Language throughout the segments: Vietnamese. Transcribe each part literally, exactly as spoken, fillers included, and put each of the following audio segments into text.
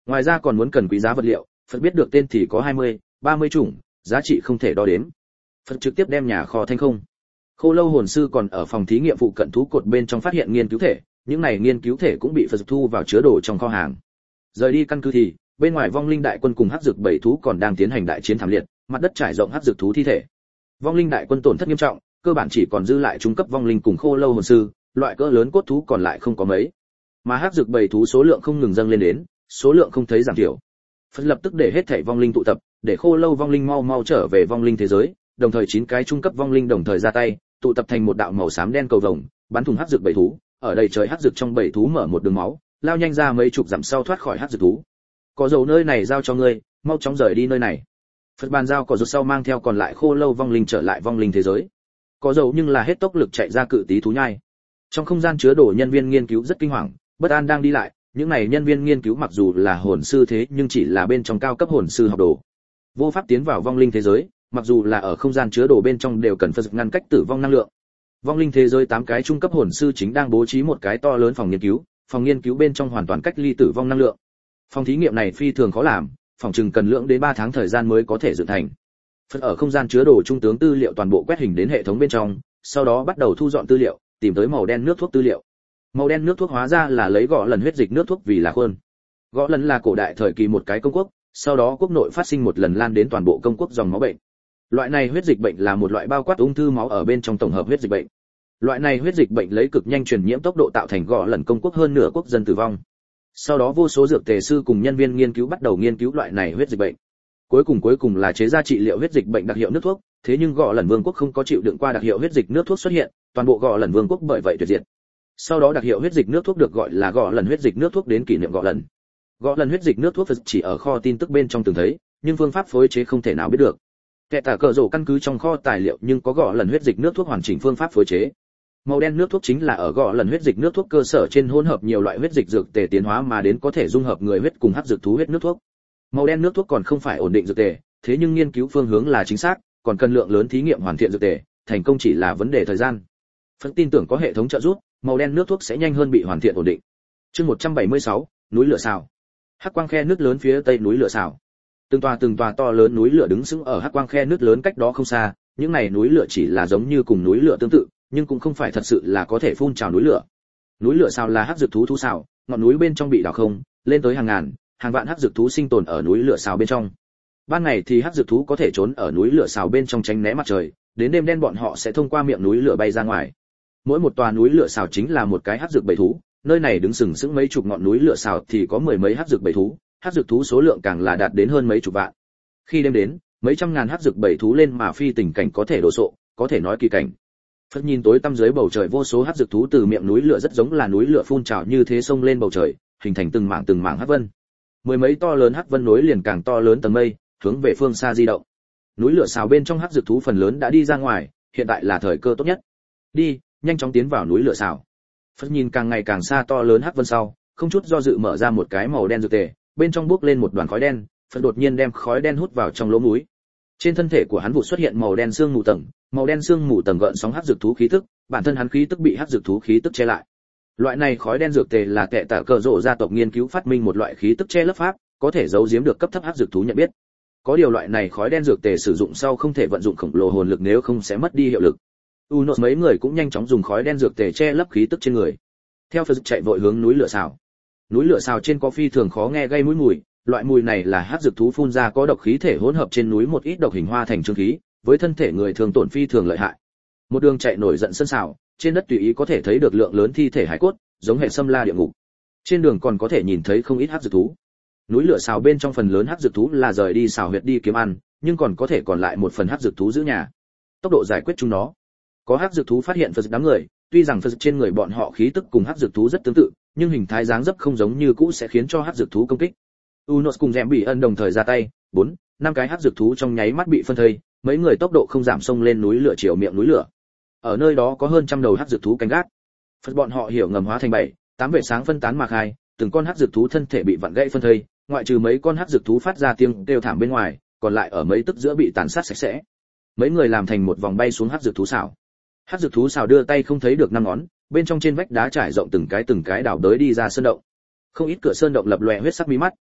Ngoài ra còn muốn cần quý giá vật liệu, Phật biết được tên thì có hai mươi, ba mươi chủng, giá trị không thể đo đếm. Phật trực tiếp đem nhà kho thanh không. Khô Lâu hồn sư còn ở phòng thí nghiệm phụ cận thú cột bên trong phát hiện nghiên cứu thể, những này nghiên cứu thể cũng bị Phật thu vào chứa đồ trong kho hàng. Rời đi căn cứ thì, bên ngoài vong linh đại quân cùng hắc dược bảy thú còn đang tiến hành đại chiến thảm liệt, mặt đất trải rộng hắc dược thú thi thể. Vong linh đại quân tổn thất nghiêm trọng, cơ bản chỉ còn dư lại trung cấp vong linh cùng Khô Lâu hồn sư, loại cỡ lớn cốt thú còn lại không có mấy. Mà hắc dược bảy thú số lượng không ngừng dâng lên đến, số lượng không thấy giảm thiểu. Phật lập tức để hết thảy vong linh tụ tập, để Khô Lâu vong linh mau mau trở về vong linh thế giới, đồng thời chín cái trung cấp vong linh đồng thời ra tay, tụ tập thành một đạo màu xám đen cầu vồng, bắn thủng hắc dược bảy thú, ở đây trời hắc dược trong bảy thú mở một đường máu, lao nhanh ra mấy chục dặm sau thoát khỏi hắc dược thú. Có dầu nơi này giao cho ngươi, mau chóng rời đi nơi này. Phật bàn giao có dầu sau mang theo còn lại Khô Lâu vong linh trở lại vong linh thế giới. Có dầu nhưng là hết tốc lực chạy ra cự tí thú nhai. Trong không gian chứa đồ nhân viên nghiên cứu rất kinh hoàng, bất an đang đi lại, những này nhân viên nghiên cứu mặc dù là hồn sư thế nhưng chỉ là bên trong cao cấp hồn sư học đồ, vô pháp tiến vào vong linh thế giới, mặc dù là ở không gian chứa đồ bên trong đều cần Phật ngăn cách tử vong năng lượng. Vong linh thế giới tám cái trung cấp hồn sư chính đang bố trí một cái to lớn phòng nghiên cứu, phòng nghiên cứu bên trong hoàn toàn cách ly tử vong năng lượng. Phòng thí nghiệm này phi thường khó làm, phòng chừng cần lượng đến ba tháng thời gian mới có thể dựng thành. Phật ở không gian chứa đồ trung tướng tư liệu toàn bộ quét hình đến hệ thống bên trong, sau đó bắt đầu thu dọn tư liệu, tìm tới màu đen nước thuốc tư liệu. Màu đen nước thuốc hóa ra là lấy gọ lần huyết dịch nước thuốc vì là khuôn. Gọ lần là cổ đại thời kỳ một cái công quốc, sau đó quốc nội phát sinh một lần lan đến toàn bộ công quốc dòng máu bệnh. Loại này huyết dịch bệnh là một loại bao quát ung thư máu ở bên trong tổng hợp huyết dịch bệnh. Loại này huyết dịch bệnh lấy cực nhanh truyền nhiễm tốc độ tạo thành gọ lần công quốc hơn nửa quốc dân tử vong. Sau đó vô số dược tề sư cùng nhân viên nghiên cứu bắt đầu nghiên cứu loại này huyết dịch bệnh. Cuối cùng cuối cùng là chế ra trị liệu huyết dịch bệnh đặc hiệu nước thuốc, thế nhưng gọ lần vương quốc không có chịu đựng qua đặc hiệu huyết dịch nước thuốc xuất hiện, toàn bộ gọ lần vương quốc bởi vậy tuyệt diệt. Sau đó đặc hiệu huyết dịch nước thuốc được gọi là gọ lần huyết dịch nước thuốc đến kỷ niệm gọ lần. Gọ lần huyết dịch nước thuốc chỉ ở kho tin tức bên trong từng thấy, nhưng phương pháp phối chế không thể nào biết được. Kẻ tả cờ rổ căn cứ trong kho tài liệu nhưng có gọ lần huyết dịch nước thuốc hoàn chỉnh phương pháp phối chế. Màu đen nước thuốc chính là ở gọ lần huyết dịch nước thuốc cơ sở trên hỗn hợp nhiều loại huyết dịch dược tề tiến hóa mà đến có thể dung hợp người huyết cùng hắc dược thú huyết nước thuốc. Màu đen nước thuốc còn không phải ổn định dược tề, thế nhưng nghiên cứu phương hướng là chính xác, còn cần lượng lớn thí nghiệm hoàn thiện dược tề, thành công chỉ là vấn đề thời gian. Phật tin tưởng có hệ thống trợ giúp, màu đen nước thuốc sẽ nhanh hơn bị hoàn thiện ổn định. Chương một trăm bảy mươi sáu, núi lửa xào. Hắc quang khe nước lớn phía tây núi lửa xào. Từng tòa từng tòa to lớn núi lửa đứng sững ở hắc quang khe nước lớn cách đó không xa, những này núi lửa chỉ là giống như cùng núi lửa tương tự, nhưng cũng không phải thật sự là có thể phun trào núi lửa. Núi lửa xào là hắc dược thú thú xào, ngọn núi bên trong bị đào không, lên tới hàng ngàn, hàng vạn hắc dược thú sinh tồn ở núi lửa xào bên trong. Ban ngày thì hắc dược thú có thể trốn ở núi lửa xào bên trong tránh né mặt trời, đến đêm đen bọn họ sẽ thông qua miệng núi lửa bay ra ngoài. Mỗi một tòa núi lửa xào chính là một cái hắc dược bầy thú, nơi này đứng sừng sững mấy chục ngọn núi lửa xào thì có mười mấy hắc dược bầy thú, hắc dược thú số lượng càng là đạt đến hơn mấy chục vạn. Khi đêm đến, mấy trăm ngàn hắc dược bầy thú lên mà phi tình cảnh có thể đồ sộ, có thể nói kỳ cảnh. Phật nhìn tối tăm dưới bầu trời vô số hắc dược thú từ miệng núi lửa rất giống là núi lửa phun trào như thế xông lên bầu trời, hình thành từng mảng từng mảng hắc vân. Mười mấy to lớn hắc vân nối liền càng to lớn tầng mây, hướng về phương xa di động. Núi lửa xào bên trong hắc dược thú phần lớn đã đi ra ngoài, hiện tại là thời cơ tốt nhất. Đi, nhanh chóng tiến vào núi lửa xào. Phật nhìn càng ngày càng xa to lớn hắc vân sau, không chút do dự mở ra một cái màu đen dược tề, bên trong bốc lên một đoàn khói đen, Phật đột nhiên đem khói đen hút vào trong lỗ mũi. Trên thân thể của hắn vụ xuất hiện màu đen xương mù tầng, màu đen xương mù tầng gợn sóng hắc dược thú khí tức, bản thân hắn khí tức bị hắc dược thú khí tức che lại. Loại này khói đen dược tề là tệ tạ cờ rộ gia tộc nghiên cứu phát minh một loại khí tức che lấp pháp, có thể giấu giếm được cấp thấp hắc dược thú nhận biết. Có điều loại này khói đen dược tề sử dụng sau không thể vận dụng khổng lồ hồn lực nếu không sẽ mất đi hiệu lực. Unos mấy người cũng nhanh chóng dùng khói đen dược tề che lấp khí tức trên người. Theo Phật chạy vội hướng núi lửa xào. Núi lửa xào trên có phi thường khó nghe gây mũi mùi, loại mùi này là hắc dược thú phun ra có độc khí thể hỗn hợp trên núi một ít độc hình hoa thành trương khí, với thân thể người thường tổn phi thường lợi hại. Một đường chạy nổi giận sân xào, trên đất tùy ý có thể thấy được lượng lớn thi thể hải cốt, giống hệ xâm la địa ngục. Trên đường còn có thể nhìn thấy không ít hắc dược thú. Núi lửa xào bên trong phần lớn hắc dược thú là rời đi xào huyệt đi kiếm ăn, nhưng còn có thể còn lại một phần hắc dược thú giữ nhà. Tốc độ giải quyết chúng nó. Có hắc dược thú phát hiện Phật đám người, tuy rằng Phật trên người bọn họ khí tức cùng hắc dược thú rất tương tự, nhưng hình thái dáng dấp không giống như cũ sẽ khiến cho hắc dược thú công kích. Unos cùng Dẻm bị ân đồng thời ra tay, bốn, năm cái hắc dược thú trong nháy mắt bị phân thây, mấy người tốc độ không giảm xông lên núi lửa chiều miệng núi lửa. Ở nơi đó có hơn trăm đầu hắc dược thú canh gác. Phật bọn họ hiểu ngầm hóa thành bảy, tám vệ sáng phân tán mà khai, từng con hắc dược thú thân thể bị vặn gãy phân thây, ngoại trừ mấy con hắc dược thú phát ra tiếng kêu thảm bên ngoài, còn lại ở mấy tức giữa bị tàn sát sạch sẽ. Mấy người làm thành một vòng bay xuống hắc dược thú xào. Hắc dược thú xào đưa tay không thấy được năm ngón, bên trong trên vách đá trải rộng từng cái từng cái đảo đới đi ra sơn động. Không ít cửa sơn động lập lòe huyết sắc mí mắt.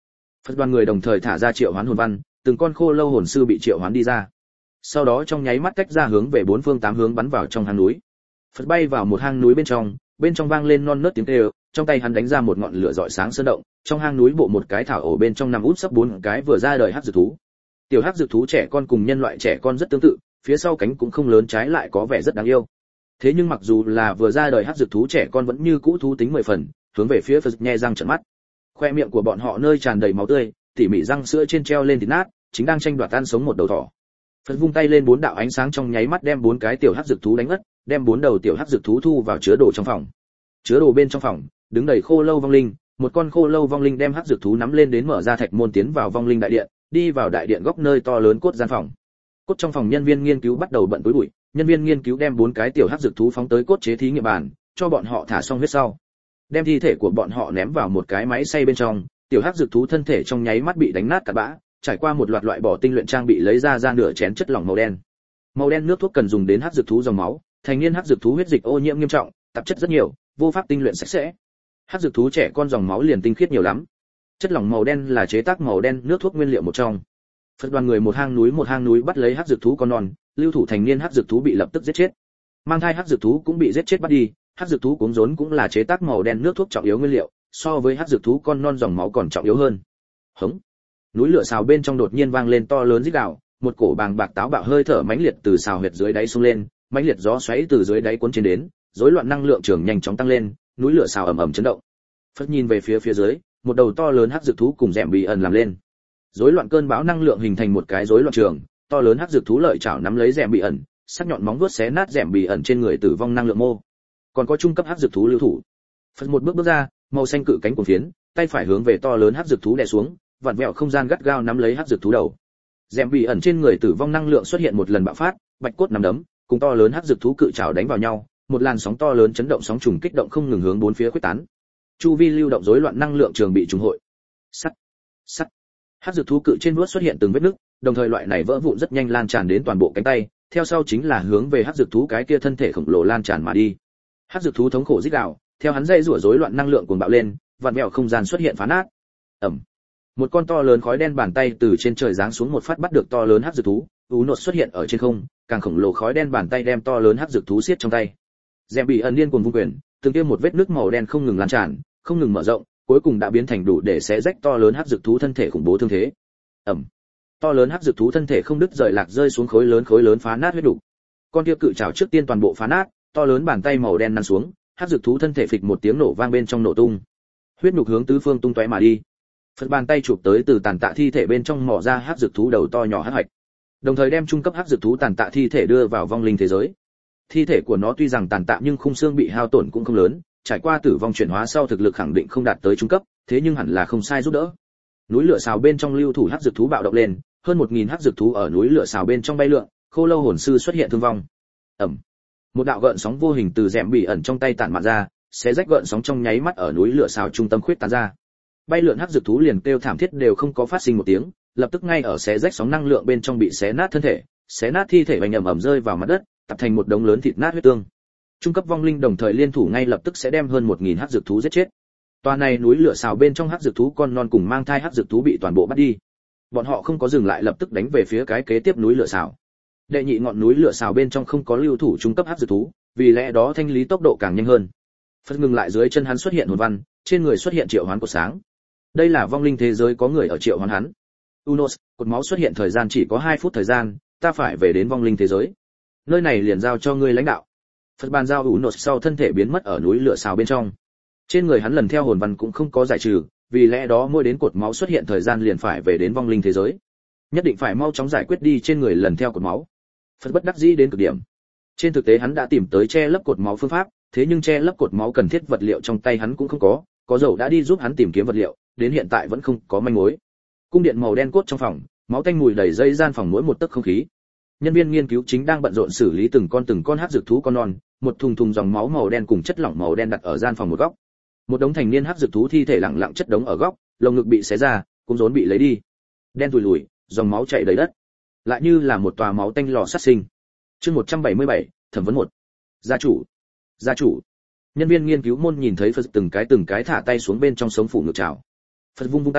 Phật đoàn người đồng thời thả ra triệu hoán hồn văn, từng con khô lâu hồn sư bị triệu hoán đi ra. Sau đó trong nháy mắt tách ra hướng về bốn phương tám hướng bắn vào trong hang núi. Phật bay vào một hang núi bên trong, bên trong vang lên non nớt tiếng kêu, trong tay hắn đánh ra một ngọn lửa rọi sáng sơn động, trong hang núi bộ một cái thảo ổ bên trong nằm út sấp bốn cái vừa ra đời hắc dược thú. Tiểu hắc dược thú trẻ con cùng nhân loại trẻ con rất tương tự, phía sau cánh cũng không lớn, trái lại có vẻ rất đáng yêu. Thế nhưng mặc dù là vừa ra đời hắc dược thú trẻ con vẫn như cũ thú tính mười phần, hướng về phía Phật nhe răng trợn mắt. Khoe miệng của bọn họ nơi tràn đầy máu tươi, tỉ mỉ răng sữa trên treo lên thịt nát, chính đang tranh đoạt ăn sống một đầu thỏ. Phật vung tay lên bốn đạo ánh sáng trong nháy mắt đem bốn cái tiểu hắc dược thú đánh ngất, đem bốn đầu tiểu hắc dược thú thu vào chứa đồ trong phòng. Chứa đồ bên trong phòng, đứng đầy khô lâu vong linh, một con khô lâu vong linh đem hắc dược thú nắm lên đến mở ra thạch môn tiến vào vong linh đại điện, đi vào đại điện góc nơi to lớn cốt gian phòng. Cốt trong phòng nhân viên nghiên cứu bắt đầu bận túi bụi, nhân viên nghiên cứu đem bốn cái tiểu hắc dược thú phóng tới cốt chế thí nghiệm bàn, cho bọn họ thả xong huyết sau, đem thi thể của bọn họ ném vào một cái máy xay bên trong, tiểu hắc dược thú thân thể trong nháy mắt bị đánh nát cặn bã, trải qua một loạt loại bỏ tinh luyện trang bị lấy ra ra nửa chén chất lỏng màu đen. Màu đen nước thuốc cần dùng đến hắc dược thú dòng máu, thành niên hắc dược thú huyết dịch ô nhiễm nghiêm trọng, tạp chất rất nhiều, vô pháp tinh luyện sạch sẽ. Hắc dược thú trẻ con dòng máu liền tinh khiết nhiều lắm. Chất lỏng màu đen là chế tác màu đen nước thuốc nguyên liệu một trong. Phật đoàn người một hang núi một hang núi bắt lấy hắc dược thú con non, lưu thủ thành niên hắc dược thú bị lập tức giết chết. Mang thai hắc dược thú cũng bị giết chết bắt đi, hắc dược thú cuống rốn cũng là chế tác màu đen nước thuốc trọng yếu nguyên liệu, so với hắc dược thú con non dòng máu còn trọng yếu hơn. Hống. Núi lửa xào bên trong đột nhiên vang lên to lớn rít gào, một cổ bàng bạc táo bạo hơi thở mãnh liệt từ xào huyệt dưới đáy xông lên, mãnh liệt gió xoáy từ dưới đáy cuốn trên đến, rối loạn năng lượng trường nhanh chóng tăng lên, núi lửa xào ầm ầm chấn động. Phất nhìn về phía phía dưới, một đầu to lớn hắc dược thú cùng rèm bị ẩn làm lên. Rối loạn cơn bão năng lượng hình thành một cái rối loạn trường, to lớn hắc dược thú lợi chảo nắm lấy rèm bị ẩn, sắc nhọn móng vuốt xé nát rèm bị ẩn trên người tử vong năng lượng mô. Còn có trung cấp hắc dược thú lưu thủ. Phất một bước bước ra, màu xanh cự cánh cuồng phiến, tay phải hướng về to lớn hắc dược thú đè xuống, vặn vẹo không gian gắt gao nắm lấy hắc dược thú đầu. Rèm bị ẩn trên người tử vong năng lượng xuất hiện một lần bạo phát, bạch cốt nắm đấm, cùng to lớn hắc dược thú cự trảo đánh vào nhau, một làn sóng to lớn chấn động sóng trùng kích động không ngừng hướng bốn phía khuếch tán. Chu vi lưu động rối loạn năng lượng trường bị trùng hội. Sắt, sắt. Hắc dược thú cự trên vuốt xuất hiện từng vết nứt, đồng thời loại này vỡ vụn rất nhanh lan tràn đến toàn bộ cánh tay, theo sau chính là hướng về hắc dược thú cái kia thân thể khổng lồ lan tràn mà đi. Hắc dược thú thống khổ rít gào, theo hắn dây rủa rối loạn năng lượng cuồng bạo lên, vặn vẹo không gian xuất hiện phá nát. Ầm. Một con to lớn khói đen bàn tay từ trên trời giáng xuống một phát bắt được to lớn hắc dược thú, ú nột xuất hiện ở trên không, càng khổng lồ khói đen bàn tay đem to lớn hắc dược thú siết trong tay. Dèm bị ẩn điên cuồng vung quyền, từng kia một vết nước màu đen không ngừng lan tràn, không ngừng mở rộng, cuối cùng đã biến thành đủ để xé rách to lớn hắc dược thú thân thể khủng bố thương thế. Ầm. To lớn hắc dược thú thân thể không đứt rời lạc rơi xuống khối lớn khối lớn phá nát huyết đủ. Con kia cự trảo trước tiên toàn bộ phá nát, to lớn bàn tay màu đen lăn xuống, hắc dược thú thân thể phịch một tiếng nổ vang bên trong nổ tung. Huyết nhục hướng tứ phương tung tóe mà đi. Phật bàn tay chụp tới từ tàn tạ thi thể bên trong mỏ ra hắc dược thú đầu to nhỏ hắc hạch, đồng thời đem trung cấp hắc dược thú tàn tạ thi thể đưa vào vong linh thế giới. Thi thể của nó tuy rằng tàn tạ nhưng khung xương bị hao tổn cũng không lớn, trải qua tử vong chuyển hóa sau thực lực khẳng định không đạt tới trung cấp, thế nhưng hẳn là không sai giúp đỡ. Núi lửa xào bên trong lưu thủ hắc dược thú bạo động lên, hơn một nghìn hắc dược thú ở núi lửa xào bên trong bay lượn, khô lâu hồn sư xuất hiện thương vong. Ầm. Một đạo gợn sóng vô hình từ rèm bị ẩn trong tay tản mạn ra, xé rách gợn sóng trong nháy mắt ở núi lửa xào trung tâm khuyết tán ra. Bay lượn hắc dược thú liền kêu thảm thiết đều không có phát sinh một tiếng, lập tức ngay ở xé rách sóng năng lượng bên trong bị xé nát thân thể, xé nát thi thể vành ầm ầm rơi vào mặt đất, tập thành một đống lớn thịt nát huyết tương. Trung cấp vong linh đồng thời liên thủ ngay lập tức sẽ đem hơn một nghìn hắc dược thú giết chết. Toàn này núi lửa xào bên trong hắc dược thú con non cùng mang thai hắc dược thú bị toàn bộ bắt đi. Bọn họ không có dừng lại lập tức đánh về phía cái kế tiếp núi lửa xào. Đệ nhị ngọn núi lửa xào bên trong không có lưu thủ trung cấp hắc dược thú, vì lẽ đó thanh lý tốc độ càng nhanh hơn. Phật ngừng lại dưới chân hắn xuất hiện hồn văn, trên người xuất hiện triệu hoán cột sáng. Đây là vong linh thế giới có người ở triệu hoán hắn. Unos, cột máu xuất hiện thời gian chỉ có hai phút thời gian, ta phải về đến vong linh thế giới. Nơi này liền giao cho ngươi lãnh đạo. Phật bàn giao Unos sau thân thể biến mất ở núi lửa xào bên trong. Trên người hắn lần theo hồn văn cũng không có giải trừ, vì lẽ đó mỗi đến cột máu xuất hiện thời gian liền phải về đến vong linh thế giới. Nhất định phải mau chóng giải quyết đi trên người lần theo cột máu. Phật bất đắc dĩ đến cực điểm. Trên thực tế hắn đã tìm tới che lấp cột máu phương pháp, thế nhưng che lấp cột máu cần thiết vật liệu trong tay hắn cũng không có, có dầu đã đi giúp hắn tìm kiếm vật liệu, đến hiện tại vẫn không có manh mối. Cung điện màu đen cốt trong phòng, máu tanh mùi đầy dây gian phòng mỗi một tấc không khí. Nhân viên nghiên cứu chính đang bận rộn xử lý từng con từng con hắc dược thú con non, một thùng thùng dòng máu màu đen cùng chất lỏng màu đen đặt ở gian phòng một góc. Một đống thành niên hắc dược thú thi thể lặng lặng chất đống ở góc, lồng ngực bị xé ra, cũng rốn bị lấy đi. Đen tủi lùi, dòng máu chảy đầy đất, lại như là một tòa máu tanh lò sát sinh. Chương một trăm bảy mươi bảy, thẩm vấn một. Gia chủ, gia chủ. Nhân viên nghiên cứu môn nhìn thấy Phật từng cái từng cái thả tay xuống bên trong sống phủ ngược trào. Phật vung vung tay,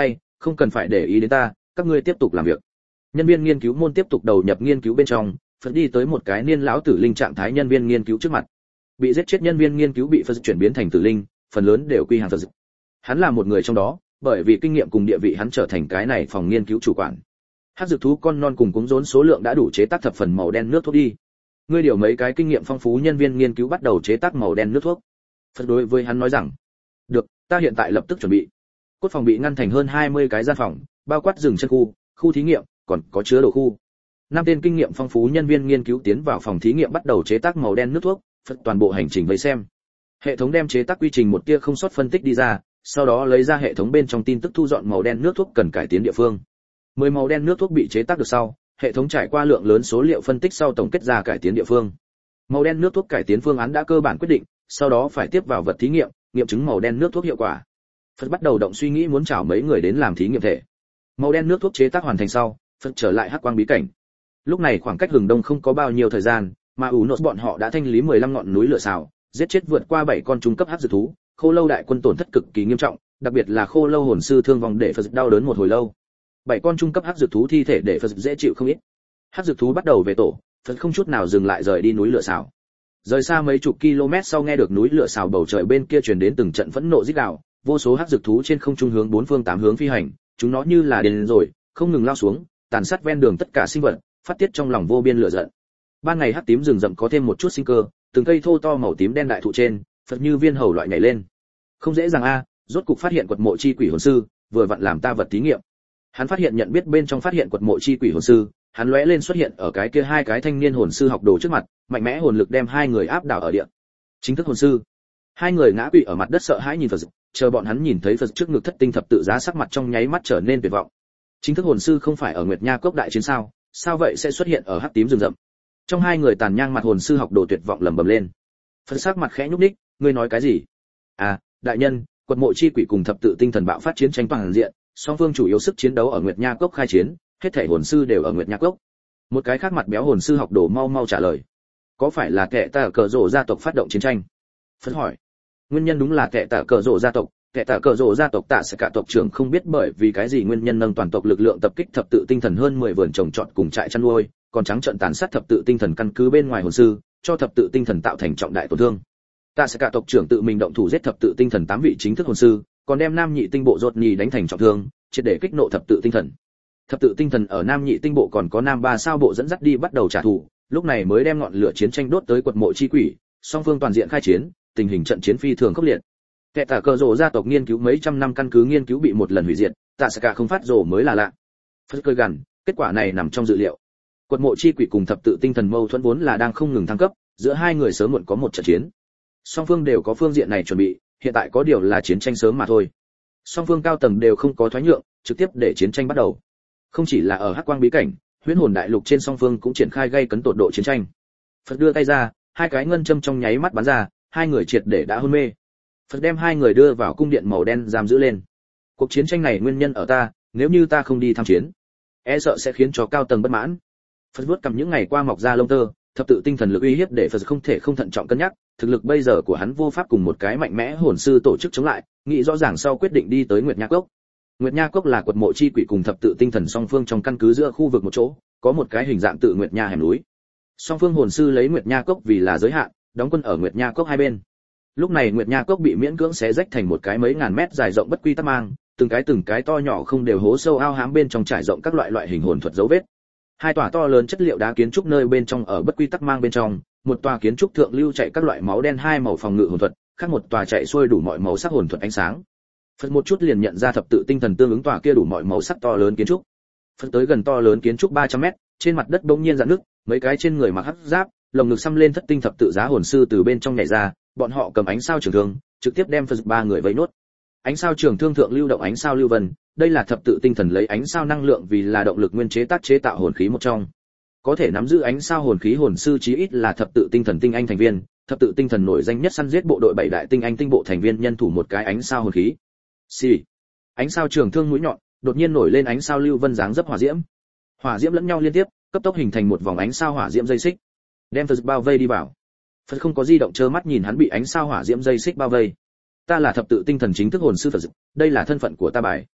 không cần phải để ý đến ta, các ngươi tiếp tục làm việc. Nhân viên nghiên cứu môn tiếp tục đầu nhập nghiên cứu bên trong, Phật đi tới một cái niên lão tử linh trạng thái nhân viên nghiên cứu trước mặt. Bị giết chết nhân viên nghiên cứu bị Phật chuyển biến thành tử linh, phần lớn đều quy hàng Phật. Hắn là một người trong đó, bởi vì kinh nghiệm cùng địa vị hắn trở thành cái này phòng nghiên cứu chủ quản. Hắc dược thú con non cùng cúng rốn số lượng đã đủ chế tác thập phần màu đen nước thuốc đi. Ngươi điều mấy cái kinh nghiệm phong phú nhân viên nghiên cứu bắt đầu chế tác màu đen nước thuốc. Phật đối với hắn nói rằng, được, ta hiện tại lập tức chuẩn bị. Cốt phòng bị ngăn thành hơn hai mươi cái gian phòng, bao quát rừng chân khu, khu thí nghiệm, còn có chứa đồ khu. Năm tên kinh nghiệm phong phú nhân viên nghiên cứu tiến vào phòng thí nghiệm bắt đầu chế tác màu đen nước thuốc, Phật toàn bộ hành trình vây xem. Hệ thống đem chế tác quy trình một tia không sót phân tích đi ra, sau đó lấy ra hệ thống bên trong tin tức thu dọn màu đen nước thuốc cần cải tiến địa phương. mười màu đen nước thuốc bị chế tác được sau, hệ thống trải qua lượng lớn số liệu phân tích sau tổng kết ra cải tiến địa phương. Màu đen nước thuốc cải tiến phương án đã cơ bản quyết định, sau đó phải tiếp vào vật thí nghiệm, nghiệm chứng màu đen nước thuốc hiệu quả. Phật bắt đầu động suy nghĩ muốn chào mấy người đến làm thí nghiệm thể. Màu đen nước thuốc chế tác hoàn thành sau, Phật trở lại hắc quang bí cảnh. Lúc này khoảng cách hừng đông không có bao nhiêu thời gian, mà ủ nốt bọn họ đã thanh lý mười lăm ngọn núi lửa xào, giết chết vượt qua bảy con trung cấp hắc dược thú, khô lâu đại quân tổn thất cực kỳ nghiêm trọng, đặc biệt là khô lâu hồn sư thương vong để Phật đau đớn một hồi lâu. Bảy con trung cấp hắc dược thú thi thể để Phật dễ chịu không ít. Hắc dược thú bắt đầu về tổ, Phật không chút nào dừng lại rời đi núi lửa xào. Rời xa mấy chục km sau nghe được núi lửa xào bầu trời bên kia truyền đến từng trận phẫn nộ rít gào, vô số hắc dược thú trên không trung hướng bốn phương tám hướng phi hành, chúng nó như là điên rồi, không ngừng lao xuống, tàn sát ven đường tất cả sinh vật, phát tiết trong lòng vô biên lửa giận. Ban ngày hắc tím rừng rậm có thêm một chút sinh cơ, từng cây thô to màu tím đen đại thụ trên, Phật như viên hầu loại nhảy lên. Không dễ dàng a, rốt cục phát hiện quật mộ chi quỷ hồn sư, vừa vặn làm ta vật thí nghiệm. Hắn phát hiện nhận biết bên trong phát hiện quật mộ chi quỷ hồn sư, hắn lóe lên xuất hiện ở cái kia hai cái thanh niên hồn sư học đồ trước mặt, mạnh mẽ hồn lực đem hai người áp đảo ở địa. Chính thức hồn sư. Hai người ngã quỵ ở mặt đất sợ hãi nhìn Phật, chờ bọn hắn nhìn thấy Phật trước ngực thất tinh thập tự giá sắc mặt trong nháy mắt trở nên tuyệt vọng. Chính thức hồn sư không phải ở Nguyệt Nha Cốc đại chiến sao, sao vậy sẽ xuất hiện ở hắc tím rừng rậm? Trong hai người tàn nhang mặt hồn sư học đồ tuyệt vọng lẩm bẩm lên. Phật sắc mặt khẽ nhúc nhích, ngươi nói cái gì? À, đại nhân, quật mộ chi quỷ cùng thập tự tinh thần bạo phát chiến tranh toàn diện, song phương chủ yếu sức chiến đấu ở Nguyệt Nha Cốc khai chiến, hết thảy hồn sư đều ở Nguyệt Nha Cốc. Một cái khác mặt béo hồn sư học đồ mau mau trả lời. Có phải là kẻ tà cờ rổ gia tộc phát động chiến tranh? Phật hỏi. Nguyên nhân đúng là kẻ tà cờ rổ gia tộc, kẻ tà cờ rổ gia tộc tạ sẽ cả tộc trưởng không biết bởi vì cái gì nguyên nhân nâng toàn tộc lực lượng tập kích thập tự tinh thần hơn mười vườn trồng trọt cùng trại chăn nuôi, còn trắng trợn tàn sát thập tự tinh thần căn cứ bên ngoài hồn sư, cho thập tự tinh thần tạo thành trọng đại tổn thương. Tạ sẽ cả tộc trưởng tự mình động thủ giết thập tự tinh thần tám vị chính thức hồn sư, còn đem nam nhị tinh bộ rốt nhì đánh thành trọng thương, triệt để kích nộ thập tự tinh thần. Thập tự tinh thần ở nam nhị tinh bộ còn có nam ba sao bộ dẫn dắt đi bắt đầu trả thù, lúc này mới đem ngọn lửa chiến tranh đốt tới quật mộ chi quỷ, song phương toàn diện khai chiến, tình hình trận chiến phi thường khốc liệt. Kẻ tà cờ rổ gia tộc nghiên cứu mấy trăm năm căn cứ nghiên cứu bị một lần hủy diệt, tạ sẽ cả không phát rổ mới là lạ. Phật cười gằn, kết quả này nằm trong dự liệu. Quật mộ chi quỷ cùng thập tự tinh thần mâu thuẫn vốn là đang không ngừng thăng cấp, giữa hai người sớm muộn có một trận chiến. Song phương đều có phương diện này chuẩn bị, hiện tại có điều là chiến tranh sớm mà thôi. Song phương cao tầng đều không có thoái nhượng, trực tiếp để chiến tranh bắt đầu. Không chỉ là ở hắc quang bí cảnh, huyễn hồn đại lục trên song phương cũng triển khai gây cấn tột độ chiến tranh. Phật đưa tay ra, hai cái ngân châm trong nháy mắt bắn ra, hai người triệt để đã hôn mê. Phật đem hai người đưa vào cung điện màu đen giam giữ lên. Cuộc chiến tranh này nguyên nhân ở ta, nếu như ta không đi tham chiến, e sợ sẽ khiến cho cao tầng bất mãn. Phật vuốt cầm những ngày qua mọc ra lông tơ, thập tự tinh thần lực uy hiếp để Phật không thể không thận trọng cân nhắc, thực lực bây giờ của hắn vô pháp cùng một cái mạnh mẽ hồn sư tổ chức chống lại, nghĩ rõ ràng sau quyết định đi tới Nguyệt Nha Cốc. Nguyệt Nha Cốc là quật mộ chi quỷ cùng thập tự tinh thần song phương trong căn cứ giữa khu vực một chỗ, có một cái hình dạng tự Nguyệt Nha hẻm núi. Song phương hồn sư lấy Nguyệt Nha Cốc vì là giới hạn, đóng quân ở Nguyệt Nha Cốc hai bên. Lúc này Nguyệt Nha Cốc bị miễn cưỡng xé rách thành một cái mấy ngàn mét dài rộng bất quy tắc mang, từng cái từng cái to nhỏ không đều hố sâu ao hám bên trong trải rộng các loại loại hình hồn thuật dấu vết. Hai tòa to lớn chất liệu đá kiến trúc nơi bên trong ở bất quy tắc mang bên trong, một tòa kiến trúc thượng lưu chạy các loại máu đen hai màu phòng ngự hồn thuật, khác một tòa chạy xuôi đủ mọi màu sắc hồn thuật ánh sáng. Phật một chút liền nhận ra thập tự tinh thần tương ứng tòa kia đủ mọi màu sắc to lớn kiến trúc. Phật tới gần to lớn kiến trúc ba trăm mét, trên mặt đất bỗng nhiên rạn nứt, mấy cái trên người mặc hắc giáp, lồng ngực xăm lên thất tinh thập tự giá hồn sư từ bên trong nhảy ra, bọn họ cầm ánh sao trường thương, trực tiếp đem Phật ba người vây nốt. Ánh sao trường thương thượng lưu động ánh sao lưu vân, đây là thập tự tinh thần lấy ánh sao năng lượng vì là động lực nguyên chế tác chế tạo hồn khí một trong. Có thể nắm giữ ánh sao hồn khí hồn sư chí ít là thập tự tinh thần tinh anh thành viên, thập tự tinh thần nổi danh nhất săn giết bộ đội bảy đại tinh anh tinh bộ thành viên nhân thủ một cái ánh sao hồn khí. Xì. Ánh sao trường thương mũi nhọn, đột nhiên nổi lên ánh sao lưu vân dáng dấp hỏa diễm. Hỏa diễm lẫn nhau liên tiếp, cấp tốc hình thành một vòng ánh sao hỏa diễm dây xích. Đem Phật bao vây đi vào. Phật không có di động trơ mắt nhìn hắn bị ánh sao hỏa diễm dây xích bao vây. Ta là thập tự tinh thần chính thức hồn sư Phật, đây là thân phận của ta bài.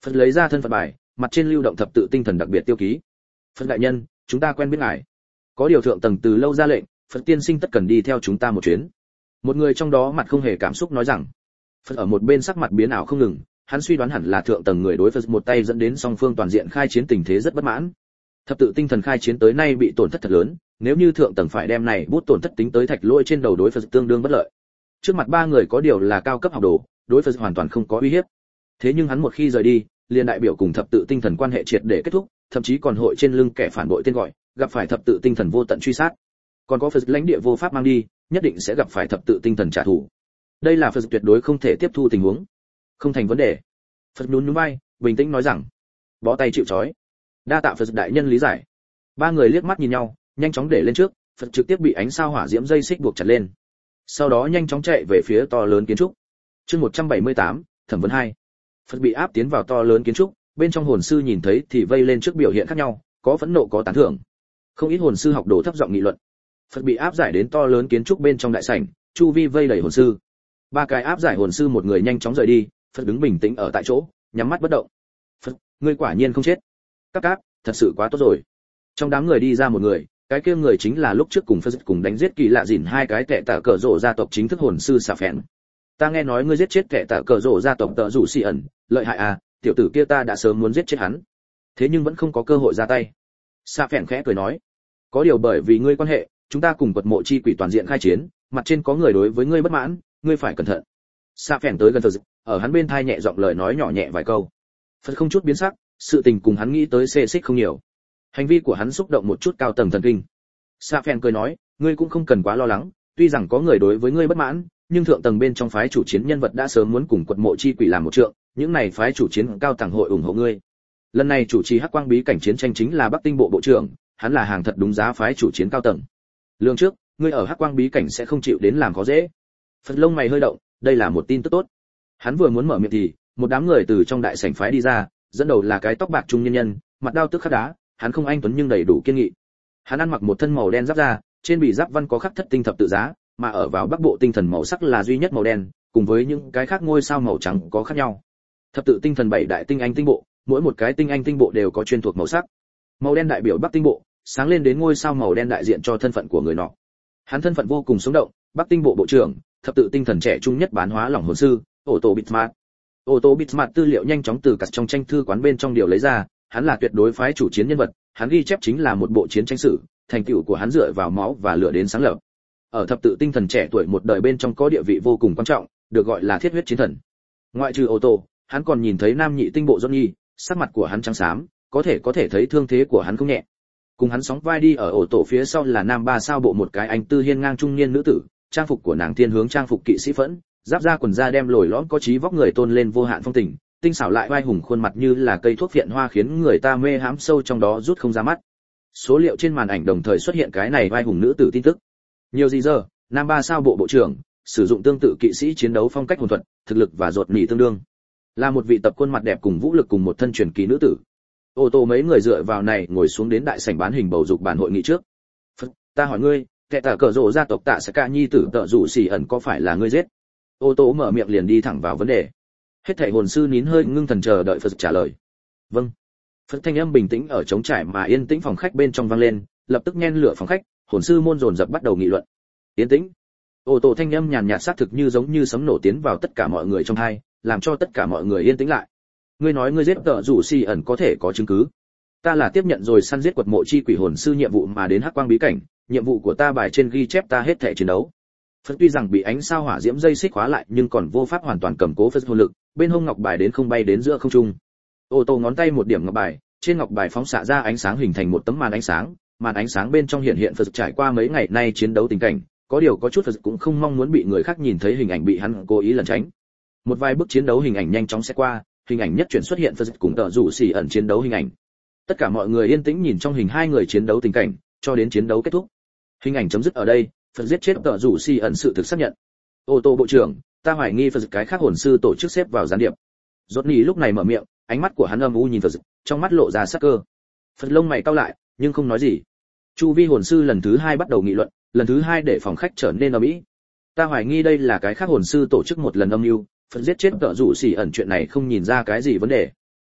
Phật lấy ra thân phận bài, mặt trên lưu động thập tự tinh thần đặc biệt tiêu ký. Phật đại nhân, chúng ta quen biết ngài. Có điều thượng tầng từ lâu ra lệnh, Phật tiên sinh tất cần đi theo chúng ta một chuyến. Một người trong đó mặt không hề cảm xúc nói rằng. Phật ở một bên sắc mặt biến ảo không ngừng, hắn suy đoán hẳn là thượng tầng người đối Phật một tay dẫn đến song phương toàn diện khai chiến tình thế rất bất mãn. Thập tự tinh thần khai chiến tới nay bị tổn thất thật lớn, nếu như thượng tầng phải đem này bút tổn thất tính tới thạch lỗi trên đầu đối Phật tương đương bất lợi. Trước mặt ba người có điều là cao cấp học đồ, đối Phật hoàn toàn không có uy hiếp. Thế nhưng hắn một khi rời đi, liền đại biểu cùng thập tự tinh thần quan hệ triệt để kết thúc, thậm chí còn hội trên lưng kẻ phản bội tên gọi, gặp phải thập tự tinh thần vô tận truy sát. Còn có Phật lãnh địa vô pháp mang đi, nhất định sẽ gặp phải thập tự tinh thần trả thù. Đây là Phật tuyệt đối không thể tiếp thu tình huống. Không thành vấn đề. Phật nhún nhún vai, bình tĩnh nói rằng, bó tay chịu trói. Đa tạ Phật đại nhân lý giải. Ba người liếc mắt nhìn nhau, nhanh chóng để lên trước, Phật trực tiếp bị ánh sao hỏa diễm dây xích buộc chặt lên. Sau đó nhanh chóng chạy về phía to lớn kiến trúc. Chương một trăm bảy mươi tám, thẩm vấn hai. Phật bị áp tiến vào to lớn kiến trúc, bên trong hồn sư nhìn thấy thì vây lên trước biểu hiện khác nhau, có phẫn nộ có tán thưởng. Không ít hồn sư học đồ thấp giọng nghị luận. Phật bị áp giải đến to lớn kiến trúc bên trong đại sảnh, chu vi vây đầy hồn sư. Ba cái áp giải hồn sư một người nhanh chóng rời đi, Phật đứng bình tĩnh ở tại chỗ, nhắm mắt bất động. Phật, ngươi quả nhiên không chết. Các các, thật sự quá tốt rồi. Trong đám người đi ra một người, cái kia người chính là lúc trước cùng Phật cùng đánh giết kỳ lạ dỉn hai cái tệ tạ cờ rổ gia tộc chính thức hồn sư xà phèn. Ta nghe nói ngươi giết chết tệ tạ cờ rổ gia tộc tợ rủ xì ẩn, lợi hại à, tiểu tử kia ta đã sớm muốn giết chết hắn, thế nhưng vẫn không có cơ hội ra tay. Xà phèn khẽ cười nói, có điều bởi vì ngươi quan hệ, chúng ta cùng quật mộ chi quỷ toàn diện khai chiến, mặt trên có người đối với ngươi bất mãn, ngươi phải cẩn thận. Xà phèn tới gần Phật, ở hắn bên thai nhẹ giọng lời nói nhỏ nhẹ vài câu. Phật không chút biến sắc, sự tình cùng hắn nghĩ tới xê xích không nhiều. Hành vi của hắn xúc động một chút cao tầng thần kinh. Sa Phen cười nói, ngươi cũng không cần quá lo lắng, tuy rằng có người đối với ngươi bất mãn, nhưng thượng tầng bên trong phái chủ chiến nhân vật đã sớm muốn cùng quật mộ chi quỷ làm một trượng, những này phái chủ chiến cao tầng hội ủng hộ ngươi. Lần này chủ trì Hắc Quang bí cảnh chiến tranh chính là Bắc Tinh bộ bộ trưởng, hắn là hàng thật đúng giá phái chủ chiến cao tầng. Lương trước, ngươi ở Hắc Quang bí cảnh sẽ không chịu đến làm khó dễ. Phật lông mày hơi động, đây là một tin tức tốt. Hắn vừa muốn mở miệng thì, một đám người từ trong đại sảnh phái đi ra, dẫn đầu là cái tóc bạc trung nhân nhân, mặt đao tức khắc đá, hắn không anh tuấn nhưng đầy đủ kiên nghị. Hắn ăn mặc một thân màu đen giáp da, trên bì giáp văn có khắc thất tinh thập tự giá, mà ở vào bắc bộ tinh thần màu sắc là duy nhất màu đen, cùng với những cái khác ngôi sao màu trắng có khác nhau. Thập tự tinh thần bảy đại tinh anh tinh bộ, mỗi một cái tinh anh tinh bộ đều có chuyên thuộc màu sắc. Màu đen đại biểu Bắc tinh bộ, sáng lên đến ngôi sao màu đen đại diện cho thân phận của người nọ. Hắn thân phận vô cùng sống động, Bắc tinh bộ bộ trưởng, thập tự tinh thần trẻ trung nhất bán hóa lỏng hồn sư, Otto Bismarck. Otto Bismarck tư liệu nhanh chóng từ cặt trong tranh thư quán bên trong điều lấy ra, hắn là tuyệt đối phái chủ chiến nhân vật, hắn ghi chép chính là một bộ chiến tranh sử, thành tựu của hắn dựa vào máu và lửa đến sáng lập. Ở thập tự tinh thần trẻ tuổi một đời bên trong có địa vị vô cùng quan trọng, được gọi là thiết huyết chiến thần. Ngoại trừ Otto, hắn còn nhìn thấy nam nhị tinh bộ Johnny, sắc mặt của hắn trắng xám, có thể có thể thấy thương thế của hắn không nhẹ. Cùng hắn sóng vai đi ở Otto phía sau là nam ba sao bộ một cái anh tư hiên ngang trung niên nữ tử, trang phục của nàng thiên hướng trang phục kỵ sĩ phẫn, giáp da quần da đem lồi lõm có trí vóc người tôn lên vô hạn phong tình, tinh xảo lại vai hùng khuôn mặt như là cây thuốc viện hoa khiến người ta mê hám sâu trong đó rút không ra mắt. Số liệu trên màn ảnh đồng thời xuất hiện cái này vai hùng nữ tử tin tức. Nhiều gì giờ, nam ba sao bộ bộ trưởng, sử dụng tương tự kỵ sĩ chiến đấu phong cách hồn thuật, thực lực và rột nỉ tương đương. Là một vị tập khuôn mặt đẹp cùng vũ lực cùng một thân truyền kỳ nữ tử. Ô tô mấy người dựa vào này ngồi xuống đến đại sảnh bán hình bầu dục bản hội nghị trước. Phật, ta hỏi ngươi, kẻ tả cờ rộ gia tộc tạ sẽ ca nhi tử tợ rủ xỉ ẩn có phải là ngươi giết? Ô tô mở miệng liền đi thẳng vào vấn đề. Hết thảy hồn sư nín hơi ngưng thần chờ đợi Phật trả lời. Vâng. Phật thanh âm bình tĩnh ở trống trải mà yên tĩnh phòng khách bên trong vang lên, lập tức nhen lửa phòng khách, hồn sư môn dồn dập bắt đầu nghị luận. Yên tĩnh. Ô tô thanh âm nhàn nhạt xác thực như giống như sấm nổ tiến vào tất cả mọi người trong hai, làm cho tất cả mọi người yên tĩnh lại. Ngươi nói ngươi giết tợ rủ xỉ ẩn có thể có chứng cứ? Ta là tiếp nhận rồi săn giết quật mộ chi quỷ hồn sư nhiệm vụ mà đến Hắc Quang bí cảnh, nhiệm vụ của ta bài trên ghi chép ta hết thảy chiến đấu. Phật tuy rằng bị ánh sao hỏa diễm dây xích khóa lại nhưng còn vô pháp hoàn toàn cầm cố Phật hồn lực, bên hông ngọc bài đến không bay đến giữa không trung. Ô tô ngón tay một điểm ngọc bài, trên ngọc bài phóng xạ ra ánh sáng hình thành một tấm màn ánh sáng, màn ánh sáng bên trong hiện hiện Phật trải qua mấy ngày nay chiến đấu tình cảnh, có điều có chút Phật cũng không mong muốn bị người khác nhìn thấy hình ảnh bị hắn cố ý lẩn tránh. Một vài bước chiến đấu hình ảnh nhanh chóng sẽ qua, hình ảnh nhất chuyển xuất hiện Phật cùng tợ rủ xỉ ẩn chiến đấu hình ảnh. Tất cả mọi người yên tĩnh nhìn trong hình hai người chiến đấu tình cảnh, cho đến chiến đấu kết thúc. Hình ảnh chấm dứt ở đây, Phật giết chết tợ rủ xỉ ẩn sự thực xác nhận. Ô tô bộ trưởng, ta hoài nghi Phật cái khác hồn sư tổ chức xếp vào gián điệp. Rốt Nỉ lúc này mở miệng, ánh mắt của hắn âm u nhìn Phật, trong mắt lộ ra sắc cơ. Phật lông mày cau lại, nhưng không nói gì. Chu vi hồn sư lần thứ hai bắt đầu nghị luận, lần thứ hai để phòng khách trở nên ầm ĩ. Ta hoài nghi đây là cái khác hồn sư tổ chức một lần âm mưu, Phật giết chết tợ rủ xỉ ẩn chuyện này không nhìn ra cái gì vấn đề.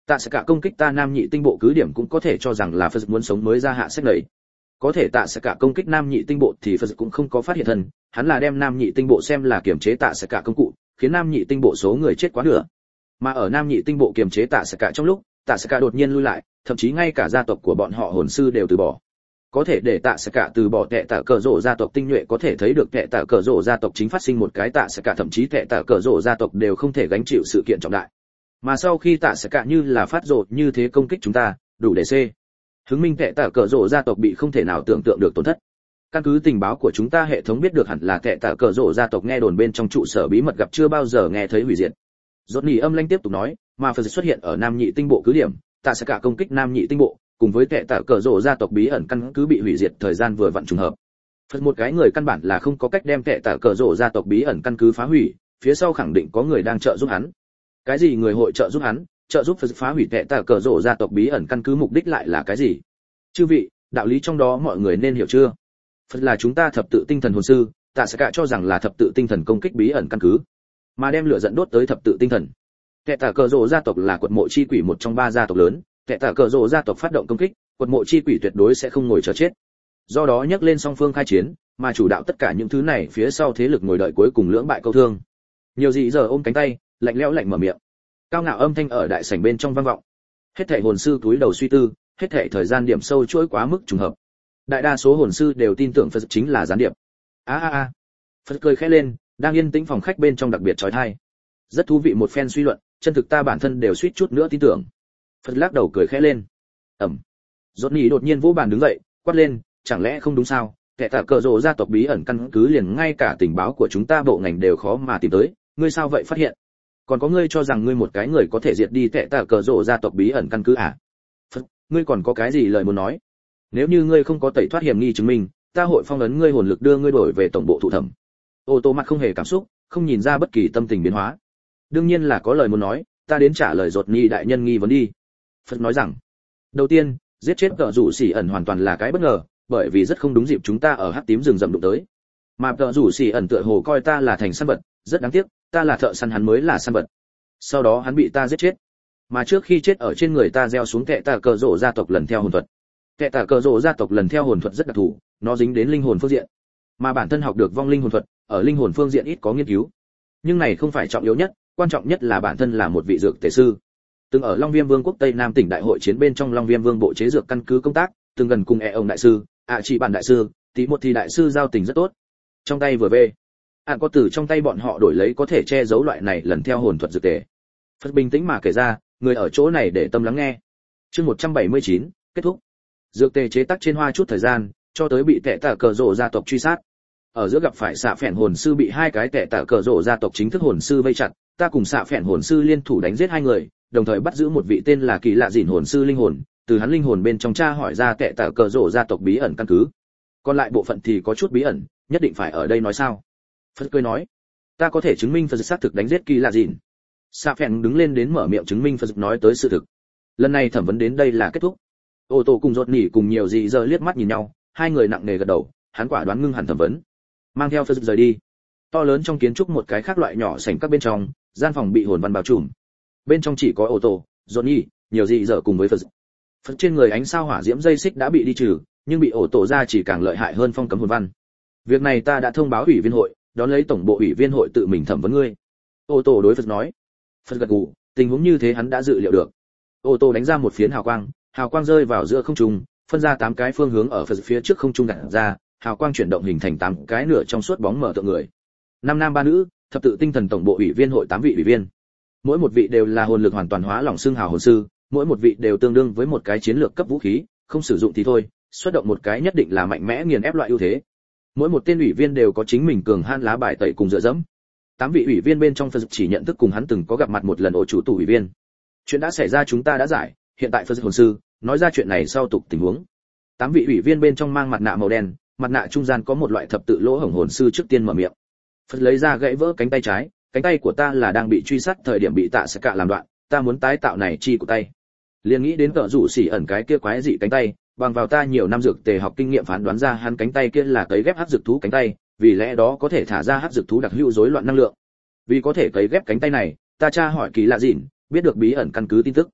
Tạ sẽ cả công kích ta nam nhị tinh bộ cứ điểm cũng có thể cho rằng là Phật muốn sống mới ra hạ sách lầy. Có thể tạ sẽ cả công kích nam nhị tinh bộ thì Phật cũng không có phát hiện thân, hắn là đem nam nhị tinh bộ xem là kiểm chế tạ sẽ cả công cụ, khiến nam nhị tinh bộ số người chết quá nửa. Mà ở nam nhị tinh bộ kiểm chế tạ sẽ cả trong lúc, tạ sẽ cả đột nhiên lui lại, thậm chí ngay cả gia tộc của bọn họ hồn sư đều từ bỏ. Có thể để tạ sẽ cả từ bỏ tệ tạ cờ rổ gia tộc tinh nhuệ, có thể thấy được tệ tạ cờ rổ gia tộc chính phát sinh một cái tạ sẽ cả thậm chí tệ tạ cờ rổ gia tộc đều không thể gánh chịu sự kiện trọng đại. Mà sau khi tạ sẽ cả như là phát rồ như thế công kích chúng ta, đủ để c chứng minh tệ tạ cờ rổ gia tộc bị không thể nào tưởng tượng được tổn thất. Căn cứ tình báo của chúng ta hệ thống biết được hẳn là tệ tạ cờ rổ gia tộc nghe đồn bên trong trụ sở bí mật gặp chưa bao giờ nghe thấy hủy diệt. Rốt nhì âm lanh tiếp tục nói, mà Phật xuất hiện ở nam nhị tinh bộ cứ điểm, tạ sẽ cả công kích nam nhị tinh bộ, cùng với tệ tạ cờ rổ gia tộc bí ẩn căn cứ bị hủy diệt thời gian vừa vặn trùng hợp. Phật một cái người căn bản là không có cách đem tệ tạ cờ rổ gia tộc bí ẩn căn cứ phá hủy, phía sau khẳng định có người đang trợ giúp hắn. Cái gì người hội trợ giúp hắn, trợ giúp Phật phá hủy tệ tạ cờ rổ gia tộc bí ẩn căn cứ, mục đích lại là cái gì? Chư vị, đạo lý trong đó mọi người nên hiểu chưa? Phật là chúng ta thập tự tinh thần hồn sư, tạ sẽ cả cho rằng là thập tự tinh thần công kích bí ẩn căn cứ, mà đem lửa dẫn đốt tới thập tự tinh thần. Tệ tạ cờ rổ gia tộc là quật mộ chi quỷ một trong ba gia tộc lớn, tệ tạ cờ rổ gia tộc phát động công kích, quật mộ chi quỷ tuyệt đối sẽ không ngồi chờ chết. Do đó nhắc lên song phương khai chiến, mà chủ đạo tất cả những thứ này phía sau thế lực ngồi đợi cuối cùng lưỡng bại câu thương. Nhiều dị giờ ôm cánh tay, lạnh lẽo lạnh mở miệng. Cao ngạo âm thanh ở đại sảnh bên trong vang vọng. Hết thảy hồn sư túi đầu suy tư, hết thảy thời gian điểm sâu chuỗi quá mức trùng hợp. Đại đa số hồn sư đều tin tưởng Phật chính là gián điệp. A a a. Phật cười khẽ lên, đang yên tĩnh phòng khách bên trong đặc biệt chói tai. Rất thú vị một phen suy luận, chân thực ta bản thân đều suýt chút nữa tin tưởng. Phật lắc đầu cười khẽ lên. Ẩm. Rốt nhì đột nhiên vỗ bàn đứng dậy, quát lên, chẳng lẽ không đúng sao? Kẻ tạ cờ rồ gia tộc bí ẩn căn cứ liền ngay cả tình báo của chúng ta bộ ngành đều khó mà tìm tới, ngươi sao vậy phát hiện? Còn có ngươi cho rằng ngươi một cái người có thể diệt đi kẻ tạ cờ rồ gia tộc bí ẩn căn cứ à? Phật, ngươi còn có cái gì lời muốn nói? Nếu như ngươi không có tẩy thoát hiểm nghi chứng minh, ta hội phong ấn ngươi hồn lực đưa ngươi đổi về tổng bộ thụ thẩm. Ô tô mặt không hề cảm xúc, không nhìn ra bất kỳ tâm tình biến hóa. Đương nhiên là có lời muốn nói, ta đến trả lời Rốt nhì đại nhân nghi vấn đi. Phật nói rằng, đầu tiên, giết chết tợ rủ xỉ ẩn hoàn toàn là cái bất ngờ, bởi vì rất không đúng dịp chúng ta ở hắc tím rừng rậm đụng tới. Mà tợ rủ xỉ ẩn tựa hồ coi ta là thành săn vật, rất đáng tiếc, ta là thợ săn hắn mới là săn vật. Sau đó hắn bị ta giết chết. Mà trước khi chết ở trên người ta gieo xuống kệ tạ cờ rổ gia tộc lần theo hồn thuật. Kệ tạ cờ rổ gia tộc lần theo hồn thuật rất đặc thù, nó dính đến linh hồn phương diện. Mà bản thân học được vong linh hồn thuật, ở linh hồn phương diện ít có nghiên cứu. Nhưng này không phải trọng yếu nhất, quan trọng nhất là bản thân là một vị dược tề sư. Từng ở Long Viêm Vương quốc Tây Nam tỉnh đại hội chiến bên trong Long Viêm Vương bộ chế dược căn cứ công tác, từng gần cùng e ông đại sư, ạ chỉ bản đại sư, tí một thì đại sư giao tình rất tốt. Trong tay vừa về, ạ có từ trong tay bọn họ đổi lấy có thể che giấu loại này lần theo hồn thuật dược tề. Phật bình tĩnh mà kể ra, người ở chỗ này để tâm lắng nghe. Chương một trăm bảy mươi chín, kết thúc. Dược tề chế tác trên hoa chút thời gian, cho tới bị tệ tạ cờ rổ gia tộc truy sát. Ở giữa gặp phải xạ phèn hồn sư bị hai cái tệ tạ cờ rổ gia tộc chính thức hồn sư vây chặt, ta cùng xạ phèn hồn sư liên thủ đánh giết hai người, đồng thời bắt giữ một vị tên là Kỳ Lạ Dĩn hồn sư linh hồn, từ hắn linh hồn bên trong tra hỏi ra tệ tạ cờ rổ gia tộc bí ẩn căn cứ. Còn lại bộ phận thì có chút bí ẩn, nhất định phải ở đây nói sao? Phật cười nói, ta có thể chứng minh Phật xác thực đánh giết Kỳ Lạ Dĩn. Xạ phèn đứng lên đến mở miệng chứng minh Phật nói tới sự thực. Lần này thẩm vấn đến đây là kết thúc. Ô tô cùng Rốt nhì cùng nhiều dị giờ liếc mắt nhìn nhau, hai người nặng nề gật đầu, hắn quả đoán ngưng hẳn thẩm vấn, mang theo Phật rời đi. To lớn trong kiến trúc một cái khác loại nhỏ sảnh các bên trong, gian phòng bị hồn văn bao trùm. Bên trong chỉ có ô tô, Rốt nhì, nhiều dị giờ cùng với Phật. Phật trên người ánh sao hỏa diễm dây xích đã bị đi trừ, nhưng bị ổ tổ ra chỉ càng lợi hại hơn phong cấm hồn văn. Việc này ta đã thông báo ủy viên hội, đón lấy tổng bộ ủy viên hội tự mình thẩm vấn ngươi. Ô tô đối Phật nói. Phật gật gù, tình huống như thế hắn đã dự liệu được. Ô tô đánh ra một phiến hào quang, hào quang rơi vào giữa không trung, phân ra tám cái phương hướng ở Phật phía trước không trung đặt ra, hào quang chuyển động hình thành tám cái nửa trong suốt bóng mở tượng người. Năm nam ba nữ, thập tự tinh thần tổng bộ ủy viên hội tám vị ủy viên. Mỗi một vị đều là hồn lực hoàn toàn hóa lỏng xương hào hồn sư, mỗi một vị đều tương đương với một cái chiến lược cấp vũ khí, không sử dụng thì thôi, xuất động một cái nhất định là mạnh mẽ nghiền ép loại ưu thế. Mỗi một tên ủy viên đều có chính mình cường han lá bài tẩy cùng dựa dẫm. Tám vị ủy viên bên trong Phật chỉ nhận thức cùng hắn từng có gặp mặt một lần ổ chủ tủ ủy viên. Chuyện đã xảy ra chúng ta đã giải, hiện tại Phật hồn sư nói ra chuyện này sau tục tình huống. Tám vị ủy viên bên trong mang mặt nạ màu đen, mặt nạ trung gian có một loại thập tự lỗ hổng hồn sư trước tiên mở miệng. Phật lấy ra gãy vỡ cánh tay trái, cánh tay của ta là đang bị truy sát thời điểm bị tạ sẽ cạ làm đoạn, ta muốn tái tạo này chi của tay. Liền nghĩ đến tợ rủ xỉ ẩn cái kia quái dị cánh tay, bằng vào ta nhiều năm dược tề học kinh nghiệm phán đoán ra hắn cánh tay kia là cấy ghép hắc dược thú cánh tay, vì lẽ đó có thể thả ra hắc dược thú đặc hữu rối loạn năng lượng. Vì có thể cấy ghép cánh tay này, ta tra hỏi Kỳ Lạ Dĩn, biết được bí ẩn căn cứ tin tức.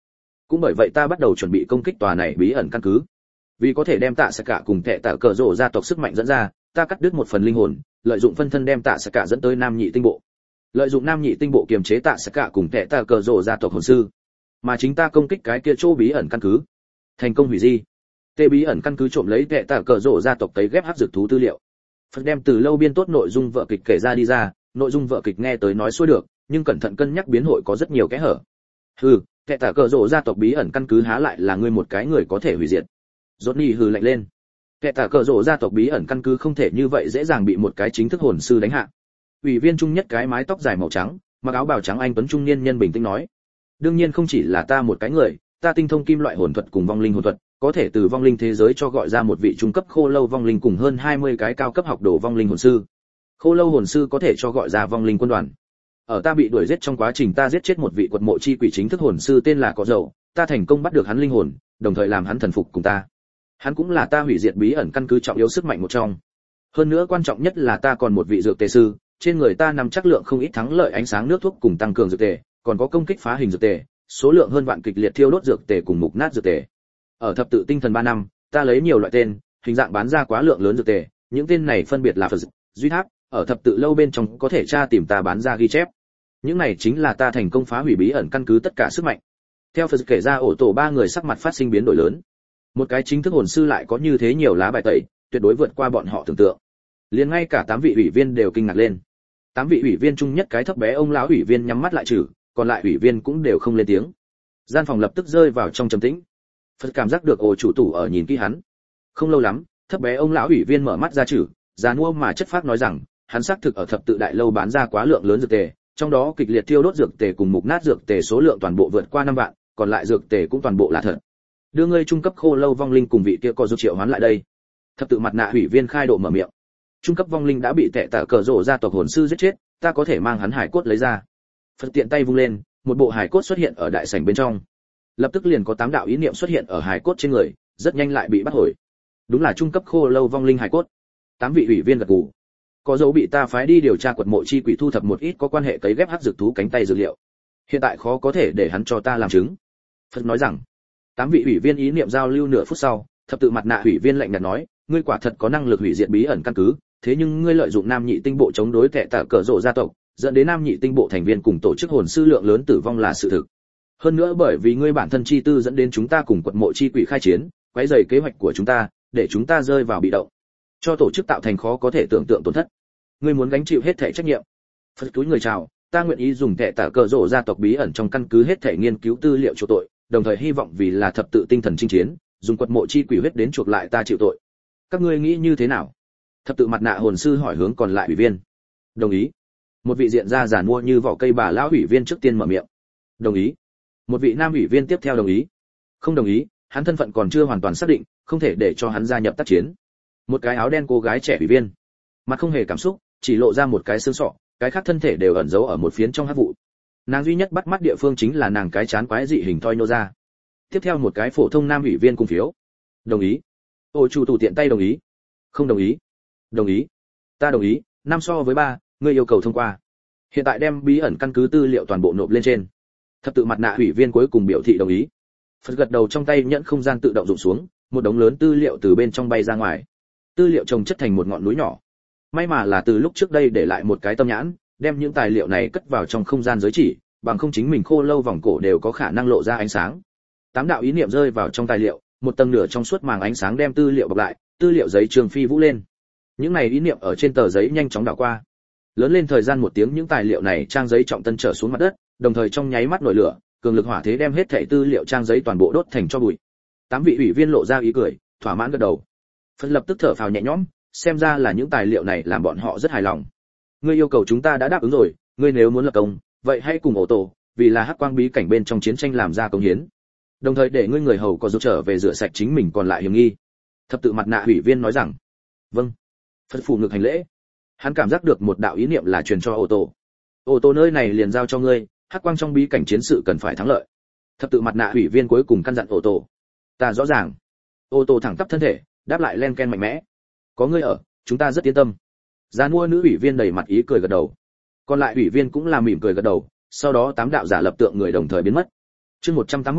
cũng bởi vậy ta bắt đầu chuẩn bị công kích tòa này bí ẩn căn cứ. Vì có thể đem Tạ Sạ Cả cùng Tệ Tạ Cờ Rổ gia tộc sức mạnh dẫn ra, ta cắt đứt một phần linh hồn, lợi dụng phân thân đem Tạ Sạ Cả dẫn tới Nam Nhị Tinh Bộ. Lợi dụng Nam Nhị Tinh Bộ kiềm chế Tạ Sạ Cả cùng Tệ Tạ Cờ Rổ gia tộc hồn sư, mà chính ta công kích cái kia chỗ bí ẩn căn cứ, thành công hủy di. Tê bí ẩn căn cứ trộm lấy Tệ Tạ Cờ Rổ gia tộc tấy ghép hắc dược thú tư liệu. Phật đem từ lâu biên tốt nội dung vở kịch kể ra đi ra, nội dung vở kịch nghe tới nói xuôi được, nhưng cẩn thận cân nhắc biến hội có rất nhiều kẽ hở. Hừ, Tệ Tạ Cờ Rổ gia tộc bí ẩn căn cứ há lại là ngươi một cái người có thể hủy diệt. Johnny hừ lạnh lên. Tệ Tạ Cờ Rổ gia tộc bí ẩn căn cứ không thể như vậy dễ dàng bị một cái chính thức hồn sư đánh hạ. Ủy viên trung nhất cái mái tóc dài màu trắng, mặc áo bào trắng anh tuấn trung niên nhân bình tĩnh nói: đương nhiên không chỉ là ta một cái người, ta tinh thông kim loại hồn thuật cùng vong linh hồn thuật, có thể từ vong linh thế giới cho gọi ra một vị trung cấp khô lâu vong linh cùng hơn hai mươi cái cao cấp học đồ vong linh hồn sư. Khô lâu hồn sư có thể cho gọi ra vong linh quân đoàn. Ở ta bị đuổi giết trong quá trình ta giết chết một vị quật mộ chi quỷ chính thức hồn sư tên là Cỏ Dầu, ta thành công bắt được hắn linh hồn, đồng thời làm hắn thần phục cùng ta. Hắn cũng là ta hủy diệt bí ẩn căn cứ trọng yếu sức mạnh một trong. Hơn nữa quan trọng nhất là ta còn một vị dược tề sư, trên người ta nằm chắc lượng không ít thắng lợi ánh sáng nước thuốc cùng tăng cường dược tề, còn có công kích phá hình dược tề, số lượng hơn vạn kịch liệt thiêu đốt dược tề cùng mục nát dược tề. Ở thập tự tinh thần ba năm, ta lấy nhiều loại tên, hình dạng bán ra quá lượng lớn dược tề, những tên này phân biệt là Phật, Duy Tháp, ở thập tự lâu bên trong có thể tra tìm ta bán ra ghi chép. Những này chính là ta thành công phá hủy bí ẩn căn cứ tất cả sức mạnh. Theo Phật kể ra, ổ tổ ba người sắc mặt phát sinh biến đổi lớn. Một cái chính thức hồn sư lại có như thế nhiều lá bài tẩy, tuyệt đối vượt qua bọn họ tưởng tượng. Liền ngay cả tám vị ủy viên đều kinh ngạc lên. Tám vị ủy viên chung nhất cái thấp bé ông lão ủy viên nhắm mắt lại trừ, còn lại ủy viên cũng đều không lên tiếng. Gian phòng lập tức rơi vào trong trầm tĩnh. Phật cảm giác được ổ chủ tủ ở nhìn kỹ hắn. Không lâu lắm, thấp bé ông lão ủy viên mở mắt ra trừ, già nua mà chất phác nói rằng, hắn xác thực ở thập tự đại lâu bán ra quá lượng lớn dược tề, trong đó kịch liệt thiêu đốt dược tề cùng mục nát dược tề số lượng toàn bộ vượt qua năm vạn, còn lại dược tề cũng toàn bộ là thật. Đưa ngươi trung cấp khô lâu vong linh cùng vị kia có giúp triệu hoán lại đây. Thập tự mặt nạ ủy viên khai độ mở miệng. Trung cấp vong linh đã bị Tệ Tạ Cờ Rổ gia tộc hồn sư giết chết, ta có thể mang hắn hải cốt lấy ra. Phật tiện tay vung lên, một bộ hải cốt xuất hiện ở đại sảnh bên trong. Lập tức liền có tám đạo ý niệm xuất hiện ở hải cốt trên người, rất nhanh lại bị bắt hồi. Đúng là trung cấp khô lâu vong linh hải cốt. Tám vị ủy viên gật gù. Có dấu bị ta phái đi điều tra quật mộ chi quỷ thu thập một ít có quan hệ cấy ghép hắc dược thú cánh tay dược liệu. Hiện tại khó có thể để hắn cho ta làm chứng. Phật nói rằng. Tám vị ủy viên ý niệm giao lưu nửa phút sau, thập tự mặt nạ ủy viên lạnh nhạt nói, ngươi quả thật có năng lực hủy diệt bí ẩn căn cứ, thế nhưng ngươi lợi dụng Nam Nhị Tinh Bộ chống đối Tệ Tạ Cờ Rổ gia tộc, dẫn đến Nam Nhị Tinh Bộ thành viên cùng tổ chức hồn sư lượng lớn tử vong là sự thực. Hơn nữa bởi vì ngươi bản thân chi tư dẫn đến chúng ta cùng quật mộ chi quỷ khai chiến, quấy rầy kế hoạch của chúng ta, để chúng ta rơi vào bị động, cho tổ chức tạo thành khó có thể tưởng tượng tổn thất. Ngươi muốn gánh chịu hết thảy trách nhiệm. Phật túi người chào, ta nguyện ý dùng Tệ Tạ Cờ Rổ gia tộc bí ẩn trong căn cứ hết thảy nghiên cứu tư liệu chỗ tội, đồng thời hy vọng vì là thập tự tinh thần chinh chiến, dùng quật mộ chi quỷ huyết đến chuộc lại ta chịu tội. Các ngươi nghĩ như thế nào? Thập tự mặt nạ hồn sư hỏi hướng còn lại ủy viên. Đồng ý. Một vị diện da giản mua như vỏ cây bà lão ủy viên trước tiên mở miệng. Đồng ý. Một vị nam ủy viên tiếp theo đồng ý. Không đồng ý, hắn thân phận còn chưa hoàn toàn xác định, không thể để cho hắn gia nhập tác chiến. Một cái áo đen cô gái trẻ ủy viên, mặt không hề cảm xúc, chỉ lộ ra một cái xương sọ, cái khác thân thể đều ẩn giấu ở một phiến trong hắc vụ. Nàng duy nhất bắt mắt địa phương chính là nàng cái chán quái dị hình thoi nô ra. Tiếp theo một cái phổ thông nam ủy viên cùng phiếu. Đồng ý. Ôi chủ tủ tiện tay đồng ý. Không đồng ý. Đồng ý. Ta đồng ý, năm so với ba, ngươi yêu cầu thông qua. Hiện tại đem bí ẩn căn cứ tư liệu toàn bộ nộp lên trên. Thập tự mặt nạ ủy viên cuối cùng biểu thị đồng ý. Phật gật đầu, trong tay nhẫn không gian tự động rụng xuống, một đống lớn tư liệu từ bên trong bay ra ngoài. Tư liệu chồng chất thành một ngọn núi nhỏ. May mà là từ lúc trước đây để lại một cái tâm nhãn, đem những tài liệu này cất vào trong không gian giới chỉ, bằng không chính mình khô lâu vòng cổ đều có khả năng lộ ra ánh sáng. Tám đạo ý niệm rơi vào trong tài liệu, một tầng nửa trong suốt màng ánh sáng đem tư liệu bọc lại, tư liệu giấy trường phi vũ lên. Những này ý niệm ở trên tờ giấy nhanh chóng đảo qua. Lớn lên thời gian một tiếng, những tài liệu này trang giấy trọng tân trở xuống mặt đất, đồng thời trong nháy mắt nổi lửa, cường lực hỏa thế đem hết thảy tư liệu trang giấy toàn bộ đốt thành tro bụi. Tám vị ủy viên lộ ra ý cười, thỏa mãn gật đầu. Phật lập tức thở phào nhẹ nhõm, xem ra là những tài liệu này làm bọn họ rất hài lòng. Ngươi yêu cầu chúng ta đã đáp ứng rồi, ngươi nếu muốn lập công, vậy hãy cùng ổ tổ, vì là hắc quang bí cảnh bên trong chiến tranh làm ra công hiến. Đồng thời để ngươi người hầu có giúp trở về rửa sạch chính mình còn lại hiểm nghi. Thập tự mặt nạ ủy viên nói rằng, vâng. Phật phủ ngực hành lễ. Hắn cảm giác được một đạo ý niệm là truyền cho ổ tổ. Ổ tổ nơi này liền giao cho ngươi, hắc quang trong bí cảnh chiến sự cần phải thắng lợi. Thập tự mặt nạ ủy viên cuối cùng căn dặn ổ tổ. Ta rõ ràng. Ổ tổ thẳng tắp thân thể, đáp lại len ken mạnh mẽ. Có ngươi ở, chúng ta rất yên tâm. Già mua nữ ủy viên đầy mặt ý cười gật đầu. Còn lại ủy viên cũng là mỉm cười gật đầu, sau đó tám đạo giả lập tượng người đồng thời biến mất. Chương một trăm tám mươi,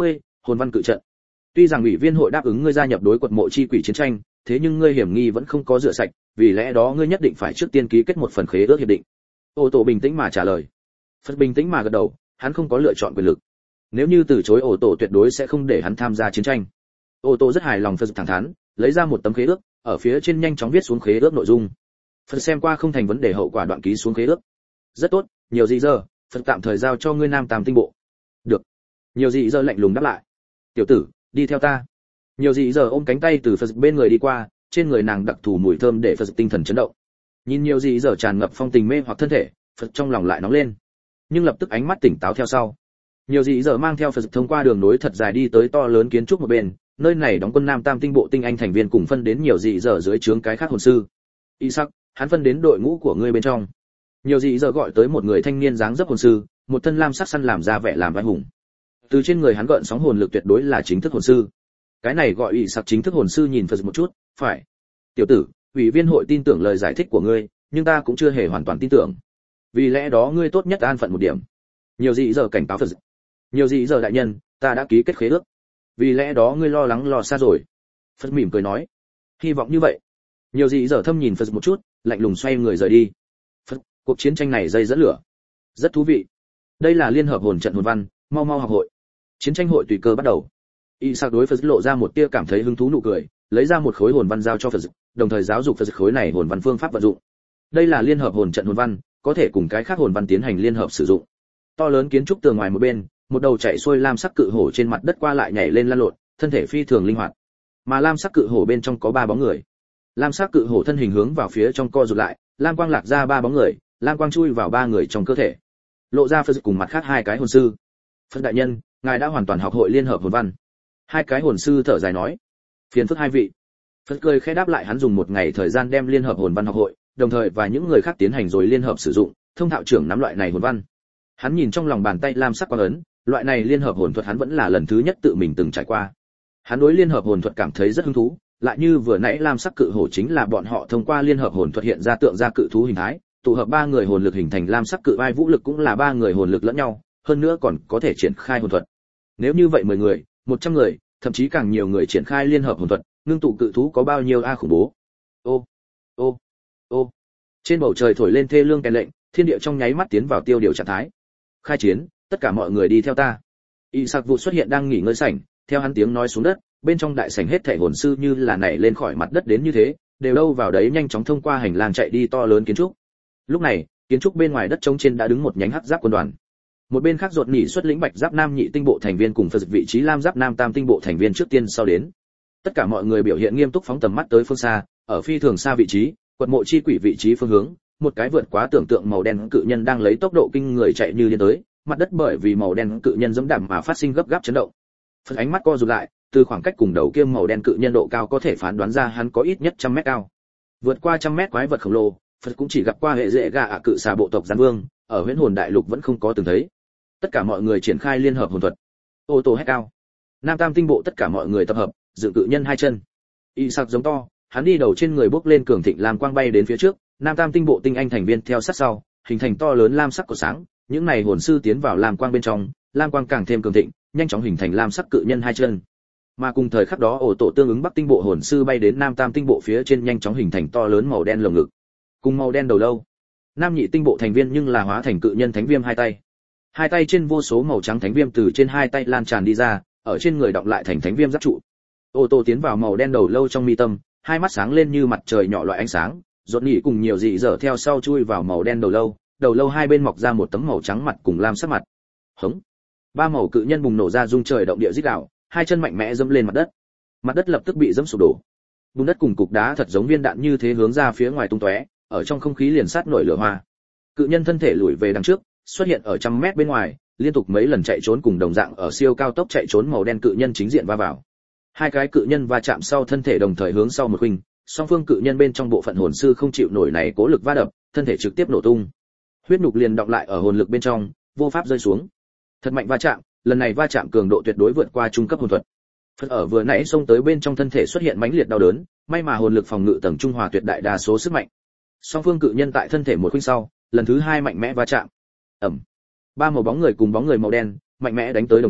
hồn văn cự trận. Tuy rằng ủy viên hội đáp ứng ngươi gia nhập đối quật mộ chi quỷ chiến tranh, thế nhưng ngươi hiểm nghi vẫn không có rửa sạch, vì lẽ đó ngươi nhất định phải trước tiên ký kết một phần khế ước hiệp định. Ô tô bình tĩnh mà trả lời. Phật bình tĩnh mà gật đầu, hắn không có lựa chọn quyền lực. Nếu như từ chối ô tô tuyệt đối sẽ không để hắn tham gia chiến tranh. Ô tô rất hài lòng Phật thẳng thắn, lấy ra một tấm khế ước, ở phía trên nhanh chóng viết xuống khế ước nội dung. Phật xem qua không thành vấn đề hậu quả đoạn ký xuống khế ước. Rất tốt, nhiều gì giờ, Phật tạm thời giao cho ngươi Nam Tam tinh bộ. Được. Nhiều gì giờ lạnh lùng đáp lại. Tiểu tử, đi theo ta. Nhiều gì giờ ôm cánh tay từ Phật bên người đi qua, trên người nàng đặc thù mùi thơm để Phật tinh thần chấn động. Nhìn nhiều gì giờ tràn ngập phong tình mê hoặc thân thể, Phật trong lòng lại nóng lên, nhưng lập tức ánh mắt tỉnh táo theo sau. Nhiều gì giờ mang theo Phật thông qua đường nối thật dài đi tới to lớn kiến trúc một bên, nơi này đóng quân Nam Tam tinh bộ tinh anh thành viên cùng phân đến nhiều gì giờ dưới trướng cái khác hồn sư. Isaac, hắn phân đến đội ngũ của ngươi bên trong. Nhiều gì giờ gọi tới một người thanh niên dáng dấp hồn sư, một thân lam sắc săn làm ra vẻ làm vai hùng. Từ trên người hắn gợn sóng hồn lực tuyệt đối là chính thức hồn sư. Cái này gọi Isaac chính thức hồn sư nhìn Phật một chút, phải. Tiểu tử, ủy viên hội tin tưởng lời giải thích của ngươi, nhưng ta cũng chưa hề hoàn toàn tin tưởng. Vì lẽ đó ngươi tốt nhất an phận một điểm. Nhiều gì giờ cảnh cáo Phật. Nhiều gì giờ đại nhân, ta đã ký kết khế ước. Vì lẽ đó ngươi lo lắng lo xa rồi. Phật mỉm cười nói. Hy vọng như vậy. Nhiều gì giờ thâm nhìn Phật một chút, lạnh lùng xoay người rời đi. Phật, cuộc chiến tranh này dây dẫn lửa. Rất thú vị. Đây là liên hợp hồn trận hồn văn, mau mau học hội. Chiến tranh hội tùy cơ bắt đầu. Isaac đối Phật lộ ra một tia cảm thấy hứng thú nụ cười, lấy ra một khối hồn văn giao cho Phật, đồng thời giáo dục Phật khối này hồn văn phương pháp vận dụng. Đây là liên hợp hồn trận hồn văn, có thể cùng cái khác hồn văn tiến hành liên hợp sử dụng. To lớn kiến trúc tường ngoài một bên, một đầu chạy xuôi lam sắc cự hổ trên mặt đất qua lại nhảy lên lăn lộn, thân thể phi thường linh hoạt. Mà lam sắc cự hổ bên trong có ba bóng người. Lam sắc cự hổ thân hình hướng vào phía trong co rụt lại, lam quang lạc ra ba bóng người, lam quang chui vào ba người trong cơ thể. Lộ ra Phật cùng mặt khác hai cái hồn sư. Phật đại nhân, ngài đã hoàn toàn học hội liên hợp hồn văn. Hai cái hồn sư thở dài nói. Phiền phức hai vị. Phật cười khẽ đáp lại, hắn dùng một ngày thời gian đem liên hợp hồn văn học hội, đồng thời và những người khác tiến hành rồi liên hợp sử dụng, thông thạo trưởng nắm loại này hồn văn. Hắn nhìn trong lòng bàn tay lam sắc quang ấn, loại này liên hợp hồn thuật hắn vẫn là lần thứ nhất tự mình từng trải qua. Hắn đối liên hợp hồn thuật cảm thấy rất hứng thú, lại như vừa nãy lam sắc cự hổ chính là bọn họ thông qua liên hợp hồn thuật hiện ra tượng ra cự thú hình thái, tụ hợp ba người hồn lực hình thành lam sắc cự vai vũ lực cũng là ba người hồn lực lẫn nhau, hơn nữa còn có thể triển khai hồn thuật. Nếu như vậy mười người, một trăm người, thậm chí càng nhiều người triển khai liên hợp hồn thuật, ngưng tụ cự thú có bao nhiêu a khủng bố. Ô, ô, ô. Trên bầu trời thổi lên thê lương kèn lệnh, thiên địa trong nháy mắt tiến vào tiêu điều trạng thái. Khai chiến, tất cả mọi người đi theo ta. Isaac vụ xuất hiện đang nghỉ ngơi sảnh, theo hắn tiếng nói xuống đất, bên trong đại sảnh hết thảy hồn sư như là nảy lên khỏi mặt đất đến như thế, đều đâu vào đấy nhanh chóng thông qua hành lang chạy đi to lớn kiến trúc. Lúc này, kiến trúc bên ngoài đất trống trên đã đứng một nhánh hắc giáp quân đoàn. Một bên khác rột nỉ xuất lĩnh bạch giáp nam nhị tinh bộ thành viên cùng Phật vị trí lam giáp nam tam tinh bộ thành viên trước tiên sau đến. Tất cả mọi người biểu hiện nghiêm túc phóng tầm mắt tới phương xa, ở phi thường xa vị trí, quật mộ chi quỷ vị trí phương hướng, một cái vượt quá tưởng tượng màu đen cự nhân đang lấy tốc độ kinh người chạy như điên tới, mặt đất bởi vì màu đen cự nhân giẫm đạp mà phát sinh gấp gáp chấn động. Phật ánh mắt co rụt lại, từ khoảng cách cùng đầu kia màu đen cự nhân độ cao có thể phán đoán ra hắn có ít nhất trăm mét cao. Vượt qua trăm mét quái vật khổng lồ, Phật cũng chỉ gặp qua hệ dễ gà ạ cự xà bộ tộc gián vương, ở huyễn hồn đại lục vẫn không có từng thấy. Tất cả mọi người triển khai liên hợp hồn thuật. Ô tô hét cao. Nam tam tinh bộ tất cả mọi người tập hợp, dựng cự nhân hai chân. Isaac giống to, hắn đi đầu trên người bốc lên cường thịnh lam quang bay đến phía trước, Nam tam tinh bộ tinh anh thành viên theo sát sau, hình thành to lớn lam sắc của sáng, những này hồn sư tiến vào lam quang bên trong, lam quang càng thêm cường thịnh, nhanh chóng hình thành lam sắc cự nhân hai chân. Mà cùng thời khắc đó ổ tổ tương ứng bắc tinh bộ hồn sư bay đến Nam tam tinh bộ phía trên nhanh chóng hình thành to lớn màu đen lồng ngực, cùng màu đen đầu lâu. Nam nhị tinh bộ thành viên nhưng là hóa thành cự nhân thánh viêm hai tay. Hai tay trên vô số màu trắng thánh viêm từ trên hai tay lan tràn đi ra, ở trên người đọng lại thành thánh viêm giáp trụ. Ô tô tiến vào màu đen đầu lâu trong mi tâm, hai mắt sáng lên như mặt trời nhỏ loại ánh sáng, rốt nhỉ cùng nhiều dị dở theo sau chui vào màu đen đầu lâu, đầu lâu hai bên mọc ra một tấm màu trắng mặt cùng lam sắc mặt. Hống. Ba màu cự nhân bùng nổ ra rung trời động địa rít gào, hai chân mạnh mẽ dẫm lên mặt đất. Mặt đất lập tức bị dẫm sụp đổ. Bùn đất cùng cục đá thật giống viên đạn như thế hướng ra phía ngoài tung tóe, ở trong không khí liền sát nổi lửa hoa. Cự nhân thân thể lùi về đằng trước, xuất hiện ở trăm mét bên ngoài, liên tục mấy lần chạy trốn cùng đồng dạng ở siêu cao tốc chạy trốn màu đen cự nhân chính diện va vào. Hai cái cự nhân va chạm sau thân thể đồng thời hướng sau một khuynh, song phương cự nhân bên trong bộ phận hồn sư không chịu nổi này cố lực va đập, thân thể trực tiếp nổ tung. Huyết nhục liền đọng lại ở hồn lực bên trong, vô pháp rơi xuống. Thật mạnh va chạm, lần này va chạm cường độ tuyệt đối vượt qua trung cấp hồn thuật. Phật ở vừa nãy xông tới bên trong thân thể xuất hiện mãnh liệt đau đớn, may mà hồn lực phòng ngự tầng trung hòa tuyệt đại đa số sức mạnh. Song phương cự nhân tại thân thể một khuynh sau, lần thứ hai mạnh mẽ va chạm. Ầm. Ba màu bóng người cùng bóng người màu đen, mạnh mẽ đánh tới đồng thời,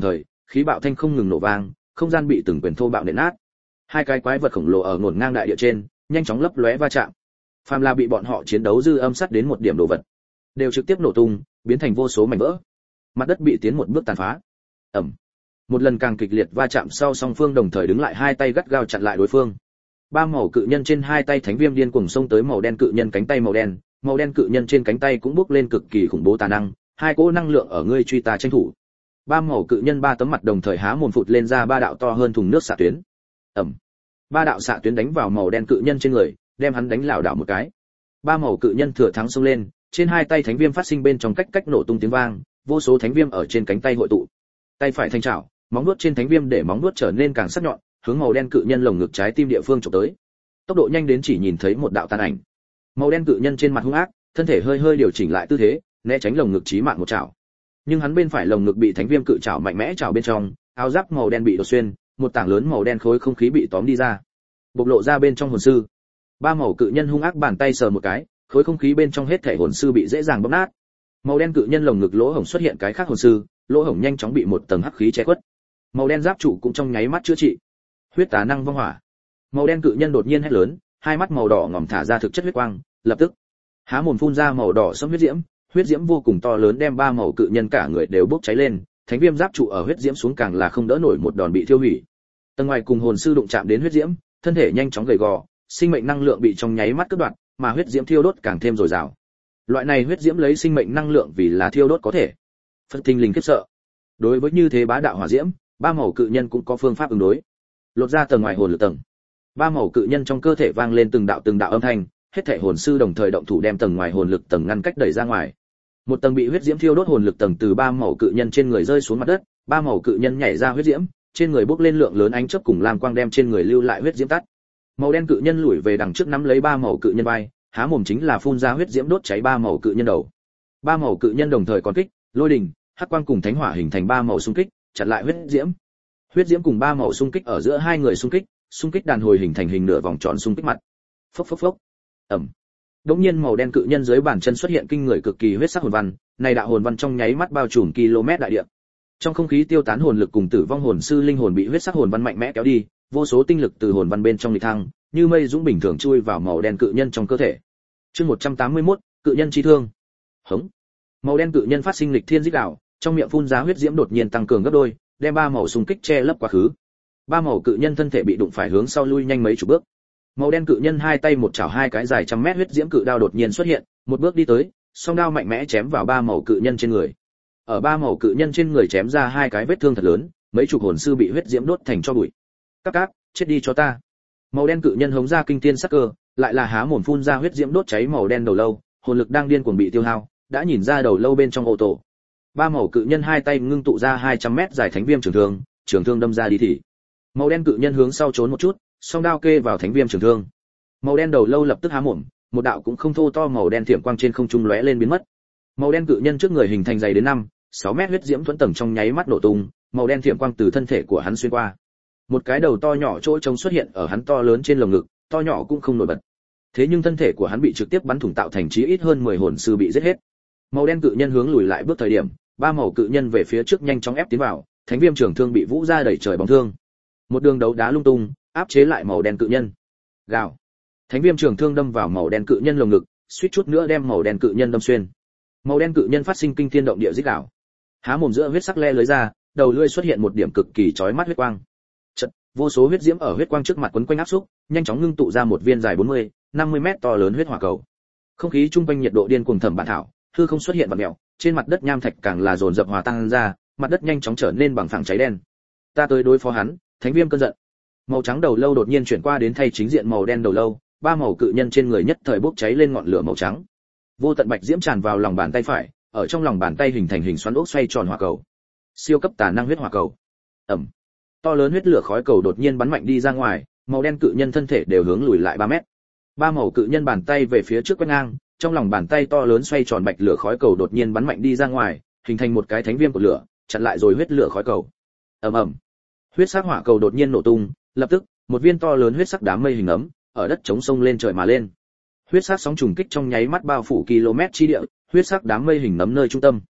khí bạo thanh không ngừng nổ vang, không gian bị từng quyền thô bạo nện nát. Hai cái quái vật khổng lồ ở ngổn ngang đại địa trên, nhanh chóng lấp lóe va chạm. Phàm là bị bọn họ chiến đấu dư âm sắt đến một điểm đồ vật, đều trực tiếp nổ tung, biến thành vô số mảnh vỡ. Mặt đất bị tiến một bước tàn phá. Ầm. Một lần càng kịch liệt va chạm sau, song phương đồng thời đứng lại, hai tay gắt gao chặn lại đối phương. Ba màu cự nhân trên hai tay thánh viêm điên cuồng xông tới màu đen cự nhân cánh tay màu đen, màu đen cự nhân trên cánh tay cũng bốc lên cực kỳ khủng bố tà năng, hai cỗ năng lượng ở ngươi truy tà tranh thủ. Ba màu cự nhân ba tấm mặt đồng thời há mồm phụt lên ra ba đạo to hơn thùng nước xạ tuyến. Ầm. Ba đạo xạ tuyến đánh vào màu đen cự nhân trên người, đem hắn đánh lảo đảo một cái. Ba màu cự nhân thừa thắng xông lên, trên hai tay thánh viêm phát sinh bên trong cách cách nổ tung tiếng vang, vô số thánh viêm ở trên cánh tay hội tụ. Tay phải thành chảo, móng vuốt trên thánh viêm để móng vuốt trở nên càng sắc nhọn, hướng màu đen cự nhân lồng ngực trái tim địa phương chụp tới. Tốc độ nhanh đến chỉ nhìn thấy một đạo tàn ảnh. Màu đen cự nhân trên mặt hung ác, thân thể hơi hơi điều chỉnh lại tư thế, né tránh lồng ngực chí mạng một chảo. Nhưng hắn bên phải lồng ngực bị thánh viêm cự chảo mạnh mẽ chảo bên trong, áo giáp màu đen bị đột xuyên, một tảng lớn màu đen khối không khí bị tóm đi ra, bộc lộ ra bên trong hồn sư. Ba màu cự nhân hung ác bàn tay sờ một cái, khối không khí bên trong hết thể hồn sư bị dễ dàng bóp nát. Màu đen cự nhân lồng ngực lỗ hổng xuất hiện cái khác hồn sư, lỗ hổng nhanh chóng bị một tầng hắc khí che khuất. Màu đen giáp trụ cũng trong nháy mắt chữa trị. Huyết tà năng vong hỏa. Màu đen cự nhân đột nhiên hét lớn, hai mắt màu đỏ ngòm thả ra thực chất huyết quang, lập tức há mồm phun ra màu đỏ sẫm huyết diễm, huyết diễm vô cùng to lớn đem ba màu cự nhân cả người đều bốc cháy lên, thánh viêm giáp trụ ở huyết diễm xuống càng là không đỡ nổi một đòn bị thiêu hủy. Tầng ngoài cùng hồn sư đụng chạm đến huyết diễm, thân thể nhanh chóng gầy gò, sinh mệnh năng lượng bị trong nháy mắt cắt đoạn, mà huyết diễm thiêu đốt càng thêm dồi dào. Loại này huyết diễm lấy sinh mệnh năng lượng vì là thiêu đốt có thể. Phật Tinh Linh khiếp sợ. Đối với như thế bá đạo hỏa diễm, ba màu cự nhân cũng có phương pháp ứng đối. Lột ra tầng ngoài hồn lực tầng. Ba màu cự nhân trong cơ thể vang lên từng đạo từng đạo âm thanh, hết thảy hồn sư đồng thời động thủ đem tầng ngoài hồn lực tầng ngăn cách đẩy ra ngoài. Một tầng bị huyết diễm thiêu đốt hồn lực tầng từ ba màu cự nhân trên người rơi xuống mặt đất, ba màu cự nhân nhảy ra huyết diễm, trên người bốc lên lượng lớn ánh chớp cùng lam quang đem trên người lưu lại huyết diễm tắt. Màu đen cự nhân lùi về đằng trước nắm lấy ba màu cự nhân vai, há mồm chính là phun ra huyết diễm đốt cháy ba màu cự nhân đầu. Ba màu cự nhân đồng thời còn kích, lôi đình, hắc quang cùng thánh hỏa hình thành ba màu xung kích, chặn lại huyết diễm. Huyết diễm cùng ba màu xung kích ở giữa hai người xung kích, xung kích đàn hồi hình thành hình nửa vòng tròn xung kích mặt. Phốc phốc phốc. Ầm. Đột nhiên màu đen cự nhân dưới bàn chân xuất hiện kinh người cực kỳ huyết sắc hồn văn, này đạo hồn văn trong nháy mắt bao trùm km đại địa. Trong không khí tiêu tán hồn lực cùng tử vong hồn sư linh hồn bị huyết sắc hồn văn mạnh mẽ kéo đi, vô số tinh lực từ hồn văn bên trong nghịch thăng, như mây dũng bình thường chui vào màu đen cự nhân trong cơ thể. Chương một trăm tám mươi mốt, cự nhân chi thương. Hống. Màu đen cự nhân phát sinh lịch thiên rít gào, trong miệng phun ra huyết diễm đột nhiên tăng cường gấp đôi, đem ba màu xung kích che lấp quá khứ. Ba màu cự nhân thân thể bị đụng phải hướng sau lui nhanh mấy chục bước. Màu đen cự nhân hai tay một chảo hai cái dài trăm mét huyết diễm cự đao đột nhiên xuất hiện, một bước đi tới, song đao mạnh mẽ chém vào ba màu cự nhân trên người. Ở ba màu cự nhân trên người chém ra hai cái vết thương thật lớn, mấy chục hồn sư bị huyết diễm đốt thành tro bụi. Các các, chết đi cho ta. Màu đen cự nhân hống ra kinh thiên sắc cơ, lại là há mồm phun ra huyết diễm đốt cháy màu đen đầu lâu, hồn lực đang điên cuồng bị tiêu hao, đã nhìn ra đầu lâu bên trong ô tổ. Ba màu cự nhân hai tay ngưng tụ ra hai trăm mét dài thánh viêm trường thương, trường thương đâm ra đi thì. Màu đen cự nhân hướng sau trốn một chút, song đao kê vào thánh viêm trường thương. Màu đen đầu lâu lập tức há mồm, một đạo cũng không thô to màu đen thiểm quang trên không trung lóe lên biến mất. Màu đen cự nhân trước người hình thành dày đến năm, sáu mét huyết diễm thuẫn tầng trong nháy mắt nổ tung, màu đen thiểm quang từ thân thể của hắn xuyên qua. Một cái đầu to nhỏ chỗ trống xuất hiện ở hắn to lớn trên lồng ngực, to nhỏ cũng không nổi bật. Thế nhưng thân thể của hắn bị trực tiếp bắn thủng tạo thành chí ít hơn mười hồn sư bị giết hết. Màu đen cự nhân hướng lùi lại bước thời điểm, ba màu cự nhân về phía trước nhanh chóng ép tiến vào, thánh viêm trường thương bị vũ ra đẩy trời bóng thương. Một đường đấu đá lung tung, áp chế lại màu đen cự nhân. Gào. Thánh viêm trường thương đâm vào màu đen cự nhân lồng ngực, suýt chút nữa đem màu đen cự nhân đâm xuyên. Màu đen cự nhân phát sinh kinh thiên động địa rít gào. Há mồm giữa huyết sắc le lưới ra, đầu lưỡi xuất hiện một điểm cực kỳ chói mắt huyết quang. Chợt, vô số huyết diễm ở huyết quang trước mặt quấn quanh áp xúc, nhanh chóng ngưng tụ ra một viên dài bốn mươi, năm mươi mét to lớn huyết hỏa cầu. Không khí trung quanh nhiệt độ điên cuồng thẩm bản thảo, hư không xuất hiện vặn mèo, trên mặt đất nham thạch càng là dồn dập hòa tan ra, mặt đất nhanh chóng trở nên bằng phẳng cháy đen. Ta tới đối phó hắn, thánh viêm cơn giận. Màu trắng đầu lâu đột nhiên chuyển qua đến thay chính diện màu đen đầu lâu, ba màu cự nhân trên người nhất thời bốc cháy lên ngọn lửa màu trắng. Vô tận bạch diễm tràn vào lòng bàn tay phải, ở trong lòng bàn tay hình thành hình xoắn ốc xoay tròn hỏa cầu. Siêu cấp tà năng huyết hỏa cầu. Ầm. To lớn huyết lửa khói cầu đột nhiên bắn mạnh đi ra ngoài, màu đen cự nhân thân thể đều hướng lùi lại ba mét. Ba màu cự nhân bàn tay về phía trước quét ngang, trong lòng bàn tay to lớn xoay tròn bạch lửa khói cầu đột nhiên bắn mạnh đi ra ngoài, hình thành một cái thánh viêm của lửa, chặn lại rồi huyết lửa khói cầu. Ầm ầm. Huyết sắc hỏa cầu đột nhiên nổ tung, lập tức, một viên to lớn huyết sắc đám mây hình ấm, ở đất chống sông lên trời mà lên. Huyết sắc sóng trùng kích trong nháy mắt bao phủ km chi địa, huyết sắc đám mây hình nấm nơi trung tâm.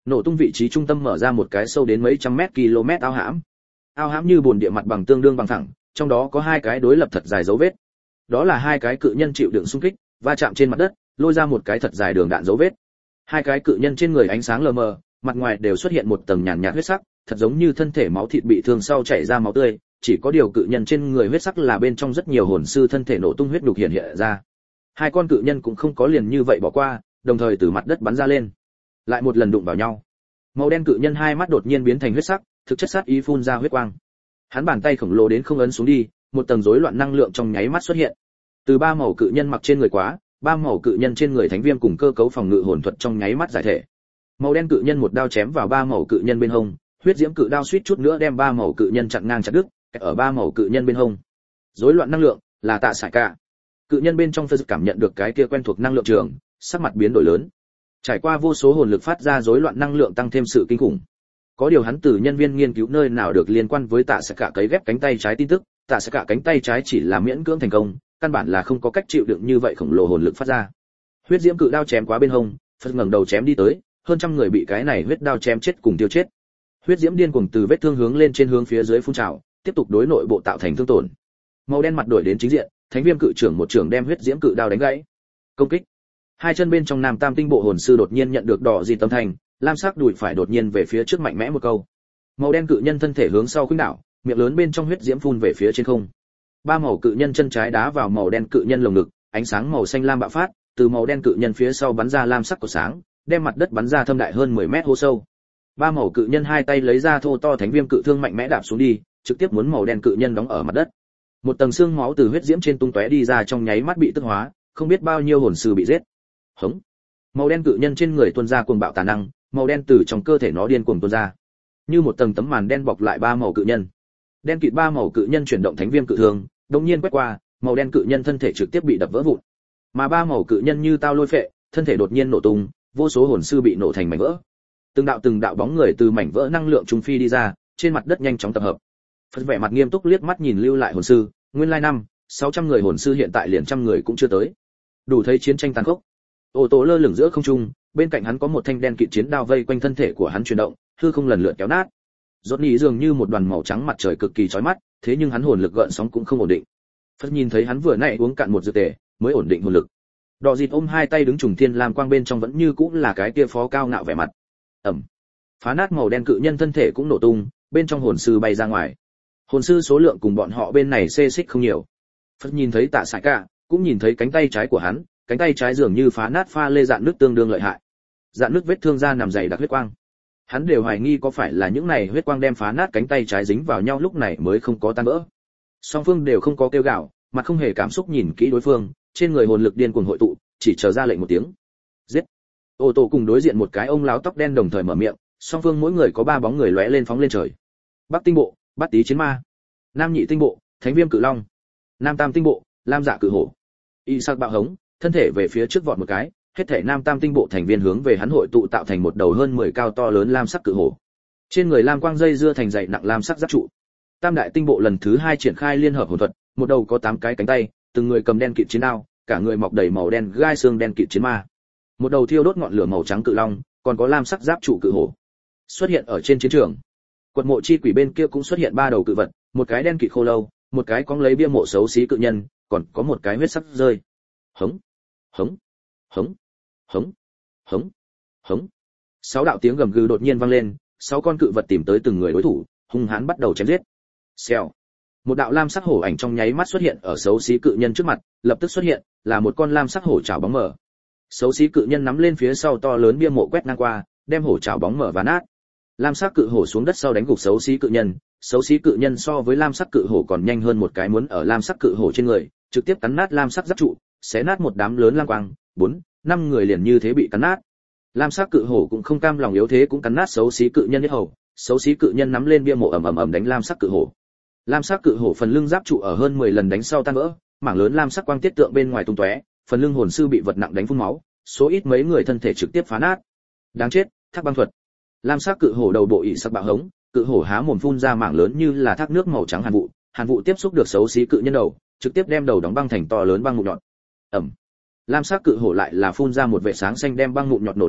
Nổ tung vị trí trung tâm mở ra một cái sâu đến mấy trăm mét km ao hãm. Ao hãm như bồn địa mặt bằng tương đương bằng phẳng, trong đó có hai cái đối lập thật dài dấu vết. Đó là hai cái cự nhân chịu đựng xung kích, va chạm trên mặt đất, lôi ra một cái thật dài đường đạn dấu vết. Hai cái cự nhân trên người ánh sáng lờ mờ, mặt ngoài đều xuất hiện một tầng nhàn nhạt huyết sắc, thật giống như thân thể máu thịt bị thương sau chảy ra máu tươi, chỉ có điều cự nhân trên người huyết sắc là bên trong rất nhiều hồn sư thân thể nổ tung huyết đục hiện hiện ra. Hai con cự nhân cũng không có liền như vậy bỏ qua, đồng thời từ mặt đất bắn ra lên, lại một lần đụng vào nhau. Màu đen cự nhân hai mắt đột nhiên biến thành huyết sắc, thực chất sát ý phun ra huyết quang. Hắn bàn tay khổng lồ đến không ấn xuống đi, một tầng rối loạn năng lượng trong nháy mắt xuất hiện. Từ ba màu cự nhân mặc trên người quá, ba màu cự nhân trên người thánh viêm cùng cơ cấu phòng ngự hồn thuật trong nháy mắt giải thể. Màu đen cự nhân một đao chém vào ba màu cự nhân bên hông, huyết diễm cự đao suýt chút nữa đem ba màu cự nhân chặn ngang chặt đứt, ở ba màu cự nhân bên hông. Rối loạn năng lượng, là tạ sải cả. Cự nhân bên trong phơ cảm nhận được cái kia quen thuộc năng lượng trường, sắc mặt biến đổi lớn. Trải qua vô số hồn lực phát ra rối loạn năng lượng tăng thêm sự kinh khủng. Có điều hắn từ nhân viên nghiên cứu nơi nào được liên quan với tạ sải cả cấy ghép cánh tay trái tin tức, tạ sải cả cánh tay trái chỉ là miễn cưỡng thành công, căn bản là không có cách chịu đựng như vậy khổng lồ hồn lực phát ra. Huyết diễm cự đao chém quá bên hông, phật ngẩng đầu chém đi tới, hơn trăm người bị cái này huyết đao chém chết cùng tiêu chết. Huyết diễm điên cuồng từ vết thương hướng lên trên hướng phía dưới phun trào, tiếp tục đối nội bộ tạo thành thương tổn. Màu đen mặt đổi đến chính diện, thánh viêm cự trưởng một trưởng đem huyết diễm cự đao đánh gãy. Công kích. Hai chân bên trong nam tam tinh bộ hồn sư đột nhiên nhận được đỏ gì tâm thành, lam sắc đùi phải đột nhiên về phía trước mạnh mẽ một câu. Màu đen cự nhân thân thể hướng sau khuynh đảo, miệng lớn bên trong huyết diễm phun về phía trên không. Ba màu cự nhân chân trái đá vào màu đen cự nhân lồng ngực, ánh sáng màu xanh lam bạo phát, từ màu đen cự nhân phía sau bắn ra lam sắc của sáng, đem mặt đất bắn ra thâm đại hơn mười mét hố sâu. Ba màu cự nhân hai tay lấy ra thô to thánh viêm cự thương mạnh mẽ đạp xuống đi, trực tiếp muốn màu đen cự nhân đóng ở mặt đất. Một tầng xương máu từ huyết diễm trên tung tóe đi ra trong nháy mắt bị tức hóa, không biết bao nhiêu hồn sư bị giết. Hống. Màu đen cự nhân trên người tuôn ra cuồng bạo tà năng, màu đen từ trong cơ thể nó điên cuồng tuôn ra, như một tầng tấm màn đen bọc lại ba màu cự nhân. Đen kịt ba màu cự nhân chuyển động thánh viêm cự thương, đột nhiên quét qua, màu đen cự nhân thân thể trực tiếp bị đập vỡ vụn. Mà ba màu cự nhân như tao lôi phệ, thân thể đột nhiên nổ tung, vô số hồn sư bị nổ thành mảnh vỡ. Từng đạo từng đạo bóng người từ mảnh vỡ năng lượng trung phi đi ra, trên mặt đất nhanh chóng tập hợp. Phật vẻ mặt nghiêm túc liếc mắt nhìn lưu lại hồn sư, nguyên lai năm, sáu trăm người hồn sư hiện tại liền trăm người cũng chưa tới. Đủ thấy chiến tranh tàn khốc. Ô tô lơ lửng giữa không trung, bên cạnh hắn có một thanh đen kịt chiến đao vây quanh thân thể của hắn chuyển động, hư không lần lượt kéo nát. Rốt nhĩ dường như một đoàn màu trắng mặt trời cực kỳ chói mắt, thế nhưng hắn hồn lực gợn sóng cũng không ổn định. Phật nhìn thấy hắn vừa nãy uống cạn một dược tề, mới ổn định hồn lực. Đỏ dịt ôm hai tay đứng trùng thiên lam quang bên trong vẫn như cũng là cái kia phó cao ngạo vẻ mặt. Ầm. Phá nát màu đen cự nhân thân thể cũng nổ tung, bên trong hồn sư bay ra ngoài. Hồn sư số lượng cùng bọn họ bên này xê xích không nhiều. Phật nhìn thấy Tạ Sải Cả, cũng nhìn thấy cánh tay trái của hắn, cánh tay trái dường như phá nát pha lê dạn nước tương đương lợi hại. Dạn nước vết thương da nằm dày đặc huyết quang. Hắn đều hoài nghi có phải là những này huyết quang đem phá nát cánh tay trái dính vào nhau lúc này mới không có tan vỡ. Song phương đều không có kêu gào, mặt không hề cảm xúc nhìn kỹ đối phương, trên người hồn lực điên cuồng hội tụ, chỉ chờ ra lệnh một tiếng. Giết. Ô tô cùng đối diện một cái ông lão tóc đen đồng thời mở miệng, song phương mỗi người có ba bóng người lóe lên phóng lên trời. Bắc tinh bộ, Bát Tý chiến ma. Nam nhị tinh bộ, Thánh viêm cự long. Nam tam tinh bộ, Lam dạ cự hổ. Y sắc bạo hống, thân thể về phía trước vọt một cái, hết thể nam tam tinh bộ thành viên hướng về hắn hội tụ tạo thành một đầu hơn mười cao to lớn lam sắc cự hổ. Trên người lam quang dây dưa thành dày nặng lam sắc giáp trụ. Tam đại tinh bộ lần thứ hai triển khai liên hợp hồn thuật, một đầu có tám cái cánh tay, từng người cầm đen kịt chiến đao, cả người mọc đầy màu đen gai xương đen kịt chiến ma. Một đầu thiêu đốt ngọn lửa màu trắng cự long, còn có lam sắc giáp trụ cự hổ xuất hiện ở trên chiến trường. Quật mộ chi quỷ bên kia cũng xuất hiện ba đầu cự vật, một cái đen kịt khô lâu, một cái cóng lấy bia mộ xấu xí cự nhân, còn có một cái huyết sắc rơi. Hống, hống, hống, hống, hống, hống. Sáu đạo tiếng gầm gừ đột nhiên vang lên, sáu con cự vật tìm tới từng người đối thủ, hung hãn bắt đầu chém giết. Xèo. Một đạo lam sắc hổ ảnh trong nháy mắt xuất hiện ở xấu xí cự nhân trước mặt, lập tức xuất hiện, là một con lam sắc hổ chảo bóng mở. Xấu xí cự nhân nắm lên phía sau to lớn bia mộ quét ngang qua, đem hổ chảo bóng mở và nát. Lam sắc cự hổ xuống đất sau đánh gục xấu xí cự nhân, xấu xí cự nhân so với lam sắc cự hổ còn nhanh hơn một cái muốn ở lam sắc cự hổ trên người, trực tiếp cắn nát lam sắc giáp trụ, xé nát một đám lớn lam quang, bốn, năm người liền như thế bị cắn nát. Lam sắc cự hổ cũng không cam lòng yếu thế cũng cắn nát xấu xí cự nhân hết hầu, xấu xí cự nhân nắm lên bia mộ ầm ầm ầm đánh lam sắc cự hổ. Lam sắc cự hổ phần lưng giáp trụ ở hơn mười lần đánh sau tan vỡ, mảng lớn lam sắc quang tiết tượng bên ngoài tung tóe, phần lưng hồn sư bị vật nặng đánh phun máu, số ít mấy người thân thể trực tiếp phá nát. Đáng chết, thác băng thuật. Lam sắc cự hổ đầu bộ ị sắc bạo hống, cự hổ há mồm phun ra mảng lớn như là thác nước màu trắng hàn vụ, hàn vụ tiếp xúc được xấu xí cự nhân đầu, trực tiếp đem đầu đóng băng thành to lớn băng mụn nhọn. Ẩm. Lam sắc cự hổ lại là phun ra một vệt sáng xanh đem băng mụn nhọn nổ nát,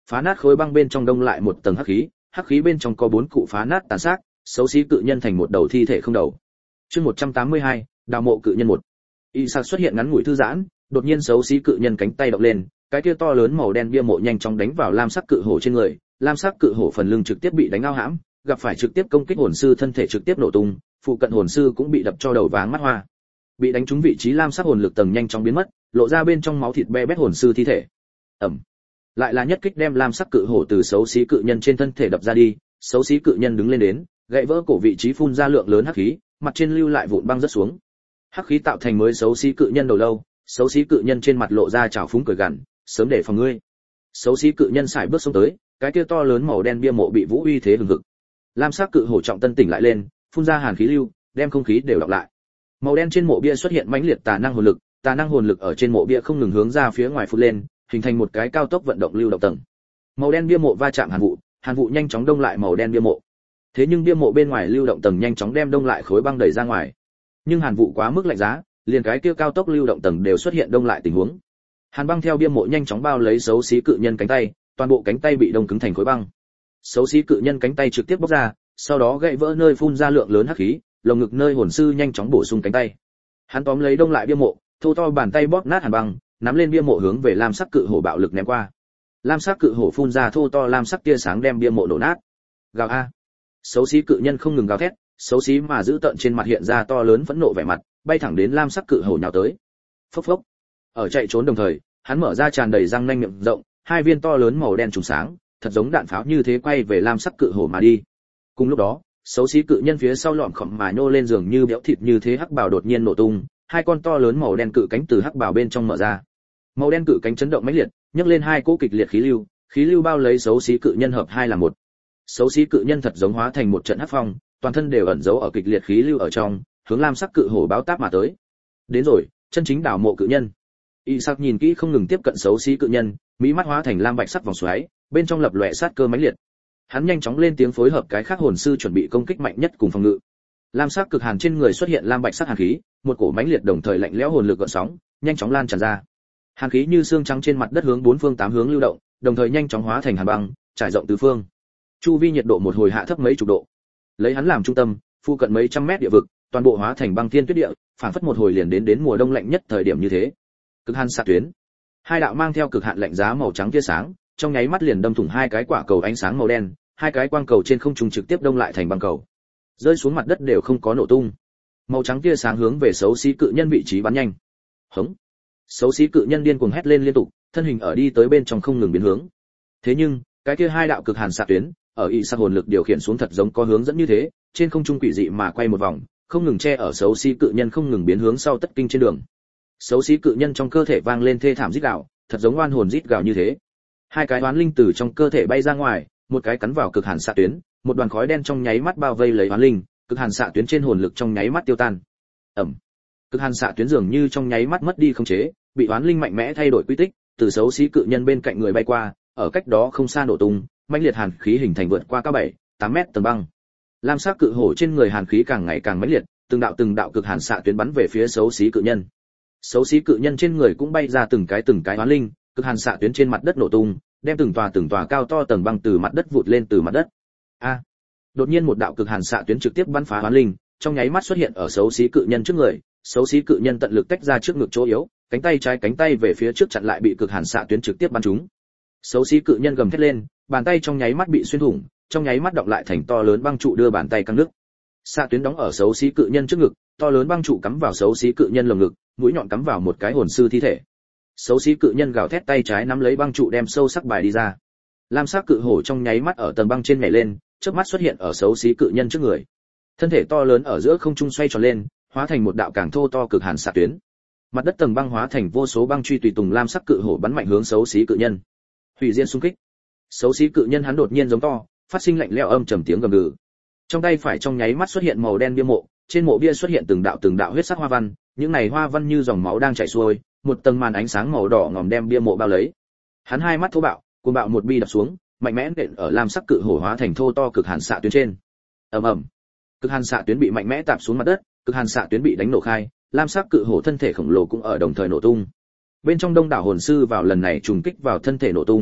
phá nát khối băng bên trong đông lại một tầng hắc khí, hắc khí bên trong có bốn cụ phá nát tàn xác, xấu xí cự nhân thành một đầu thi thể không đầu. Chương một trăm tám mươi hai, đào mộ cự nhân một. Isaac xuất hiện ngắn ngủi thư giãn, đột nhiên xấu xí cự nhân cánh tay động lên, cái kia to lớn màu đen bia mộ nhanh chóng đánh vào lam sắc cự hổ trên người, lam sắc cự hổ phần lưng trực tiếp bị đánh ao hãm, gặp phải trực tiếp công kích hồn sư thân thể trực tiếp nổ tung, phụ cận hồn sư cũng bị đập cho đầu váng mắt hoa. Bị đánh trúng vị trí lam sắc hồn lực tầng nhanh chóng biến mất, lộ ra bên trong máu thịt be bét hồn sư thi thể. Ầm. Lại là nhất kích đem lam sắc cự hổ từ xấu xí cự nhân trên thân thể đập ra đi, xấu xí cự nhân đứng lên đến, gãy vỡ cổ vị trí phun ra lượng lớn hắc khí, mặt trên lưu lại vụn băng rất xuống. Hắc khí tạo thành mới xấu xí cự nhân đầu lâu, xấu xí cự nhân trên mặt lộ ra trào phúng cười gằn, sớm để phòng ngươi. Xấu xí cự nhân sải bước xuống tới, cái kia to lớn màu đen bia mộ bị vũ uy thế hừng hực. Lam sắc cự hổ trọng tân tỉnh lại lên, phun ra hàn khí lưu, đem không khí đều đọc lại. Màu đen trên mộ bia xuất hiện mãnh liệt tà năng hồn lực, tà năng hồn lực ở trên mộ bia không ngừng hướng ra phía ngoài phun lên, hình thành một cái cao tốc vận động lưu động tầng. Màu đen bia mộ va chạm hàn vụ, hàn vụ nhanh chóng đông lại màu đen bia mộ. Thế nhưng bia mộ bên ngoài lưu động tầng nhanh chóng đem đông lại khối băng đẩy ra ngoài. Nhưng hàn vụ quá mức lạnh giá, liền cái kia cao tốc lưu động tầng đều xuất hiện đông lại tình huống. Hàn băng theo bia mộ nhanh chóng bao lấy xấu xí cự nhân cánh tay, toàn bộ cánh tay bị đông cứng thành khối băng. Xấu xí cự nhân cánh tay trực tiếp bóc ra, sau đó gãy vỡ nơi phun ra lượng lớn hắc khí, lồng ngực nơi hồn sư nhanh chóng bổ sung cánh tay. Hắn tóm lấy đông lại bia mộ, thô to bàn tay bóp nát hàn băng, nắm lên bia mộ hướng về lam sắc cự hổ bạo lực ném qua. Lam sắc cự hổ phun ra thô to lam sắc tia sáng đem bia mộ nổ nát. Gào a! Xấu xí cự nhân không ngừng gào thét, xấu xí mà giữ tợn trên mặt hiện ra to lớn phẫn nộ vẻ mặt, bay thẳng đến lam sắc cự hổ nhào tới. Phốc phốc. Ở chạy trốn đồng thời, hắn mở ra tràn đầy răng nanh miệng rộng, hai viên to lớn màu đen trùng sáng, thật giống đạn pháo như thế quay về lam sắc cự hổ mà đi. Cùng lúc đó, xấu xí cự nhân phía sau lọm khom mà nhô lên giường như béo thịt như thế hắc bào đột nhiên nổ tung, hai con to lớn màu đen cự cánh từ hắc bào bên trong mở ra. Màu đen cự cánh chấn động mãnh liệt, nhấc lên hai cỗ kịch liệt khí lưu, khí lưu bao lấy xấu xí cự nhân hợp hai là một. Xấu xí cự nhân thật giống hóa thành một trận hắc phong, toàn thân đều ẩn giấu ở kịch liệt khí lưu ở trong, hướng lam sắc cự hổ báo táp mà tới. Đến rồi, chân chính đảo mộ cự nhân. Isaac nhìn kỹ không ngừng tiếp cận xấu xí cự nhân, mỹ mắt hóa thành lam bạch sắc vòng xoáy, bên trong lập lòe sát cơ mãnh liệt. Hắn nhanh chóng lên tiếng phối hợp cái khác hồn sư chuẩn bị công kích mạnh nhất cùng phòng ngự. Lam sắc cực hàn trên người xuất hiện lam bạch sắc hàn khí, một cổ mãnh liệt đồng thời lạnh lẽo hồn lực gợn sóng, nhanh chóng lan tràn ra. Hàn khí như xương trắng trên mặt đất hướng bốn phương tám hướng lưu động, đồng thời nhanh chóng hóa thành hàn băng, trải rộng tứ phương. Chu vi nhiệt độ một hồi hạ thấp mấy chục độ. Lấy hắn làm trung tâm, phụ cận mấy trăm mét địa vực, toàn bộ hóa thành băng thiên tuyết địa, phản phất một hồi liền đến đến mùa đông lạnh nhất thời điểm như thế. Cực hàn xạ tuyến. Hai đạo mang theo cực hạn lạnh giá màu trắng tia sáng, trong nháy mắt liền đâm thủng hai cái quả cầu ánh sáng màu đen, hai cái quang cầu trên không trung trực tiếp đông lại thành băng cầu. Rơi xuống mặt đất đều không có nổ tung. Màu trắng tia sáng hướng về xấu xí cự nhân vị trí bắn nhanh. Hống. Xấu xí cự nhân điên cuồng hét lên liên tục, thân hình ở đi tới bên trong không ngừng biến hướng. Thế nhưng, cái kia hai đạo cực hàn xạ tuyến, ở y sắc hồn lực điều khiển xuống thật giống có hướng dẫn như thế, trên không trung quỷ dị mà quay một vòng, không ngừng che ở xấu xí cự nhân không ngừng biến hướng sau tất kinh trên đường. Xấu xí cự nhân trong cơ thể vang lên thê thảm rít gào, thật giống oan hồn rít gào như thế. Hai cái oán linh từ trong cơ thể bay ra ngoài, một cái cắn vào cực hàn xạ tuyến, một đoàn khói đen trong nháy mắt bao vây lấy oán linh, cực hàn xạ tuyến trên hồn lực trong nháy mắt tiêu tan. Ầm. Cực hàn xạ tuyến dường như trong nháy mắt mất đi khống chế, bị oán linh mạnh mẽ thay đổi quy tích, từ xấu xí cự nhân bên cạnh người bay qua, ở cách đó không xa nổ tung, mãnh liệt hàn khí hình thành vượt qua cao bảy, tám mét tầng băng. Lam sắc cự hổ trên người hàn khí càng ngày càng mãnh liệt, từng đạo từng đạo cực hàn xạ tuyến bắn về phía xấu xí cự nhân. Xấu xí cự nhân trên người cũng bay ra từng cái từng cái oán linh, cực hàn xạ tuyến trên mặt đất nổ tung, đem từng tòa từng tòa cao to tầng băng từ mặt đất vụt lên từ mặt đất. A! Đột nhiên một đạo cực hàn xạ tuyến trực tiếp bắn phá oán linh, trong nháy mắt xuất hiện ở xấu xí cự nhân trước người, xấu xí cự nhân tận lực tách ra trước ngực chỗ yếu, cánh tay trái cánh tay về phía trước chặn lại bị cực hàn xạ tuyến trực tiếp bắn trúng. Xấu xí cự nhân gầm thét lên, bàn tay trong nháy mắt bị xuyên thủng, trong nháy mắt động lại thành to lớn băng trụ đưa bàn tay căng nứt. Xạ tuyến đóng ở xấu xí cự nhân trước ngực, to lớn băng trụ cắm vào xấu xí cự nhân lồng ngực, mũi nhọn cắm vào một cái hồn sư thi thể. Xấu xí cự nhân gào thét tay trái nắm lấy băng trụ đem sâu sắc bài đi ra. Lam sắc cự hổ trong nháy mắt ở tầng băng trên nhảy lên, chớp mắt xuất hiện ở xấu xí cự nhân trước người. Thân thể to lớn ở giữa không trung xoay tròn lên, hóa thành một đạo càng thô to cực hàn xạ tuyến. Mặt đất tầng băng hóa thành vô số băng truy tùy tùng lam sắc cự hổ bắn mạnh hướng xấu xí cự nhân. Hủy diệt xung kích. Xấu xí cự nhân hắn đột nhiên giống to, phát sinh lạnh lẽo âm trầm tiếng gầm gừ. Trong tay phải trong nháy mắt xuất hiện màu đen bia mộ, trên mộ bia xuất hiện từng đạo từng đạo huyết sắc hoa văn, những này hoa văn như dòng máu đang chảy xuôi, một tầng màn ánh sáng màu đỏ ngòm đem bia mộ bao lấy. Hắn hai mắt thô bạo, cuồng bạo một bi đập xuống, mạnh mẽ nện ở lam sắc cự hổ hóa thành thô to cực hàn xạ tuyến trên. Ầm ầm. Cực hàn xạ tuyến bị mạnh mẽ tạp xuống mặt đất, cực hàn xạ tuyến bị đánh nổ khai, lam sắc cự hổ thân thể khổng lồ cũng ở đồng thời nổ tung. Bên trong đông đảo hồn sư vào lần này trùng kích vào thân thể nổ tung,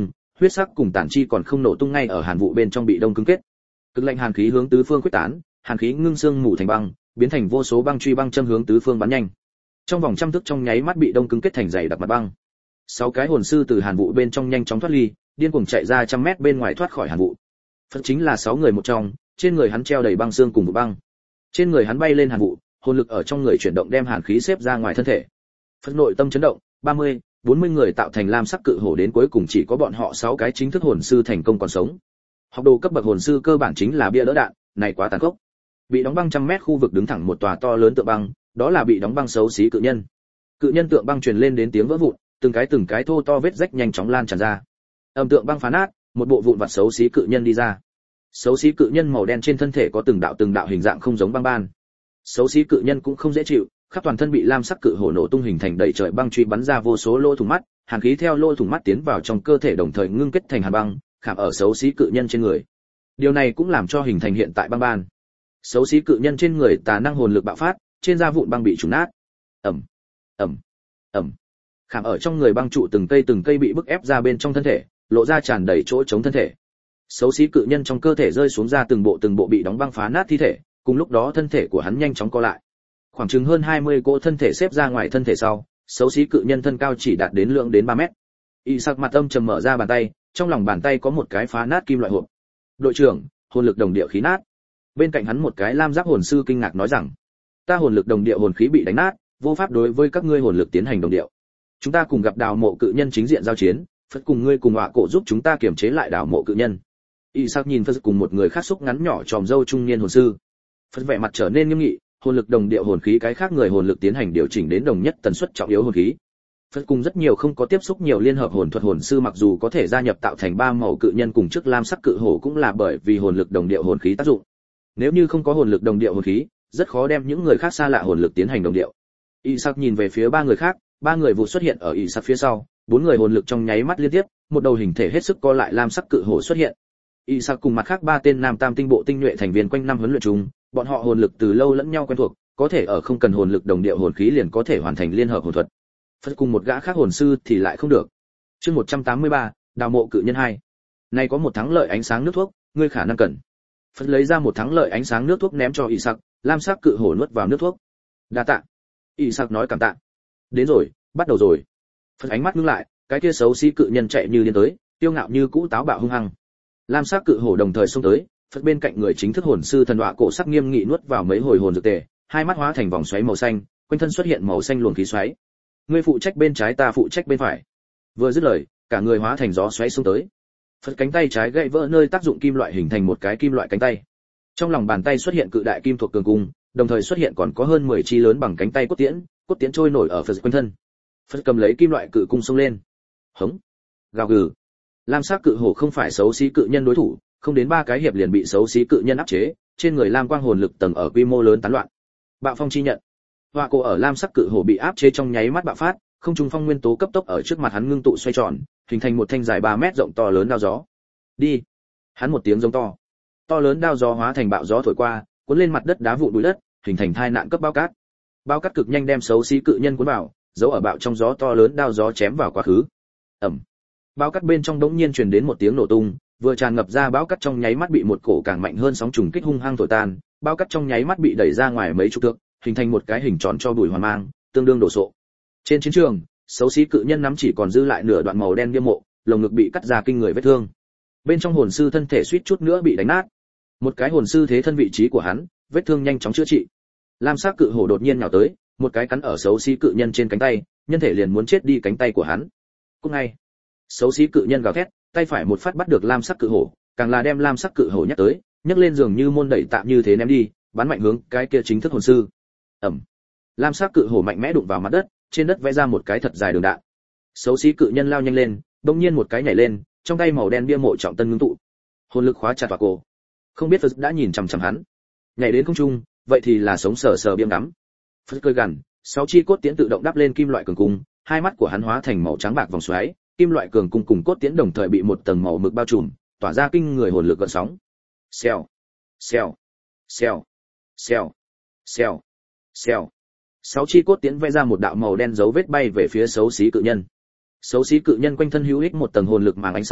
huyết sắc cùng tản chi còn không nổ tung ngay ở hàn vụ bên trong bị đông cứng kết. Cực lạnh hàn khí hướng tứ phương quyết tán, hàn khí ngưng xương mù thành băng, biến thành vô số băng truy băng châm hướng tứ phương bắn nhanh. Trong vòng trăm thước trong nháy mắt bị đông cứng kết thành dày đặc mặt băng. Sáu cái hồn sư từ hàn vụ bên trong nhanh chóng thoát ly, điên cuồng chạy ra trăm mét bên ngoài thoát khỏi hàn vụ. Phật chính là sáu người một trong, trên người hắn treo đầy băng xương cùng vụ băng. Trên người hắn bay lên hàn vụ, hồn lực ở trong người chuyển động đem hàn khí xếp ra ngoài thân thể. Phật nội tâm chấn động, ba mươi, bốn mươi người tạo thành lam sắc cự hổ đến cuối cùng chỉ có bọn họ sáu cái chính thức hồn sư thành công còn sống. Học đồ cấp bậc hồn sư cơ bản chính là bia đỡ đạn, này quá tàn khốc. Bị đóng băng trăm mét khu vực đứng thẳng một tòa to lớn tượng băng, đó là bị đóng băng xấu xí cự nhân. Cự nhân tượng băng truyền lên đến tiếng vỡ vụn, từng cái từng cái thô to vết rách nhanh chóng lan tràn ra. Âm tượng băng phá nát, một bộ vụn vặt xấu xí cự nhân đi ra. Xấu xí cự nhân màu đen trên thân thể có từng đạo từng đạo hình dạng không giống băng ban. Xấu xí cự nhân cũng không dễ chịu, khắp toàn thân bị lam sắc cự hổ nổ tung hình thành đầy trời băng truy bắn ra vô số lỗ thủng mắt, hàn khí theo lỗ thủng mắt tiến vào trong cơ thể đồng thời ngưng kết thành hàn băng, khảm ở xấu xí cự nhân trên người. Điều này cũng làm cho hình thành hiện tại băng ban. Xấu xí cự nhân trên người tà năng hồn lực bạo phát, trên da vụn băng bị trùng nát. Ầm, ầm, ầm. Khảm ở trong người băng trụ từng cây từng cây bị bức ép ra bên trong thân thể, lộ ra tràn đầy chỗ chống thân thể. Xấu xí cự nhân trong cơ thể rơi xuống ra từng bộ từng bộ bị đóng băng phá nát thi thể, cùng lúc đó thân thể của hắn nhanh chóng co lại. Khoảng chừng hơn hai mươi cỗ thân thể xếp ra ngoài thân thể sau, xấu xí cự nhân thân cao chỉ đạt đến lượng đến ba mét. Y sắc mặt âm trầm mở ra bàn tay, trong lòng bàn tay có một cái phá nát kim loại hộp. Đội trưởng, hồn lực đồng điệu khí nát. Bên cạnh hắn một cái lam giáp hồn sư kinh ngạc nói rằng, ta hồn lực đồng điệu hồn khí bị đánh nát, vô pháp đối với các ngươi hồn lực tiến hành đồng điệu. Chúng ta cùng gặp đào mộ cự nhân chính diện giao chiến, Phật cùng ngươi cùng họa cổ giúp chúng ta kiềm chế lại đào mộ cự nhân. Y sắc nhìn Phật cùng một người khác xúc ngắn nhỏ tròm râu trung niên hồn sư. Phật vẻ mặt trở nên nghiêm nghị, hồn lực đồng điệu hồn khí cái khác người hồn lực tiến hành điều chỉnh đến đồng nhất tần suất trọng yếu hồn khí. Phật cùng rất nhiều không có tiếp xúc nhiều liên hợp hồn thuật hồn sư mặc dù có thể gia nhập tạo thành ba màu cự nhân cùng trước lam sắc cự hổ cũng là bởi vì hồn lực đồng điệu hồn khí tác dụng. Nếu như không có hồn lực đồng điệu hồn khí, rất khó đem những người khác xa lạ hồn lực tiến hành đồng điệu. Y sắc nhìn về phía ba người khác, ba người vụ xuất hiện ở Y sắc phía sau, bốn người hồn lực trong nháy mắt liên tiếp, một đầu hình thể hết sức co lại lam sắc cự hổ xuất hiện. Y sắc cùng mặt khác ba tên nam tam tinh bộ tinh nhuệ thành viên quanh năm huấn luyện chúng, bọn họ hồn lực từ lâu lẫn nhau quen thuộc, có thể ở không cần hồn lực đồng điệu hồn khí liền có thể hoàn thành liên hợp hồn thuật. Phật cùng một gã khác hồn sư thì lại không được. Chương một trăm tám mươi ba, đào mộ cự nhân hai. Này có một thắng lợi ánh sáng nước thuốc, ngươi khả năng cần. Phật lấy ra một thắng lợi ánh sáng nước thuốc ném cho Y sắc, lam sắc cự hổ nuốt vào nước thuốc. Đa tạ. Y sắc nói cảm tạ. Đến rồi, bắt đầu rồi. Phật ánh mắt ngưng lại, cái kia xấu xí cự nhân chạy như điên tới, tiêu ngạo như cũ táo bạo hung hăng. Lam sắc cự hổ đồng thời xông tới, Phật bên cạnh người chính thức hồn sư thần đọa cổ sắc nghiêm nghị nuốt vào mấy hồi hồn dược tề, hai mắt hóa thành vòng xoáy màu xanh, quanh thân xuất hiện màu xanh luồng khí xoáy. Ngươi phụ trách bên trái, ta phụ trách bên phải. Vừa dứt lời, cả người hóa thành gió xoáy xông tới. Phật cánh tay trái gãy vỡ nơi tác dụng kim loại hình thành một cái kim loại cánh tay. Trong lòng bàn tay xuất hiện cự đại kim thuộc cường cung, đồng thời xuất hiện còn có hơn mười chi lớn bằng cánh tay cốt tiễn, cốt tiễn trôi nổi ở Phật quanh thân. Phật cầm lấy kim loại cự cung xông lên. Hống, gào gừ. Lam sắc cự hổ không phải xấu xí cự nhân đối thủ, không đến ba cái hiệp liền bị xấu xí cự nhân áp chế, trên người lam quang hồn lực tầng ở quy mô lớn tán loạn. Bạo phong chi nhận. Họa cổ ở lam sắc cự hổ bị áp chế trong nháy mắt bạo phát, không trung phong nguyên tố cấp tốc ở trước mặt hắn ngưng tụ xoay tròn, hình thành một thanh dài ba mét rộng to lớn đao gió. Đi. Hắn một tiếng giống to. To lớn đao gió hóa thành bạo gió thổi qua, cuốn lên mặt đất đá vụn bụi đất, hình thành thai nạn cấp bao cát. Bao cát cực nhanh đem xấu xí cự nhân cuốn vào, giấu ở bạo trong gió to lớn đao gió chém vào quá khứ. Ầm. Bao cát bên trong đống nhiên truyền đến một tiếng nổ tung, vừa tràn ngập ra bao cát trong nháy mắt bị một cổ càng mạnh hơn sóng trùng kích hung hăng thổi tan, bao cát trong nháy mắt bị đẩy ra ngoài mấy chục thước, hình thành một cái hình tròn cho bụi hoàn mang, tương đương đổ sộ. Trên chiến trường, xấu xí cự nhân nắm chỉ còn dư lại nửa đoạn màu đen bia mộ, lồng ngực bị cắt ra kinh người vết thương. Bên trong hồn sư thân thể suýt chút nữa bị đánh nát. Một cái hồn sư thế thân vị trí của hắn, vết thương nhanh chóng chữa trị. Lam sắc cự hổ đột nhiên nhào tới, một cái cắn ở xấu xí cự nhân trên cánh tay, nhân thể liền muốn chết đi cánh tay của hắn. Cũng ngay, xấu xí cự nhân gào thét, tay phải một phát bắt được lam sắc cự hổ, càng là đem lam sắc cự hổ nhắc tới, nhấc lên giường như môn đẩy tạm như thế ném đi, bắn mạnh hướng cái kia chính thức hồn sư. Ầm. Lam sắc cự hổ mạnh mẽ đụng vào mặt đất, trên đất vẽ ra một cái thật dài đường đạn. Xấu xí cự nhân lao nhanh lên, đột nhiên một cái nhảy lên, trong tay màu đen bia mộ trọng tân ngưng tụ. Hồn lực khóa chặt vào cổ. Không biết Phật đã nhìn chằm chằm hắn. Nhảy đến không trung, vậy thì là sống sờ sờ biếm ngắm. Phật cười gằn, sáu chi cốt tiễn tự động đắp lên kim loại cường cung, hai mắt của hắn hóa thành màu trắng bạc vòng xoáy, kim loại cường cung cùng cốt tiễn đồng thời bị một tầng màu mực bao trùm, tỏa ra kinh người hồn lực gợn sóng. Xèo, xèo, xèo, xèo, xèo, xèo. Sáu chi cốt tiễn vẽ ra một đạo màu đen dấu vết bay về phía xấu xí cự nhân. Xấu xí cự nhân quanh thân hữu ích một tầng hồn lực màng ánh sáng,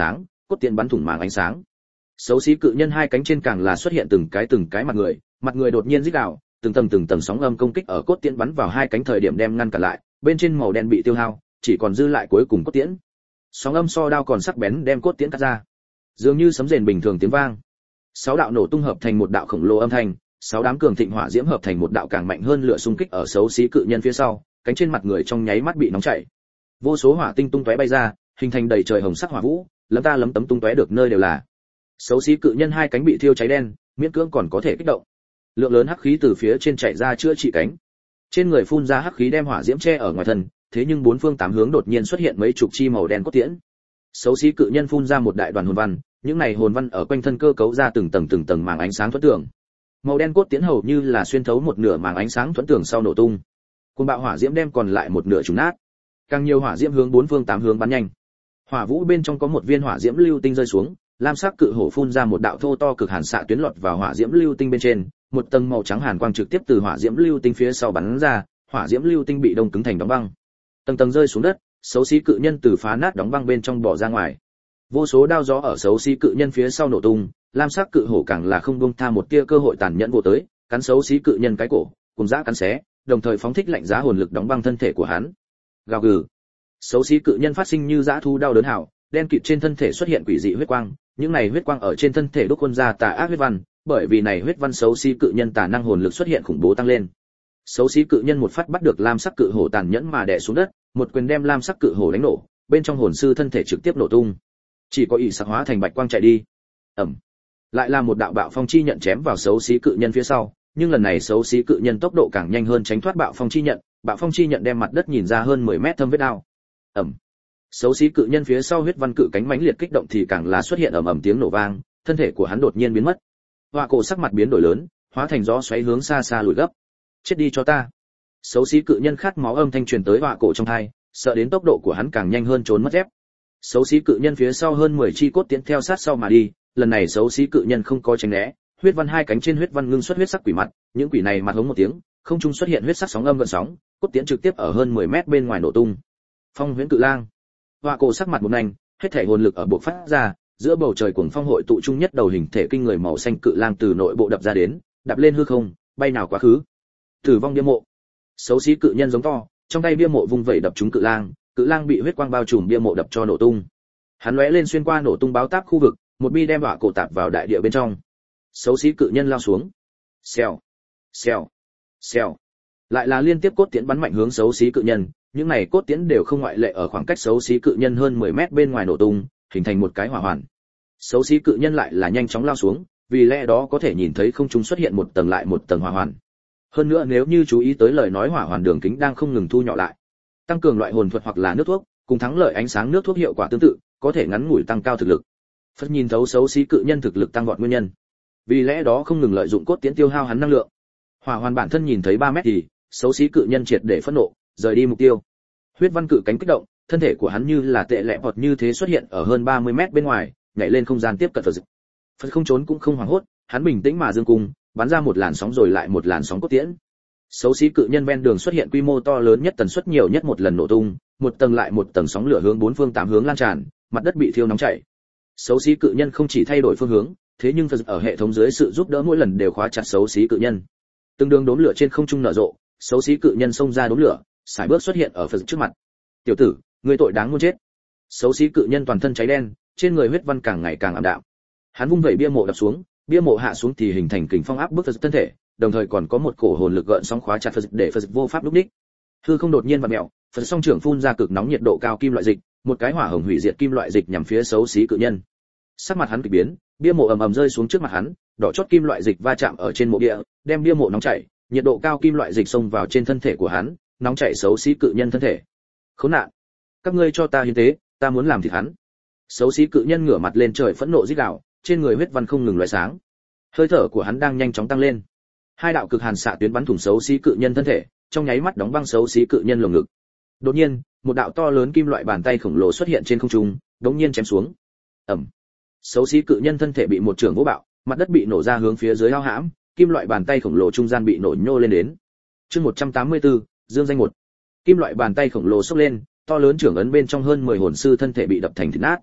cốt tiễn bắn thủng màng ánh sáng. Xấu xí cự nhân hai cánh trên càng là xuất hiện từng cái từng cái mặt người, mặt người đột nhiên rít gào, từng tầng từng tầng sóng âm công kích ở cốt tiễn bắn vào hai cánh thời điểm đem ngăn cản lại, bên trên màu đen bị tiêu hao, chỉ còn dư lại cuối cùng cốt tiễn. Sóng âm so đao còn sắc bén đem cốt tiễn cắt ra, dường như sấm rền bình thường tiếng vang. Sáu đạo nổ tung hợp thành một đạo khổng lồ âm thanh, sáu đám cường thịnh hỏa diễm hợp thành một đạo càng mạnh hơn lửa xung kích ở xấu xí cự nhân phía sau, cánh trên mặt người trong nháy mắt bị nóng chảy. Vô số hỏa tinh tung tóe bay ra, hình thành đầy trời hồng sắc hỏa vũ, lấm ta lấm tấm tung tóe được nơi đều là. Xấu xí cự nhân hai cánh bị thiêu cháy đen, miễn cưỡng còn có thể kích động. Lượng lớn hắc khí từ phía trên chạy ra chữa trị cánh. Trên người phun ra hắc khí đem hỏa diễm che ở ngoài thân, thế nhưng bốn phương tám hướng đột nhiên xuất hiện mấy chục chi màu đen cốt tiễn. Xấu xí cự nhân phun ra một đại đoàn hồn văn, những này hồn văn ở quanh thân cơ cấu ra từng tầng từng tầng màng ánh sáng thuẫn tường. Màu đen cốt tiễn hầu như là xuyên thấu một nửa màng ánh sáng thuẫn tường sau nổ tung. Cuồng bạo hỏa diễm đem còn lại một nửa trùng nát. Càng nhiều hỏa diễm hướng bốn phương tám hướng bắn nhanh. Hỏa vũ bên trong có một viên hỏa diễm lưu tinh rơi xuống, lam sắc cự hổ phun ra một đạo thô to cực hàn xạ tuyến lọt vào hỏa diễm lưu tinh bên trên, một tầng màu trắng hàn quang trực tiếp từ hỏa diễm lưu tinh phía sau bắn ra, hỏa diễm lưu tinh bị đông cứng thành đóng băng. Tầng tầng rơi xuống đất, xấu xí cự nhân từ phá nát đóng băng bên trong bỏ ra ngoài. Vô số đao gió ở xấu xí cự nhân phía sau nổ tung, lam sắc cự hổ càng là không buông tha một tia cơ hội tàn nhẫn vô tới, cắn xấu xí cự nhân cái cổ, cùng dã cắn xé, đồng thời phóng thích lạnh giá hồn lực đóng băng thân thể của hắn. Gào gừ. Xấu xí cự nhân phát sinh như dã thú đau đớn hào, đen kịt trên thân thể xuất hiện quỷ dị huyết quang, những này huyết quang ở trên thân thể đúc khuôn ra tà ác huyết văn, bởi vì này huyết văn xấu xí cự nhân tà năng hồn lực xuất hiện khủng bố tăng lên. Xấu xí cự nhân một phát bắt được lam sắc cự hổ tàn nhẫn mà đè xuống đất, một quyền đem lam sắc cự hổ đánh nổ, bên trong hồn sư thân thể trực tiếp nổ tung. Chỉ có ỷ sắc hóa thành bạch quang chạy đi. Ầm. Lại là một đạo bạo phong chi nhận chém vào xấu xí cự nhân phía sau, nhưng lần này xấu xí cự nhân tốc độ càng nhanh hơn tránh thoát bạo phong chi nhận, bạo phong chi nhận đem mặt đất nhìn ra hơn mười mét thâm vết đao. Ầm. Xấu xí cự nhân phía sau huyết văn cự cánh mãnh liệt kích động thì càng là xuất hiện ầm ầm tiếng nổ vang, thân thể của hắn đột nhiên biến mất. Họa cổ sắc mặt biến đổi lớn, hóa thành gió xoáy hướng xa xa lùi gấp. Chết đi cho ta. Xấu xí cự nhân khát máu âm thanh truyền tới họa cổ trong tai, sợ đến tốc độ của hắn càng nhanh hơn trốn mất dép. Xấu xí cự nhân phía sau hơn mười chi cốt tiễn theo sát sau mà đi, lần này xấu xí cự nhân không có tránh né, huyết văn hai cánh trên huyết văn ngưng xuất huyết sắc quỷ mặt, những quỷ này mặt hống một tiếng, không trung xuất hiện huyết sắc sóng âm gợn sóng, cốt tiễn trực tiếp ở hơn mười mét bên ngoài nổ tung. Phong huyễn cự lang. Họa cổ sắc mặt một nhanh, hết thể hồn lực ở bộ phát ra, giữa bầu trời cuồng phong hội tụ chung nhất đầu hình thể kinh người màu xanh cự lang từ nội bộ đập ra đến, đạp lên hư không, bay nào quá khứ. Tử vong bia mộ. Xấu xí cự nhân giống to, trong tay bia mộ vung vẩy đập trúng cự lang, cự lang bị huyết quang bao trùm bia mộ đập cho nổ tung. Hắn lóe lên xuyên qua nổ tung báo táp khu vực, một bi đem họa cổ tạp vào đại địa bên trong. Xấu xí cự nhân lao xuống. Xèo, xèo, xèo. Lại là liên tiếp cốt tiễn bắn mạnh hướng xấu xí cự nhân, những này cốt tiễn đều không ngoại lệ ở khoảng cách xấu xí cự nhân hơn mười mét bên ngoài nổ tung, hình thành một cái hỏa hoàn. Xấu xí cự nhân lại là nhanh chóng lao xuống, vì lẽ đó có thể nhìn thấy không trung xuất hiện một tầng lại một tầng hỏa hoàn. Hơn nữa nếu như chú ý tới lời nói hỏa hoàn đường kính đang không ngừng thu nhỏ lại. Tăng cường loại hồn thuật hoặc là nước thuốc, cùng thắng lợi ánh sáng nước thuốc hiệu quả tương tự, có thể ngắn ngủi tăng cao thực lực. Phất nhìn thấu xấu xí cự nhân thực lực tăng vọt nguyên nhân. Vì lẽ đó không ngừng lợi dụng cốt tiễn tiêu hao hắn năng lượng. Hỏa hoàn bản thân nhìn thấy ba mét thì, xấu xí cự nhân triệt để phẫn nộ, rời đi mục tiêu. Huyết văn cự cánh kích động, thân thể của hắn như là tệ lẹ bọt như thế xuất hiện ở hơn ba mươi mét bên ngoài, nhảy lên không gian tiếp cận Phật. Phật không trốn cũng không hoảng hốt, hắn bình tĩnh mà dương cung, bắn ra một làn sóng rồi lại một làn sóng cốt tiễn. Xấu xí cự nhân ven đường xuất hiện quy mô to lớn nhất tần suất nhiều nhất một lần nổ tung, một tầng lại một tầng sóng lửa hướng bốn phương tám hướng lan tràn, mặt đất bị thiêu nóng chảy. Xấu xí cự nhân không chỉ thay đổi phương hướng, thế nhưng Phật ở hệ thống dưới sự giúp đỡ mỗi lần đều khóa chặt xấu xí cự nhân. Từng đường đốm lửa trên không trung nở rộ, xấu xí cự nhân xông ra đốm lửa, sải bước xuất hiện ở Phật trước mặt. "Tiểu tử, ngươi tội đáng muốn chết." Xấu xí cự nhân toàn thân cháy đen, trên người huyết văn càng ngày càng ảm đạm. Hắn vung vẩy bia mộ đập xuống, bia mộ hạ xuống thì hình thành kình phong áp bức Phật thân thể, đồng thời còn có một cổ hồn lực gợn sóng khóa chặt Phật để Phật vô pháp lúc đích. Hư không đột nhiên vặn mèo, Phật song trưởng phun ra cực nóng nhiệt độ cao kim loại dịch, một cái hỏa hồng hủy diệt kim loại dịch nhằm phía xấu xí cự nhân. Sắc mặt hắn kỳ biến, bia mộ ầm ầm rơi xuống trước mặt hắn, đỏ chót kim loại dịch va chạm ở trên mộ địa, đem bia mộ nóng chảy, nhiệt độ cao kim loại dịch xông vào trên thân thể của hắn, nóng chảy xấu xí cự nhân thân thể. Khốn nạn, các ngươi cho ta hiến tế, ta muốn làm thịt hắn. Xấu xí cự nhân ngửa mặt lên trời phẫn nộ rít gào, trên người huyết văn không ngừng lóe sáng. Hơi thở của hắn đang nhanh chóng tăng lên. Hai đạo cực hàn xạ tuyến bắn thủng xấu xí cự nhân thân thể, trong nháy mắt đóng băng xấu xí cự nhân lồng ngực. Đột nhiên, một đạo to lớn kim loại bàn tay khổng lồ xuất hiện trên không trung, đống nhiên chém xuống. Ầm. Xấu xí cự nhân thân thể bị một trường vỗ bạo, mặt đất bị nổ ra hướng phía dưới ao hãm, kim loại bàn tay khổng lồ trung gian bị nổ nhô lên đến. Chương một trăm tám mươi tư, dương danh một. Kim loại bàn tay khổng lồ xốc lên, to lớn trưởng ấn bên trong hơn mười hồn sư thân thể bị đập thành thịt nát.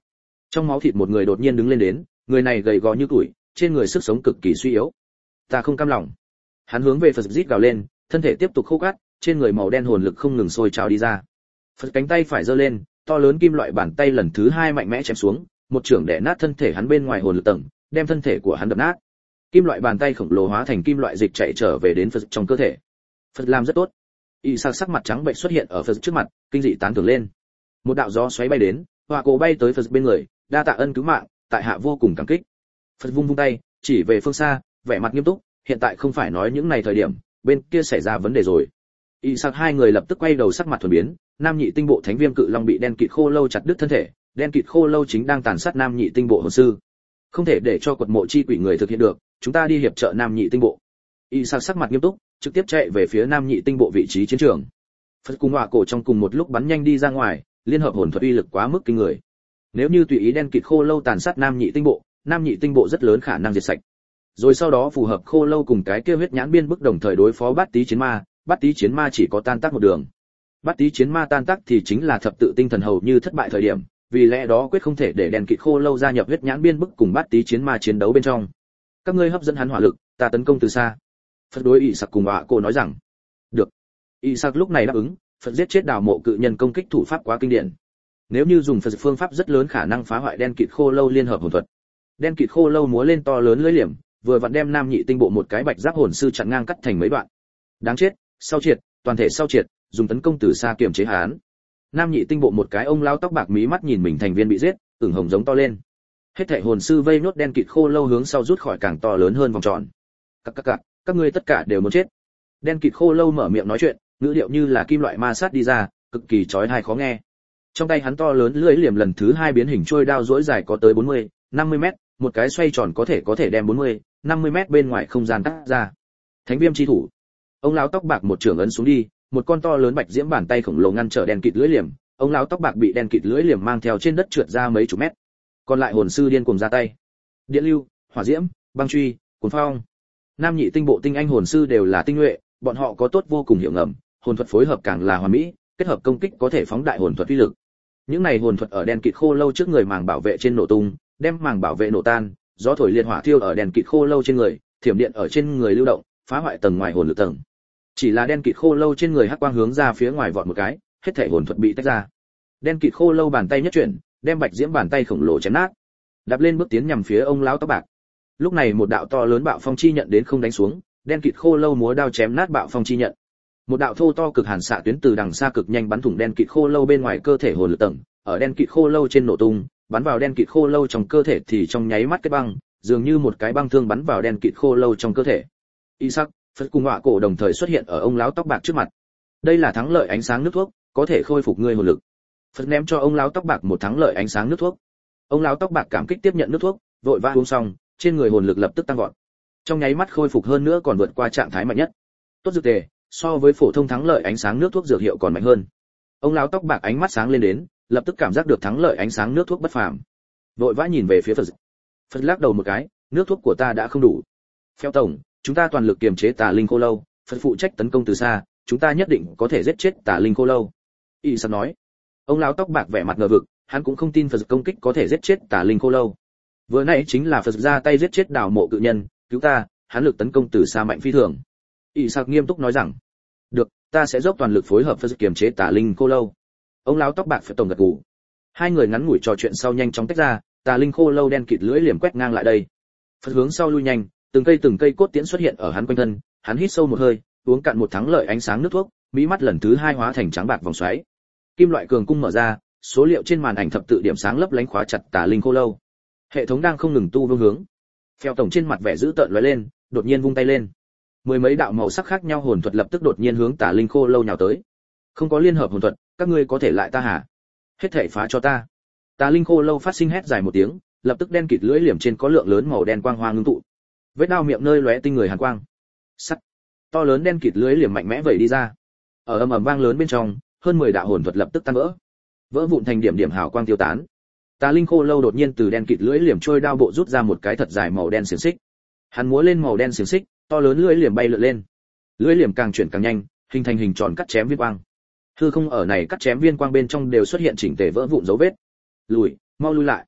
Trong máu thịt một người đột nhiên đứng lên đến, người này gầy gò như tuổi, trên người sức sống cực kỳ suy yếu. Ta không cam lòng. Hắn hướng về Phật rít gào lên, thân thể tiếp tục khô cát, trên người màu đen hồn lực không ngừng sôi trào đi ra. Phật cánh tay phải giơ lên, to lớn kim loại bàn tay lần thứ hai mạnh mẽ chém xuống, một chưởng đè nát thân thể hắn bên ngoài hồn lực tầng, đem thân thể của hắn đập nát. Kim loại bàn tay khổng lồ hóa thành kim loại dịch chạy trở về đến Phật trong cơ thể. Phật làm rất tốt. Y sắc sắc mặt trắng bệch xuất hiện ở Phật trước mặt, kinh dị tán thưởng lên. Một đạo gió xoáy bay đến, hỏa cổ bay tới Phật bên người, đa tạ ân cứu mạng, tại hạ vô cùng cảm kích. Phật vung vung tay, chỉ về phương xa, vẻ mặt nghiêm túc, hiện tại không phải nói những này thời điểm, bên kia xảy ra vấn đề rồi. Y sắc hai người lập tức quay đầu sắc mặt thuần biến, Nam Nhị Tinh Bộ Thánh Viêm Cự Long bị đen kịt khô lâu chặt đứt thân thể, đen kịt khô lâu chính đang tàn sát Nam Nhị Tinh Bộ hồn sư. Không thể để cho quật mộ chi quỷ người thực hiện được, chúng ta đi hiệp trợ Nam Nhị Tinh Bộ. Y sắc sắc mặt nghiêm túc, trực tiếp chạy về phía Nam Nhị Tinh Bộ vị trí chiến trường. Phật cùng hỏa cổ trong cùng một lúc bắn nhanh đi ra ngoài, liên hợp hồn thuật uy lực quá mức kinh người. Nếu như tùy ý đen kịt khô lâu tàn sát Nam Nhị Tinh Bộ, Nam Nhị Tinh Bộ rất lớn khả năng diệt sạch. Rồi sau đó phù hợp khô lâu cùng cái kia huyết nhãn biên bức đồng thời đối phó bát tý chiến ma, bát tý chiến ma chỉ có tan tác một đường. Bát tý chiến ma tan tác thì chính là thập tự tinh thần hầu như thất bại thời điểm, vì lẽ đó quyết không thể để đen kịt khô lâu gia nhập huyết nhãn biên bức cùng bát tý chiến ma chiến đấu bên trong. Các ngươi hấp dẫn hắn hỏa lực, ta tấn công từ xa. Phật đối ỷ sặc cùng họa cô nói rằng, được. ỷ sặc lúc này đáp ứng. Phật giết chết đào mộ cự nhân công kích thủ pháp quá kinh điển. Nếu như dùng Phật phương pháp rất lớn khả năng phá hoại đen kịt khô lâu liên hợp hồn thuật. Đen kịt khô lâu múa lên to lớn lưỡi liềm, vừa vặn đem Nam Nhị Tinh Bộ một cái bạch giáp hồn sư chặn ngang cắt thành mấy đoạn. Đáng chết, sau triệt, toàn thể sau triệt, dùng tấn công từ xa kiềm chế hắn. Nam Nhị Tinh Bộ một cái ông lão tóc bạc mí mắt nhìn mình thành viên bị giết, ửng hồng giống to lên. Hết thảy hồn sư vây nốt đen kịt khô lâu hướng sau rút khỏi càng to lớn hơn vòng tròn. Các các các, các ngươi tất cả đều muốn chết. Đen kịt khô lâu mở miệng nói chuyện, ngữ điệu như là kim loại ma sát đi ra, cực kỳ chói tai khó nghe. Trong tay hắn to lớn lưỡi liềm lần thứ hai biến hình trôi đao rỗi dài có tới bốn mươi, năm mươi mét, một cái xoay tròn có thể có thể đem bốn mươi, năm mươi mét bên ngoài không gian cắt ra. Thánh viêm chi thủ. Ông lão tóc bạc một trường ấn xuống đi, một con to lớn bạch diễm bàn tay khổng lồ ngăn trở đen kịt lưỡi liềm, ông lão tóc bạc bị đen kịt lưỡi liềm mang theo trên đất trượt ra mấy chục mét. Còn lại hồn sư điên cuồng ra tay. Điện lưu, hỏa diễm, băng truy, cuốn phong. Nam Nhị Tinh Bộ tinh anh hồn sư đều là tinh nhuệ, bọn họ có tốt vô cùng hiệu ngầm, hồn thuật phối hợp càng là hoàn mỹ, kết hợp công kích có thể phóng đại hồn thuật uy lực. Những này hồn thuật ở đen kịt khô lâu trước người màng bảo vệ trên nổ tung, đem màng bảo vệ nổ tan, gió thổi liệt hỏa thiêu ở đen kịt khô lâu trên người, thiểm điện ở trên người lưu động, phá hoại tầng ngoài hồn lực tầng. Chỉ là đen kịt khô lâu trên người hắc quang hướng ra phía ngoài vọt một cái, hết thảy hồn thuật bị tách ra. Đen kịt khô lâu bàn tay nhất chuyển, đem bạch diễm bàn tay khổng lồ chém nát, đạp lên bước tiến nhằm phía ông lão tóc bạc. Lúc này một đạo to lớn bạo phong chi nhận đến không đánh xuống, đen kịt khô lâu múa đao chém nát bạo phong chi nhận. Một đạo thô to cực hàn xạ tuyến từ đằng xa cực nhanh bắn thủng đen kịt khô lâu bên ngoài cơ thể hồn lực tầng, ở đen kịt khô lâu trên nổ tung, bắn vào đen kịt khô lâu trong cơ thể thì trong nháy mắt kết băng, dường như một cái băng thương bắn vào đen kịt khô lâu trong cơ thể. Isaac, Phật cùng họa cổ đồng thời xuất hiện ở ông lão tóc bạc trước mặt. Đây là thắng lợi ánh sáng nước thuốc, có thể khôi phục ngươi hồn lực. Phật ném cho ông lão tóc bạc một thắng lợi ánh sáng nước thuốc. Ông lão tóc bạc cảm kích tiếp nhận nước thuốc, vội vã uống xong, trên người hồn lực lập tức tăng vọt. Trong nháy mắt khôi phục hơn nữa còn vượt qua trạng thái mạnh nhất. Tốt dược tề, so với phổ thông thắng lợi ánh sáng nước thuốc dược hiệu còn mạnh hơn. Ông lão tóc bạc ánh mắt sáng lên đến, lập tức cảm giác được thắng lợi ánh sáng nước thuốc bất phàm. Vội vã nhìn về phía Phật. Phật lắc đầu một cái, nước thuốc của ta đã không đủ. Phèo tổng, chúng ta toàn lực kiềm chế tà linh khô lâu, Phật phụ trách tấn công từ xa, chúng ta nhất định có thể giết chết tà linh khô lâu. Y sắp nói. Ông lão tóc bạc vẻ mặt ngờ vực, hắn cũng không tin Phật công kích có thể giết chết tà linh khô lâu. Vừa nãy chính là Phật ra tay giết chết đào mộ cự nhân, cứu ta, hắn lực tấn công từ xa mạnh phi thường. Y sạc nghiêm túc nói rằng, được, ta sẽ dốc toàn lực phối hợp Phật kiềm chế tà linh khô lâu. Ông lão tóc bạc phải tổng gật gù. Hai người ngắn ngủi trò chuyện sau nhanh chóng tách ra, tà linh khô lâu đen kịt lưỡi liềm quét ngang lại đây. Phật hướng sau lui nhanh, từng cây từng cây cốt tiễn xuất hiện ở hắn quanh thân, hắn hít sâu một hơi, uống cạn một thắng lợi ánh sáng nước thuốc, mỹ mắt lần thứ hai hóa thành trắng bạc vòng xoáy. Kim loại cường cung mở ra, số liệu trên màn ảnh thập tự điểm sáng lấp lánh khóa chặt tà linh khô lâu. Hệ thống đang không ngừng tu vương hướng. Phèo tổng trên mặt vẻ dữ tợn lóe lên, đột nhiên vung tay lên. Mười mấy đạo màu sắc khác nhau hồn thuật lập tức đột nhiên hướng tà linh khô lâu nhào tới. Không có liên hợp hồn thuật, các ngươi có thể lại ta hả? Hết thể phá cho ta. Tà linh khô lâu phát sinh hét dài một tiếng, lập tức đen kịt lưỡi liềm trên có lượng lớn màu đen quang hoa ngưng tụ. Vết đao miệng nơi lóe tinh người hàn quang. Sắt. To lớn đen kịt lưỡi liềm mạnh mẽ vẩy đi ra. Ở ầm ầm vang lớn bên trong, hơn mười đạo hồn thuật lập tức tan vỡ. Vỡ vụn thành điểm điểm hào quang tiêu tán. Tà linh khô lâu đột nhiên từ đen kịt lưỡi liềm trôi đao bộ rút ra một cái thật dài màu đen xiềng xích. Hắn múa lên màu đen xiềng xích, to lớn lưỡi liềm bay lượn lên. Lưỡi liềm càng chuyển càng nhanh, hình thành hình tròn cắt chém viên quang. Hư không ở này cắt chém viên quang bên trong đều xuất hiện chỉnh tề vỡ vụn dấu vết. Lùi, mau lui lại.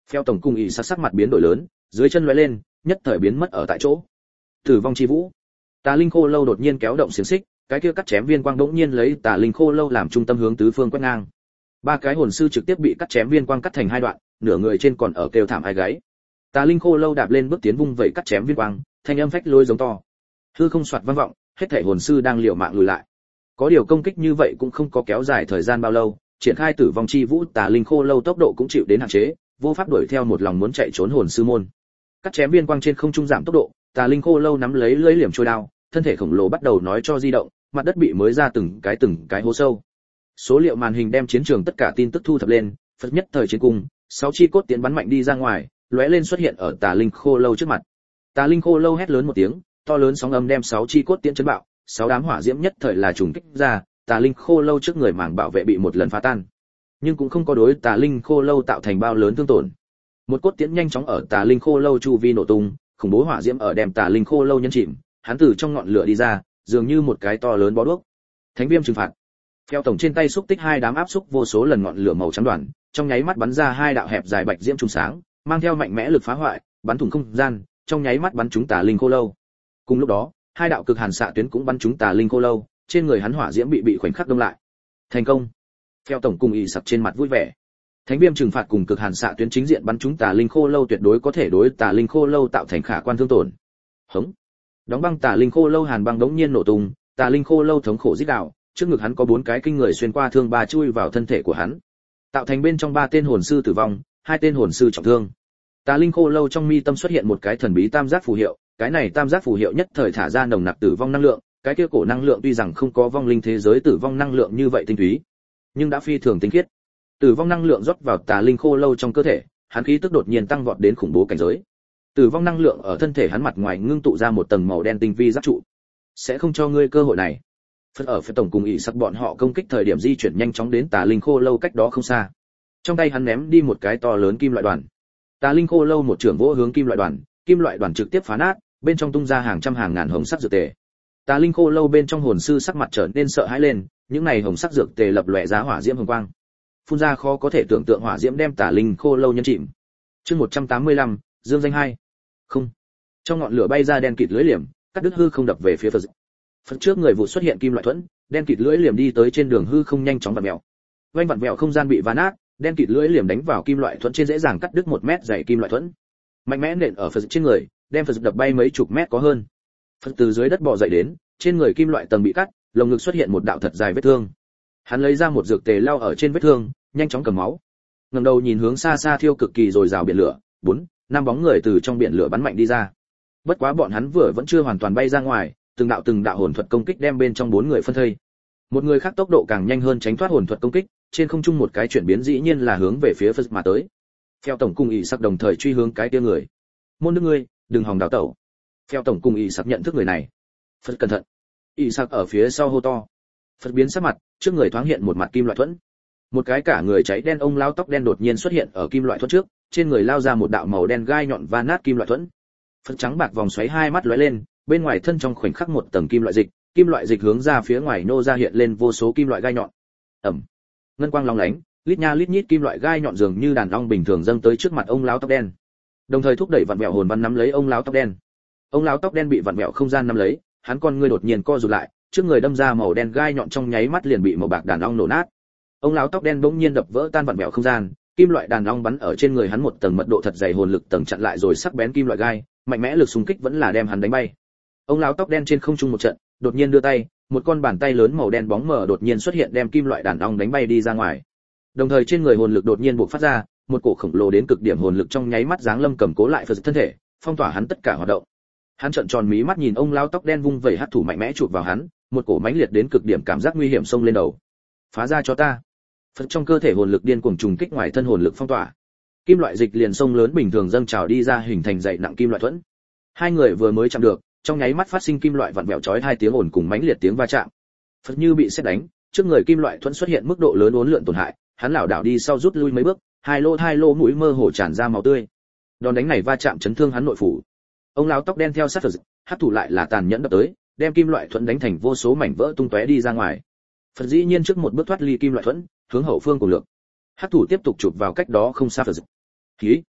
Phèo tổng cung y sắc sắc mặt biến đổi lớn, dưới chân lóe lên, nhất thời biến mất ở tại chỗ. Tử vong chi vũ. Tà Linh Khô Lâu đột nhiên kéo động xiềng xích, cái kia cắt chém viên quang đột nhiên lấy Tà Linh Khô Lâu làm trung tâm hướng tứ phương quét ngang. Ba cái hồn sư trực tiếp bị cắt chém viên quang cắt thành hai đoạn, nửa người trên còn ở kêu thảm ai gáy. Tà Linh Khô Lâu đạp lên bước tiến vung vẩy cắt chém viên quang, thanh âm phách lôi giống to. Hư không xoạt vang vọng, hết thảy hồn sư đang liều mạng lùi lại. Có điều công kích như vậy cũng không có kéo dài thời gian bao lâu, triển khai tử vong chi vũ, Tà Linh Khô Lâu tốc độ cũng chịu đến hạn chế, vô pháp đuổi theo một lòng muốn chạy trốn hồn sư môn. Cắt chém viên quang trên không trung giảm tốc độ, Tà Linh Khô Lâu nắm lấy lưỡi liềm trôi đao, thân thể khổng lồ bắt đầu nói cho di động, mặt đất bị mới ra từng cái từng cái hố sâu. Số liệu màn hình đem chiến trường tất cả tin tức thu thập lên, phật nhất thời chiến cung, sáu chi cốt tiến bắn mạnh đi ra ngoài, lóe lên xuất hiện ở Tà Linh Khô Lâu trước mặt. Tà Linh Khô Lâu hét lớn một tiếng, to lớn sóng âm đem sáu chi cốt tiến chấn bạo, sáu đám hỏa diễm nhất thời là trùng kích ra, Tà Linh Khô Lâu trước người màng bảo vệ bị một lần phá tan, nhưng cũng không có đối Tà Linh Khô Lâu tạo thành bao lớn thương tổn. Một cốt tiễn nhanh chóng ở Tà Linh Khô Lâu chu vi nổ tung, khủng bố hỏa diễm ở đem Tà Linh Khô Lâu nhấn chìm, hắn từ trong ngọn lửa đi ra, dường như một cái to lớn bó đuốc. Thánh viêm trừng phạt. Theo tổng trên tay xúc tích hai đám áp xúc vô số lần ngọn lửa màu trắng đoàn, trong nháy mắt bắn ra hai đạo hẹp dài bạch diễm trùng sáng, mang theo mạnh mẽ lực phá hoại, bắn thủng không gian, trong nháy mắt bắn trúng Tà Linh Khô Lâu. Cùng lúc đó, hai đạo cực hàn xạ tuyến cũng bắn trúng Tà Linh Khô Lâu, trên người hắn hỏa diễm bị bị khoảnh khắc đông lại. Thành công. Theo tổng cùng y sặc trên mặt vui vẻ. Thánh viêm trừng phạt cùng cực hàn xạ tuyến chính diện bắn trúng Tà Linh Khô Lâu tuyệt đối có thể đối Tà Linh Khô Lâu tạo thành khả quan thương tổn. Hống. Đóng băng Tà Linh Khô Lâu hàn băng đống nhiên nổ tung, Tà Linh Khô Lâu thống khổ rít gào, trước ngực hắn có bốn cái kinh người xuyên qua thương ba chui vào thân thể của hắn, tạo thành bên trong ba tên hồn sư tử vong, hai tên hồn sư trọng thương. Tà Linh Khô Lâu trong mi tâm xuất hiện một cái thần bí tam giác phù hiệu, cái này tam giác phù hiệu nhất thời thả ra nồng nặc tử vong năng lượng, cái kia cổ năng lượng tuy rằng không có vong linh thế giới tử vong năng lượng như vậy tinh túy, nhưng đã phi thường tinh khiết. Tử vong năng lượng rót vào Tà Linh Khô Lâu trong cơ thể, hắn khí tức đột nhiên tăng vọt đến khủng bố cảnh giới. Tử vong năng lượng ở thân thể hắn mặt ngoài ngưng tụ ra một tầng màu đen tinh vi giáp trụ. Sẽ không cho ngươi cơ hội này. Phật ở phía tổng cùng ỷ sắc bọn họ công kích thời điểm di chuyển nhanh chóng đến Tà Linh Khô Lâu cách đó không xa. Trong tay hắn ném đi một cái to lớn kim loại đoàn. Tà Linh Khô Lâu một trường vỗ hướng kim loại đoàn, kim loại đoàn trực tiếp phá nát, bên trong tung ra hàng trăm hàng ngàn hồng sắc dược tề. Tà Linh Khô Lâu bên trong hồn sư sắc mặt trở nên sợ hãi lên, những này hồng sắc dược tề lập lòe ra hỏa diễm hồng quang. Phun ra khó có thể tưởng tượng hỏa diễm đem Tà Linh Khô Lâu nhấn chìm. Chương một trăm tám mươi lăm, Dương danh hai. Không. Trong ngọn lửa bay ra đen kịt lưỡi liềm, cắt đứt hư không đập về phía Phật. Phật trước người vụ xuất hiện kim loại thuẫn, đen kịt lưỡi liềm đi tới trên đường hư không nhanh chóng vặn vẹo. Vành vặn vẹo không gian bị vá nát, đen kịt lưỡi liềm đánh vào kim loại thuẫn trên dễ dàng cắt đứt một mét dày kim loại thuẫn. Mạnh mẽ nện ở Phật trên người, đem Phật đập bay mấy chục mét có hơn. Phật từ dưới đất bò dậy đến, trên người kim loại tầng bị cắt, lồng ngực xuất hiện một đạo thật dài vết thương. Hắn lấy ra một dược tề lao ở trên vết thương, nhanh chóng cầm máu. Ngẩng đầu nhìn hướng xa xa thiêu cực kỳ rồi rào biển lửa, bốn, năm bóng người từ trong biển lửa bắn mạnh đi ra. Bất quá bọn hắn vừa vẫn chưa hoàn toàn bay ra ngoài, từng đạo từng đạo hồn thuật công kích đem bên trong bốn người phân thây. Một người khác tốc độ càng nhanh hơn tránh thoát hồn thuật công kích, trên không trung một cái chuyển biến dĩ nhiên là hướng về phía Phật mà tới. Theo tổng cung ỷ sắc đồng thời truy hướng cái kia người. Môn đức ngươi, đừng hòng đào tẩu. Theo tổng cung ỷ sắc nhận thức người này. Phật cẩn thận. ỷ sắc ở phía sau hô to. Phật biến sắc mặt, trước người thoáng hiện một mặt kim loại thuẫn. Một cái cả người cháy đen ông lão tóc đen đột nhiên xuất hiện ở kim loại thuẫn trước, trên người lao ra một đạo màu đen gai nhọn và nát kim loại thuẫn. Phật trắng bạc vòng xoáy hai mắt lóe lên, bên ngoài thân trong khoảnh khắc một tầng kim loại dịch, kim loại dịch hướng ra phía ngoài nô ra hiện lên vô số kim loại gai nhọn. Ầm. Ngân quang long lánh, lít nha lít nhít kim loại gai nhọn dường như đàn ong bình thường dâng tới trước mặt ông lão tóc đen. Đồng thời thúc đẩy vặn vẹo hồn văn nắm lấy ông lão tóc đen. Ông lão tóc đen bị vặn vẹo không gian nắm lấy, hắn con ngươi đột nhiên co rụt lại, trước người đâm ra màu đen gai nhọn trong nháy mắt liền bị màu bạc đàn ong nổ nát. Ông lão tóc đen bỗng nhiên đập vỡ tan vặn vẹo không gian, kim loại đàn ong bắn ở trên người hắn một tầng mật độ thật dày hồn lực tầng chặn lại rồi sắc bén kim loại gai, mạnh mẽ lực xung kích vẫn là đem hắn đánh bay. Ông lão tóc đen trên không trung một trận, đột nhiên đưa tay, một con bàn tay lớn màu đen bóng mờ đột nhiên xuất hiện đem kim loại đàn ong đánh bay đi ra ngoài. Đồng thời trên người hồn lực đột nhiên bộc phát ra, một cổ khổng lồ đến cực điểm hồn lực trong nháy mắt giáng lâm cầm cố lại Phật thân thể, phong tỏa hắn tất cả hoạt động. Hắn trợn tròn mí mắt nhìn ông lão tóc đen vung vẩy hắc thủ mạnh mẽ chụp vào hắn, một cổ mãnh liệt đến cực điểm cảm giác nguy hiểm xông lên đầu. Phá ra cho ta. Phật trong cơ thể hồn lực điên cuồng trùng kích ngoài thân hồn lực phong tỏa. Kim loại dịch liền sông lớn bình thường dâng trào đi ra hình thành dày nặng kim loại thuẫn. Hai người vừa mới chạm được, trong nháy mắt phát sinh kim loại vặn vẹo chói hai tiếng ồn cùng mãnh liệt tiếng va chạm. Phật như bị sét đánh, trước người kim loại thuẫn xuất hiện mức độ lớn uốn lượn tổn hại, hắn lảo đảo đi sau rút lui mấy bước, hai lỗ hai lỗ mũi mơ hồ tràn ra máu tươi. Đòn đánh này va chạm chấn thương hắn nội phủ. Ông lão tóc đen theo sát Phật, hắc thủ lại là tàn nhẫn đập tới, đem kim loại thuẫn đánh thành vô số mảnh vỡ tung tóe đi ra ngoài. Phật dĩ nhiên trước một bước thoát ly kim loại thuẫn, hướng hậu phương cùng lượng. Hắc thủ tiếp tục chụp vào cách đó không xa Phật. Khí,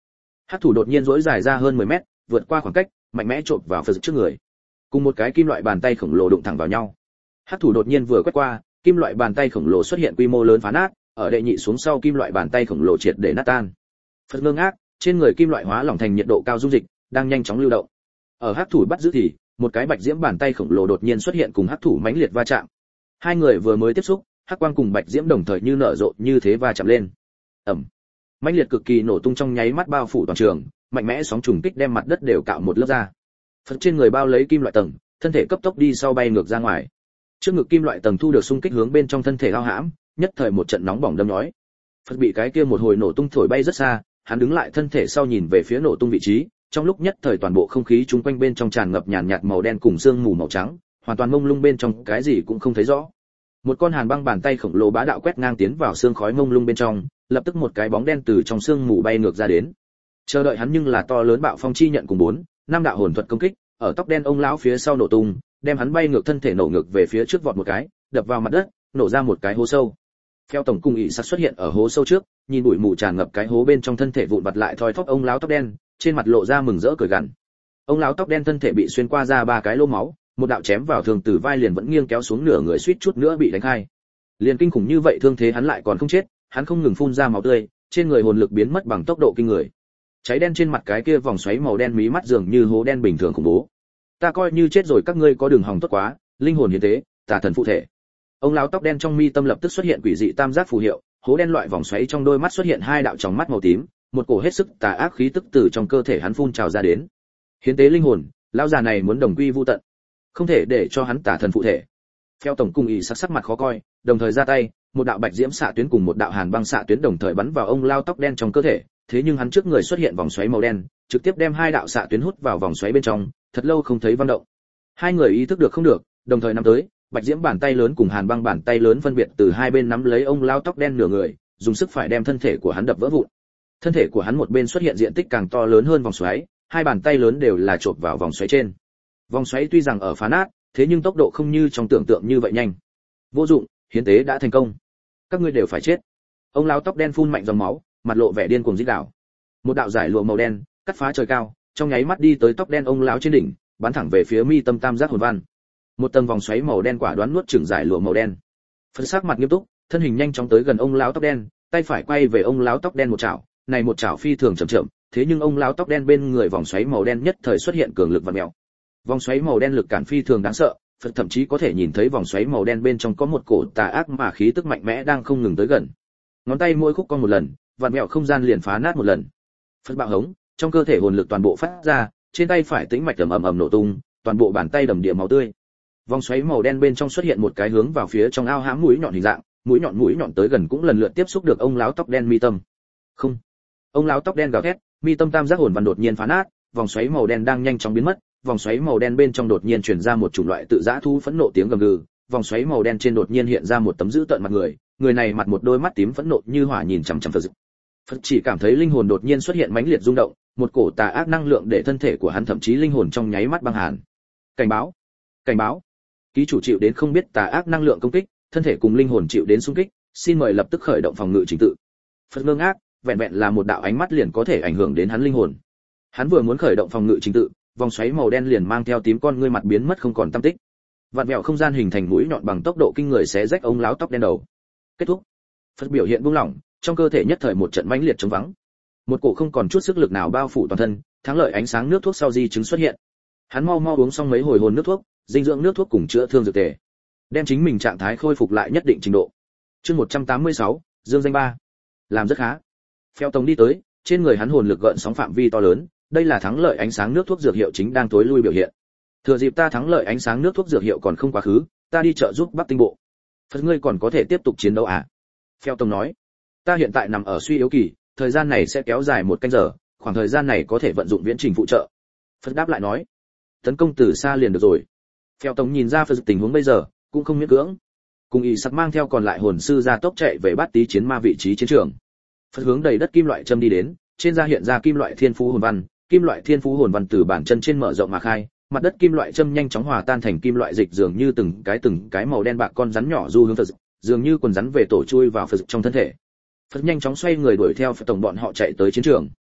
Hắc thủ đột nhiên duỗi dài ra hơn mười mét, vượt qua khoảng cách, mạnh mẽ chộp vào Phật trước người. Cùng một cái kim loại bàn tay khổng lồ đụng thẳng vào nhau. Hắc thủ đột nhiên vừa quét qua, kim loại bàn tay khổng lồ xuất hiện quy mô lớn phá nát, ở đệ nhị xuống sau kim loại bàn tay khổng lồ triệt để nát tan. Phật ngơ ngác, trên người kim loại hóa lỏng thành nhiệt độ cao dung dịch, đang nhanh chóng lưu động. Ở hắc thủ bắt giữ thì, một cái bạch diễm bàn tay khổng lồ đột nhiên xuất hiện cùng hắc thủ mãnh liệt va chạm. Hai người vừa mới tiếp xúc, hắc quang cùng bạch diễm đồng thời như nở rộ như thế va chạm lên. Ầm. Mãnh liệt cực kỳ nổ tung trong nháy mắt bao phủ toàn trường, mạnh mẽ sóng trùng kích đem mặt đất đều cạo một lớp ra. Phật trên người bao lấy kim loại tầng, thân thể cấp tốc đi sau bay ngược ra ngoài. Trước ngực kim loại tầng thu được xung kích hướng bên trong thân thể lao hãm, nhất thời một trận nóng bỏng đâm nhói. Phật bị cái kia một hồi nổ tung thổi bay rất xa, hắn đứng lại thân thể sau nhìn về phía nổ tung vị trí, trong lúc nhất thời toàn bộ không khí chung quanh bên trong tràn ngập nhàn nhạt màu đen cùng sương mù màu trắng, hoàn toàn mông lung bên trong cái gì cũng không thấy rõ. Một con hàn băng bàn tay khổng lồ bá đạo quét ngang tiến vào sương khói mông lung bên trong, lập tức một cái bóng đen từ trong sương mù bay ngược ra đến. Chờ đợi hắn nhưng là to lớn bạo phong chi nhận cùng bốn, năm đạo hồn thuật công kích, ở tóc đen ông lão phía sau nổ tung, đem hắn bay ngược thân thể nổ ngược về phía trước vọt một cái, đập vào mặt đất, nổ ra một cái hố sâu. Theo tổng cung ỷ sát xuất hiện ở hố sâu trước, nhìn bụi mù tràn ngập cái hố bên trong thân thể vụn vặt lại thoi thóp ông lão tóc đen, trên mặt lộ ra mừng rỡ cười gằn. Ông lão tóc đen thân thể bị xuyên qua ra ba cái lỗ máu, một đạo chém vào thường tử vai liền vẫn nghiêng kéo xuống nửa người suýt chút nữa bị đánh khai. Liền kinh khủng như vậy thương thế hắn lại còn không chết, hắn không ngừng phun ra máu tươi, trên người hồn lực biến mất bằng tốc độ kinh người. Cháy đen trên mặt cái kia vòng xoáy màu đen mí mắt dường như hố đen bình thường khủng bố. Ta coi như chết rồi các ngươi có đường hòng tốt quá, linh hồn hiến tế, tà thần phụ thể. Ông lão tóc đen trong mi tâm lập tức xuất hiện quỷ dị tam giác phù hiệu, hố đen loại vòng xoáy trong đôi mắt xuất hiện hai đạo tròng mắt màu tím, một cổ hết sức tà ác khí tức từ trong cơ thể hắn phun trào ra đến. Hiến tế linh hồn, lão già này muốn đồng quy vu tận, không thể để cho hắn tà thần phụ thể. Theo tổng cung ỷ sắc sắc mặt khó coi, đồng thời ra tay, một đạo bạch diễm xạ tuyến cùng một đạo hàn băng xạ tuyến đồng thời bắn vào ông lão tóc đen trong cơ thể, thế nhưng hắn trước người xuất hiện vòng xoáy màu đen, trực tiếp đem hai đạo xạ tuyến hút vào vòng xoáy bên trong, thật lâu không thấy vận động. Hai người ý thức được không được, đồng thời nắm tới, bạch diễm bàn tay lớn cùng hàn băng bàn tay lớn phân biệt từ hai bên nắm lấy ông lão tóc đen nửa người, dùng sức phải đem thân thể của hắn đập vỡ vụn. Thân thể của hắn một bên xuất hiện diện tích càng to lớn hơn vòng xoáy, hai bàn tay lớn đều là chộp vào vòng xoáy trên. Vòng xoáy tuy rằng ở phá nát, thế nhưng tốc độ không như trong tưởng tượng như vậy nhanh. Vô dụng, hiến tế đã thành công. Các ngươi đều phải chết. Ông lão tóc đen phun mạnh dòng máu, mặt lộ vẻ điên cuồng rít gào. Một đạo giải lụa màu đen cắt phá trời cao, trong nháy mắt đi tới tóc đen ông lão trên đỉnh, bắn thẳng về phía mi tâm tam giác hồn văn. Một tầng vòng xoáy màu đen quả đoán nuốt chửng giải lụa màu đen. Phân sắc mặt nghiêm túc, thân hình nhanh chóng tới gần ông lão tóc đen, tay phải quay về ông lão tóc đen một chảo, này một chảo phi thường chậm chậm, thế nhưng ông lão tóc đen bên người vòng xoáy màu đen nhất thời xuất hiện cường lực vặn mèo. Vòng xoáy màu đen lực cản phi thường đáng sợ, Phật thậm chí có thể nhìn thấy vòng xoáy màu đen bên trong có một cổ tà ác mà khí tức mạnh mẽ đang không ngừng tới gần. Ngón tay mỗi khúc cong một lần, vặn mèo không gian liền phá nát một lần. Phật bạo hống, trong cơ thể hồn lực toàn bộ phát ra, trên tay phải tĩnh mạch ầm ầm ầm nổ tung, toàn bộ bàn tay đầm đìa máu tươi. Vòng xoáy màu đen bên trong xuất hiện một cái hướng vào phía trong ao hãm mũi nhọn hình dạng, mũi nhọn mũi nhọn tới gần cũng lần lượt tiếp xúc được ông lão tóc đen mi tâm. Không. Ông lão tóc đen gào thét, mi tâm tam giác hồn văn đột nhiên phá nát, vòng xoáy màu đen đang nhanh chóng biến mất, vòng xoáy màu đen bên trong đột nhiên truyền ra một chủng loại tự dã thu phẫn nộ tiếng gầm gừ, vòng xoáy màu đen trên đột nhiên hiện ra một tấm dữ tợn mặt người, người này mặt một đôi mắt tím phẫn nộ như hỏa nhìn chằm chằm Phật. Phật chỉ cảm thấy linh hồn đột nhiên xuất hiện mãnh liệt rung động, một cổ tà ác năng lượng để thân thể của hắn thậm chí linh hồn trong nháy mắt băng hàn. Cảnh báo, cảnh báo, ký chủ chịu đến không biết tà ác năng lượng công kích, thân thể cùng linh hồn chịu đến xung kích, xin mời lập tức khởi động phòng ngự trình tự. Phật ngơ ngác, vẹn vẹn là một đạo ánh mắt liền có thể ảnh hưởng đến hắn linh hồn. Hắn vừa muốn khởi động phòng ngự trình tự, vòng xoáy màu đen liền mang theo tím con ngươi mặt biến mất không còn tăm tích. Vạn mèo không gian hình thành mũi nhọn bằng tốc độ kinh người xé rách ông lão tóc đen đầu. Kết thúc. Phật biểu hiện buông lỏng, trong cơ thể nhất thời một trận mãnh liệt trống vắng. Một cổ không còn chút sức lực nào bao phủ toàn thân, thắng lợi ánh sáng nước thuốc sau di chứng xuất hiện. Hắn mau mau uống xong mấy hồi hồn nước thuốc, dinh dưỡng nước thuốc cùng chữa thương dược tề, đem chính mình trạng thái khôi phục lại nhất định trình độ. Chương một trăm tám mươi sáu, Dương danh ba. Làm rất khá. Phèo Tông đi tới, trên người hắn hồn lực gợn sóng phạm vi to lớn, đây là thắng lợi ánh sáng nước thuốc dược hiệu chính đang tối lui biểu hiện. Thừa dịp ta thắng lợi ánh sáng nước thuốc dược hiệu còn không quá khứ, ta đi trợ giúp Bắc Tinh Bộ. Phật ngươi còn có thể tiếp tục chiến đấu à? Phèo Tông nói. Ta hiện tại nằm ở suy yếu kỳ, thời gian này sẽ kéo dài một canh giờ, khoảng thời gian này có thể vận dụng viễn trình phụ trợ. Phật đáp lại nói. Tấn công từ xa liền được rồi. Phèo Tông nhìn ra Phật tình huống bây giờ, cũng không miễn cưỡng. Cùng ý sặc mang theo còn lại hồn sư ra tốc chạy về Bát Tý chiến ma vị trí chiến trường. Phật hướng đầy đất kim loại châm đi đến, trên da hiện ra kim loại thiên phú hồn văn, kim loại thiên phú hồn văn từ bản chân trên mở rộng mà khai, mặt đất kim loại châm nhanh chóng hòa tan thành kim loại dịch dường như từng cái từng cái màu đen bạc con rắn nhỏ du hướng Phật, dường như quần rắn về tổ chui vào Phật trong thân thể. Phật nhanh chóng xoay người đuổi theo Phật tổng bọn họ chạy tới chiến trường.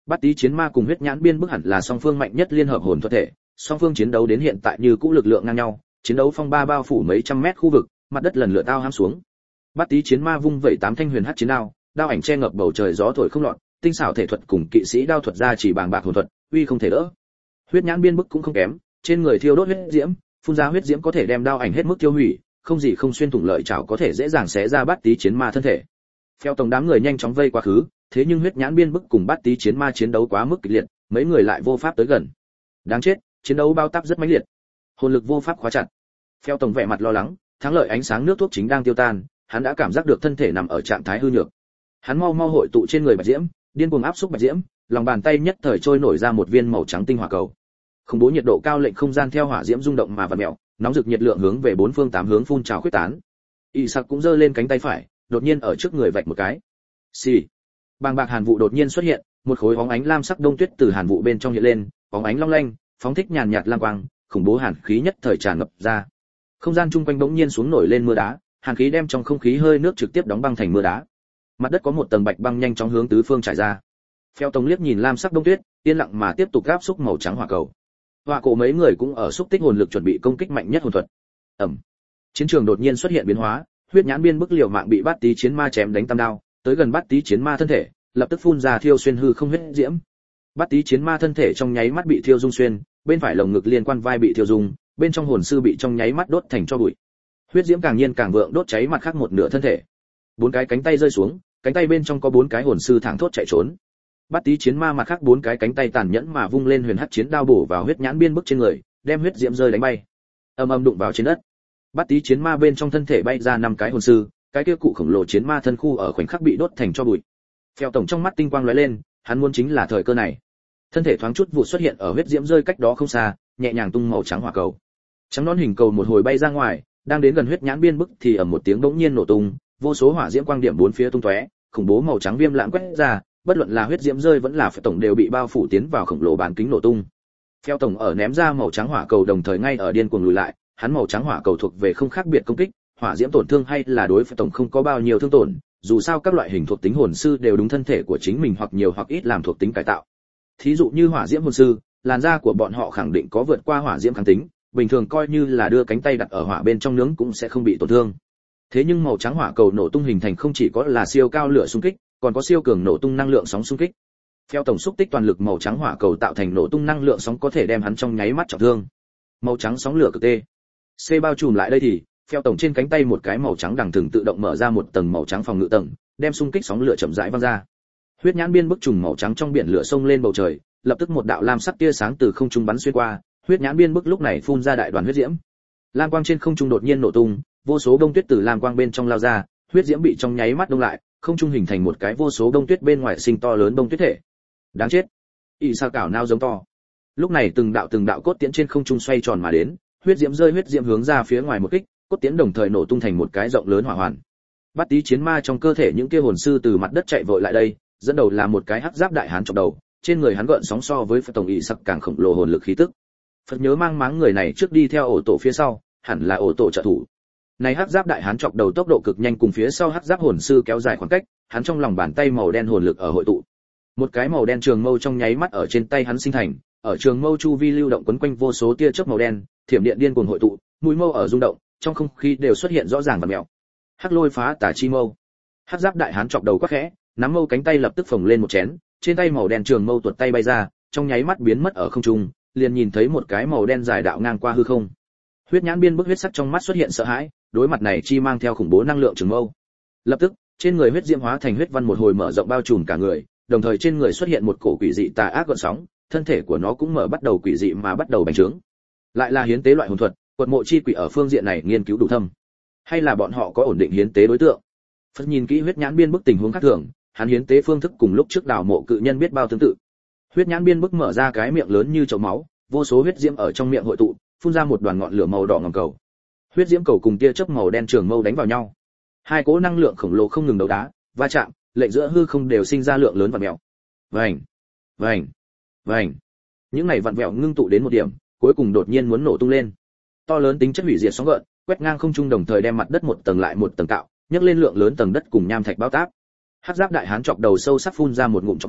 Bát Tý Chiến Ma cùng Huyết Nhãn Biên Bức hẳn là song phương mạnh nhất liên hợp hồn thuật thể, song phương chiến đấu đến hiện tại như cũ lực lượng ngang nhau, chiến đấu phong ba bao phủ mấy trăm mét khu vực, mặt đất lần lượt tao hãm xuống. Bát Tý Chiến Ma vung vẩy tám thanh huyền hắc chiến đao, đao ảnh che ngập bầu trời gió thổi không lọt, tinh xảo thể thuật cùng kỵ sĩ đao thuật ra chỉ bàng bạc hồn thuật, uy không thể đỡ. Huyết Nhãn Biên Bức cũng không kém, trên người thiêu đốt huyết diễm, phun ra huyết diễm có thể đem đao ảnh hết mức tiêu hủy, không gì không xuyên thủng lợi chảo có thể dễ dàng xé ra Bát Tý Chiến Ma thân thể. Phèo tổng đám người nhanh chóng vây quá khứ, thế nhưng Huyết Nhãn Biên Bức cùng Bát Tý Chiến Ma chiến đấu quá mức kịch liệt, mấy người lại vô pháp tới gần. Đáng chết, chiến đấu bao táp rất mãnh liệt. Hồn lực vô pháp khóa chặt. Phèo tổng vẻ mặt lo lắng, thắng lợi ánh sáng nước thuốc chính đang tiêu tan, hắn đã cảm giác được thân thể nằm ở trạng thái hư nhược. Hắn mau mau hội tụ trên người bạch diễm, điên cuồng áp xúc bạch diễm, lòng bàn tay nhất thời trôi nổi ra một viên màu trắng tinh hỏa cầu. Khủng bố nhiệt độ cao lệnh không gian theo hỏa diễm rung động mà vặn mèo, nóng rực nhiệt lượng hướng về bốn phương tám hướng phun trào khuyết tán. Y Sặc cũng giơ lên cánh tay phải, đột nhiên ở trước người vạch một cái. Xì. Bàng bạc hàn vụ đột nhiên xuất hiện, một khối bóng ánh lam sắc đông tuyết từ hàn vụ bên trong hiện lên, bóng ánh long lanh, phóng thích nhàn nhạt lam quang, khủng bố hàn khí nhất thời tràn ngập ra. Không gian chung quanh bỗng nhiên xuống nổi lên mưa đá, hàn khí đem trong không khí hơi nước trực tiếp đóng băng thành mưa đá. Mặt đất có một tầng bạch băng nhanh chóng hướng tứ phương trải ra. Phèo tổng liếc nhìn lam sắc đông tuyết, yên lặng mà tiếp tục áp xúc màu trắng hỏa cầu. Hỏa cổ mấy người cũng ở xúc tích hồn lực chuẩn bị công kích mạnh nhất hồn thuật. Ầm. Chiến trường đột nhiên xuất hiện biến hóa, Huyết Nhãn Biên Bức liều mạng bị Bát Tý Chiến Ma chém đánh tam đao, tới gần Bát Tý Chiến Ma thân thể, lập tức phun ra thiêu xuyên hư không huyết diễm. Bát Tý Chiến Ma thân thể trong nháy mắt bị thiêu dung xuyên, bên phải lồng ngực liên quan vai bị thiêu dung, bên trong hồn sư bị trong nháy mắt đốt thành tro bụi. Huyết diễm càng nhiên càng vượng đốt cháy mặt khác một nửa thân thể. Bốn cái cánh tay rơi xuống, cánh tay bên trong có bốn cái hồn sư thẳng thốt chạy trốn. Bát Tý Chiến Ma mặt khác bốn cái cánh tay tàn nhẫn mà vung lên huyền hắc chiến đao bổ vào Huyết Nhãn Biên Bức trên người, đem huyết diễm rơi đánh bay. Ầm ầm đụng vào trên đất. Bát Tý Chiến Ma bên trong thân thể bay ra năm cái hồn sư, cái kia cụ khổng lồ chiến ma thân khu ở khoảnh khắc bị đốt thành tro bụi. Phèo tổng trong mắt tinh quang lóe lên, hắn muốn chính là thời cơ này. Thân thể thoáng chút vụ xuất hiện ở huyết diễm rơi cách đó không xa, nhẹ nhàng tung màu trắng hỏa cầu. Trắng nón hình cầu một hồi bay ra ngoài, đang đến gần Huyết Nhãn Biên Bức thì ầm một tiếng bỗng nhiên nổ tung, vô số hỏa diễm quang điểm bốn phía tung tóe, khủng bố màu trắng viêm lãng quét ra, bất luận là huyết diễm rơi vẫn là phèo tổng đều bị bao phủ tiến vào khổng lồ bán kính nổ tung. Phèo tổng ở ném ra màu trắng hỏa cầu đồng thời ngay ở điên cuồng lùi lại, hắn màu trắng hỏa cầu thuộc về không khác biệt công kích, hỏa diễm tổn thương hay là đối phèo tổng không có bao nhiêu thương tổn, dù sao các loại hình thuộc tính hồn sư đều đúng thân thể của chính mình hoặc nhiều hoặc ít làm thuộc tính cải tạo. Thí dụ như hỏa diễm hồn sư, làn da của bọn họ khẳng định có vượt qua hỏa diễm kháng tính, bình thường coi như là đưa cánh tay đặt ở hỏa bên trong nướng cũng sẽ không bị tổn thương. Thế nhưng màu trắng hỏa cầu nổ tung hình thành không chỉ có là siêu cao lửa xung kích, còn có siêu cường nổ tung năng lượng sóng xung kích. Theo tổng xúc tích toàn lực màu trắng hỏa cầu tạo thành nổ tung năng lượng sóng có thể đem hắn trong nháy mắt trọng thương. Màu trắng sóng lửa cực tê. C bao trùm lại đây thì, theo tổng trên cánh tay một cái màu trắng đằng thường tự động mở ra một tầng màu trắng phòng ngự tầng, đem xung kích sóng lửa chậm rãi văng ra. Huyết Nhãn Biên Bức trùng màu trắng trong biển lửa xông lên bầu trời, lập tức một đạo lam sắc tia sáng từ không trung bắn xuyên qua, Huyết Nhãn Biên Bức lúc này phun ra đại đoàn huyết diễm. Lam quang trên không trung đột nhiên nổ tung, vô số đông tuyết từ lam quang bên trong lao ra, huyết diễm bị trong nháy mắt đông lại, không trung hình thành một cái vô số đông tuyết bên ngoài sinh to lớn đông tuyết thể. Đáng chết. Y Sa cảo nao giống to. Lúc này từng đạo từng đạo cốt tiễn trên không trung xoay tròn mà đến, huyết diễm rơi huyết diễm hướng ra phía ngoài một kích, cốt tiễn đồng thời nổ tung thành một cái rộng lớn hỏa hoàn. Bát Tý Chiến Ma trong cơ thể những kia hồn sư từ mặt đất chạy vội lại đây, dẫn đầu là một cái hắc giáp đại hán chọc đầu, trên người hắn gợn sóng so với Phật tổng Y Sắc càng khổng lồ hồn lực khí tức. Phật nhớ mang máng người này trước đi theo ổ tổ phía sau, hẳn là ổ tổ trợ thủ. Này hắc giáp đại hán chọc đầu tốc độ cực nhanh cùng phía sau hắc giáp hồn sư kéo dài khoảng cách, hắn trong lòng bàn tay màu đen hồn lực ở hội tụ. Một cái màu đen trường mâu trong nháy mắt ở trên tay hắn sinh thành, ở trường mâu chu vi lưu động quấn quanh vô số tia chớp màu đen, thiểm điện điên cuồng hội tụ, mũi mâu ở rung động, trong không khí đều xuất hiện rõ ràng và mèo. Hắc lôi phá tả chi mâu. Hắc giáp đại hán chọc đầu quắc khẽ, nắm mâu cánh tay lập tức phồng lên một chén, trên tay màu đen trường mâu tuột tay bay ra, trong nháy mắt biến mất ở không trung, liền nhìn thấy một cái màu đen dài đạo ngang qua hư không. Huyết Nhãn Biên Bức huyết sắc trong mắt xuất hiện sợ hãi, đối mặt này chi mang theo khủng bố năng lượng trường mâu. Lập tức, trên người huyết diễm hóa thành huyết văn một hồi mở rộng bao trùm cả người, đồng thời trên người xuất hiện một cổ quỷ dị tà ác gợn sóng, thân thể của nó cũng mở bắt đầu quỷ dị mà bắt đầu bành trướng. Lại là hiến tế loại hồn thuật, quật mộ chi quỷ ở phương diện này nghiên cứu đủ thâm, hay là bọn họ có ổn định hiến tế đối tượng? Phật nhìn kỹ Huyết Nhãn Biên Bức tình huống khác thường, hắn hiến tế phương thức cùng lúc trước đào mộ cự nhân biết bao tương tự. Huyết Nhãn Biên Bức mở ra cái miệng lớn như chậu máu, vô số huyết diễm ở trong miệng hội tụ, phun ra một đoàn ngọn lửa màu đỏ ngòm cầu. Huyết diễm cầu cùng tia chớp màu đen trường mâu đánh vào nhau. Hai cỗ năng lượng khổng lồ không ngừng đấu đá, va chạm, lệnh giữa hư không đều sinh ra lượng lớn vặn vẹo. Vành, vành, vành. Những này vặn vẹo ngưng tụ đến một điểm, cuối cùng đột nhiên muốn nổ tung lên. To lớn tính chất hủy diệt sóng gợn, quét ngang không trung đồng thời đem mặt đất một tầng lại một tầng tạo, nhấc lên lượng lớn tầng đất cùng nham thạch bao táp. Hắc giáp đại hán chọc đầu sâu sắc phun ra một ngụm trọc khí,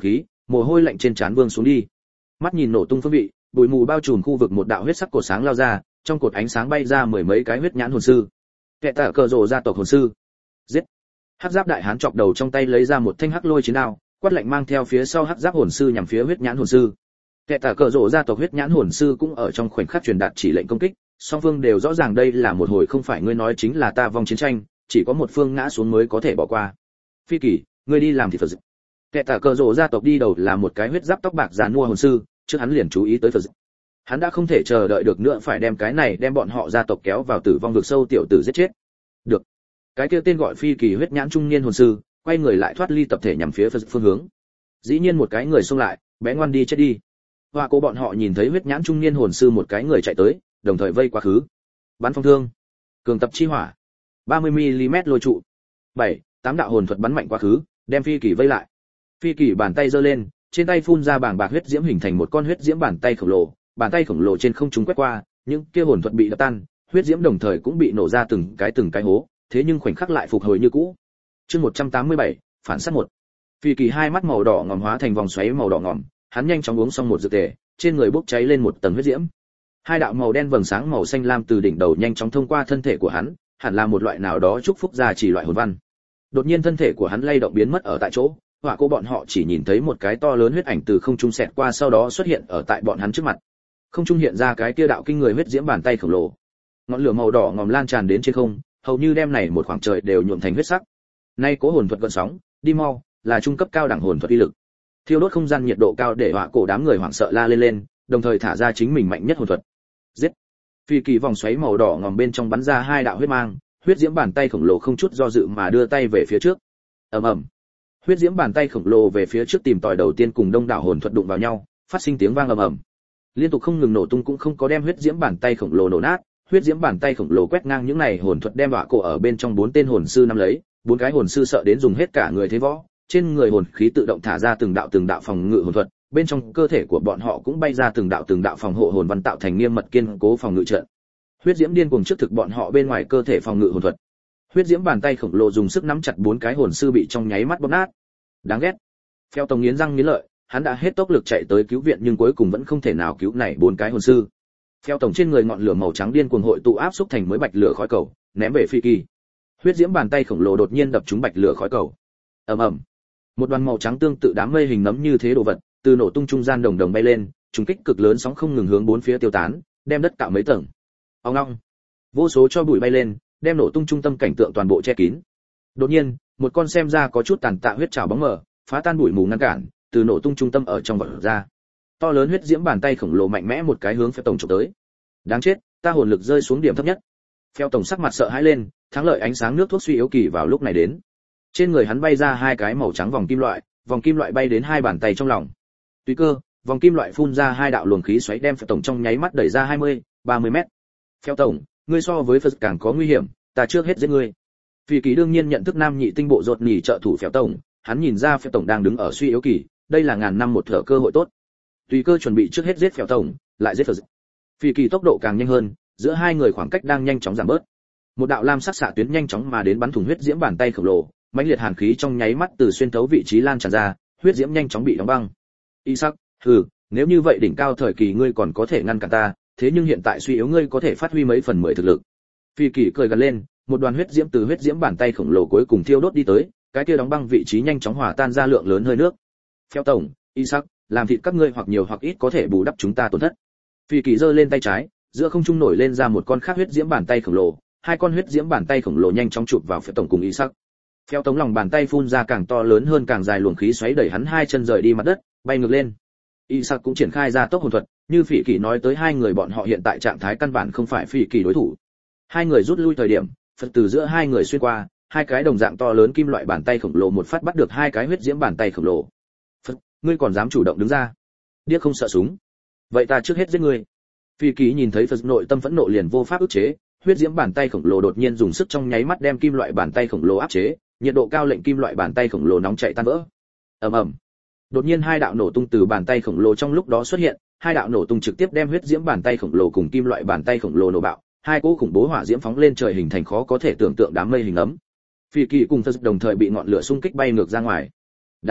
mồ hôi lạnh trên trán vương xuống đi. Mắt nhìn nổ tung phương vị, bụi mù bao trùm khu vực, một đạo huyết sắc cột sáng lao ra, trong cột ánh sáng bay ra mười mấy cái huyết nhãn hồn sư. Kẻ tả cờ rồ gia tộc hồn sư. Giết. Hắc giáp đại hán chọc đầu trong tay lấy ra một thanh hắc lôi chiến đao, quát lạnh mang theo phía sau hắc giáp hồn sư nhằm phía huyết nhãn hồn sư. Kẻ tả cờ rồ gia tộc huyết nhãn hồn sư cũng ở trong khoảnh khắc truyền đạt chỉ lệnh công kích, song phương đều rõ ràng đây là một hồi không phải ngươi nói chính là ta vong chiến tranh, chỉ có một phương ngã xuống mới có thể bỏ qua. Phi Kỳ, ngươi đi làm thì Phật. Kẻ tả cờ rồ gia tộc đi đầu là một cái huyết giáp tóc bạc già nua hồn sư, trước hắn liền chú ý tới Phật. Hắn đã không thể chờ đợi được nữa, phải đem cái này đem bọn họ gia tộc kéo vào tử vong vực sâu tiểu tử giết chết. Được. Cái kia tên gọi Phi Kỳ huyết nhãn trung niên hồn sư, quay người lại thoát ly tập thể nhằm phía Phật phương hướng. Dĩ nhiên một cái người xông lại, bé ngoan đi chết đi. Hoa cô bọn họ nhìn thấy huyết nhãn trung niên hồn sư một cái người chạy tới, đồng thời vây quá khứ. Bắn phong thương, cường tập chi hỏa, ba mươi mi li mét lôi trụ, bảy, tám đạo hồn thuật bắn mạnh quá khứ, đem Phi Kỳ vây lại. Phi Kỳ bàn tay giơ lên, trên tay phun ra bảng bạc huyết diễm hình thành một con huyết diễm bàn tay khổng lồ, bàn tay khổng lồ trên không trung quét qua, những kia hồn thuật bị đập tan, huyết diễm đồng thời cũng bị nổ ra từng cái từng cái hố, thế nhưng khoảnh khắc lại phục hồi như cũ. Chương một trăm tám mươi bảy, phản sát một. Phi Kỳ hai mắt màu đỏ ngòm hóa thành vòng xoáy màu đỏ ngòm, hắn nhanh chóng uống xong một dược tề, trên người bốc cháy lên một tầng huyết diễm. Hai đạo màu đen vầng sáng màu xanh lam từ đỉnh đầu nhanh chóng thông qua thân thể của hắn, hẳn là một loại nào đó chúc phúc gia chỉ loại hồn văn. Đột nhiên thân thể của hắn lay động biến mất ở tại chỗ, hỏa cô bọn họ chỉ nhìn thấy một cái to lớn huyết ảnh từ không trung xẹt qua, sau đó xuất hiện ở tại bọn hắn trước mặt. Không trung hiện ra cái kia đạo kinh người huyết diễm bàn tay khổng lồ. Ngọn lửa màu đỏ ngòm lan tràn đến trên không, hầu như đem này một khoảng trời đều nhuộm thành huyết sắc. Nay cố hồn thuật gợn sóng, đi mau, là trung cấp cao đẳng hồn thuật uy lực. Thiêu đốt không gian nhiệt độ cao để hỏa cổ đám người hoảng sợ la lên lên, đồng thời thả ra chính mình mạnh nhất hồn thuật. Giết. Phi Kỳ vòng xoáy màu đỏ ngòm bên trong bắn ra hai đạo huyết mang, huyết diễm bàn tay khổng lồ không chút do dự mà đưa tay về phía trước. Ầm ầm. Huyết diễm bàn tay khổng lồ về phía trước tìm tòi đầu tiên cùng đông đảo hồn thuật đụng vào nhau, phát sinh tiếng vang ầm ầm. Liên tục không ngừng nổ tung cũng không có đem huyết diễm bàn tay khổng lồ nổ nát, huyết diễm bàn tay khổng lồ quét ngang những này hồn thuật đem hỏa cổ ở bên trong bốn tên hồn sư nắm lấy, bốn cái hồn sư sợ đến dùng hết cả người thế võ, trên người hồn khí tự động thả ra từng đạo từng đạo phòng ngự hồn thuật, bên trong cơ thể của bọn họ cũng bay ra từng đạo từng đạo phòng hộ hồn văn tạo thành nghiêm mật kiên cố phòng ngự trận. Huyết diễm điên cuồng trước thực bọn họ bên ngoài cơ thể phòng ngự hồn thuật. Huyết diễm bàn tay khổng lồ dùng sức nắm chặt bốn cái hồn sư bị trong nháy mắt bóp nát. Đáng ghét. Phèo Tổng nghiến răng nghiến lợi, hắn đã hết tốc lực chạy tới cứu viện nhưng cuối cùng vẫn không thể nào cứu này bốn cái hồn sư. Phèo Tổng trên người ngọn lửa màu trắng điên cuồng hội tụ áp xúc thành mới bạch lửa khói cầu, ném về Phi Kỳ. Huyết diễm bàn tay khổng lồ đột nhiên đập trúng bạch lửa khói cầu. Ầm ầm. Một đoàn màu trắng tương tự đám mây hình nấm như thế đồ vật, từ nổ tung trung gian đồng đồng bay lên, trùng kích cực lớn sóng không ngừng hướng bốn phía tiêu tán, đem đất cạo mấy tầng. Ong ong. Vô số cho bụi bay lên, đem nổ tung trung tâm cảnh tượng toàn bộ che kín. Đột nhiên, một con xem ra có chút tàn tạ huyết trảo bóng mờ, phá tan bụi mù ngăn cản, từ nổ tung trung tâm ở trong vọt ra. To lớn huyết diễm bàn tay khổng lồ mạnh mẽ một cái hướng Phèo Tổng chụp tới. Đáng chết, ta hồn lực rơi xuống điểm thấp nhất. Phèo Tổng sắc mặt sợ hãi lên, thắng lợi ánh sáng nước thuốc suy yếu kỳ vào lúc này đến. Trên người hắn bay ra hai cái màu trắng vòng kim loại, vòng kim loại bay đến hai bàn tay trong lòng. Tùy cơ, vòng kim loại phun ra hai đạo luồng khí xoáy đem Phèo Tổng trong nháy mắt đẩy ra hai mươi, ba mươi mét. Phèo Tổng, ngươi so với Phật càng có nguy hiểm, ta trước hết giết ngươi. Phi Kỳ đương nhiên nhận thức nam nhị tinh bộ rột nhỉ trợ thủ Phèo Tổng, hắn nhìn ra Phèo Tổng đang đứng ở suy yếu kỳ, đây là ngàn năm một thở cơ hội tốt. Tùy cơ chuẩn bị trước hết giết Phèo Tổng, lại giết Phật. Phi Kỳ tốc độ càng nhanh hơn, giữa hai người khoảng cách đang nhanh chóng giảm bớt. Một đạo lam sắc xạ tuyến nhanh chóng mà đến bắn thủng huyết diễm bàn tay khổng lồ, mãnh liệt hàn khí trong nháy mắt từ xuyên thấu vị trí lan tràn ra, huyết diễm nhanh chóng bị đóng băng. Isaac, hừ, nếu như vậy đỉnh cao thời kỳ ngươi còn có thể ngăn cản ta, thế nhưng hiện tại suy yếu ngươi có thể phát huy mấy phần mười thực lực. Phi Kỳ cười gần lên, một đoàn huyết diễm từ huyết diễm bàn tay khổng lồ cuối cùng thiêu đốt đi tới, cái kia đóng băng vị trí nhanh chóng hòa tan ra lượng lớn hơi nước. Phèo Tổng, Isaac, làm thịt các ngươi hoặc nhiều hoặc ít có thể bù đắp chúng ta tổn thất. Phi Kỳ giơ lên tay trái, giữa không trung nổi lên ra một con khác huyết diễm bàn tay khổng lồ, hai con huyết diễm bàn tay khổng lồ nhanh chóng chụp vào Phèo Tổng cùng Isaac. Phèo Tổng lòng bàn tay phun ra càng to lớn hơn càng dài luồng khí xoáy đẩy hắn hai chân rời đi mặt đất, bay ngược lên. Isaac cũng triển khai ra tốc hồn thuật, như Phỉ Kỳ nói tới hai người bọn họ hiện tại trạng thái căn bản không phải Phỉ Kỳ đối thủ. Hai người rút lui thời điểm, Phật từ giữa hai người xuyên qua, hai cái đồng dạng to lớn kim loại bàn tay khổng lồ một phát bắt được hai cái huyết diễm bàn tay khổng lồ. Phật, ngươi còn dám chủ động đứng ra? Điếc không sợ súng. Vậy ta trước hết giết ngươi. Phi Kỳ nhìn thấy Phật nội tâm phẫn nộ liền vô pháp ức chế, huyết diễm bàn tay khổng lồ đột nhiên dùng sức trong nháy mắt đem kim loại bàn tay khổng lồ áp chế, nhiệt độ cao lệnh kim loại bàn tay khổng lồ nóng chảy tan vỡ. Ầm ầm. Đột nhiên hai đạo nổ tung từ bàn tay khổng lồ trong lúc đó xuất hiện, hai đạo nổ tung trực tiếp đem huyết diễm bàn tay khổng lồ cùng kim loại bàn tay khổng lồ nổ bạo, hai cỗ khủng bố hỏa diễm phóng lên trời hình thành khó có thể tưởng tượng đám mây hình ấm. Phi Kỳ cùng Phật đồng thời bị ngọn lửa xung kích bay ngược ra ngoài. Đáng chết,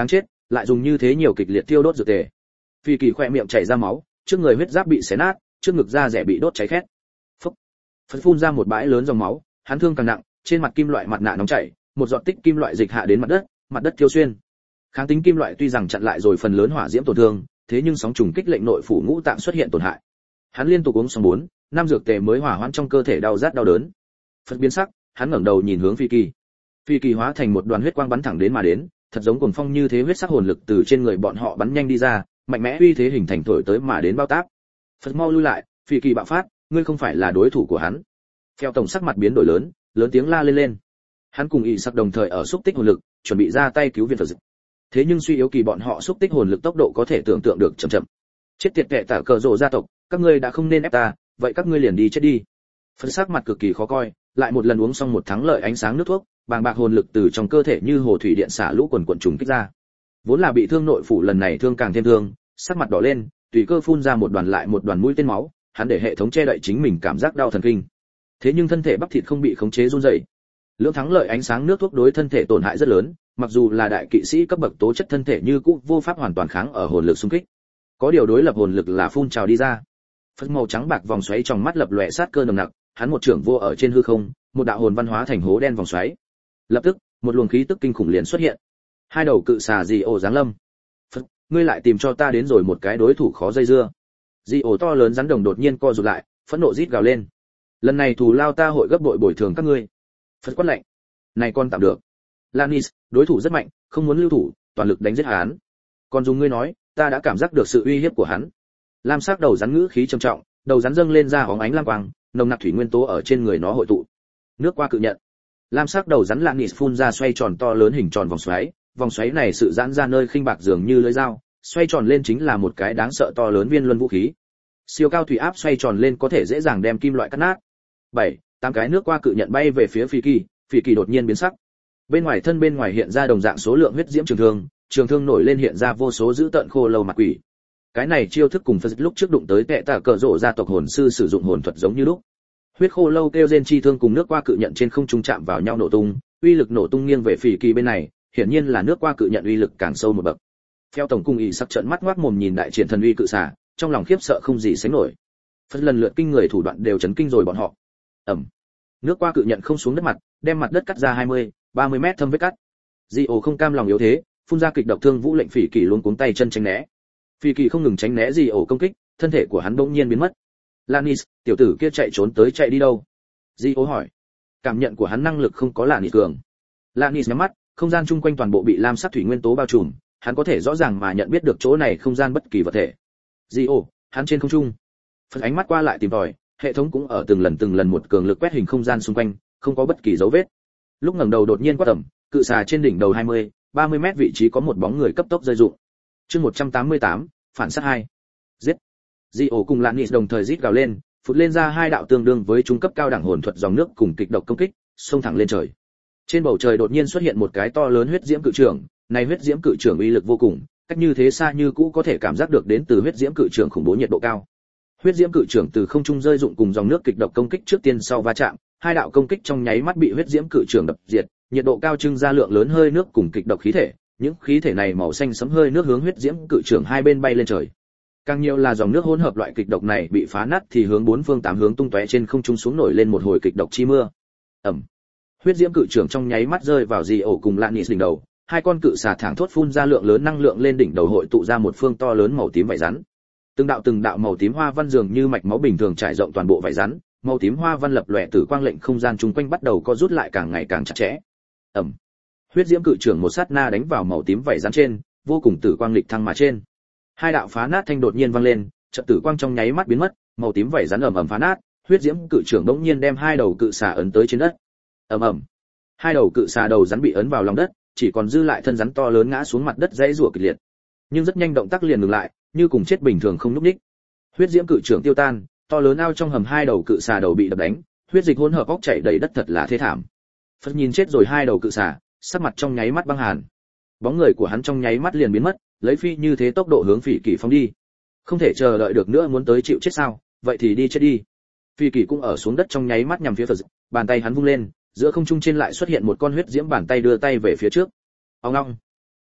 lại dùng như thế nhiều kịch liệt tiêu đốt dược tề. Phi Kỳ khỏe miệng chảy ra máu, trước người huyết giáp bị xé nát, trước ngực da rẻ bị đốt cháy khét. Phốc. Phật phun ra một bãi lớn dòng máu, hắn thương càng nặng, trên mặt kim loại mặt nạ nóng chảy, một giọt tích kim loại dịch hạ đến mặt đất, mặt đất thiêu xuyên. Kháng tính kim loại tuy rằng chặn lại rồi phần lớn hỏa diễm tổn thương, thế nhưng sóng trùng kích lệnh nội phủ ngũ tạng xuất hiện tổn hại. Hắn liên tục uống xong bốn, năm dược tề mới hỏa hoãn trong cơ thể đau rát đau đớn. Phật biến sắc, hắn ngẩng đầu nhìn hướng Phi Kỳ. Phi Kỳ hóa thành một đoàn huyết quang bắn thẳng đến mà đến, thật giống cuồng phong như thế, huyết sắc hồn lực từ trên người bọn họ bắn nhanh đi ra, mạnh mẽ uy thế hình thành thổi tới mà đến bao tác. Phật mau lui lại, Phi Kỳ bạo phát, ngươi không phải là đối thủ của hắn. Theo tổng sắc mặt biến đổi lớn, lớn tiếng la lên lên. Hắn cùng Y Sắc đồng thời ở xúc tích hồn lực, chuẩn bị ra tay cứu viện Phật. Thế nhưng suy yếu kỳ bọn họ xúc tích hồn lực tốc độ có thể tưởng tượng được chậm chậm. Chết tiệt kệ tả cờ rộ gia tộc, các ngươi đã không nên ép ta, vậy các ngươi liền đi chết đi. Phật sắc mặt cực kỳ khó coi, lại một lần uống xong một thắng lợi ánh sáng nước thuốc, bàng bạc hồn lực từ trong cơ thể như hồ thủy điện xả lũ quần quần trùng kích ra. Vốn là bị thương nội phủ lần này thương càng thêm thương, sắc mặt đỏ lên, tùy cơ phun ra một đoàn lại một đoàn mũi tên máu, hắn để hệ thống che đậy chính mình cảm giác đau thần kinh. Thế nhưng thân thể bắp thịt không bị khống chế run rẩy. Lưỡng thắng lợi ánh sáng nước thuốc đối thân thể tổn hại rất lớn, mặc dù là đại kỵ sĩ cấp bậc tố chất thân thể như cũ vô pháp hoàn toàn kháng ở hồn lực xung kích. Có điều đối lập hồn lực là phun trào đi ra. Phất màu trắng bạc vòng xoáy trong mắt lập lòe sát cơ nồng nặc, hắn một trưởng vô ở trên hư không, một đạo hồn văn hóa thành hố đen vòng xoáy. Lập tức, một luồng khí tức kinh khủng liền xuất hiện. Hai đầu cự xà dị ổ giáng lâm. Phất, ngươi lại tìm cho ta đến rồi một cái đối thủ khó dây dưa. Dị ổ to lớn rắn đồng đột nhiên co rụt lại, phẫn nộ rít gào lên. Lần này thù lao ta hội gấp bội bồi thường các ngươi. Phất quát lạnh. Này con tạm được. Lanis, đối thủ rất mạnh, không muốn lưu thủ, toàn lực đánh giết hắn. Còn dùng ngươi nói, ta đã cảm giác được sự uy hiếp của hắn. Lam sắc đầu rắn ngữ khí trầm trọng, đầu rắn dâng lên ra óng ánh lam quang, nồng nặc thủy nguyên tố ở trên người nó hội tụ. Nước qua cự nhận. Lam sắc đầu rắn Lanis phun ra xoay tròn to lớn hình tròn vòng xoáy, vòng xoáy này sự giãn ra nơi khinh bạc dường như lưỡi dao, xoay tròn lên chính là một cái đáng sợ to lớn viên luân vũ khí. Siêu cao thủy áp xoay tròn lên có thể dễ dàng đem kim loại cắt nát. Bảy, tám cái nước qua cự nhận bay về phía Phi Kỳ, Phi Kỳ đột nhiên biến sắc. Bên ngoài thân bên ngoài hiện ra đồng dạng số lượng huyết diễm trường thương, trường thương nổi lên hiện ra vô số dữ tợn khô lâu mặt quỷ. Cái này chiêu thức cùng Phật lúc trước đụng tới tệ tả cờ rộ gia tộc hồn sư sử dụng hồn thuật giống như lúc. Huyết khô lâu kêu rên chi thương cùng nước qua cự nhận trên không trung chạm vào nhau nổ tung, uy lực nổ tung nghiêng về Phỉ Kỳ bên này, hiển nhiên là nước qua cự nhận uy lực càng sâu một bậc. Theo tổng cung Y sắc trợn mắt ngoác mồm nhìn đại triển thần uy cự xà, trong lòng khiếp sợ không gì sánh nổi. Phật lần lượt kinh người thủ đoạn đều chấn kinh rồi bọn họ. Ầm. Nước qua cự nhận không xuống đất mặt, đem mặt đất cắt ra hai mươi, ba mươi mét thâm vết cắt. Di ổ không cam lòng yếu thế, phun ra kịch độc thương vũ lệnh Phỉ Kỳ luống cuống tay chân tránh né. Phỉ Kỳ không ngừng tránh né Di ổ công kích, thân thể của hắn bỗng nhiên biến mất. Lanis, tiểu tử kia chạy trốn tới chạy đi đâu? Di ổ hỏi. Cảm nhận của hắn năng lực không có Lanis cường. Lanis nhắm mắt, không gian chung quanh toàn bộ bị lam sắc thủy nguyên tố bao trùm, hắn có thể rõ ràng mà nhận biết được chỗ này không gian bất kỳ vật thể. Di ổ, hắn trên không trung. Phần ánh mắt qua lại tìm tòi, hệ thống cũng ở từng lần từng lần một cường lực quét hình không gian xung quanh, không có bất kỳ dấu vết. Lúc ngẩng đầu đột nhiên quát tầm, cự xà trên đỉnh đầu hai mươi, ba mươi mét vị trí có một bóng người cấp tốc rơi rụng. Chương một trăm tám mươi tám, phản sát hai. Giết. Di ổ cùng Lanis đồng thời rít gào lên, phụt lên ra hai đạo tương đương với trung cấp cao đẳng hồn thuật dòng nước cùng kịch độc công kích, xông thẳng lên trời. Trên bầu trời đột nhiên xuất hiện một cái to lớn huyết diễm cự trưởng, này huyết diễm cự trưởng uy lực vô cùng, cách như thế xa như cũ có thể cảm giác được đến từ huyết diễm cự trưởng khủng bố nhiệt độ cao. Huyết diễm cự trưởng từ không trung rơi dụng cùng dòng nước kịch độc công kích trước tiên sau va chạm, hai đạo công kích trong nháy mắt bị huyết diễm cự trưởng đập diệt, nhiệt độ cao trưng ra lượng lớn hơi nước cùng kịch độc khí thể, những khí thể này màu xanh sẫm hơi nước hướng huyết diễm cự trưởng hai bên bay lên trời. Càng nhiều là dòng nước hỗn hợp loại kịch độc này bị phá nát thì hướng bốn phương tám hướng tung tóe trên không trung xuống nổi lên một hồi kịch độc chi mưa. Ầm. Huyết diễm cự trưởng trong nháy mắt rơi vào Di ổ cùng Lanis đỉnh đầu, hai con cự xà thẳng thốt phun ra lượng lớn năng lượng lên đỉnh đầu hội tụ ra một phương to lớn màu tím vảy rắn. Từng đạo từng đạo màu tím hoa văn dường như mạch máu bình thường trải rộng toàn bộ vảy rắn, màu tím hoa văn lập lòe tử quang lệnh không gian chung quanh bắt đầu co rút lại càng ngày càng chặt chẽ. Ầm. Huyết diễm cự trưởng một sát na đánh vào màu tím vảy rắn trên, vô cùng tử quang lịch thăng mà trên. Hai đạo phá nát thanh đột nhiên vang lên, trận tử quang trong nháy mắt biến mất, màu tím vảy rắn ầm ầm phá nát, huyết diễm cự trưởng đống nhiên đem hai đầu cự xà ấn tới trên đất. Ầm ầm. Hai đầu cự xà đầu rắn bị ấn vào lòng đất, chỉ còn dư lại thân rắn to lớn ngã xuống mặt đất dãy rủa kịch liệt. Nhưng rất nhanh động tác liền ngừng lại, như cùng chết bình thường không lúc ních. Huyết diễm cự trưởng tiêu tan, to lớn ao trong hầm hai đầu cự xà đầu bị đập đánh, huyết dịch hỗn hợp óc chảy đầy đất thật là thê thảm. Phật nhìn chết rồi hai đầu cự xà, sắc mặt trong nháy mắt băng hàn. Bóng người của hắn trong nháy mắt liền biến mất, lấy phi như thế tốc độ hướng Phỉ Kỳ phóng đi. Không thể chờ đợi được nữa, muốn tới chịu chết sao? Vậy thì đi chết đi. Phỉ Kỳ cũng ở xuống đất trong nháy mắt nhằm phía Phật, bàn tay hắn vung lên, giữa không trung trên lại xuất hiện một con huyết diễm bàn tay đưa tay về phía trước. Ong ong.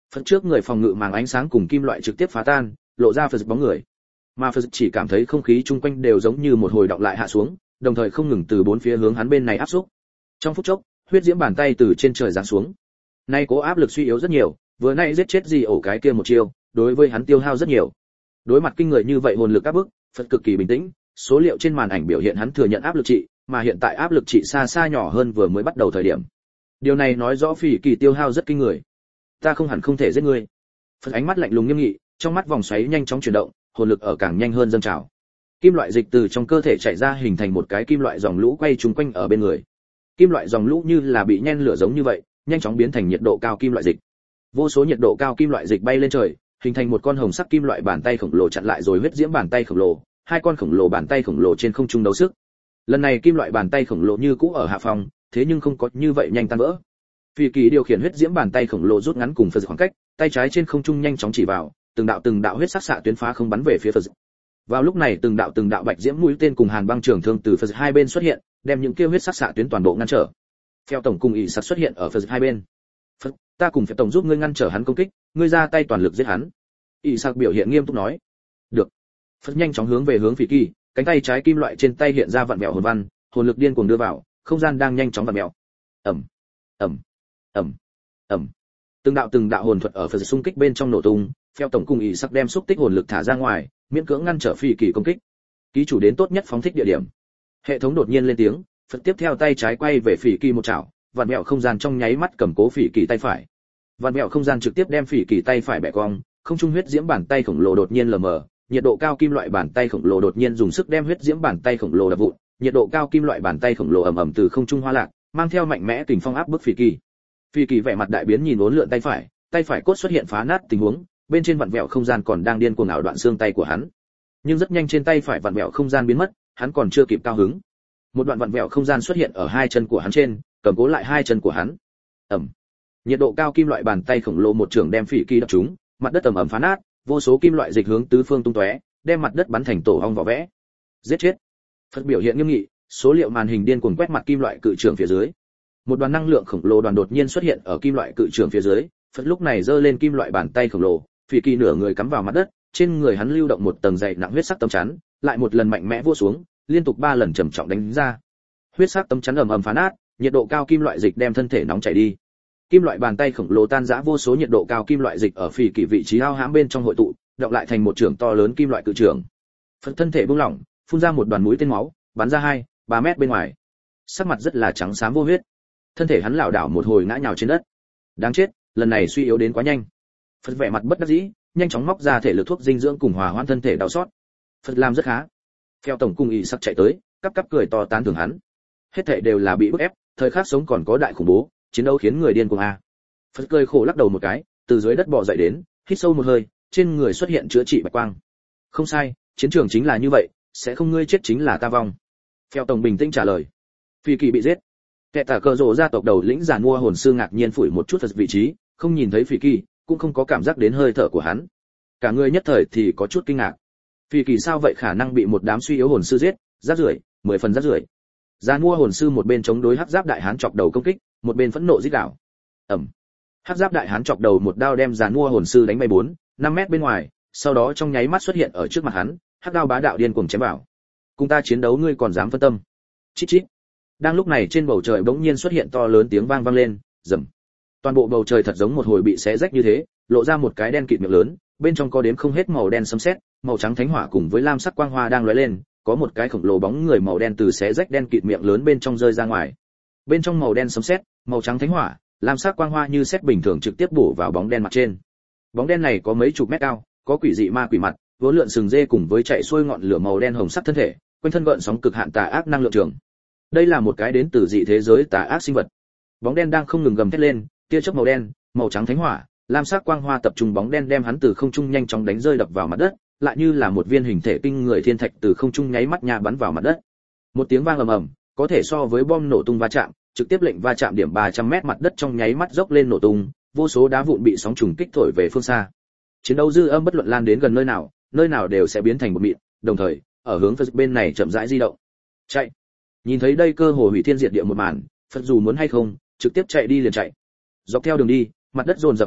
Phật trước người phòng ngự màng ánh sáng cùng kim loại trực tiếp phá tan, lộ ra Phật bóng người. Mà Phật chỉ cảm thấy không khí chung quanh đều giống như một hồi động lại hạ xuống, đồng thời không ngừng từ bốn phía hướng hắn bên này áp xúc. Trong phút chốc, huyết diễm bàn tay từ trên trời giáng xuống. Nay cố áp lực suy yếu rất nhiều, vừa nãy giết chết gì ổ cái kia một chiêu, đối với hắn tiêu hao rất nhiều. Đối mặt kinh người như vậy hồn lực áp bức, Phật cực kỳ bình tĩnh, số liệu trên màn ảnh biểu hiện hắn thừa nhận áp lực trị, mà hiện tại áp lực trị xa xa nhỏ hơn vừa mới bắt đầu thời điểm. Điều này nói rõ Phỉ Kỳ tiêu hao rất kinh người. Ta không hẳn không thể giết ngươi. Phật ánh mắt lạnh lùng nghiêm nghị, trong mắt vòng xoáy nhanh chóng chuyển động, hồn lực ở càng nhanh hơn dâng trào. Kim loại dịch từ trong cơ thể chảy ra hình thành một cái kim loại dòng lũ quay trúng quanh ở bên người. Kim loại dòng lũ như là bị nhen lửa giống như vậy, nhanh chóng biến thành nhiệt độ cao kim loại dịch. Vô số nhiệt độ cao kim loại dịch bay lên trời, hình thành một con hồng sắc kim loại bàn tay khổng lồ chặn lại rồi huyết diễm bàn tay khổng lồ, hai con khổng lồ bàn tay khổng lồ trên không trung đấu sức. Lần này kim loại bàn tay khổng lồ như cũ ở hạ phòng, thế nhưng không có như vậy nhanh tan vỡ. Phi Kỳ điều khiển huyết diễm bàn tay khổng lồ rút ngắn cùng Phật khoảng cách, tay trái trên không trung nhanh chóng chỉ vào, từng đạo từng đạo huyết sắc xạ tuyến phá không bắn về phía Phật. Vào lúc này từng đạo từng đạo bạch diễm mũi tên cùng hàn băng trường thương từ Phật hai bên xuất hiện, đem những kia huyết sắc xạ tuyến toàn bộ ngăn trở. Theo tổng cùng ỷ sắt xuất hiện ở Phật hai bên. Phật, ta cùng phép tổng giúp ngươi ngăn trở hắn công kích, ngươi ra tay toàn lực giết hắn. ỷ sắt biểu hiện nghiêm túc nói. Được. Phật nhanh chóng hướng về hướng Phi Kỳ, cánh tay trái kim loại trên tay hiện ra vặn vẹo hồn văn, hồn lực điên cuồng đưa vào, không gian đang nhanh chóng vặn vẹo. Ầm, ầm, ầm, ầm. Từng đạo từng đạo hồn thuật ở Phật xung kích bên trong nổ tung, theo tổng cùng ỷ sắc đem xúc tích hồn lực thả ra ngoài, miễn cưỡng ngăn trở Phi Kỳ công kích. Ký chủ đến tốt nhất phóng thích địa điểm. Hệ thống đột nhiên lên tiếng, Phật tiếp theo tay trái quay về Phỉ Kỳ một chảo, vặn vẹo không gian trong nháy mắt cầm cố Phỉ Kỳ tay phải. Vặn vẹo không gian trực tiếp đem Phỉ Kỳ tay phải bẻ cong, không trung huyết diễm bàn tay khổng lồ đột nhiên lờ mờ, nhiệt độ cao kim loại bàn tay khổng lồ đột nhiên dùng sức đem huyết diễm bàn tay khổng lồ đập vụn, nhiệt độ cao kim loại bàn tay khổng lồ ầm ầm từ không trung hoa lạc, mang theo mạnh mẽ kình phong áp bức Phỉ Kỳ. Phỉ Kỳ vẻ mặt đại biến nhìn uốn lượn tay phải, tay phải cốt xuất hiện phá nát tình huống, bên trên vặn vẹo không gian còn đang điên cuồng ảo đoạn xương tay của hắn. Nhưng rất nhanh trên tay phải vặn vẹo không gian biến mất, hắn còn chưa kịp cao hứng. Một đoạn vặn vẹo không gian xuất hiện ở hai chân của hắn trên, cầm cố lại hai chân của hắn. Ầm. Nhiệt độ cao kim loại bàn tay khổng lồ một trường đem Phỉ Kỳ đập trúng, mặt đất ầm ầm phá nát, vô số kim loại dịch hướng tứ phương tung tóe, đem mặt đất bắn thành tổ ong vỏ vẽ. Giết chết. Phật biểu hiện nghiêm nghị, số liệu màn hình điên cuồng quét mặt kim loại cự trường phía dưới. Một đoàn năng lượng khổng lồ đoàn đột nhiên xuất hiện ở kim loại cự trường phía dưới, Phật lúc này giơ lên kim loại bàn tay khổng lồ, Phỉ Kỳ nửa người cắm vào mặt đất, trên người hắn lưu động một tầng dày nặng huyết sắc tấm chắn, lại một lần mạnh mẽ vỗ xuống, liên tục ba lần trầm trọng đánh ra. Huyết sắc tấm chắn ầm ầm phá nát, nhiệt độ cao kim loại dịch đem thân thể nóng chảy đi. Kim loại bàn tay khổng lồ tan rã vô số nhiệt độ cao kim loại dịch ở Phỉ Kỳ vị trí ao hãm bên trong hội tụ, đọng lại thành một trường to lớn kim loại cự trường. Phật thân thể buông lỏng, phun ra một đoàn mũi tên máu, bắn ra hai, ba mét bên ngoài. Sắc mặt rất là trắng xám vô huyết. Thân thể hắn lảo đảo một hồi ngã nhào trên đất. Đáng chết, lần này suy yếu đến quá nhanh. Phật vẻ mặt bất đắc dĩ, nhanh chóng móc ra thể lực thuốc dinh dưỡng cùng hòa hoãn thân thể đau xót. Phật làm rất khá. Theo tổng cung y sắc chạy tới, cắp cắp cười to tán thưởng hắn. Hết thảy đều là bị bức ép, thời khắc sống còn có đại khủng bố, chiến đấu khiến người điên cuồng a. Phật cười khổ lắc đầu một cái, từ dưới đất bò dậy đến, hít sâu một hơi, trên người xuất hiện chữa trị bạch quang. Không sai, chiến trường chính là như vậy, sẽ không ngươi chết chính là ta vong. Theo tổng bình tĩnh trả lời. Phi Kỳ bị giết. Kẻ tả cờ rồ gia tộc đầu lĩnh giàn mua hồn sư ngạc nhiên phủi một chút Phật vị trí, không nhìn thấy Phi Kỳ, cũng không có cảm giác đến hơi thở của hắn. Cả người nhất thời thì có chút kinh ngạc. Phi Kỳ sao vậy khả năng bị một đám suy yếu hồn sư giết, rác rưởi, mười phần rác rưởi. Giàn mua hồn sư một bên chống đối hắc giáp đại hán chọc đầu công kích, một bên phẫn nộ rít gào. Ầm. Hắc giáp đại hán chọc đầu một đao đem giàn mua hồn sư đánh bay bốn, năm mét bên ngoài, sau đó trong nháy mắt xuất hiện ở trước mặt hắn, hắc đao bá đạo điên cuồng chém vào. Cùng ta chiến đấu ngươi còn dám phân tâm? Chít chít. Đang lúc này trên bầu trời bỗng nhiên xuất hiện to lớn tiếng vang vang lên, rầm. Toàn bộ bầu trời thật giống một hồi bị xé rách như thế, lộ ra một cái đen kịt miệng lớn, bên trong có đếm không hết màu đen sấm sét, màu trắng thánh hỏa cùng với lam sắc quang hoa đang lóe lên, có một cái khổng lồ bóng người màu đen từ xé rách đen kịt miệng lớn bên trong rơi ra ngoài. Bên trong màu đen sấm sét, màu trắng thánh hỏa, lam sắc quang hoa như sét bình thường trực tiếp bổ vào bóng đen mặt trên. Bóng đen này có mấy chục mét cao, có quỷ dị ma quỷ mặt, vốn lượn sừng dê cùng với chạy xuôi ngọn lửa màu đen hồng sắc thân thể, quanh thân gợn sóng cực hạn tà ác năng lượng trường. Đây là một cái đến từ dị thế giới tà ác sinh vật. Bóng đen đang không ngừng gầm thét lên, tia chớp màu đen, màu trắng thánh hỏa, lam sắc quang hoa tập trung bóng đen đem hắn từ không trung nhanh chóng đánh rơi đập vào mặt đất, lại như là một viên hình thể kinh người thiên thạch từ không trung nháy mắt nhà bắn vào mặt đất. Một tiếng vang ầm ầm, có thể so với bom nổ tung va chạm, trực tiếp lệnh va chạm điểm ba trăm mét mặt đất trong nháy mắt dốc lên nổ tung, vô số đá vụn bị sóng trùng kích thổi về phương xa. Chiến đấu dư âm bất luận lan đến gần nơi nào, nơi nào đều sẽ biến thành một mịn, đồng thời, ở hướng Phật bên này chậm rãi di động. Chạy. Nhìn thấy đây cơ hồ hủy thiên diệt địa một màn, Phật dù muốn hay không, trực tiếp chạy đi liền chạy. Dọc theo đường đi, mặt đất dồn dập rạn nước,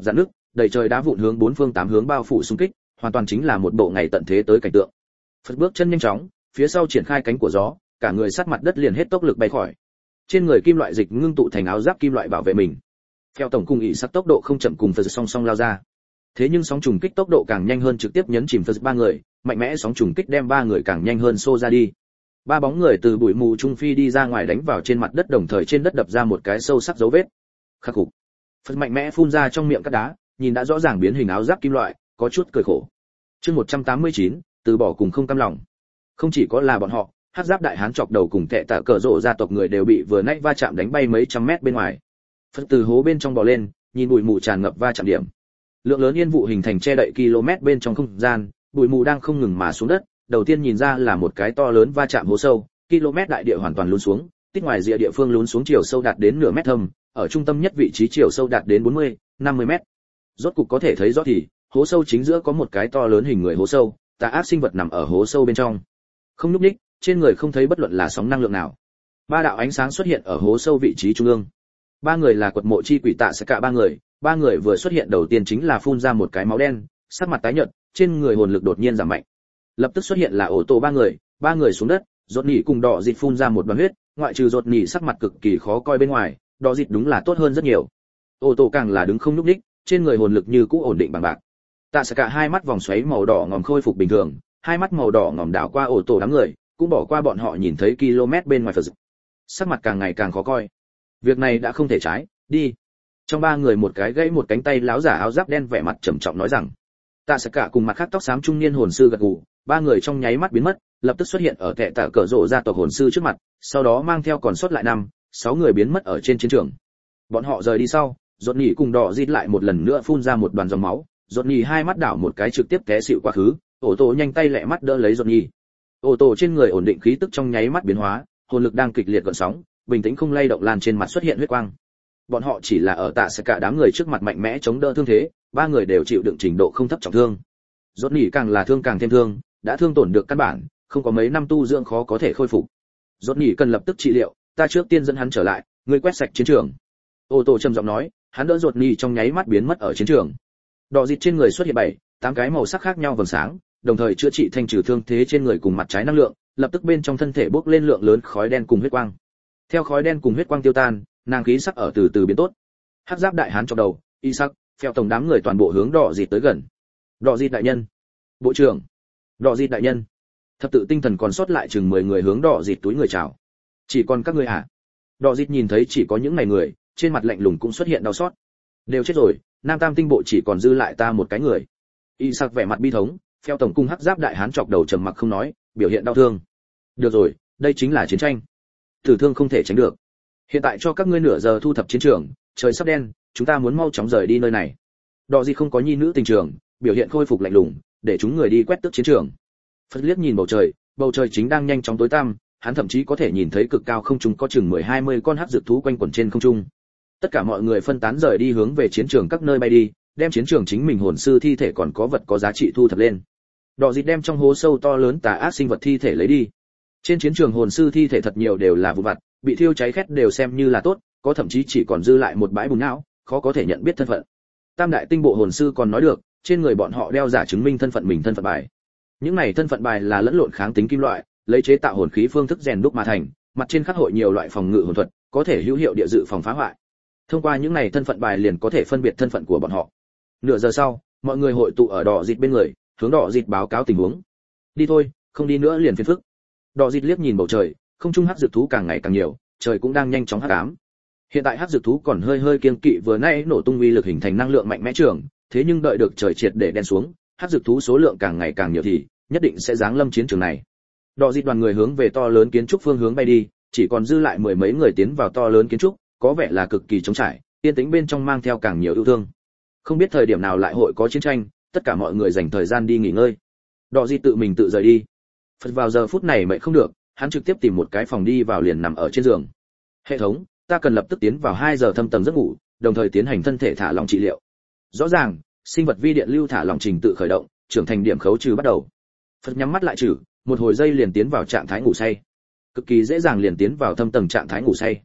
đầy trời đá vụn hướng bốn phương tám hướng bao phủ xung kích, hoàn toàn chính là một bộ ngày tận thế tới cảnh tượng. Phật bước chân nhanh chóng, phía sau triển khai cánh của gió, cả người sát mặt đất liền hết tốc lực bay khỏi. Trên người kim loại dịch ngưng tụ thành áo giáp kim loại bảo vệ mình. Theo tổng cung ỷ sắc tốc độ không chậm cùng Phật song song lao ra. Thế nhưng sóng trùng kích tốc độ càng nhanh hơn trực tiếp nhấn chìm Phật ba người, mạnh mẽ sóng trùng kích đem ba người càng nhanh hơn xô ra đi. Ba bóng người từ bụi mù trung phi đi ra ngoài đánh vào trên mặt đất, đồng thời trên đất đập ra một cái sâu sắc dấu vết. Khắc phục. Phật mạnh mẽ phun ra trong miệng cát đá, nhìn đã rõ ràng biến hình áo giáp kim loại, có chút cười khổ. Chương một trăm tám mươi chín, từ bỏ cùng không cam lòng. Không chỉ có là bọn họ, hắc giáp đại hán chọc đầu cùng tệ tạ cờ rộ gia tộc người đều bị vừa nãy va chạm đánh bay mấy trăm mét bên ngoài. Phật từ hố bên trong bò lên, nhìn bụi mù tràn ngập va chạm điểm. Lượng lớn yên vụ hình thành che đậy km bên trong không gian, bụi mù đang không ngừng mà xuống đất, đầu tiên nhìn ra là một cái to lớn va chạm hố sâu, km đại địa hoàn toàn lún xuống, tích ngoài rìa địa phương lún xuống chiều sâu đạt đến nửa mét thâm, ở trung tâm nhất vị trí chiều sâu đạt đến bốn mươi, năm mươi mét. Rốt cục có thể thấy rõ thì, hố sâu chính giữa có một cái to lớn hình người hố sâu, tà ác sinh vật nằm ở hố sâu bên trong. Không nhúc nhích, trên người không thấy bất luận là sóng năng lượng nào. Ba đạo ánh sáng xuất hiện ở hố sâu vị trí trung ương. Ba người là quật mộ chi quỷ tạ sẽ cả ba người, ba người vừa xuất hiện đầu tiên chính là phun ra một cái máu đen, sắc mặt tái nhợt, trên người hồn lực đột nhiên giảm mạnh. Lập tức xuất hiện là ổ tổ ba người, ba người xuống đất, rốt nỉ cùng đỏ dịt phun ra một đoàn huyết, ngoại trừ rốt nỉ sắc mặt cực kỳ khó coi bên ngoài, đỏ dịt đúng là tốt hơn rất nhiều. Ổ tổ càng là đứng không nhúc nhích, trên người hồn lực như cũ ổn định bằng bạc. Tạ sẽ cả hai mắt vòng xoáy màu đỏ ngòm khôi phục bình thường, hai mắt màu đỏ ngòm đảo qua ổ tổ đám người, cũng bỏ qua bọn họ nhìn thấy km bên ngoài Phật. Sắc mặt càng ngày càng khó coi. Việc này đã không thể trái, đi. Trong ba người một cái gãy một cánh tay láo giả áo giáp đen vẻ mặt trầm trọng nói rằng. Tạ sẽ cả cùng mặt khác tóc xám trung niên hồn sư gật gù, ba người trong nháy mắt biến mất, lập tức xuất hiện ở kẻ tạ cờ rộ gia tộc hồn sư trước mặt, sau đó mang theo còn sót lại năm, sáu người biến mất ở trên chiến trường. Bọn họ rời đi sau, rốt nhỉ cùng đỏ dịt lại một lần nữa phun ra một đoàn dòng máu, rốt nhỉ hai mắt đảo một cái trực tiếp té xỉu quá khứ, ổ tổ nhanh tay lẹ mắt đỡ lấy rốt nhỉ. Ổ tổ trên người ổn định khí tức trong nháy mắt biến hóa, hồn lực đang kịch liệt gợn sóng, bình tĩnh không lay động lan trên mặt xuất hiện huyết quang. Bọn họ chỉ là ở tạ sẽ cả đám người trước mặt mạnh mẽ chống đỡ thương thế, ba người đều chịu đựng trình độ không thấp trọng thương. Rốt nhỉ càng là thương càng thêm thương, đã thương tổn được căn bản, không có mấy năm tu dưỡng khó có thể khôi phục. Rốt nhỉ cần lập tức trị liệu, ta trước tiên dẫn hắn trở lại, ngươi quét sạch chiến trường. Ô tô trầm giọng nói, hắn đỡ rốt nhỉ trong nháy mắt biến mất ở chiến trường. Đỏ dịt trên người xuất hiện bảy, tám cái màu sắc khác nhau vầng sáng, đồng thời chữa trị thanh trừ thương thế trên người cùng mặt trái năng lượng, lập tức bên trong thân thể bốc lên lượng lớn khói đen cùng huyết quang. Theo khói đen cùng huyết quang tiêu tan, nàng khí sắc ở từ từ biến tốt. Hắc giáp đại hán trong đầu, y sắc, phèo tổng đám người toàn bộ hướng đỏ dịt tới gần. Đỏ dịt đại nhân, bộ trưởng, đỏ dịt đại nhân. Thập tự tinh thần còn sót lại chừng mười người hướng đỏ dịt túi người chào. Chỉ còn các ngươi à? Đỏ dịt nhìn thấy chỉ có những này người, trên mặt lạnh lùng cũng xuất hiện đau xót. Đều chết rồi, Nam Tam tinh bộ chỉ còn dư lại ta một cái người. Y sắc vẻ mặt bi thống, phèo tổng cung hắc giáp đại hán chọc đầu trầm mặc không nói, biểu hiện đau thương. Được rồi, đây chính là chiến tranh. Tử thương không thể tránh được. Hiện tại cho các ngươi nửa giờ thu thập chiến trường, trời sắp đen, chúng ta muốn mau chóng rời đi nơi này. Đỏ gì không có nhi nữ tình trường, biểu hiện khôi phục lạnh lùng, để chúng người đi quét tước chiến trường. Phật liếc nhìn bầu trời, bầu trời chính đang nhanh chóng tối tăm, hắn thậm chí có thể nhìn thấy cực cao không trung có chừng mười hai mươi con hắc dược thú quanh quẩn trên không trung. Tất cả mọi người phân tán rời đi hướng về chiến trường các nơi bay đi, đem chiến trường chính mình hồn sư thi thể còn có vật có giá trị thu thập lên. Đỏ dịt đem trong hố sâu to lớn tà ác sinh vật thi thể lấy đi. Trên chiến trường hồn sư thi thể thật nhiều đều là vụn vặt, bị thiêu cháy khét đều xem như là tốt, có thậm chí chỉ còn dư lại một bãi bùn não, khó có thể nhận biết thân phận. Tam đại tinh bộ hồn sư còn nói được, trên người bọn họ đeo giả chứng minh thân phận mình thân phận bài. Những này thân phận bài là lẫn lộn kháng tính kim loại, lấy chế tạo hồn khí phương thức rèn đúc mà thành, mặt trên khắc hội nhiều loại phòng ngự hồn thuật, có thể hữu hiệu địa dự phòng phá hoại. Thông qua những này thân phận bài liền có thể phân biệt thân phận của bọn họ. Nửa giờ sau, mọi người hội tụ ở đỏ dịt bên người, hướng đỏ dịt báo cáo tình huống. Đi thôi, không đi nữa liền phiền phức. Đỏ dịt liếc nhìn bầu trời, không trung hắc dược thú càng ngày càng nhiều, trời cũng đang nhanh chóng hắc ám. Hiện tại hắc dược thú còn hơi hơi kiêng kỵ vừa nãy nổ tung uy lực hình thành năng lượng mạnh mẽ trường, thế nhưng đợi được trời triệt để đen xuống, hắc dược thú số lượng càng ngày càng nhiều thì nhất định sẽ giáng lâm chiến trường này. Đỏ dịt đoàn người hướng về to lớn kiến trúc phương hướng bay đi, chỉ còn dư lại mười mấy người tiến vào to lớn kiến trúc, có vẻ là cực kỳ trống trải, yên tĩnh bên trong mang theo càng nhiều yêu thương. Không biết thời điểm nào lại hội có chiến tranh, tất cả mọi người dành thời gian đi nghỉ ngơi. Đỏ dịt tự mình tự rời đi. Phật vào giờ phút này mệt không được, hắn trực tiếp tìm một cái phòng đi vào liền nằm ở trên giường. Hệ thống, ta cần lập tức tiến vào hai giờ thâm tầng giấc ngủ, đồng thời tiến hành thân thể thả lỏng trị liệu. Rõ ràng, sinh vật vi điện lưu thả lỏng trình tự khởi động, trưởng thành điểm khấu trừ bắt đầu. Phật nhắm mắt lại trừ, một hồi giây liền tiến vào trạng thái ngủ say. Cực kỳ dễ dàng liền tiến vào thâm tầng trạng thái ngủ say.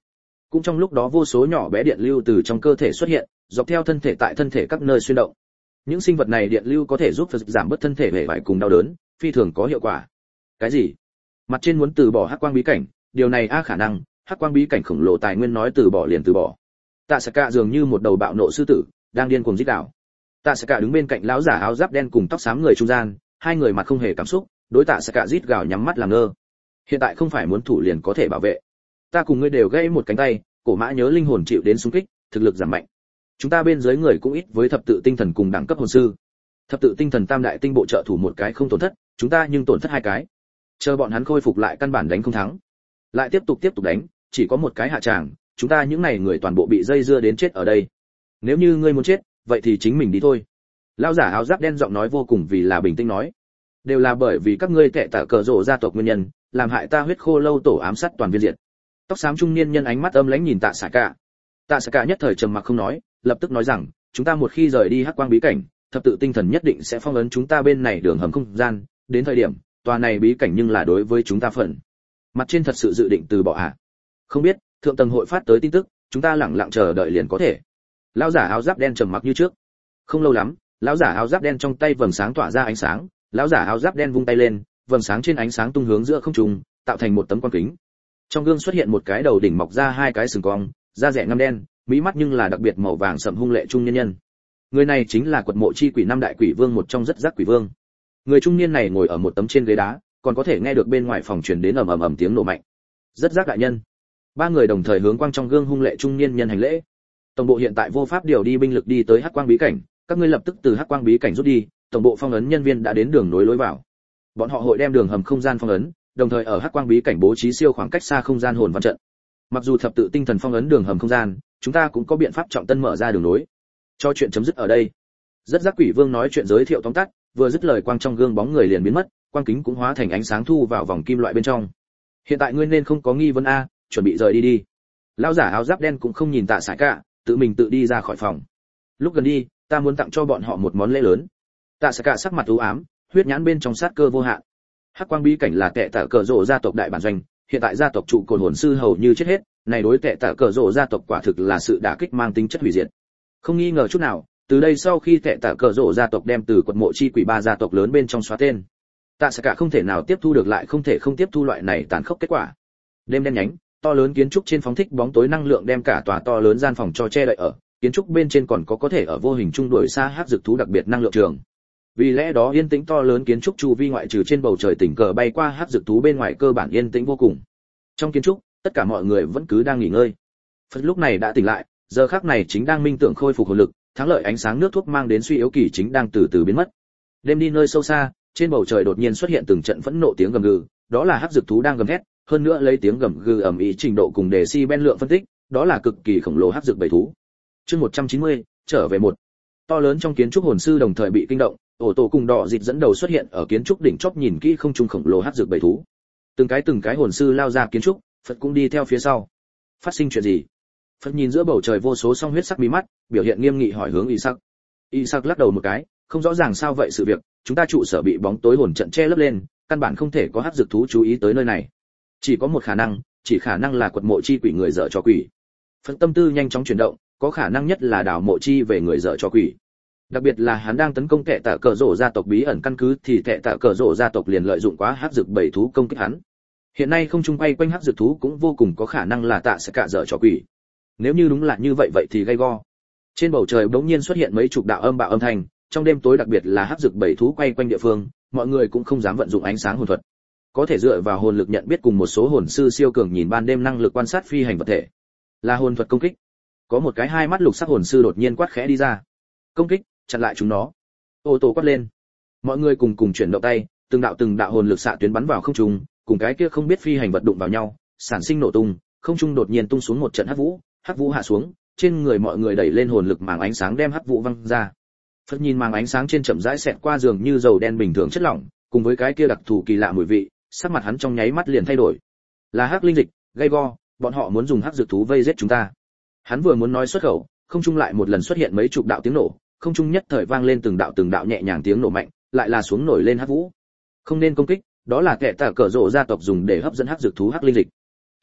Cũng trong lúc đó vô số nhỏ bé điện lưu từ trong cơ thể xuất hiện, dọc theo thân thể tại thân thể các nơi xuyên động. Những sinh vật này điện lưu có thể giúp giảm bớt thân thể hệ vải cùng đau đớn, phi thường có hiệu quả. Cái gì? Mặt trên muốn từ bỏ hắc quang bí cảnh, điều này a khả năng, hắc quang bí cảnh khổng lồ tài nguyên nói từ bỏ liền từ bỏ. Tạ Saka cả dường như một đầu bạo nộ sư tử, đang điên cuồng rít gào. Tạ Saka đứng bên cạnh lão giả áo giáp đen cùng tóc xám người trung gian, hai người mặt không hề cảm xúc, đối Tạ Saka rít gào nhắm mắt làm ngơ. Hiện tại không phải muốn thủ liền có thể bảo vệ. Ta cùng ngươi đều gãy một cánh tay, cổ mã nhớ linh hồn chịu đến xung kích, thực lực giảm mạnh. Chúng ta bên dưới người cũng ít với thập tự tinh thần cùng đẳng cấp hồn sư. Thập tự tinh thần tam đại tinh bộ trợ thủ một cái không tổn thất, chúng ta nhưng tổn thất hai cái. Chờ bọn hắn khôi phục lại căn bản đánh không thắng. Lại tiếp tục tiếp tục đánh, chỉ có một cái hạ tràng, chúng ta những này người toàn bộ bị dây dưa đến chết ở đây. Nếu như ngươi muốn chết, vậy thì chính mình đi thôi. Lão giả áo giáp đen giọng nói vô cùng vì là bình tĩnh nói, đều là bởi vì các ngươi tệ tả cờ rộ gia tộc nguyên nhân, làm hại ta huyết khô lâu tổ ám sát toàn viên diệt. Tóc xám trung niên nhân ánh mắt âm lãnh nhìn Tạ Sạ Cả. Tạ Sạ Cả nhất thời trầm mặc không nói, lập tức nói rằng, chúng ta một khi rời đi hắc quang bí cảnh, thập tự tinh thần nhất định sẽ phong ấn chúng ta bên này đường hầm không gian, đến thời điểm, tòa này bí cảnh nhưng là đối với chúng ta phần. Mặt trên thật sự dự định từ bỏ à? Không biết, thượng tầng hội phát tới tin tức, chúng ta lặng lặng chờ đợi liền có thể. Lão giả áo giáp đen trầm mặc như trước. Không lâu lắm, lão giả áo giáp đen trong tay vầng sáng tỏa ra ánh sáng, lão giả áo giáp đen vung tay lên, vầng sáng trên ánh sáng tung hướng giữa không trung, tạo thành một tấm quan kính. Trong gương xuất hiện một cái đầu đỉnh mọc ra hai cái sừng cong, da rẻ ngăm đen, mỹ mắt nhưng là đặc biệt màu vàng sẫm hung lệ trung nhân nhân. Người này chính là quật mộ chi quỷ năm đại quỷ vương một trong rất giác quỷ vương. Người trung niên này ngồi ở một tấm trên ghế đá, còn có thể nghe được bên ngoài phòng truyền đến ầm ầm ầm tiếng nổ mạnh. Rất giác đại nhân. Ba người đồng thời hướng quang trong gương hung lệ trung niên nhân hành lễ. Tổng bộ hiện tại vô pháp điều đi binh lực đi tới hắc quang bí cảnh, các ngươi lập tức từ hắc quang bí cảnh rút đi, tổng bộ phong ấn nhân viên đã đến đường nối lối vào. Bọn họ hội đem đường hầm không gian phong ấn, đồng thời ở hắc quang bí cảnh bố trí siêu khoảng cách xa không gian hồn văn trận. Mặc dù thập tự tinh thần phong ấn đường hầm không gian, chúng ta cũng có biện pháp trọng tân mở ra đường nối. Cho chuyện chấm dứt ở đây. Rất giác quỷ vương nói chuyện giới thiệu tóm tắt, vừa dứt lời quang trong gương bóng người liền biến mất, quang kính cũng hóa thành ánh sáng thu vào vòng kim loại bên trong. Hiện tại ngươi nên không có nghi vấn a, chuẩn bị rời đi đi. Lão giả áo giáp đen cũng không nhìn Tạ Sải Cả, tự mình tự đi ra khỏi phòng. Lúc gần đi, ta muốn tặng cho bọn họ một món lễ lớn. Tạ Sải Cả sắc mặt u ám, huyết nhãn bên trong sát cơ vô hạn. Hắc quang bí cảnh là tệ tạ cờ rộ gia tộc đại bản doanh, hiện tại gia tộc trụ cột hồn sư hầu như chết hết, này đối tệ tạ cờ rộ gia tộc quả thực là sự đả kích mang tính chất hủy diệt. Không nghi ngờ chút nào, từ đây sau khi tệ tạ cờ rộ gia tộc đem từ quật mộ chi quỷ ba gia tộc lớn bên trong xóa tên, Tạ Sải Cả không thể nào tiếp thu được lại không thể không tiếp thu loại này tàn khốc kết quả. Đêm đen nhánh, to lớn kiến trúc trên phóng thích bóng tối năng lượng đem cả tòa to lớn gian phòng cho che đậy ở, kiến trúc bên trên còn có có thể ở vô hình trung đuổi xa hắc dược thú đặc biệt năng lượng trường. Vì lẽ đó yên tĩnh to lớn kiến trúc chu vi ngoại trừ trên bầu trời tỉnh cờ bay qua hắc dược thú bên ngoài cơ bản yên tĩnh vô cùng. Trong kiến trúc, tất cả mọi người vẫn cứ đang nghỉ ngơi. Phật lúc này đã tỉnh lại, giờ khắc này chính đang minh tưởng khôi phục hồn lực, thắng lợi ánh sáng nước thuốc mang đến suy yếu kỳ chính đang từ từ biến mất. Đêm đi nơi sâu xa, trên bầu trời đột nhiên xuất hiện từng trận phẫn nộ tiếng gầm gừ, đó là hắc dược thú đang gầm thét, hơn nữa lấy tiếng gầm gừ ầm ĩ trình độ cùng đề si ben lượng phân tích, đó là cực kỳ khổng lồ hắc dược bầy thú. Chương một trăm chín mươi, trở về một. To lớn trong kiến trúc hồn sư đồng thời bị kinh động, ổ tổ cùng đỏ dịt dẫn đầu xuất hiện ở kiến trúc đỉnh chóp nhìn kỹ không trung khổng lồ hắc dược bầy thú. Từng cái từng cái hồn sư lao ra kiến trúc, Phật cũng đi theo phía sau. Phát sinh chuyện gì? Phật nhìn giữa bầu trời vô số song huyết sắc bí mắt, biểu hiện nghiêm nghị hỏi hướng Isaac. Isaac lắc đầu một cái, không rõ ràng sao vậy sự việc, chúng ta trụ sở bị bóng tối hồn trận che lấp lên, căn bản không thể có hắc dược thú chú ý tới nơi này. Chỉ có một khả năng, chỉ khả năng là quật mộ chi quỷ người dở cho quỷ. Phật tâm tư nhanh chóng chuyển động, có khả năng nhất là đào mộ chi về người dở cho quỷ. Đặc biệt là hắn đang tấn công tệ tạ cờ rổ gia tộc bí ẩn căn cứ thì tệ tạ cờ rổ gia tộc liền lợi dụng quá hắc dược bảy thú công kích hắn. Hiện nay không trung quay quanh hắc dược thú cũng vô cùng có khả năng là tạ sẽ cả dở cho quỷ. Nếu như đúng là như vậy vậy thì gay go. Trên bầu trời bỗng nhiên xuất hiện mấy chục đạo âm bạo âm thanh, trong đêm tối đặc biệt là hắc dược bảy thú quay quanh địa phương, mọi người cũng không dám vận dụng ánh sáng hồn thuật. Có thể dựa vào hồn lực nhận biết cùng một số hồn sư siêu cường nhìn ban đêm năng lực quan sát phi hành vật thể. Là hồn thuật công kích. Có một cái hai mắt lục sắc hồn sư đột nhiên quát khẽ đi ra. Công kích, chặn lại chúng nó. Ô tô quát lên. Mọi người cùng cùng chuyển động tay, từng đạo từng đạo hồn lực xạ tuyến bắn vào không trung, cùng cái kia không biết phi hành vật đụng vào nhau, sản sinh nổ tung, không trung đột nhiên tung xuống một trận hắc vũ, hắc vũ hạ xuống, trên người mọi người đẩy lên hồn lực màng ánh sáng đem hắc vũ văng ra. Phật nhìn màng ánh sáng trên chậm rãi xẹt qua giường như dầu đen bình thường chất lỏng, cùng với cái kia đặc thù kỳ lạ mùi vị, sắc mặt hắn trong nháy mắt liền thay đổi. Là hắc linh dịch, gay go, bọn họ muốn dùng hắc dược thú vây giết chúng ta. Hắn vừa muốn nói xuất khẩu, không trung lại một lần xuất hiện mấy chục đạo tiếng nổ, không trung nhất thời vang lên từng đạo từng đạo nhẹ nhàng tiếng nổ mạnh, lại là xuống nổi lên hắc vũ. Không nên công kích, đó là kẻ tà cờ rộ gia tộc dùng để hấp dẫn hắc dược thú hắc linh dịch.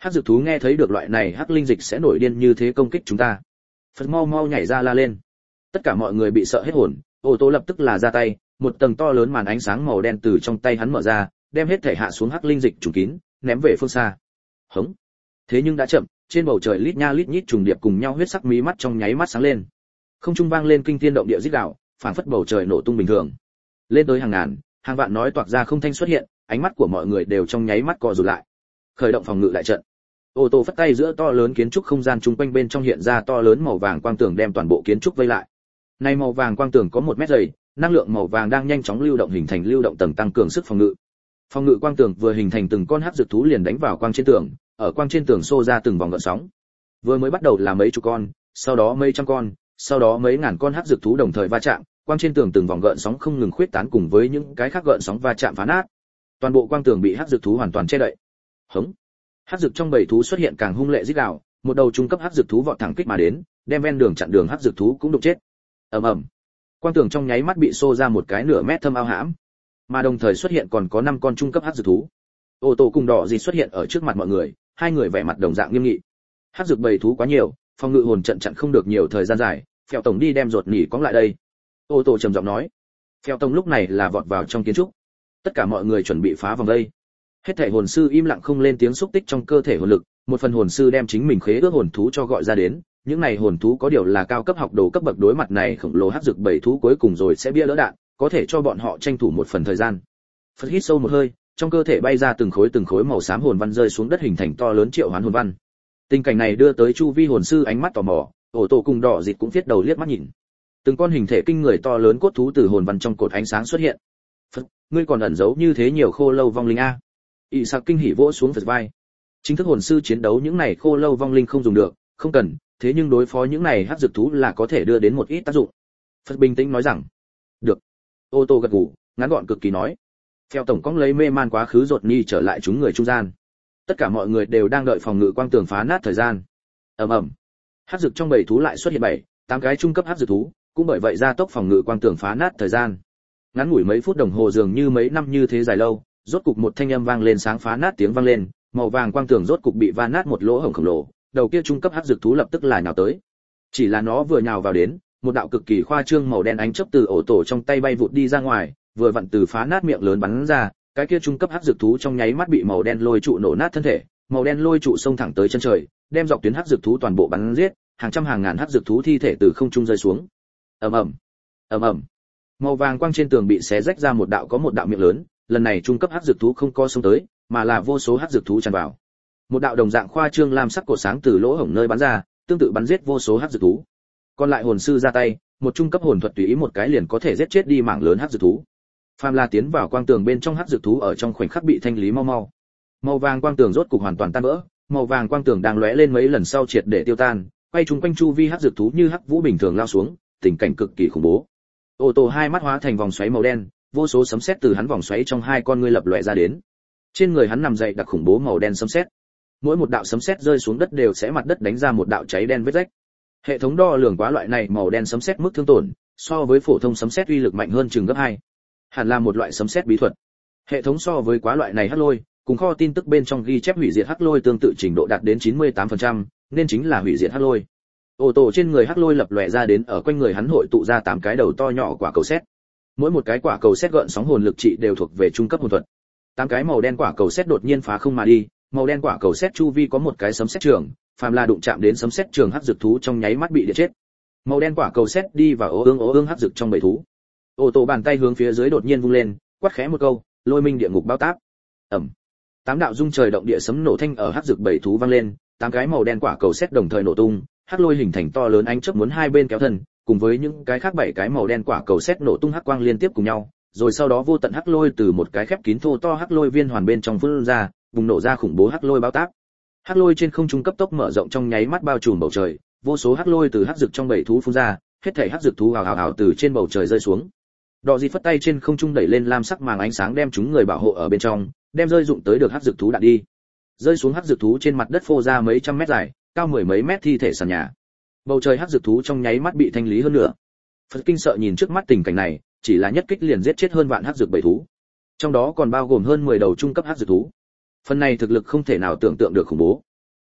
Hắc dược thú nghe thấy được loại này hắc linh dịch sẽ nổi điên như thế công kích chúng ta. Phật mau mau nhảy ra la lên. Tất cả mọi người bị sợ hết hồn, ô tô lập tức là ra tay, một tầng to lớn màn ánh sáng màu đen từ trong tay hắn mở ra, đem hết thể hạ xuống hắc linh dịch trùng kín, ném về phương xa. Hống. Thế nhưng đã chậm, trên bầu trời lít nha lít nhít trùng điệp cùng nhau huyết sắc mí mắt trong nháy mắt sáng lên. Không trung vang lên kinh thiên động địa rít gào, phảng phất bầu trời nổ tung bình thường. Lên tới hàng ngàn, hàng vạn nói toạc ra không thanh xuất hiện, ánh mắt của mọi người đều trong nháy mắt co rụt lại. Khởi động phòng ngự đại trận. Ô tô phất tay giữa to lớn kiến trúc không gian chung quanh bên trong hiện ra to lớn màu vàng quang tường đem toàn bộ kiến trúc vây lại. Này màu vàng quang tường có một mét dày, năng lượng màu vàng đang nhanh chóng lưu động hình thành lưu động tầng tăng cường sức phòng ngự. Phòng ngự quang tường vừa hình thành từng con hắc dược thú liền đánh vào quang trên tường, ở quang trên tường xô ra từng vòng gợn sóng. Vừa mới bắt đầu là mấy chục con, sau đó mấy trăm con, sau đó mấy ngàn con hắc dược thú đồng thời va chạm, quang trên tường từng vòng gợn sóng không ngừng khuyết tán cùng với những cái khác gợn sóng va chạm phá nát. Toàn bộ quang tường bị hắc dược thú hoàn toàn che đậy. Hống. Hắc dược trong bầy thú xuất hiện càng hung lệ rít gào, một đầu trung cấp hắc dược thú vọt thẳng kích mà đến, đem ven đường chặn đường hắc dược thú cũng đụng chết. Ầm ầm. Quang tường trong nháy mắt bị xô ra một cái nửa mét thâm ao hãm, mà đồng thời xuất hiện còn có năm con trung cấp hắc dược thú. Ô tô cùng đỏ gì xuất hiện ở trước mặt mọi người, hai người vẻ mặt đồng dạng nghiêm nghị. Hắc dược bầy thú quá nhiều, phòng ngự hồn trận chặn không được nhiều thời gian dài, Phèo tổng đi đem ruột nỉ cóng lại đây. Ô tô trầm giọng nói. Phèo tổng lúc này là vọt vào trong kiến trúc. Tất cả mọi người chuẩn bị phá vòng đây. Hết thảy hồn sư im lặng không lên tiếng xúc tích trong cơ thể hồn lực, một phần hồn sư đem chính mình khế ước hồn thú cho gọi ra đến, những này hồn thú có điều là cao cấp học đồ cấp bậc đối mặt này khổng lồ hắc dược bảy thú cuối cùng rồi sẽ bia lỡ đạn, có thể cho bọn họ tranh thủ một phần thời gian. Phật hít sâu một hơi, trong cơ thể bay ra từng khối từng khối màu xám hồn văn rơi xuống đất hình thành to lớn triệu hoán hồn văn. Tình cảnh này đưa tới chu vi hồn sư ánh mắt tò mò, ổ tổ cùng đỏ dịt cũng viết đầu liếc mắt nhìn. Từng con hình thể kinh người to lớn cốt thú từ hồn văn trong cột ánh sáng xuất hiện. Phật, ngươi còn ẩn giấu như thế nhiều khô lâu vong linh a? Y Sạc kinh hỉ vỗ xuống Phật vai. Chính thức hồn sư chiến đấu những này khô lâu vong linh không dùng được, không cần, thế nhưng đối phó những này hắc dược thú là có thể đưa đến một ít tác dụng. Phật bình tĩnh nói rằng. Được. Ô tô gật gù, ngắn gọn cực kỳ nói. Theo tổng cong lấy mê man quá khứ rột ni trở lại chúng người trung gian. Tất cả mọi người đều đang đợi phòng ngự quang tường phá nát thời gian. Ầm ầm. Hắc dược trong bầy thú lại xuất hiện bảy, tám cái trung cấp hắc dược thú, cũng bởi vậy gia tốc phòng ngự quang tường phá nát thời gian. Ngắn ngủi mấy phút đồng hồ dường như mấy năm như thế dài lâu, rốt cục một thanh âm vang lên sáng phá nát tiếng vang lên, màu vàng quang tường rốt cục bị va nát một lỗ hổng khổng lồ, đầu kia trung cấp hắc dược thú lập tức là nhào tới. Chỉ là nó vừa nhào vào đến, một đạo cực kỳ khoa trương màu đen ánh chớp từ ổ tổ trong tay bay vụt đi ra ngoài, vừa vặn từ phá nát miệng lớn bắn ra, cái kia trung cấp hắc dược thú trong nháy mắt bị màu đen lôi trụ nổ nát thân thể, màu đen lôi trụ xông thẳng tới chân trời, đem dọc tuyến hắc dược thú toàn bộ bắn giết, hàng trăm hàng ngàn hắc dược thú thi thể từ không trung rơi xuống. Ầm ầm, ầm ầm. Màu vàng quang trên tường bị xé rách ra một đạo có một đạo miệng lớn, lần này trung cấp hắc dược thú không co xông tới, mà là vô số hắc dược thú tràn vào. Một đạo đồng dạng khoa trương lam sắc cổ sáng từ lỗ hổng nơi bắn ra, tương tự bắn giết vô số hắc dược thú. Còn lại hồn sư ra tay, một trung cấp hồn thuật tùy ý một cái liền có thể giết chết đi mảng lớn hắc dược thú. Phàm là tiến vào quang tường bên trong hắc dược thú ở trong khoảnh khắc bị thanh lý mau mau. Màu vàng quang tường rốt cục hoàn toàn tan vỡ, màu vàng quang tường đang lóe lên mấy lần sau triệt để tiêu tan, quay chúng quanh chu vi hắc dược thú như hắc vũ bình thường lao xuống, tình cảnh cực kỳ khủng bố. Ô tô hai mắt hóa thành vòng xoáy màu đen, vô số sấm sét từ hắn vòng xoáy trong hai con ngươi lập lòe ra đến. Trên người hắn nằm dậy đặc khủng bố màu đen sấm sét. Mỗi một đạo sấm sét rơi xuống đất đều sẽ mặt đất đánh ra một đạo cháy đen vết rách. Hệ thống đo lường quá loại này màu đen sấm sét mức thương tổn, so với phổ thông sấm sét uy lực mạnh hơn chừng gấp hai. Hẳn là một loại sấm sét bí thuật. Hệ thống so với quá loại này hắc lôi, cùng kho tin tức bên trong ghi chép hủy diệt hắc lôi tương tự trình độ đạt đến chín mươi tám phần trăm, nên chính là hủy diệt hắc lôi. Ô tô trên người hắc lôi lập lòe ra đến ở quanh người hắn hội tụ ra tám cái đầu to nhỏ quả cầu sét. Mỗi một cái quả cầu sét gợn sóng hồn lực trị đều thuộc về trung cấp hồn thuật. Tám cái màu đen quả cầu sét đột nhiên phá không mà đi, màu đen quả cầu sét chu vi có một cái sấm sét trường, phàm là đụng chạm đến sấm sét trường hắc dược thú trong nháy mắt bị điện chết. Màu đen quả cầu sét đi vào ố ương ố ương hắc dược trong bầy thú. Ô tô bàn tay hướng phía dưới đột nhiên vung lên, quát khẽ một câu, lôi minh địa ngục bao táp. Ầm. Tám đạo dung trời động địa sấm nổ thanh ở hắc dược bầy thú vang lên, tám cái màu đen quả cầu sét đồng thời nổ tung, hắc lôi hình thành to lớn ánh chớp muốn hai bên kéo thân, cùng với những cái khác bảy cái màu đen quả cầu sét nổ tung hắc quang liên tiếp cùng nhau, rồi sau đó vô tận hắc lôi từ một cái khép kín thô to hắc lôi viên hoàn bên trong phun ra, bùng nổ ra khủng bố hắc lôi bao táp. Hắc lôi trên không trung cấp tốc mở rộng trong nháy mắt bao trùm bầu trời, vô số hắc lôi từ hắc dược trong bầy thú phun ra, hết thảy hắc dược thú hào hào hào từ trên bầu trời rơi xuống. Đỏ dịt phất tay trên không trung đẩy lên lam sắc màng ánh sáng đem chúng người bảo hộ ở bên trong, đem rơi dụng tới được hắc dược thú đạn đi. Rơi xuống hắc dược thú trên mặt đất phô ra mấy trăm mét dài, cao mười mấy mét thi thể sàn nhà. Bầu trời hắc dược thú trong nháy mắt bị thanh lý hơn nữa. Phật kinh sợ nhìn trước mắt tình cảnh này, chỉ là nhất kích liền giết chết hơn vạn hắc dược bầy thú. Trong đó còn bao gồm hơn mười đầu trung cấp hắc dược thú. Phần này thực lực không thể nào tưởng tượng được khủng bố.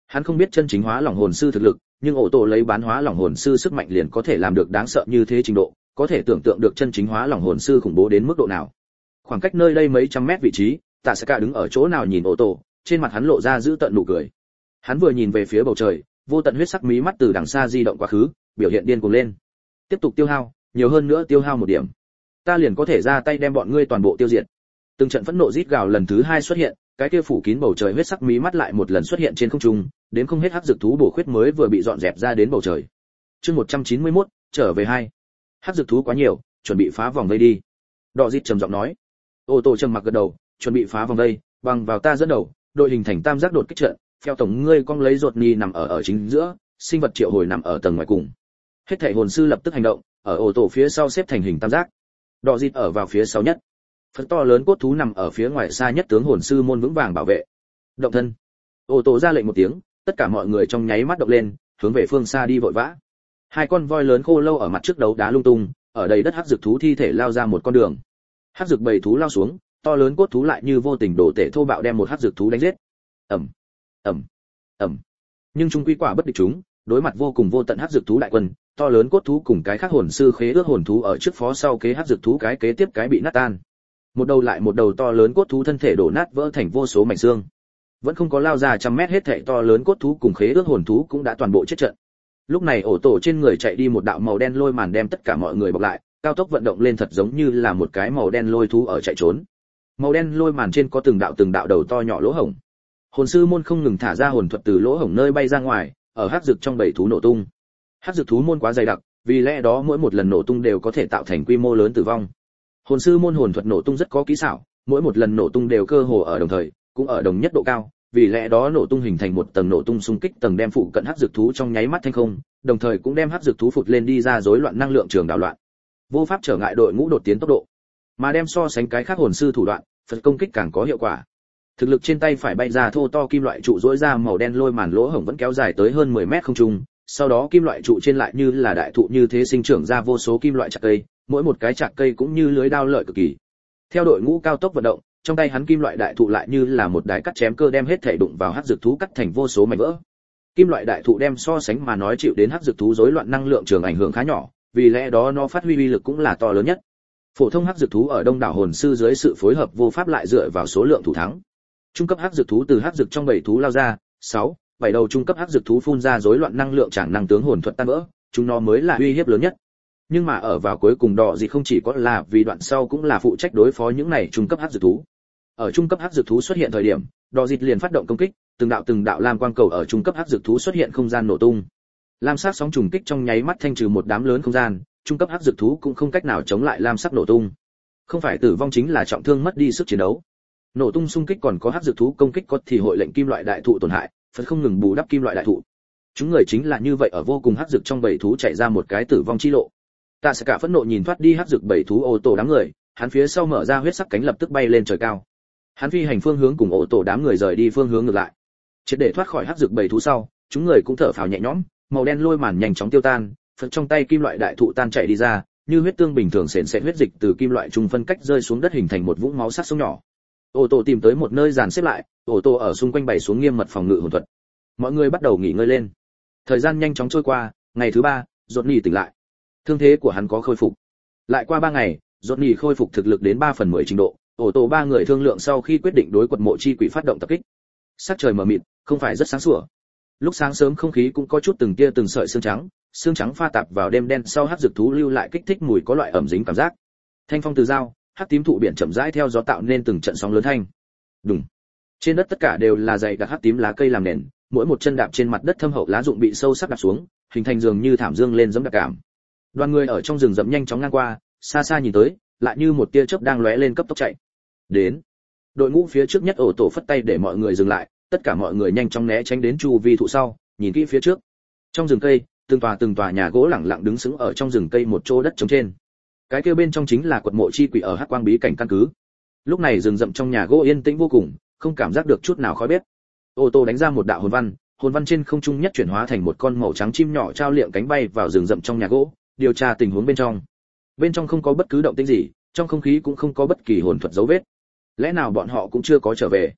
Hắn không biết chân chính hóa lỏng hồn sư thực lực, nhưng ổ tổ lấy bán hóa lỏng hồn sư sức mạnh liền có thể làm được đáng sợ như thế trình độ, có thể tưởng tượng được chân chính hóa lỏng hồn sư khủng bố đến mức độ nào. Khoảng cách nơi đây mấy trăm mét vị trí, Tạ Sẽ Cả đứng ở chỗ nào nhìn ổ tổ, trên mặt hắn lộ ra giữ tận nụ cười. Hắn vừa nhìn về phía bầu trời, vô tận huyết sắc mí mắt từ đằng xa di động quá khứ, biểu hiện điên cuồng lên. Tiếp tục tiêu hao, nhiều hơn nữa tiêu hao một điểm, ta liền có thể ra tay đem bọn ngươi toàn bộ tiêu diệt. Từng trận phẫn nộ rít gào lần thứ hai xuất hiện, cái kia phủ kín bầu trời huyết sắc mí mắt lại một lần xuất hiện trên không trung, đến không hết hắc dược thú bổ khuyết mới vừa bị dọn dẹp ra đến bầu trời. Chương một trăm chín mươi mốt, trở về hai. Hắc dược thú quá nhiều, chuẩn bị phá vòng vây đi. Đọ Dịt trầm giọng nói. Ô tô trầm mặc gật đầu, chuẩn bị phá vòng vây, bằng vào ta dẫn đầu, đội hình thành tam giác đột kích trận, theo tổng ngươi cong lấy rột ni nằm ở ở chính giữa, sinh vật triệu hồi nằm ở tầng ngoài cùng. Hết thảy hồn sư lập tức hành động, ở ô tô phía sau xếp thành hình tam giác. Đọ Dịt ở vào phía sau nhất. Phần to lớn cốt thú nằm ở phía ngoài xa nhất, tướng hồn sư môn vững vàng bảo vệ. Động thân. Ô tô ra lệnh một tiếng, tất cả mọi người trong nháy mắt động lên, hướng về phương xa đi vội vã. Hai con voi lớn khô lâu ở mặt trước đấu đá lung tung, ở đây đất hắc dược thú thi thể lao ra một con đường. Hắc dược bầy thú lao xuống, to lớn cốt thú lại như vô tình đổ tể thô bạo đem một hắc dược thú đánh giết. Ầm, ầm, ầm. Nhưng chúng quy quả bất địch chúng, đối mặt vô cùng vô tận hắc dược thú đại quân, to lớn cốt thú cùng cái khác hồn sư khế ước hồn thú ở trước phó sau kế hắc dược thú cái kế tiếp cái bị nát tan. Một đầu lại một đầu to lớn cốt thú thân thể đổ nát vỡ thành vô số mảnh xương. Vẫn không có lao ra trăm mét, hết thảy to lớn cốt thú cùng khế ước hồn thú cũng đã toàn bộ chết trận. Lúc này ổ tổ trên người chạy đi một đạo màu đen lôi màn đem tất cả mọi người bọc lại, cao tốc vận động lên thật giống như là một cái màu đen lôi thú ở chạy trốn. Màu đen lôi màn trên có từng đạo từng đạo đầu to nhỏ lỗ hổng. Hồn sư môn không ngừng thả ra hồn thuật từ lỗ hổng nơi bay ra ngoài, ở hắc dược trong bầy thú nổ tung. Hắc dược thú môn quá dày đặc, vì lẽ đó mỗi một lần nổ tung đều có thể tạo thành quy mô lớn tử vong. Hồn sư môn hồn thuật nổ tung rất có kỹ xảo, mỗi một lần nổ tung đều cơ hồ ở đồng thời, cũng ở đồng nhất độ cao, vì lẽ đó nổ tung hình thành một tầng nổ tung xung kích tầng đem phụ cận hắc dược thú trong nháy mắt thanh không, đồng thời cũng đem hắc dược thú phụt lên đi ra rối loạn năng lượng trường đảo loạn. Vô pháp trở ngại đội ngũ đột tiến tốc độ, mà đem so sánh cái khác hồn sư thủ đoạn, phần công kích càng có hiệu quả. Thực lực trên tay phải bay ra thô to kim loại trụ rỗi ra màu đen lôi màn lỗ hổng vẫn kéo dài tới hơn mười mét không trung, sau đó kim loại trụ trên lại như là đại thụ như thế sinh trưởng ra vô số kim loại chạc cây, mỗi một cái chạc cây cũng như lưới đao lợi cực kỳ. Theo đội ngũ cao tốc vận động, trong tay hắn kim loại đại thụ lại như là một đài cắt chém cơ đem hết thể đụng vào hắc dược thú cắt thành vô số mảnh vỡ. Kim loại đại thụ đem so sánh mà nói chịu đến hắc dược thú rối loạn năng lượng trường ảnh hưởng khá nhỏ, vì lẽ đó nó phát huy uy lực cũng là to lớn nhất. Phổ thông hắc dược thú ở đông đảo hồn sư dưới sự phối hợp vô pháp lại dựa vào số lượng thủ thắng. Trung cấp hắc dược thú từ hắc dược trong bảy thú lao ra, sáu, bảy đầu trung cấp hắc dược thú phun ra rối loạn năng lượng chẳng năng tướng hồn thuật tan vỡ, chúng nó mới là uy hiếp lớn nhất. Nhưng mà ở vào cuối cùng Đỏ Dịt không chỉ có là vì đoạn sau cũng là phụ trách đối phó những này trung cấp hắc dược thú. Ở trung cấp hắc dược thú xuất hiện thời điểm, Đỏ Dịt liền phát động công kích, từng đạo từng đạo lam quang cầu ở trung cấp hắc dược thú xuất hiện không gian nổ tung. Lam sắc sóng trùng kích trong nháy mắt thanh trừ một đám lớn không gian, trung cấp hắc dược thú cũng không cách nào chống lại lam sắc nổ tung. Không phải tử vong chính là trọng thương mất đi sức chiến đấu. Nổ tung xung kích còn có hắc dược thú công kích có thì hội lệnh kim loại đại thụ tổn hại, phần không ngừng bù đắp kim loại đại thụ. Chúng người chính là như vậy ở vô cùng hắc dược trong bầy thú chạy ra một cái tử vong chi lộ. Ta sẽ cả phẫn nộ nhìn thoát đi hắc dược bầy thú ô tổ đám người, hắn phía sau mở ra huyết sắc cánh lập tức bay lên trời cao. Hắn phi hành phương hướng cùng ô tổ đám người rời đi phương hướng ngược lại. Triệt để thoát khỏi hắc dược bầy thú sau, chúng người cũng thở phào nhẹ nhõm, màu đen lôi màn nhanh chóng tiêu tan, phần trong tay kim loại đại thụ tan chảy đi ra, như huyết tương bình thường sền sệt huyết dịch từ kim loại trung phân cách rơi xuống đất hình thành một vũng máu sắc sông nhỏ. Ô tô tìm tới một nơi dàn xếp lại, ô tô ở xung quanh bày xuống nghiêm mật phòng ngự hồn thuật. Mọi người bắt đầu nghỉ ngơi lên. Thời gian nhanh chóng trôi qua, ngày thứ ba, Rốt Nỉ tỉnh lại. Thương thế của hắn có khôi phục. Lại qua ba ngày, Rốt Nỉ khôi phục thực lực đến ba phần mười trình độ. Ô tô ba người thương lượng sau khi quyết định đối quật mộ chi quỷ phát động tập kích. Sắc trời mờ mịt, không phải rất sáng sủa. Lúc sáng sớm không khí cũng có chút từng tia từng sợi sương trắng, sương trắng pha tạp vào đêm đen sau hắc dược thú lưu lại kích thích mùi có loại ẩm dính cảm giác. Thanh phong từ dao, hắc tím thụ biển chậm rãi theo gió tạo nên từng trận sóng lớn thanh. Đùng. Trên đất tất cả đều là dày đặc hắc tím lá cây làm nền, mỗi một chân đạp trên mặt đất thâm hậu lá rụng bị sâu sắc đạp xuống, hình thành giường như thảm dương lên giống đặc cảm. Đoàn người ở trong rừng rậm nhanh chóng ngang qua, xa xa nhìn tới, lại như một tia chớp đang lóe lên cấp tốc chạy. Đến. Đội ngũ phía trước nhất ổ tổ phất tay để mọi người dừng lại, tất cả mọi người nhanh chóng né tránh đến chu vi thụ sau, nhìn kỹ phía trước. Trong rừng cây, từng tòa từng tòa nhà gỗ lẳng lặng đứng sững ở trong rừng cây một chỗ đất trống trên. Cái kia bên trong chính là quật mộ chi quỷ ở hắc quang bí cảnh căn cứ. Lúc này rừng rậm trong nhà gỗ yên tĩnh vô cùng, không cảm giác được chút nào khói bếp. Ô tô đánh ra một đạo hồn văn, hồn văn trên không trung nhất chuyển hóa thành một con màu trắng chim nhỏ trao liệng cánh bay vào rừng rậm trong nhà gỗ, điều tra tình huống bên trong. Bên trong không có bất cứ động tĩnh gì, trong không khí cũng không có bất kỳ hồn thuật dấu vết. Lẽ nào bọn họ cũng chưa có trở về?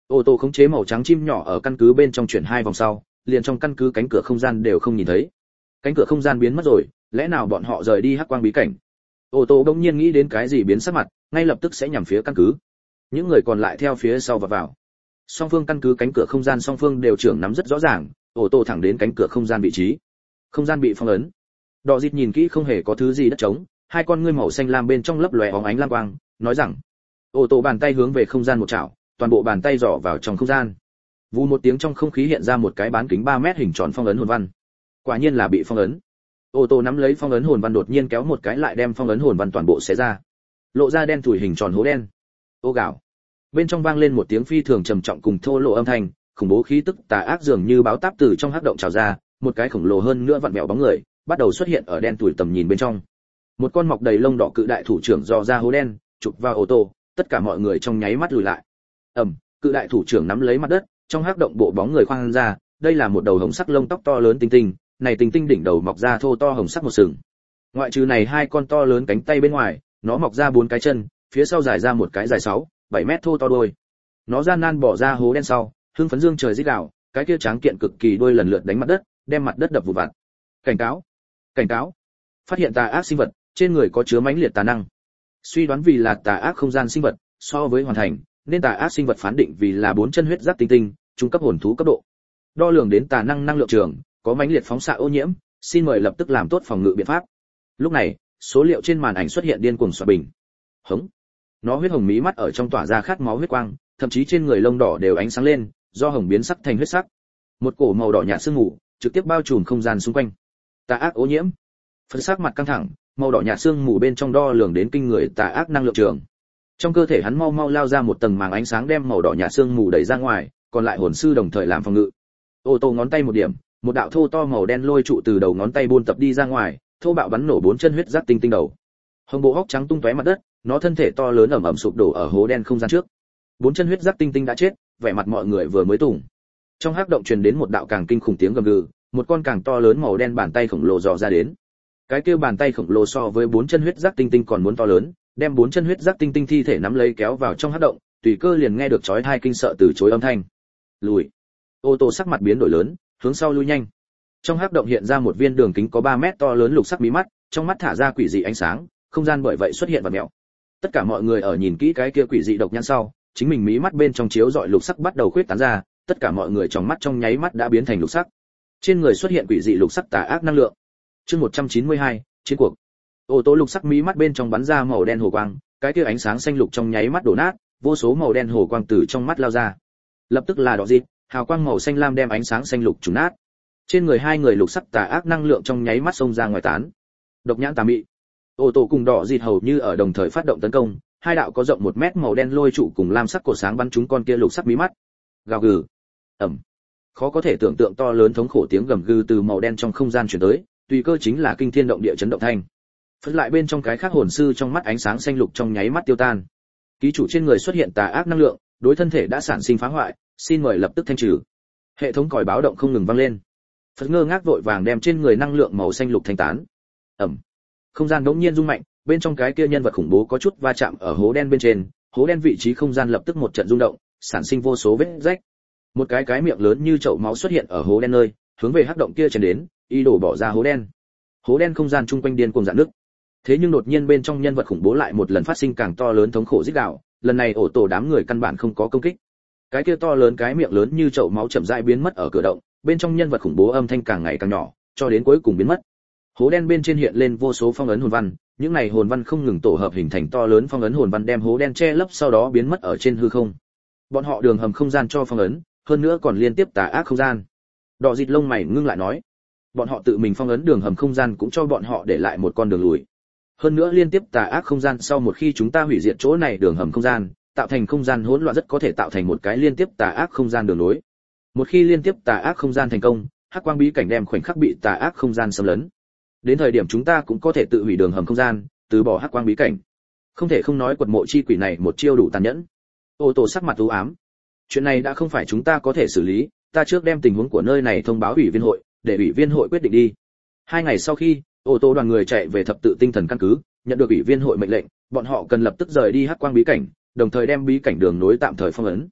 Ô tô khống chế màu trắng chim nhỏ ở căn cứ bên trong chuyển hai vòng sau, liền trong căn cứ cánh cửa không gian đều không nhìn thấy. Cánh cửa không gian biến mất rồi, lẽ nào bọn họ rời đi hắc quang bí cảnh? Ô tô đống nhiên nghĩ đến cái gì biến sắc mặt, ngay lập tức sẽ nhằm phía căn cứ. Những người còn lại theo phía sau và vào. Song phương căn cứ cánh cửa không gian song phương đều trưởng nắm rất rõ ràng, ô tô thẳng đến cánh cửa không gian vị trí. Không gian bị phong ấn. Đỏ Dịt nhìn kỹ không hề có thứ gì đất trống, hai con ngươi màu xanh lam bên trong lấp lóe óng ánh lam quang, nói rằng: ô tô bàn tay hướng về không gian một chảo, toàn bộ bàn tay dò vào trong không gian. Vù một tiếng trong không khí hiện ra một cái bán kính ba mét hình tròn phong ấn hồn văn. Quả nhiên là bị phong ấn. Ô tô nắm lấy phong ấn hồn văn đột nhiên kéo một cái lại đem phong ấn hồn văn toàn bộ xé ra. Lộ ra đen thủi hình tròn hố đen. Ô gạo. Bên trong vang lên một tiếng phi thường trầm trọng cùng thô lộ âm thanh, khủng bố khí tức tà ác dường như báo táp từ trong hắc động trào ra, một cái khổng lồ hơn nữa vặn vẹo bóng người bắt đầu xuất hiện ở đen thủi tầm nhìn bên trong. Một con mọc đầy lông đỏ cự đại thủ trưởng dò ra hố đen, chụp vào ô tô, tất cả mọi người trong nháy mắt lùi lại. Ầm, cự đại thủ trưởng nắm lấy mặt đất, trong hắc động bộ bóng người khoang ra, đây là một đầu hồng sắc lông tóc to lớn tinh tinh, này tinh tinh đỉnh đầu mọc ra thô to hồng sắc một sừng. Ngoại trừ này hai con to lớn cánh tay bên ngoài, nó mọc ra bốn cái chân, phía sau dài ra một cái dài sáu, bảy mét thô to đuôi. Nó gian nan bỏ ra hố đen sau, hưng phấn dương trời rít gào, cái kia tráng kiện cực kỳ đuôi lần lượt đánh mặt đất, đem mặt đất đập vụn vặt. Cảnh cáo, cảnh cáo! Phát hiện tà ác sinh vật, trên người có chứa mãnh liệt tà năng. Suy đoán vì là tà ác không gian sinh vật, so với hoàn thành, nên tà ác sinh vật phán định vì là bốn chân huyết giác tinh tinh, trung cấp hồn thú cấp độ. Đo lường đến tà năng năng lượng trường, có mãnh liệt phóng xạ ô nhiễm, xin mời lập tức làm tốt phòng ngự biện pháp. Lúc này, số liệu trên màn ảnh xuất hiện điên cuồng xoa bình. Hống. Nó huyết hồng mí mắt ở trong tỏa ra khát máu huyết quang, thậm chí trên người lông đỏ đều ánh sáng lên, do hồng biến sắc thành huyết sắc. Một cổ màu đỏ nhạt sương mù trực tiếp bao trùm không gian xung quanh. Tà ác ô nhiễm. Phần sắc mặt căng thẳng, màu đỏ nhạt sương mù bên trong đo lường đến kinh người tà ác năng lượng trường. Trong cơ thể hắn mau mau lao ra một tầng màng ánh sáng đem màu đỏ nhạt sương mù đẩy ra ngoài, còn lại hồn sư đồng thời làm phòng ngự. Ô tô ngón tay một điểm, một đạo thô to màu đen lôi trụ từ đầu ngón tay buôn tập đi ra ngoài, thô bạo bắn nổ bốn chân huyết giác tinh tinh đầu. Hồng bộ hốc trắng tung tóe mặt đất, nó thân thể to lớn ẩm ẩm sụp đổ ở hố đen không gian trước. Bốn chân huyết giác tinh tinh đã chết, vẻ mặt mọi người vừa mới tủng. Trong hắc động truyền đến một đạo càng kinh khủng tiếng gầm gừ, một con càng to lớn màu đen bàn tay khổng lồ dò ra đến. Cái kia bàn tay khổng lồ so với bốn chân huyết giác tinh tinh còn muốn to lớn, đem bốn chân huyết giác tinh tinh thi thể nắm lấy kéo vào trong hắc động, tùy cơ liền nghe được chói tai kinh sợ từ chối âm thanh. Lùi. Ô tô sắc mặt biến đổi lớn, hướng sau lui nhanh. Trong hắc động hiện ra một viên đường kính có ba mét to lớn lục sắc mí mắt, trong mắt thả ra quỷ dị ánh sáng, không gian bởi vậy xuất hiện vặn mèo. Tất cả mọi người ở nhìn kỹ cái kia quỷ dị độc nhãn sau, chính mình mí mắt bên trong chiếu rọi lục sắc bắt đầu khuyết tán ra, tất cả mọi người trong mắt trong nháy mắt đã biến thành lục sắc. Trên người xuất hiện quỷ dị lục sắc tà ác năng lượng. Chương một trăm chín mươi hai, chiến cuộc. Ô tô lục sắc mí mắt bên trong bắn ra màu đen hồ quang, cái kia ánh sáng xanh lục trong nháy mắt đổ nát, vô số màu đen hồ quang từ trong mắt lao ra. Lập tức là đỏ dịt, hào quang màu xanh lam đem ánh sáng xanh lục trùng nát. Trên người hai người lục sắc tà ác năng lượng trong nháy mắt xông ra ngoài tán. Độc nhãn tà mị. Ô tô cùng đỏ dịt hầu như ở đồng thời phát động tấn công, hai đạo có rộng một mét màu đen lôi trụ cùng lam sắc cột sáng bắn trúng con kia lục sắc mí mắt. Gào gừ. Ầm. Khó có thể tưởng tượng to lớn thống khổ tiếng gầm gừ từ màu đen trong không gian truyền tới, tùy cơ chính là kinh thiên động địa chấn động thanh. Phất lại bên trong cái khác hồn sư trong mắt ánh sáng xanh lục trong nháy mắt tiêu tan. Ký chủ trên người xuất hiện tà ác năng lượng, đối thân thể đã sản sinh phá hoại, xin mời lập tức thanh trừ. Hệ thống còi báo động không ngừng vang lên. Phất ngơ ngác vội vàng đem trên người năng lượng màu xanh lục thanh tán. Ầm. Không gian đống nhiên rung mạnh, bên trong cái kia nhân vật khủng bố có chút va chạm ở hố đen bên trên, hố đen vị trí không gian lập tức một trận rung động, sản sinh vô số vết rách. Một cái cái miệng lớn như chậu máu xuất hiện ở hố đen nơi, hướng về hắc động kia chèn đến, y đổ bỏ ra hố đen. Hố đen không gian chung quanh điên cuồng rạn nứt. Thế nhưng đột nhiên bên trong nhân vật khủng bố lại một lần phát sinh càng to lớn thống khổ rít gào, lần này ổ tổ đám người căn bản không có công kích. Cái kia to lớn cái miệng lớn như chậu máu chậm rãi biến mất ở cửa động, bên trong nhân vật khủng bố âm thanh càng ngày càng nhỏ, cho đến cuối cùng biến mất. Hố đen bên trên hiện lên vô số phong ấn hồn văn, những này hồn văn không ngừng tổ hợp hình thành to lớn phong ấn hồn văn đem hố đen che lấp sau đó biến mất ở trên hư không. Bọn họ đường hầm không gian cho phong ấn, hơn nữa còn liên tiếp tà ác không gian. Đỏ dịt lông mày ngưng lại nói, bọn họ tự mình phong ấn đường hầm không gian cũng cho bọn họ để lại một con đường lùi. Hơn nữa liên tiếp tà ác không gian sau một khi chúng ta hủy diệt chỗ này đường hầm không gian, tạo thành không gian hỗn loạn rất có thể tạo thành một cái liên tiếp tà ác không gian đường nối. Một khi liên tiếp tà ác không gian thành công, hắc quang bí cảnh đem khoảnh khắc bị tà ác không gian xâm lấn. Đến thời điểm chúng ta cũng có thể tự hủy đường hầm không gian, từ bỏ hắc quang bí cảnh. Không thể không nói quật mộ chi quỷ này một chiêu đủ tàn nhẫn. Ô tô sắc mặt u ám. Chuyện này đã không phải chúng ta có thể xử lý, ta trước đem tình huống của nơi này thông báo ủy viên hội, để ủy viên hội quyết định đi. Hai ngày sau khi, ô tô đoàn người chạy về thập tự tinh thần căn cứ, nhận được ủy viên hội mệnh lệnh, bọn họ cần lập tức rời đi hắc quang bí cảnh, đồng thời đem bí cảnh đường nối tạm thời phong ấn.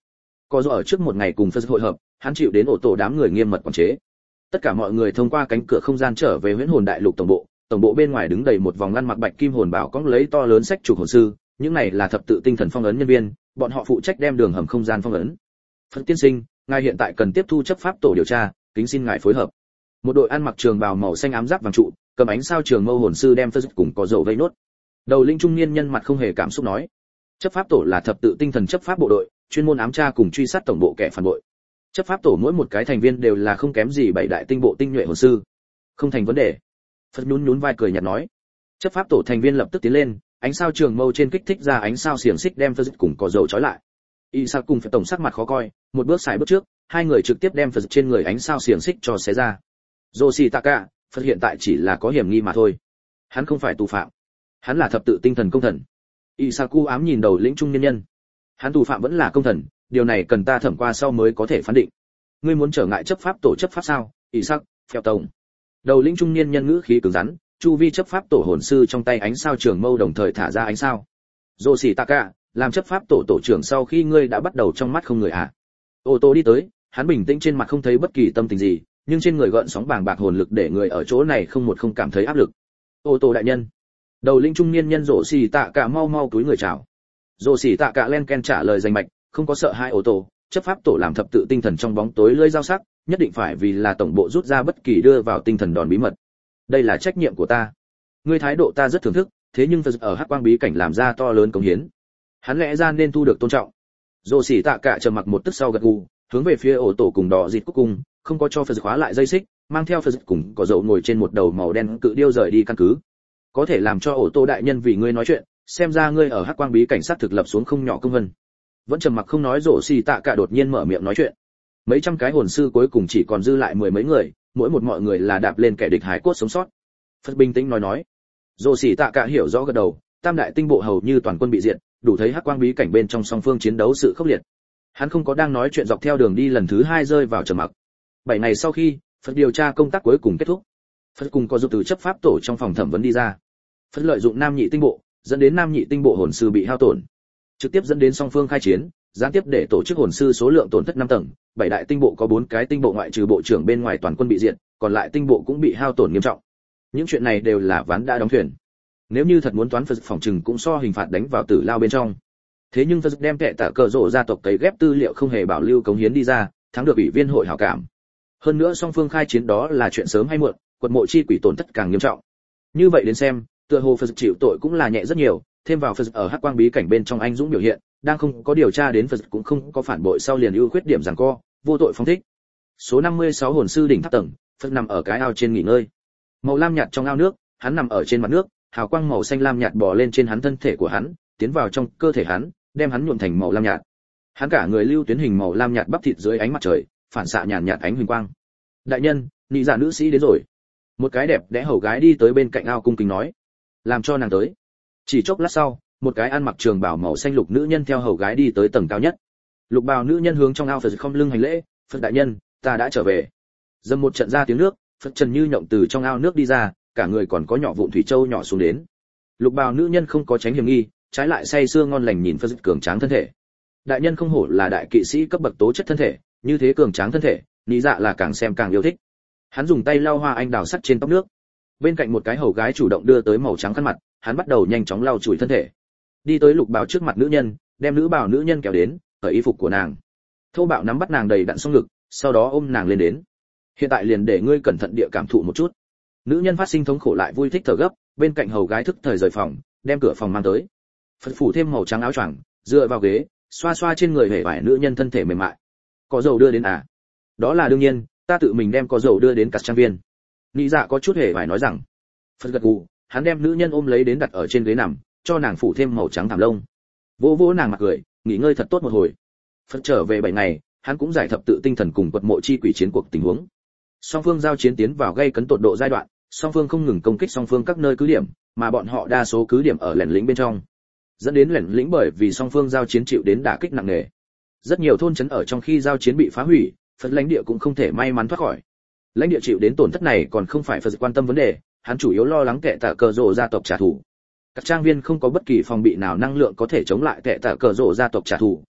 Có do ở trước một ngày cùng Phật hội hợp, hắn chịu đến ổ tổ đám người nghiêm mật quản chế. Tất cả mọi người thông qua cánh cửa không gian trở về Huyễn Hồn Đại Lục tổng bộ, tổng bộ bên ngoài đứng đầy một vòng ngăn mặc bạch kim hồn bảo cõng lấy to lớn sách trục hồn sư, những này là thập tự tinh thần phong ấn nhân viên, bọn họ phụ trách đem đường hầm không gian phong ấn. Phật tiên sinh, ngài hiện tại cần tiếp thu chấp pháp tổ điều tra, kính xin ngài phối hợp. Một đội ăn mặc trường bào màu xanh ám giáp vàng trụ, cầm ánh sao trường mâu hồn sư đem Phật cùng có dầu vây nốt. Đầu linh trung niên nhân mặt không hề cảm xúc nói, chấp pháp tổ là thập tự tinh thần chấp pháp bộ đội, chuyên môn ám tra cùng truy sát tổng bộ kẻ phản bội. Chấp pháp tổ mỗi một cái thành viên đều là không kém gì bảy đại tinh bộ tinh nhuệ hồn sư. Không thành vấn đề. Phật nhún nhún vai cười nhạt nói. Chấp pháp tổ thành viên lập tức tiến lên, ánh sao trường mâu trên kích thích ra ánh sao xiềng xích đem Phật cùng có dầu trói lại. Y Sa cùng phải tổng sắc mặt khó coi, một bước xài bước trước, hai người trực tiếp đem Phật trên người ánh sao xiềng xích cho xé ra. Yoshitaka, Phật hiện tại chỉ là có hiểm nghi mà thôi. Hắn không phải tù phạm, hắn là thập tự tinh thần công thần. Isaku ám nhìn đầu lĩnh trung nhân nhân. Hắn tù phạm vẫn là công thần, điều này cần ta thẩm qua sau mới có thể phán định. Ngươi muốn trở ngại chấp pháp tổ chấp pháp sao? Isak, phèo tổng. Đầu lĩnh trung niên nhân ngữ khí cứng rắn, chu vi chấp pháp tổ hồn sư trong tay ánh sao trường mâu đồng thời thả ra ánh sao. Yoshitaka, làm chấp pháp tổ tổ trưởng sau khi ngươi đã bắt đầu trong mắt không người à? Ô tô đi tới, hắn bình tĩnh trên mặt không thấy bất kỳ tâm tình gì, nhưng trên người gợn sóng bàng bạc hồn lực để người ở chỗ này không một không cảm thấy áp lực. Ô tô đại nhân. Đầu lĩnh trung niên nhân rổ xì tạ cả mau mau túi người chào. Rổ xì tạ cả len ken trả lời danh mạch, không có sợ hai ô tô, chấp pháp tổ làm thập tự tinh thần trong bóng tối lưỡi dao sắc, nhất định phải vì là tổng bộ rút ra bất kỳ đưa vào tinh thần đòn bí mật. Đây là trách nhiệm của ta. Ngươi thái độ ta rất thưởng thức, thế nhưng ở hắc quang bí cảnh làm ra to lớn công hiến. Hắn lẽ ra nên thu được tôn trọng. Rổ xì tạ cả trầm mặc một tức sau gật gù, hướng về phía ổ tổ cùng đỏ dịt cuối cùng, không có cho Phật khóa lại dây xích, mang theo Phật cùng có dậu ngồi trên một đầu màu đen cự điêu rời đi căn cứ. Có thể làm cho ổ tô đại nhân vì ngươi nói chuyện, xem ra ngươi ở hắc quang bí cảnh sát thực lập xuống không nhỏ công vân. Vẫn trầm mặc không nói rổ xì tạ cả đột nhiên mở miệng nói chuyện. Mấy trăm cái hồn sư cuối cùng chỉ còn dư lại mười mấy người, mỗi một mọi người là đạp lên kẻ địch hải cốt sống sót. Phật bình tĩnh nói nói. Rổ xì tạ cả hiểu rõ gật đầu, tam đại tinh bộ hầu như toàn quân bị diệt, đủ thấy hắc quang bí cảnh bên trong song phương chiến đấu sự khốc liệt. Hắn không có đang nói chuyện dọc theo đường đi lần thứ hai rơi vào trầm mặc. Bảy ngày sau khi, Phật điều tra công tác cuối cùng kết thúc. Phật cùng có giúp từ chấp pháp tổ trong phòng thẩm vấn đi ra. Phật lợi dụng nam nhị tinh bộ, dẫn đến nam nhị tinh bộ hồn sư bị hao tổn, trực tiếp dẫn đến song phương khai chiến, gián tiếp để tổ chức hồn sư số lượng tổn thất năm tầng, bảy đại tinh bộ có bốn cái tinh bộ ngoại trừ bộ trưởng bên ngoài toàn quân bị diệt, còn lại tinh bộ cũng bị hao tổn nghiêm trọng. Những chuyện này đều là ván đã đóng thuyền. Nếu như thật muốn toán Phật phòng trừng cũng so hình phạt đánh vào tử lao bên trong. Thế nhưng Phật đem kệ tạ cờ rổ gia tộc cấy ghép tư liệu không hề bảo lưu cống hiến đi ra, thắng được ủy viên hội hảo cảm. Hơn nữa song phương khai chiến đó là chuyện sớm hay muộn, quật mộ chi quỷ tổn thất càng nghiêm trọng. Như vậy đến xem, tựa hồ Phật chịu tội cũng là nhẹ rất nhiều, thêm vào Phật ở hắc quang bí cảnh bên trong anh dũng biểu hiện, đang không có điều tra đến Phật cũng không có phản bội sau liền ưu khuyết điểm giằng co, vô tội phóng thích. Số năm mươi sáu hồn sư đỉnh tháp tầng, Phật nằm ở cái ao trên nghỉ ngơi. Màu lam nhạt trong ao nước, hắn nằm ở trên mặt nước, hào quang màu xanh lam nhạt bò lên trên hắn thân thể của hắn, tiến vào trong cơ thể hắn, đem hắn nhuộm thành màu lam nhạt. Hắn cả người lưu tuyến hình màu lam nhạt bắp thịt dưới ánh mặt trời, phản xạ nhàn nhạt ánh huỳnh quang. Đại nhân, nị giả nữ sĩ đến rồi. Một cái đẹp đẽ hầu gái đi tới bên cạnh ao cung kính nói, làm cho nàng tới. Chỉ chốc lát sau, một cái ăn mặc trường bào màu xanh lục nữ nhân theo hầu gái đi tới tầng cao nhất. Lục bào nữ nhân hướng trong ao Phật không lưng hành lễ, Phật đại nhân, ta đã trở về. Dầm một trận ra tiếng nước, Phật trần như nhộng từ trong ao nước đi ra, cả người còn có nhỏ vụn thủy châu nhỏ xuống đến. Lục bào nữ nhân không có tránh hiểm nghi, trái lại say sưa ngon lành nhìn Phật cường tráng thân thể. Đại nhân không hổ là đại kỵ sĩ cấp bậc tố chất thân thể, như thế cường tráng thân thể, lý dạ là càng xem càng yêu thích. Hắn dùng tay lau hoa anh đào sắt trên tóc nước. Bên cạnh một cái hầu gái chủ động đưa tới màu trắng khăn mặt, hắn bắt đầu nhanh chóng lau chùi thân thể. Đi tới lục bào trước mặt nữ nhân, đem nữ bào nữ nhân kéo đến, cởi y phục của nàng. Thô bạo nắm bắt nàng đầy đặn xong ngực, sau đó ôm nàng lên đến. Hiện tại liền để ngươi cẩn thận địa cảm thụ một chút. Nữ nhân phát sinh thống khổ lại vui thích thở gấp, bên cạnh hầu gái thức thời rời phòng, đem cửa phòng mang tới. Phật phủ thêm màu trắng áo choàng, dựa vào ghế, xoa xoa trên người hề vải nữ nhân thân thể mềm mại. Có dầu đưa đến à? Đó là đương nhiên, ta tự mình đem có dầu đưa đến cắt trang viên. Nị dạ có chút hề vải nói rằng. Phật gật gù, hắn đem nữ nhân ôm lấy đến đặt ở trên ghế nằm, cho nàng phủ thêm màu trắng thảm lông. Vỗ vỗ nàng mặt cười, nghỉ ngơi thật tốt một hồi. Phật trở về bảy ngày, hắn cũng giải thập tự tinh thần cùng quật mộ chi quỷ chiến cuộc tình huống. Song phương giao chiến tiến vào gây cấn tột độ giai đoạn, song phương không ngừng công kích song phương các nơi cứ điểm, mà bọn họ đa số cứ điểm ở lẻn lĩnh bên trong, dẫn đến lẻn lĩnh bởi vì song phương giao chiến chịu đến đả kích nặng nề. Rất nhiều thôn trấn ở trong khi giao chiến bị phá hủy, Phật lãnh địa cũng không thể may mắn thoát khỏi. Lãnh địa chịu đến tổn thất này còn không phải Phật quan tâm vấn đề, hắn chủ yếu lo lắng kẻ tạ cờ rộ gia tộc trả thù. Các trang viên không có bất kỳ phòng bị nào năng lượng có thể chống lại kẻ tạ cờ rộ gia tộc trả thù,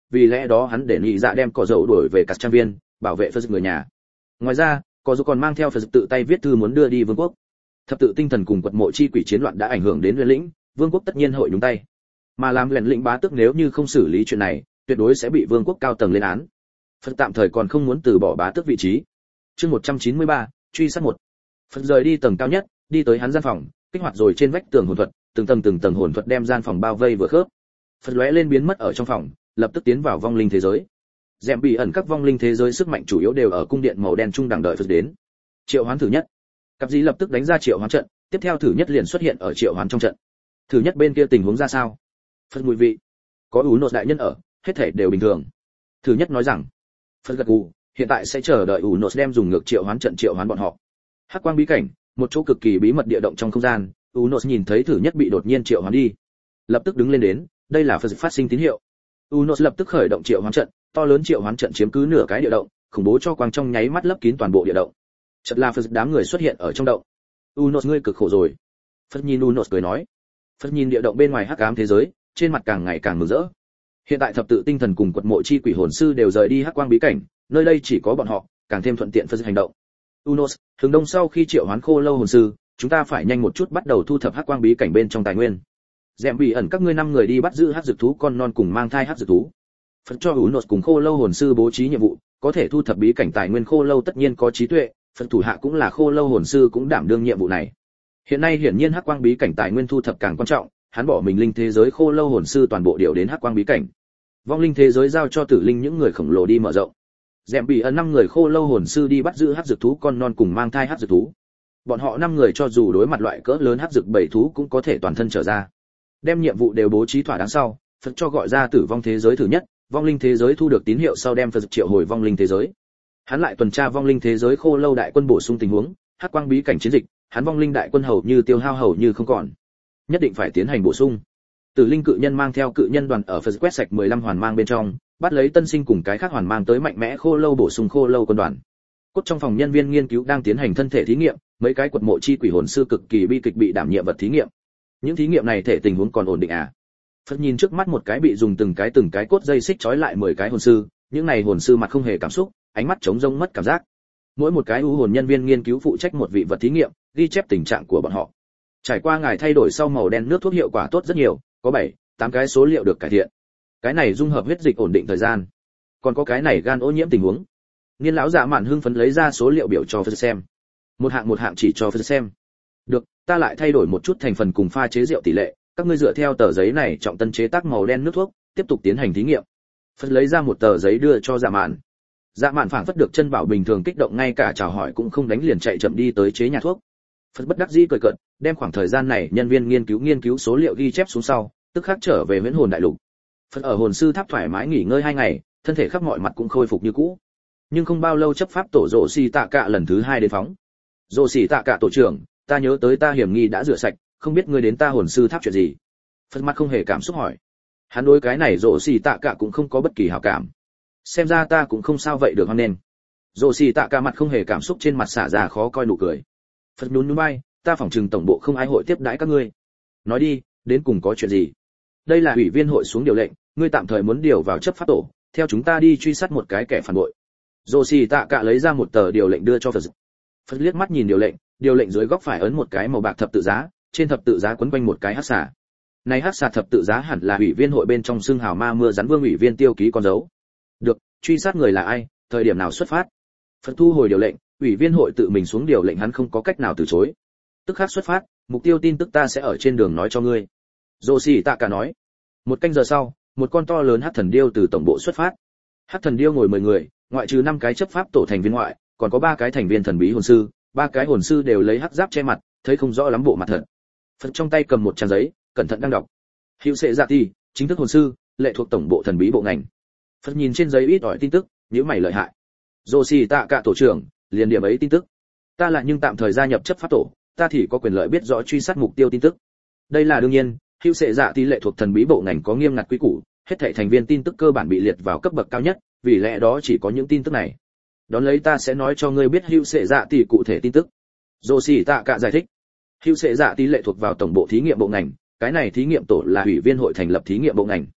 vì lẽ đó hắn để nhị dạ đem cỏ dầu đuổi về các trang viên bảo vệ phật người nhà. Ngoài ra có dù còn mang theo phật tự tay viết thư muốn đưa đi vương quốc. Thập tự tinh thần cùng quật mộ chi quỷ chiến loạn đã ảnh hưởng đến Huyền lĩnh, vương quốc tất nhiên hội nhúng tay. Mà làm Huyền lĩnh bá tước nếu như không xử lý chuyện này, tuyệt đối sẽ bị vương quốc cao tầng lên án. Phật tạm thời còn không muốn từ bỏ bá tước vị trí. Chương một trăm chín mươi ba, truy sát một. Phật rời đi tầng cao nhất, đi tới hắn gian phòng, kích hoạt rồi trên vách tường hồn thuật, từng tầng từng tầng hồn thuật đem gian phòng bao vây vừa khớp. Phật lóe lên biến mất ở trong phòng, lập tức tiến vào vong linh thế giới. Dẹm bị ẩn các vong linh thế giới sức mạnh chủ yếu đều ở cung điện màu đen trung đẳng đợi Phật đến. Triệu hoán thử nhất. Cặp dí lập tức đánh ra triệu hoán trận, tiếp theo thử nhất liền xuất hiện ở triệu hoán trong trận. Thử nhất bên kia tình huống ra sao? Phật mùi vị. Có ú nột đại nhân ở, hết thảy đều bình thường. Thử nhất nói rằng. Phật gật gù, hiện tại sẽ chờ đợi ú nột đem dùng ngược triệu hoán trận triệu hoán bọn họ. Hắc quang bí cảnh, một chỗ cực kỳ bí mật địa động trong không gian, ú nột nhìn thấy thử nhất bị đột nhiên triệu hoán đi, lập tức đứng lên đến, đây là Phật phát sinh tín hiệu. ú nột lập tức khởi động triệu hoán trận, to lớn triệu hoán trận chiếm cứ nửa cái địa động, khủng bố cho quang trong nháy mắt lấp kín toàn bộ địa động. Chợt là Phật đám người xuất hiện ở trong động. Unos ngươi cực khổ rồi. Phật nhìn Unos cười nói. Phật nhìn địa động bên ngoài hắc ám thế giới, trên mặt càng ngày càng mừng rỡ. Hiện tại thập tự tinh thần cùng quật mộ chi quỷ hồn sư đều rời đi hắc quang bí cảnh, nơi đây chỉ có bọn họ, càng thêm thuận tiện Phật hành động. Unos, hướng đông sau khi triệu hoán khô lâu hồn sư, chúng ta phải nhanh một chút bắt đầu thu thập hắc quang bí cảnh bên trong tài nguyên. Dẹm bị ẩn các ngươi năm người đi bắt giữ hắc dược thú con non cùng mang thai hắc dược thú. Phật cho Unos cùng khô lâu hồn sư bố trí nhiệm vụ, có thể thu thập bí cảnh tài nguyên khô lâu tất nhiên có trí tuệ. Phật thủ hạ cũng là khô lâu hồn sư cũng đảm đương nhiệm vụ này. Hiện nay hiển nhiên hắc quang bí cảnh tài nguyên thu thập càng quan trọng, hắn bỏ mình linh thế giới khô lâu hồn sư toàn bộ điều đến hắc quang bí cảnh. Vong linh thế giới giao cho tử linh những người khổng lồ đi mở rộng. Dẹm bị ẩn năm người khô lâu hồn sư đi bắt giữ hắc dược thú con non cùng mang thai hắc dược thú. Bọn họ năm người cho dù đối mặt loại cỡ lớn hắc dược bảy thú cũng có thể toàn thân trở ra. Đem nhiệm vụ đều bố trí thỏa đáng sau, Phật cho gọi ra tử vong thế giới thứ nhất, vong linh thế giới thu được tín hiệu sau đem Phật triệu hồi vong linh thế giới. Hắn lại tuần tra vong linh thế giới khô lâu đại quân bổ sung tình huống, hắc quang bí cảnh chiến dịch, hắn vong linh đại quân hầu như tiêu hao hầu như không còn, nhất định phải tiến hành bổ sung. Tử linh cự nhân mang theo cự nhân đoàn ở Phật quét sạch mười lăm hoàn mang bên trong, bắt lấy tân sinh cùng cái khác hoàn mang tới mạnh mẽ khô lâu bổ sung khô lâu quân đoàn. Cốt trong phòng nhân viên nghiên cứu đang tiến hành thân thể thí nghiệm, mấy cái quật mộ chi quỷ hồn sư cực kỳ bi kịch bị đảm nhiệm vật thí nghiệm. Những thí nghiệm này thể tình huống còn ổn định à? Phật nhìn trước mắt một cái bị dùng từng cái từng cái cốt dây xích trói lại mười cái hồn sư, những này hồn sư mặt không hề cảm xúc, ánh mắt trống rỗng mất cảm giác. Mỗi một cái u hồn nhân viên nghiên cứu phụ trách một vị vật thí nghiệm, ghi chép tình trạng của bọn họ. Trải qua ngài thay đổi sau màu đen nước thuốc hiệu quả tốt rất nhiều, có bảy, tám cái số liệu được cải thiện. Cái này dung hợp huyết dịch ổn định thời gian. Còn có cái này gan ô nhiễm tình huống. Niên lão dạ mạn hưng phấn lấy ra số liệu biểu cho Phật xem. Một hạng một hạng chỉ cho Phật xem. Được, ta lại thay đổi một chút thành phần cùng pha chế rượu tỷ lệ, các ngươi dựa theo tờ giấy này trọng tân chế tác màu đen nước thuốc, tiếp tục tiến hành thí nghiệm. Phật lấy ra một tờ giấy đưa cho dạ mạn. Dạ mạn phảng phất được chân bảo bình thường kích động, ngay cả chào hỏi cũng không đánh liền chạy chậm đi tới chế nhà thuốc. Phật bất đắc dĩ cười cợt, đem khoảng thời gian này nhân viên nghiên cứu nghiên cứu số liệu ghi chép xuống sau, tức khắc trở về Huyễn Hồn Đại Lục. Phật ở hồn sư tháp thoải mái nghỉ ngơi hai ngày, thân thể khắp mọi mặt cũng khôi phục như cũ. Nhưng không bao lâu chấp pháp tổ Rồ Xì Tạ Cạ lần thứ hai đến phóng. Rồ Xì Tạ Cạ tổ trưởng, ta nhớ tới ta hiểm nghi đã rửa sạch, không biết ngươi đến ta hồn sư tháp chuyện gì? Phật mặt không hề cảm xúc hỏi. Hắn đối cái này Rồ Xì Tạ Cạ cũng không có bất kỳ hảo cảm. Xem ra ta cũng không sao vậy được hoan nên. Rồ Xì Tạ Cạ mặt không hề cảm xúc, trên mặt xả ra khó coi nụ cười. Phật nhún nhún vai, ta phỏng chừng tổng bộ không ai hội tiếp đãi các ngươi. Nói đi, đến cùng có chuyện gì? Đây là ủy viên hội xuống điều lệnh, ngươi tạm thời muốn điều vào chấp pháp tổ, theo chúng ta đi truy sát một cái kẻ phản bội. Rồ Xì Tạ Cạ lấy ra một tờ điều lệnh đưa cho Phật. Phật liếc mắt nhìn điều lệnh, điều lệnh dưới góc phải ấn một cái màu bạc thập tự giá, trên thập tự giá quấn quanh một cái hắc xà. Này hắc xà thập tự giá hẳn là ủy viên hội bên trong xương hào ma mưa rắn vương ủy viên tiêu ký con dấu. Được, truy sát người là ai, thời điểm nào xuất phát? Phật thu hồi điều lệnh, ủy viên hội tự mình xuống điều lệnh, hắn không có cách nào từ chối. Tức khắc xuất phát, mục tiêu tin tức ta sẽ ở trên đường nói cho ngươi. Rồ Xì Tạ Cạ nói. Một canh giờ sau, một con to lớn hắc thần điêu từ tổng bộ xuất phát. Hắc thần điêu ngồi mười người, ngoại trừ năm cái chấp pháp tổ thành viên ngoại, còn có ba cái thành viên thần bí hồn sư, ba cái hồn sư đều lấy hắc giáp che mặt, thấy không rõ lắm bộ mặt thật. Phật trong tay cầm một trang giấy, cẩn thận đang đọc. Hữu Sệ Dạ Tỷ, chính thức hồn sư, lệ thuộc tổng bộ thần bí bộ ngành. Phật nhìn trên giấy ít ỏi tin tức, nhíu mày lợi hại. Rồ Xì Tạ Cạ tổ trưởng, liền điểm ấy tin tức. Ta lại nhưng tạm thời gia nhập chấp pháp tổ, ta thì có quyền lợi biết rõ truy sát mục tiêu tin tức. Đây là đương nhiên, Hữu Sệ Dạ Tỷ lệ thuộc thần bí bộ ngành có nghiêm ngặt quy củ, hết thảy thành viên tin tức cơ bản bị liệt vào cấp bậc cao nhất, vì lẽ đó chỉ có những tin tức này. Đón lấy ta sẽ nói cho ngươi biết Hữu Sệ Dạ Tỷ cụ thể tin tức. Rồ Xì Tạ Cạ giải thích. Hữu Sệ Dạ Tỷ lệ thuộc vào tổng bộ thí nghiệm bộ ngành, cái này thí nghiệm tổ là ủy viên hội thành lập thí nghiệm bộ ngành.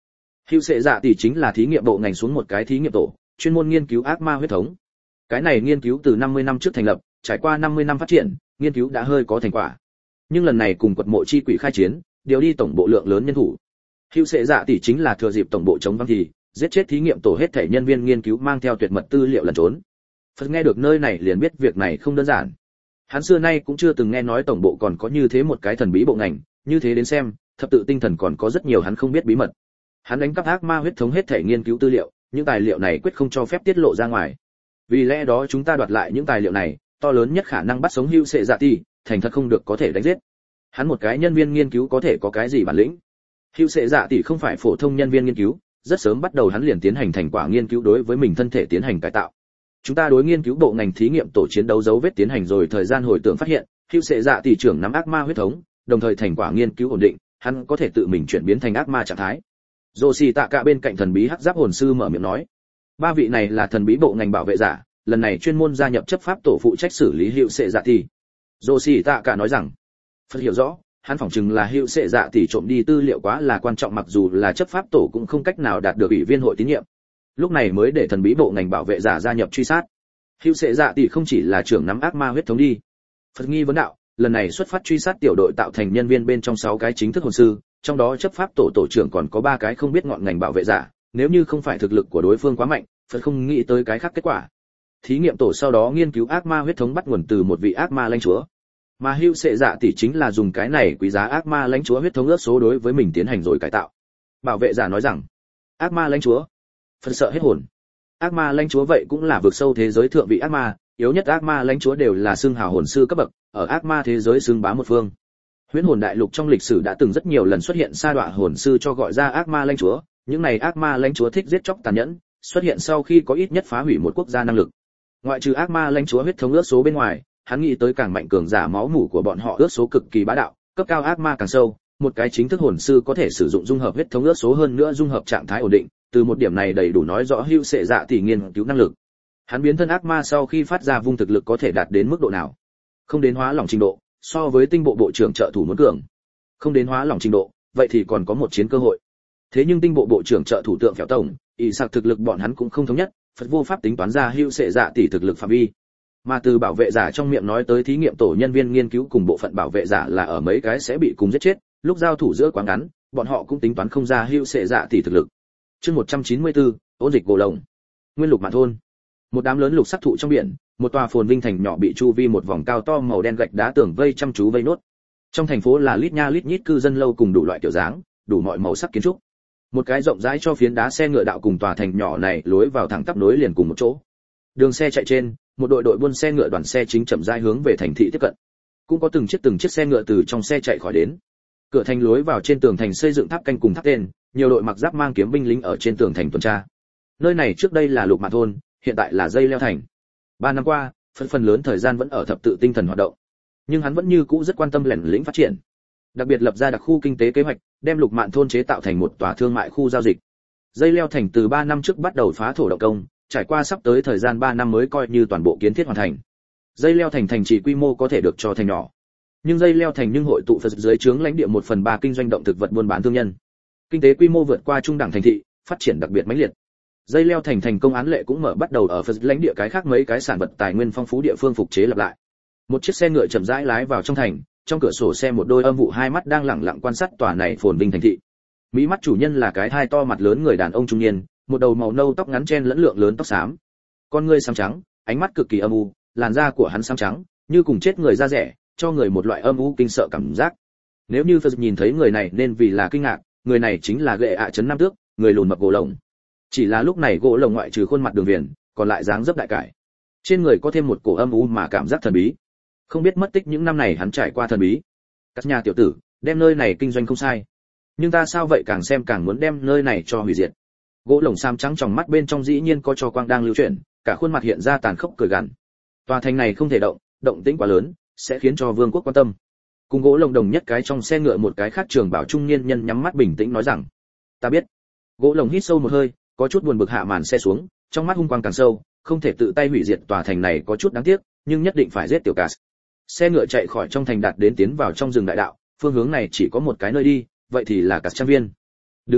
Hữu Sệ Dạ tỷ chính là thí nghiệm bộ ngành xuống một cái thí nghiệm tổ, chuyên môn nghiên cứu ác ma huyết thống. Cái này nghiên cứu từ năm mươi năm trước thành lập, trải qua năm mươi năm phát triển, nghiên cứu đã hơi có thành quả. Nhưng lần này cùng quật mộ chi quỷ khai chiến, điều đi tổng bộ lượng lớn nhân thủ. Hữu Sệ Dạ tỷ chính là thừa dịp tổng bộ chống vắng thì giết chết thí nghiệm tổ hết thảy nhân viên nghiên cứu mang theo tuyệt mật tư liệu lẩn trốn. Phật nghe được nơi này liền biết việc này không đơn giản. Hắn xưa nay cũng chưa từng nghe nói tổng bộ còn có như thế một cái thần bí bộ ngành, như thế đến xem, thập tự tinh thần còn có rất nhiều hắn không biết bí mật. Hắn đánh cắp ác ma huyết thống hết thảy nghiên cứu tư liệu, những tài liệu này quyết không cho phép tiết lộ ra ngoài. Vì lẽ đó chúng ta đoạt lại những tài liệu này, to lớn nhất khả năng bắt sống Hữu Sệ Dạ tỷ, thành thật không được có thể đánh giết. Hắn một cái nhân viên nghiên cứu có thể có cái gì bản lĩnh? Hữu Sệ Dạ tỷ không phải phổ thông nhân viên nghiên cứu, rất sớm bắt đầu hắn liền tiến hành thành quả nghiên cứu đối với mình thân thể tiến hành cải tạo. Chúng ta đối nghiên cứu bộ ngành thí nghiệm tổ chiến đấu dấu vết tiến hành rồi thời gian hồi tưởng phát hiện, Hữu Sệ Dạ tỷ trưởng nắm ác ma huyết thống, đồng thời thành quả nghiên cứu ổn định, hắn có thể tự mình chuyển biến thành ác ma trạng thái. Dô xì tạ cả bên cạnh thần bí hắc giáp hồn sư mở miệng nói, ba vị này là thần bí bộ ngành bảo vệ giả, lần này chuyên môn gia nhập chấp pháp tổ phụ trách xử lý Hữu Sệ Dạ tỷ. Dô xì tạ cả nói rằng, Phật hiểu rõ, hắn phỏng chừng là Hữu Sệ Dạ tỷ trộm đi tư liệu quá là quan trọng, mặc dù là chấp pháp tổ cũng không cách nào đạt được ủy viên hội tín nhiệm. Lúc này mới để thần bí bộ ngành bảo vệ giả gia nhập truy sát. Hữu Sệ Dạ tỷ không chỉ là trưởng nắm ác ma huyết thống đi. Phật nghi vấn đạo, lần này xuất phát truy sát tiểu đội tạo thành nhân viên bên trong sáu cái chính thức hồn sư, trong đó chấp pháp tổ tổ trưởng còn có ba cái không biết ngọn ngành bảo vệ giả, nếu như không phải thực lực của đối phương quá mạnh, Phật không nghĩ tới cái khác kết quả. Thí nghiệm tổ sau đó nghiên cứu ác ma huyết thống bắt nguồn từ một vị ác ma lãnh chúa, mà Hữu Sệ Dạ tỷ chính là dùng cái này quý giá ác ma lãnh chúa huyết thống ước số đối với mình tiến hành rồi cải tạo. Bảo vệ giả nói rằng, ác ma lãnh chúa? Phật sợ hết hồn. Ác ma lãnh chúa vậy cũng là vượt sâu thế giới thượng vị ác ma, yếu nhất ác ma lãnh chúa đều là xương hào hồn sư cấp bậc, ở ác ma thế giới xương bá một phương. Huyễn hồn đại lục trong lịch sử đã từng rất nhiều lần xuất hiện sa đọa hồn sư cho gọi ra ác ma lãnh chúa, những này ác ma lãnh chúa thích giết chóc tàn nhẫn, xuất hiện sau khi có ít nhất phá hủy một quốc gia năng lực. Ngoại trừ ác ma lãnh chúa huyết thống ước số bên ngoài, hắn nghĩ tới càng mạnh cường giả máu mủ của bọn họ ước số cực kỳ bá đạo, cấp cao ác ma càng sâu, một cái chính thức hồn sư có thể sử dụng dung hợp huyết thống ước số hơn nữa dung hợp trạng thái ổn định, từ một điểm này đầy đủ nói rõ Hữu Sệ Dạ tỷ nghiên cứu năng lực. Hắn biến thân ác ma sau khi phát ra vung thực lực có thể đạt đến mức độ nào? Không đến hóa lỏng trình độ, so với tinh bộ bộ trưởng trợ thủ muốn cường. Không đến hóa lỏng trình độ, vậy thì còn có một chiến cơ hội. Thế nhưng tinh bộ bộ trưởng trợ thủ tượng phèo tổng, ý sạc thực lực bọn hắn cũng không thống nhất, Phật vô pháp tính toán ra Hữu Sệ Dạ tỷ thực lực phạm vi. Mà từ bảo vệ giả trong miệng nói tới thí nghiệm tổ nhân viên nghiên cứu cùng bộ phận bảo vệ giả là ở mấy cái sẽ bị cùng giết chết, lúc giao thủ giữa quá ngắn, bọn họ cũng tính toán không ra Hữu Sệ Dạ tỷ thực lực. Chương một trăm chín mươi tư, ôn dịch gỗ lồng. Nguyên lục mạn thôn. Một đám lớn lục sắc thụ trong biển, một tòa phồn vinh thành nhỏ bị chu vi một vòng cao to màu đen gạch đá tường vây chăm chú vây nốt. Trong thành phố là lít nha lít nhít cư dân lâu cùng đủ loại kiểu dáng, đủ mọi màu sắc kiến trúc. Một cái rộng rãi cho phiến đá xe ngựa đạo cùng tòa thành nhỏ này lối vào thẳng tắp nối liền cùng một chỗ. Đường xe chạy trên, một đội đội buôn xe ngựa đoàn xe chính chậm rãi hướng về thành thị tiếp cận. Cũng có từng chiếc từng chiếc xe ngựa từ trong xe chạy khỏi đến. Cửa thành lối vào trên tường thành xây dựng tháp canh cùng tháp tên, nhiều đội mặc giáp mang kiếm binh lính ở trên tường thành tuần tra. Nơi này trước đây là Lục Mạn thôn, hiện tại là Dây Leo thành. Ba năm qua, phần phần lớn thời gian vẫn ở thập tự tinh thần hoạt động, nhưng hắn vẫn như cũ rất quan tâm lẻn lĩnh phát triển. Đặc biệt lập ra đặc khu kinh tế kế hoạch, đem Lục Mạn thôn chế tạo thành một tòa thương mại khu giao dịch. Dây Leo thành từ ba năm trước bắt đầu phá thổ động công, trải qua sắp tới thời gian ba năm mới coi như toàn bộ kiến thiết hoàn thành. Dây Leo thành thành chỉ quy mô có thể được cho thành nhỏ, nhưng Dây Leo thành nhưng hội tụ Phật dưới trướng lãnh địa một phần ba kinh doanh động thực vật buôn bán thương nhân. Kinh tế quy mô vượt qua trung đẳng thành thị, phát triển đặc biệt mãnh liệt. Dây Leo thành thành công án lệ cũng mở bắt đầu ở Phật lãnh địa cái khác mấy cái sản vật tài nguyên phong phú địa phương phục chế lập lại. Một chiếc xe ngựa chậm rãi lái vào trong thành, trong cửa sổ xe một đôi âm vụ hai mắt đang lẳng lặng quan sát tòa này phồn vinh thành thị. Mỹ mắt chủ nhân là cái thai to mặt lớn người đàn ông trung niên, một đầu màu nâu tóc ngắn chen lẫn lượng lớn tóc xám, con ngươi xám trắng, ánh mắt cực kỳ âm u, làn da của hắn xám trắng, như cùng chết người da rẻ, cho người một loại âm u kinh sợ cảm giác. Nếu như Phật nhìn thấy người này nên vì là kinh ngạc, người này chính là Gệ ạ trấn Nam Tước, người lùn mập gỗ lồng. Chỉ là lúc này gỗ lồng ngoại trừ khuôn mặt đường viền, còn lại dáng dấp đại cải. Trên người có thêm một cổ âm u mà cảm giác thần bí. Không biết mất tích những năm này hắn trải qua thần bí. Các nhà tiểu tử, đem nơi này kinh doanh không sai, nhưng ta sao vậy càng xem càng muốn đem nơi này cho hủy diệt. Gỗ lồng xám trắng trong mắt bên trong dĩ nhiên có cho quang đang lưu chuyển, cả khuôn mặt hiện ra tàn khốc cười gằn. Tòa thành này không thể động, động tĩnh quá lớn, sẽ khiến cho vương quốc quan tâm. Cùng gỗ lồng đồng nhất cái trong xe ngựa một cái khác trường bảo trung niên nhân nhắm mắt bình tĩnh nói rằng, ta biết. Gỗ lồng hít sâu một hơi, có chút buồn bực hạ màn xe xuống, trong mắt hung quang càng sâu, không thể tự tay hủy diệt tòa thành này có chút đáng tiếc, nhưng nhất định phải giết tiểu Cát. Xe ngựa chạy khỏi trong thành đạt đến tiến vào trong rừng đại đạo, phương hướng này chỉ có một cái nơi đi, vậy thì là Cát trang viên. Đứng lại,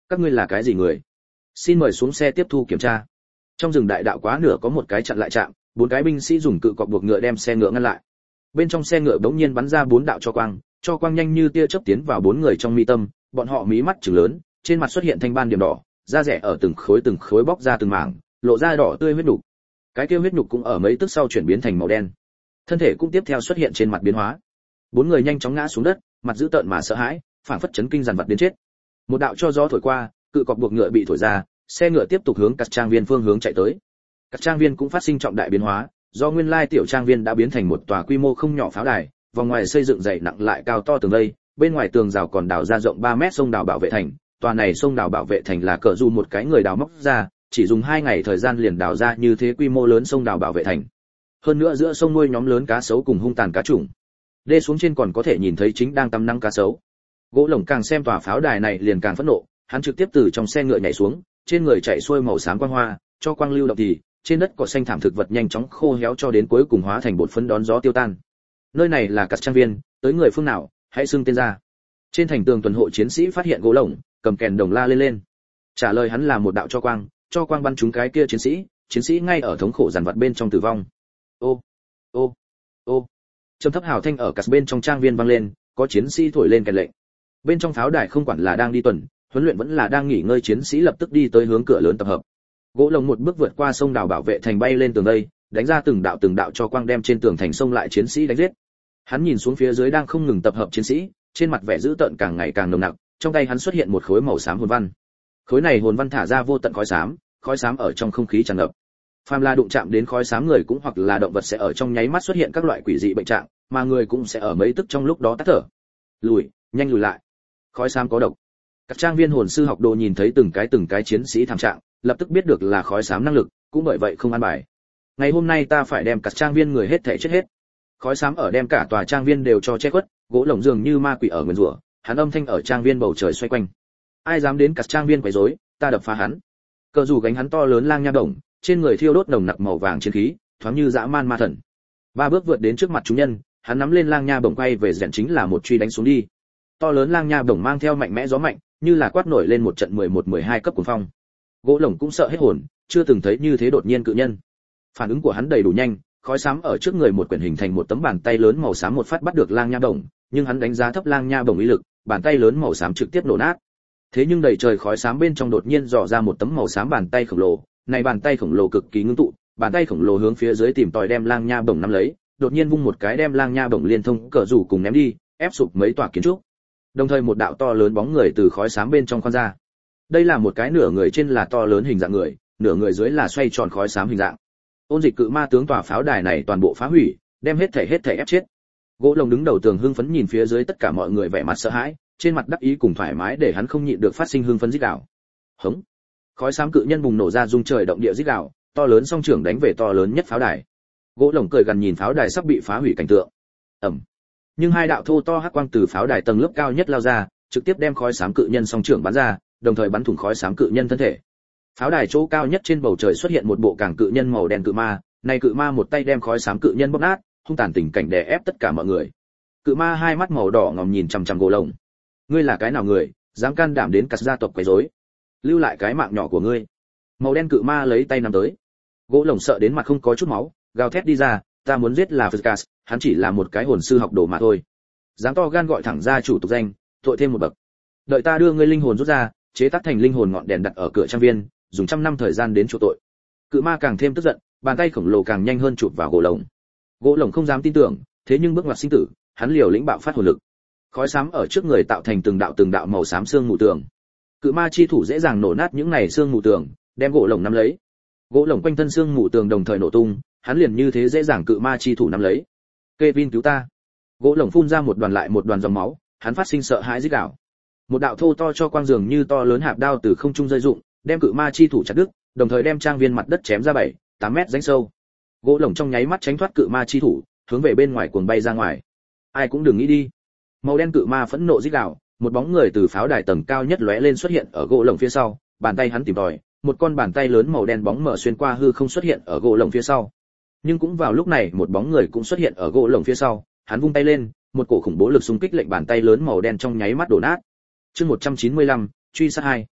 Các ngươi là cái gì người? Xin mời xuống xe tiếp thu kiểm tra. Trong rừng đại đạo quá nửa có một cái chặn lại trạm, bốn cái binh sĩ dùng cự cọc buộc ngựa đem xe ngựa ngăn lại. Bên trong xe ngựa bỗng nhiên bắn ra bốn đạo cho quang, cho quang nhanh như tia chớp tiến vào bốn người trong mi tâm, bọn họ mí mắt trừng lớn, trên mặt xuất hiện thanh ban điểm đỏ, da rẻ ở từng khối từng khối bóc ra từng mảng, lộ ra đỏ tươi huyết nhục. Cái kia huyết nhục cũng ở mấy tức sau chuyển biến thành màu đen. Thân thể cũng tiếp theo xuất hiện trên mặt biến hóa. Bốn người nhanh chóng ngã xuống đất, mặt dữ tợn mà sợ hãi, phảng phất chấn kinh dằn vặt đến chết. Một đạo cho gió thổi qua, cự cọc buộc ngựa bị thổi ra, xe ngựa tiếp tục hướng các trang viên phương hướng chạy tới. Các trang viên cũng phát sinh trọng đại biến hóa, do nguyên lai tiểu trang viên đã biến thành một tòa quy mô không nhỏ pháo đài, vòng ngoài xây dựng dày nặng lại cao to tường vây, bên ngoài tường rào còn đào ra rộng ba mét sông đào bảo vệ thành. Tòa này sông đào bảo vệ thành là cờ du một cái người đào móc ra, chỉ dùng hai ngày thời gian liền đào ra như thế quy mô lớn sông đào bảo vệ thành. Hơn nữa giữa sông nuôi nhóm lớn cá sấu cùng hung tàn cá trùng. Đê xuống trên còn có thể nhìn thấy chính đang tắm nắng cá sấu. Gỗ Lồng càng xem tòa pháo đài này liền càng phẫn nộ, hắn trực tiếp từ trong xe ngựa nhảy xuống, trên người chạy xuôi màu xám quang hoa, cho quang lưu động thì trên đất cỏ xanh thảm thực vật nhanh chóng khô héo cho đến cuối cùng hóa thành bột phấn đón gió tiêu tan. Nơi này là Cát Trang viên, tới người phương nào, hãy xưng tên ra. Trên thành tường tuần hộ chiến sĩ phát hiện Gỗ Lồng, cầm kèn đồng la lên lên. Trả lời hắn là một đạo cho quang, cho quang bắn trúng cái kia chiến sĩ, chiến sĩ ngay ở thống khổ giàn vật bên trong tử vong. Ô, ô, ô. Trầm thấp hào thanh ở Cát bên trong trang viên vang lên, có chiến sĩ thổi lên kèn lệnh. Bên trong pháo đài không quản là đang đi tuần, huấn luyện vẫn là đang nghỉ ngơi, chiến sĩ lập tức đi tới hướng cửa lớn tập hợp. Gỗ Lồng một bước vượt qua sông đào bảo vệ thành bay lên tường đây, đánh ra từng đạo từng đạo cho quang đem trên tường thành sông lại chiến sĩ đánh giết. Hắn nhìn xuống phía dưới đang không ngừng tập hợp chiến sĩ, trên mặt vẻ dữ tợn càng ngày càng nồng nặc, trong tay hắn xuất hiện một khối màu xám hồn văn. Khối này hồn văn thả ra vô tận khói xám, khói xám ở trong không khí tràn ngập. Phàm là đụng chạm đến khói xám người cũng hoặc là động vật sẽ ở trong nháy mắt xuất hiện các loại quỷ dị bệnh trạng, mà người cũng sẽ ở mấy tức trong lúc đó tắt thở. Lùi, nhanh lùi lại. Khói xám có độc. Các trang viên hồn sư học đồ nhìn thấy từng cái từng cái chiến sĩ thảm trạng, lập tức biết được là khói xám năng lực, cũng bởi vậy không an bài. Ngày hôm nay ta phải đem các trang viên người hết thảy chết hết. Khói xám ở đem cả tòa trang viên đều cho che khuất, Gỗ Lồng dường như ma quỷ ở nguyên rủa, hắn âm thanh ở trang viên bầu trời xoay quanh. Ai dám đến các trang viên quấy rối, ta đập phá hắn. Cờ dù gánh hắn to lớn lang nha đồng, trên người thiêu đốt nồng nặc màu vàng chiến khí, thoáng như dã man ma thần. Ba bước vượt đến trước mặt chúng nhân, hắn nắm lên lang nha bổng quay về dẹn chính là một truy đánh xuống đi. To lớn lang nha bổng mang theo mạnh mẽ gió mạnh, như là quát nổi lên một trận mười một mười hai cấp cuồng phong. Gỗ Lồng cũng sợ hết hồn, chưa từng thấy như thế đột nhiên cự nhân. Phản ứng của hắn đầy đủ nhanh, khói xám ở trước người một quyển hình thành một tấm bàn tay lớn màu xám một phát bắt được lang nha bổng, nhưng hắn đánh giá thấp lang nha bổng uy lực, bàn tay lớn màu xám trực tiếp nổ nát. Thế nhưng đầy trời khói xám bên trong đột nhiên dò ra một tấm màu xám bàn tay khổng lồ, này bàn tay khổng lồ cực kỳ ngưng tụ, bàn tay khổng lồ hướng phía dưới tìm tòi đem lang nha bổng nắm lấy, đột nhiên vung một cái đem lang nha bổng liên thông cờ rủ cùng ném đi, ép sụp mấy tòa kiến trúc. Đồng thời một đạo to lớn bóng người từ khói xám bên trong khoan ra. Đây là một cái nửa người trên là to lớn hình dạng người, nửa người dưới là xoay tròn khói xám hình dạng. Ôn dịch cự ma tướng tòa pháo đài này toàn bộ phá hủy, đem hết thể hết thể ép chết. Gỗ Lồng đứng đầu tường hưng phấn nhìn phía dưới tất cả mọi người vẻ mặt sợ hãi, trên mặt đắc ý cùng thoải mái để hắn không nhịn được phát sinh hưng phấn rít gào. Hống! Khói xám cự nhân bùng nổ ra rung trời động địa rít gào, to lớn song trưởng đánh về to lớn nhất pháo đài. Gỗ Lồng cười gần nhìn pháo đài sắp bị phá hủy cảnh tượng. Ầm! Nhưng hai đạo thô to hắc quang từ pháo đài tầng lớp cao nhất lao ra, trực tiếp đem khói xám cự nhân song trưởng bắn ra, đồng thời bắn thủng khói xám cự nhân thân thể. Pháo đài chỗ cao nhất trên bầu trời xuất hiện một bộ càng cự nhân màu đen cự ma, này cự ma một tay đem khói xám cự nhân bóp nát, hung tàn tình cảnh đè ép tất cả mọi người. Cự ma hai mắt màu đỏ ngòm nhìn chằm chằm Gỗ Lồng. Ngươi là cái nào người, dám can đảm đến Cát gia tộc quấy rối? Lưu lại cái mạng nhỏ của ngươi. Màu đen cự ma lấy tay nắm tới. Gỗ Lồng sợ đến mặt không có chút máu, gào thét đi ra, ta muốn giết là Phật, hắn chỉ là một cái hồn sư học đồ mà thôi. Dám to gan gọi thẳng ra chủ tục danh, tội thêm một bậc. Đợi ta đưa ngươi linh hồn rút ra, chế tác thành linh hồn ngọn đèn đặt ở cửa trang viên, dùng trăm năm thời gian đến chuộc tội. Cự ma càng thêm tức giận, bàn tay khổng lồ càng nhanh hơn chụp vào Gỗ Lồng. Gỗ Lồng không dám tin tưởng, thế nhưng bước ngoặt sinh tử, hắn liều lĩnh bạo phát hồn lực. Khói xám ở trước người tạo thành từng đạo từng đạo màu xám xương mù tường. Cự ma chi thủ dễ dàng nổ nát những này xương mù tường, đem Gỗ Lồng nắm lấy. Gỗ Lồng quanh thân xương mù tường đồng thời nổ tung, hắn liền như thế dễ dàng cự ma chi thủ nắm lấy. Kevin cứu ta! Gỗ Lồng phun ra một đoàn lại một đoàn dòng máu, hắn phát sinh sợ hãi rít gào. Một đạo thô to cho quang dường như to lớn hạp đao từ không trung rơi rụng, đem cự ma chi thủ chặt đứt, đồng thời đem trang viên mặt đất chém ra bảy, tám mét rãnh sâu. Gỗ Lồng trong nháy mắt tránh thoát cự ma chi thủ, hướng về bên ngoài cuồng bay ra ngoài. Ai cũng đừng nghĩ đi. Màu đen cự ma phẫn nộ rít gào, một bóng người từ pháo đài tầng cao nhất lóe lên xuất hiện ở Gỗ Lồng phía sau, bàn tay hắn tìm tòi, một con bàn tay lớn màu đen bóng mở xuyên qua hư không xuất hiện ở Gỗ Lồng phía sau. Nhưng cũng vào lúc này, một bóng người cũng xuất hiện ở Gỗ Lồng phía sau, hắn vung tay lên, một cổ khủng bố lực xung kích lệnh bàn tay lớn màu đen trong nháy mắt đổ nát. Chương một trăm chín mươi lăm, truy sát hai.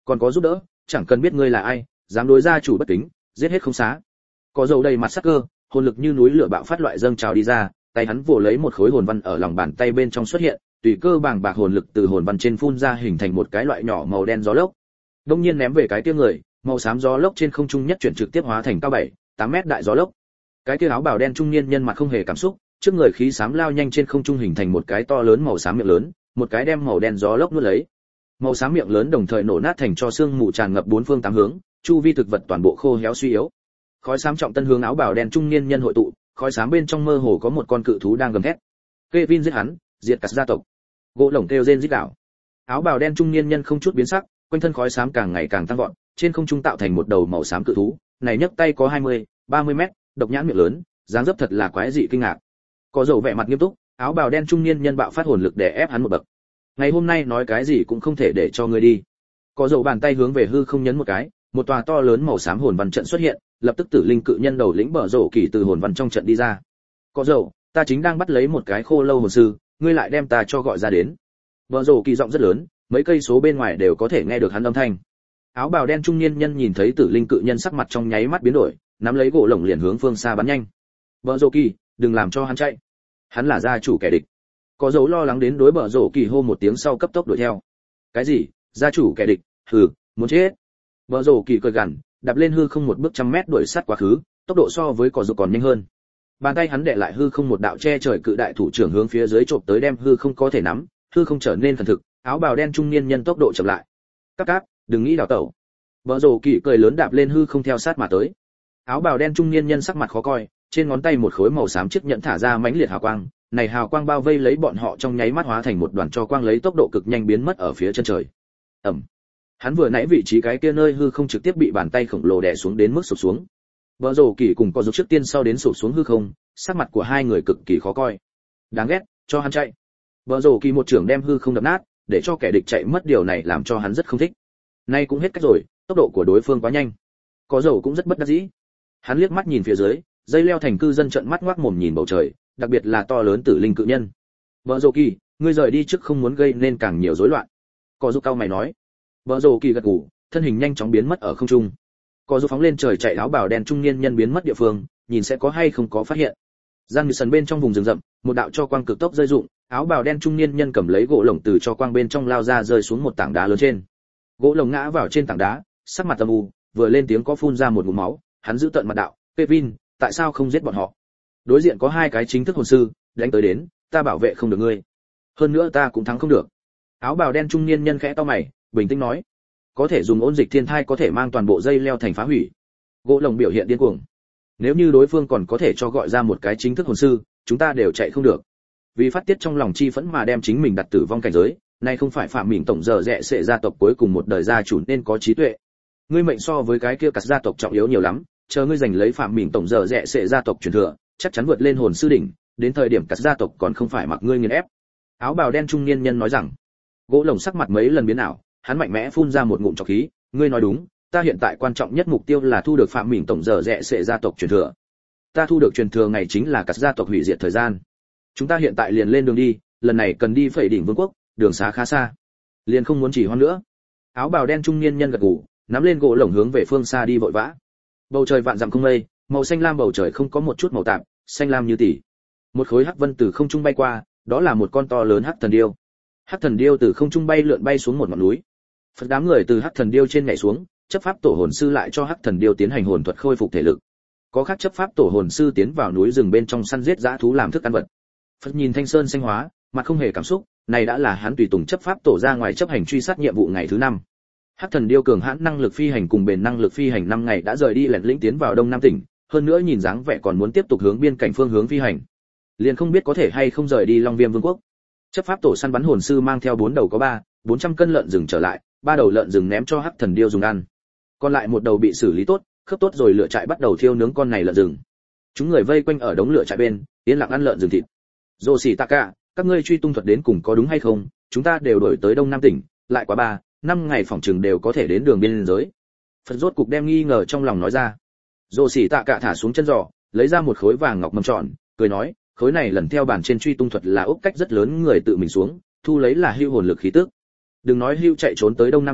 còn có giúp đỡ, chẳng cần biết ngươi là ai, dám đối gia chủ bất kính, giết hết không xá. Có dầu đầy mặt sắc cơ, hồn lực như núi lửa bạo phát loại dâng trào đi ra, tay hắn vồ lấy một khối hồn văn ở lòng bàn tay bên trong xuất hiện, tùy cơ bàng bạc hồn lực từ hồn văn trên phun ra hình thành một cái loại nhỏ màu đen gió lốc. Đông nhiên ném về cái kia người, màu xám gió lốc trên không trung nhất chuyển trực tiếp hóa thành cao bảy, tám mét đại gió lốc. Cái kia áo bào đen trung niên nhân mặt không hề cảm xúc, trước người khí xám lao nhanh trên không trung hình thành một cái to lớn màu xám miệng lớn, một cái đem màu đen gió lốc nuốt lấy. Màu xám miệng lớn đồng thời nổ nát thành cho xương mù tràn ngập bốn phương tám hướng, chu vi thực vật toàn bộ khô héo suy yếu. Khói xám trọng tân hướng áo bào đen trung niên nhân hội tụ, khói xám bên trong mơ hồ có một con cự thú đang gầm thét. Kevin giết hắn, diệt cả gia tộc. Gỗ lổng kêu rên rít đảo. Áo bào đen trung niên nhân không chút biến sắc, quanh thân khói xám càng ngày càng tăng vọt, trên không trung tạo thành một đầu màu xám cự thú, này nhấc tay có hai mươi, ba mươi mét, độc nhãn miệng lớn, dáng dấp thật là quái dị kinh ngạc. Có dầu vẻ mặt nghiêm túc, áo bào đen trung niên nhân bạo phát hồn lực để ép hắn một bậc. Ngày hôm nay nói cái gì cũng không thể để cho ngươi đi. Có dầu bàn tay hướng về hư không nhấn một cái, một tòa to lớn màu xám hồn văn trận xuất hiện, lập tức tử linh cự nhân đầu lĩnh bờ rổ kỳ từ hồn văn trong trận đi ra. Có dầu, ta chính đang bắt lấy một cái khô lâu hồn sư, ngươi lại đem ta cho gọi ra đến. Bờ rổ kỳ giọng rất lớn, mấy cây số bên ngoài đều có thể nghe được hắn âm thanh. Áo bào đen trung niên nhân nhìn thấy tử linh cự nhân sắc mặt trong nháy mắt biến đổi, nắm lấy gỗ lồng liền hướng phương xa bắn nhanh. Bờ rổ kỳ, đừng làm cho hắn chạy. Hắn là gia chủ kẻ địch. Có dấu lo lắng đến đối bờ rổ kỳ hô một tiếng sau cấp tốc đuổi theo. Cái gì? Gia chủ kẻ địch? Hừ, muốn chết. Bờ rổ kỳ cười gằn, đạp lên hư không một bước trăm mét đuổi sát quá khứ, tốc độ so với cỏ dầu còn nhanh hơn. Bàn tay hắn đệ lại hư không một đạo che trời cự đại thủ trưởng hướng phía dưới chộp tới đem hư không có thể nắm, hư không trở nên thần thực, áo bào đen trung niên nhân tốc độ chậm lại. Các cáp, đừng nghĩ đào tẩu. Bờ rổ kỳ cười lớn đạp lên hư không theo sát mà tới. Áo bào đen trung niên nhân sắc mặt khó coi, trên ngón tay một khối màu xám chiếc nhẫn thả ra mãnh liệt hào quang, này hào quang bao vây lấy bọn họ trong nháy mắt hóa thành một đoàn cho quang lấy tốc độ cực nhanh biến mất ở phía chân trời. Ầm. Hắn vừa nãy vị trí cái kia nơi hư không trực tiếp bị bàn tay khổng lồ đè xuống đến mức sụp xuống. Bờ rổ kỳ cùng có giúp trước tiên sau đến sụp xuống hư không, sắc mặt của hai người cực kỳ khó coi. Đáng ghét, cho hắn chạy. Bờ rổ kỳ một trưởng đem hư không đập nát, để cho kẻ địch chạy mất điều này làm cho hắn rất không thích. Nay cũng hết cách rồi, tốc độ của đối phương quá nhanh. Có dầu cũng rất bất đắc dĩ. Hắn liếc mắt nhìn phía dưới, dây leo thành cư dân trợn mắt ngoác mồm nhìn bầu trời, đặc biệt là to lớn tử linh cự nhân. Bờ rổ kỳ, ngươi rời đi trước không muốn gây nên càng nhiều rối loạn. Có giúp cao mày nói. Bờ rổ kỳ gật gù, thân hình nhanh chóng biến mất ở không trung. Có giúp phóng lên trời chạy áo bào đen trung niên nhân biến mất địa phương, nhìn sẽ có hay không có phát hiện. Giang Như Sần bên trong vùng rừng rậm, một đạo cho quang cực tốc rơi rụng, áo bào đen trung niên nhân cầm lấy gỗ lồng từ cho quang bên trong lao ra rơi xuống một tảng đá lớn trên. Gỗ lồng ngã vào trên tảng đá, sắc mặt âm u, vừa lên tiếng có phun ra một ngụm máu, hắn giữ tận mặt đạo, "Kevin, tại sao không giết bọn họ? Đối diện có hai cái chính thức hồn sư, đánh tới đến, ta bảo vệ không được ngươi. Hơn nữa ta cũng thắng không được." Áo bào đen trung niên nhân khẽ cau mày, bình tĩnh nói, "Có thể dùng ôn dịch thiên thai có thể mang toàn bộ dây leo thành phá hủy." Gỗ lồng biểu hiện điên cuồng. "Nếu như đối phương còn có thể cho gọi ra một cái chính thức hồn sư, chúng ta đều chạy không được." Vì phát tiết trong lòng chi phẫn mà đem chính mình đặt tử vong cảnh giới, này không phải phạm mình tổng giờ rẻ sẽ gia tộc cuối cùng một đời gia chủ nên có trí tuệ. Ngươi mệnh so với cái kia cả gia tộc trọng yếu nhiều lắm, chờ ngươi giành lấy phạm mình tổng giờ rẻ sẽ gia tộc truyền thừa, chắc chắn vượt lên hồn sư đỉnh, đến thời điểm cả gia tộc còn không phải mặc ngươi nghiền ép. Áo bào đen trung niên nhân nói rằng. Gỗ lồng sắc mặt mấy lần biến ảo, hắn mạnh mẽ phun ra một ngụm trọc khí, ngươi nói đúng, ta hiện tại quan trọng nhất mục tiêu là thu được phạm mình tổng giờ rẻ sẽ gia tộc truyền thừa. Ta thu được truyền thừa ngày chính là cả gia tộc hủy diệt thời gian. Chúng ta hiện tại liền lên đường đi, lần này cần đi phẩy đỉnh vương quốc, đường xá khá xa, liền không muốn chỉ hoãn nữa. Áo bào đen trung niên nhân gật gù, nắm lên gỗ lồng hướng về phương xa đi vội vã. Bầu trời vạn dặm không mây, màu xanh lam bầu trời không có một chút màu tạp, xanh lam như tỷ. Một khối hắc vân từ không trung bay qua, đó là một con to lớn hắc thần điêu. Hắc thần điêu từ không trung bay lượn bay xuống một ngọn núi. Phật đám người từ hắc thần điêu trên nhảy xuống, chấp pháp tổ hồn sư lại cho hắc thần điêu tiến hành hồn thuật khôi phục thể lực. Có khác chấp pháp tổ hồn sư tiến vào núi rừng bên trong săn giết dã thú làm thức ăn vật. Phật nhìn thanh sơn xanh hóa, mặt không hề cảm xúc, này đã là hắn tùy tùng chấp pháp tổ ra ngoài chấp hành truy sát nhiệm vụ ngày thứ năm. Hắc thần điêu cường hãn năng lực phi hành cùng bền năng lực phi hành năm ngày đã rời đi lẻn lĩnh tiến vào đông nam tỉnh, hơn nữa nhìn dáng vẻ còn muốn tiếp tục hướng biên cảnh phương hướng phi hành. Liền không biết có thể hay không rời đi Long Viêm Vương quốc. Chấp pháp tổ săn bắn hồn sư mang theo bốn đầu có ba, bốn trăm cân lợn rừng trở lại, ba đầu lợn rừng ném cho Hắc thần điêu dùng ăn. Còn lại một đầu bị xử lý tốt, khớp tốt rồi lửa trại bắt đầu thiêu nướng con này lợn rừng. Chúng người vây quanh ở đống lửa trại bên, yên lặng ăn lợn rừng thịt. Dô xỉ tạ cả, các ngươi truy tung thuật đến cùng có đúng hay không? Chúng ta đều đổi tới đông nam tỉnh, lại quá ba, năm ngày phòng trường đều có thể đến đường biên giới. Phật rốt cục đem nghi ngờ trong lòng nói ra. Dô xỉ tạ cả thả xuống chân giò, lấy ra một khối vàng ngọc mâm tròn, cười nói, khối này lần theo bản trên truy tung thuật là ốc cách rất lớn người tự mình xuống, thu lấy là hưu hồn lực khí tức. Đừng nói hưu chạy trốn tới đông nam tỉnh,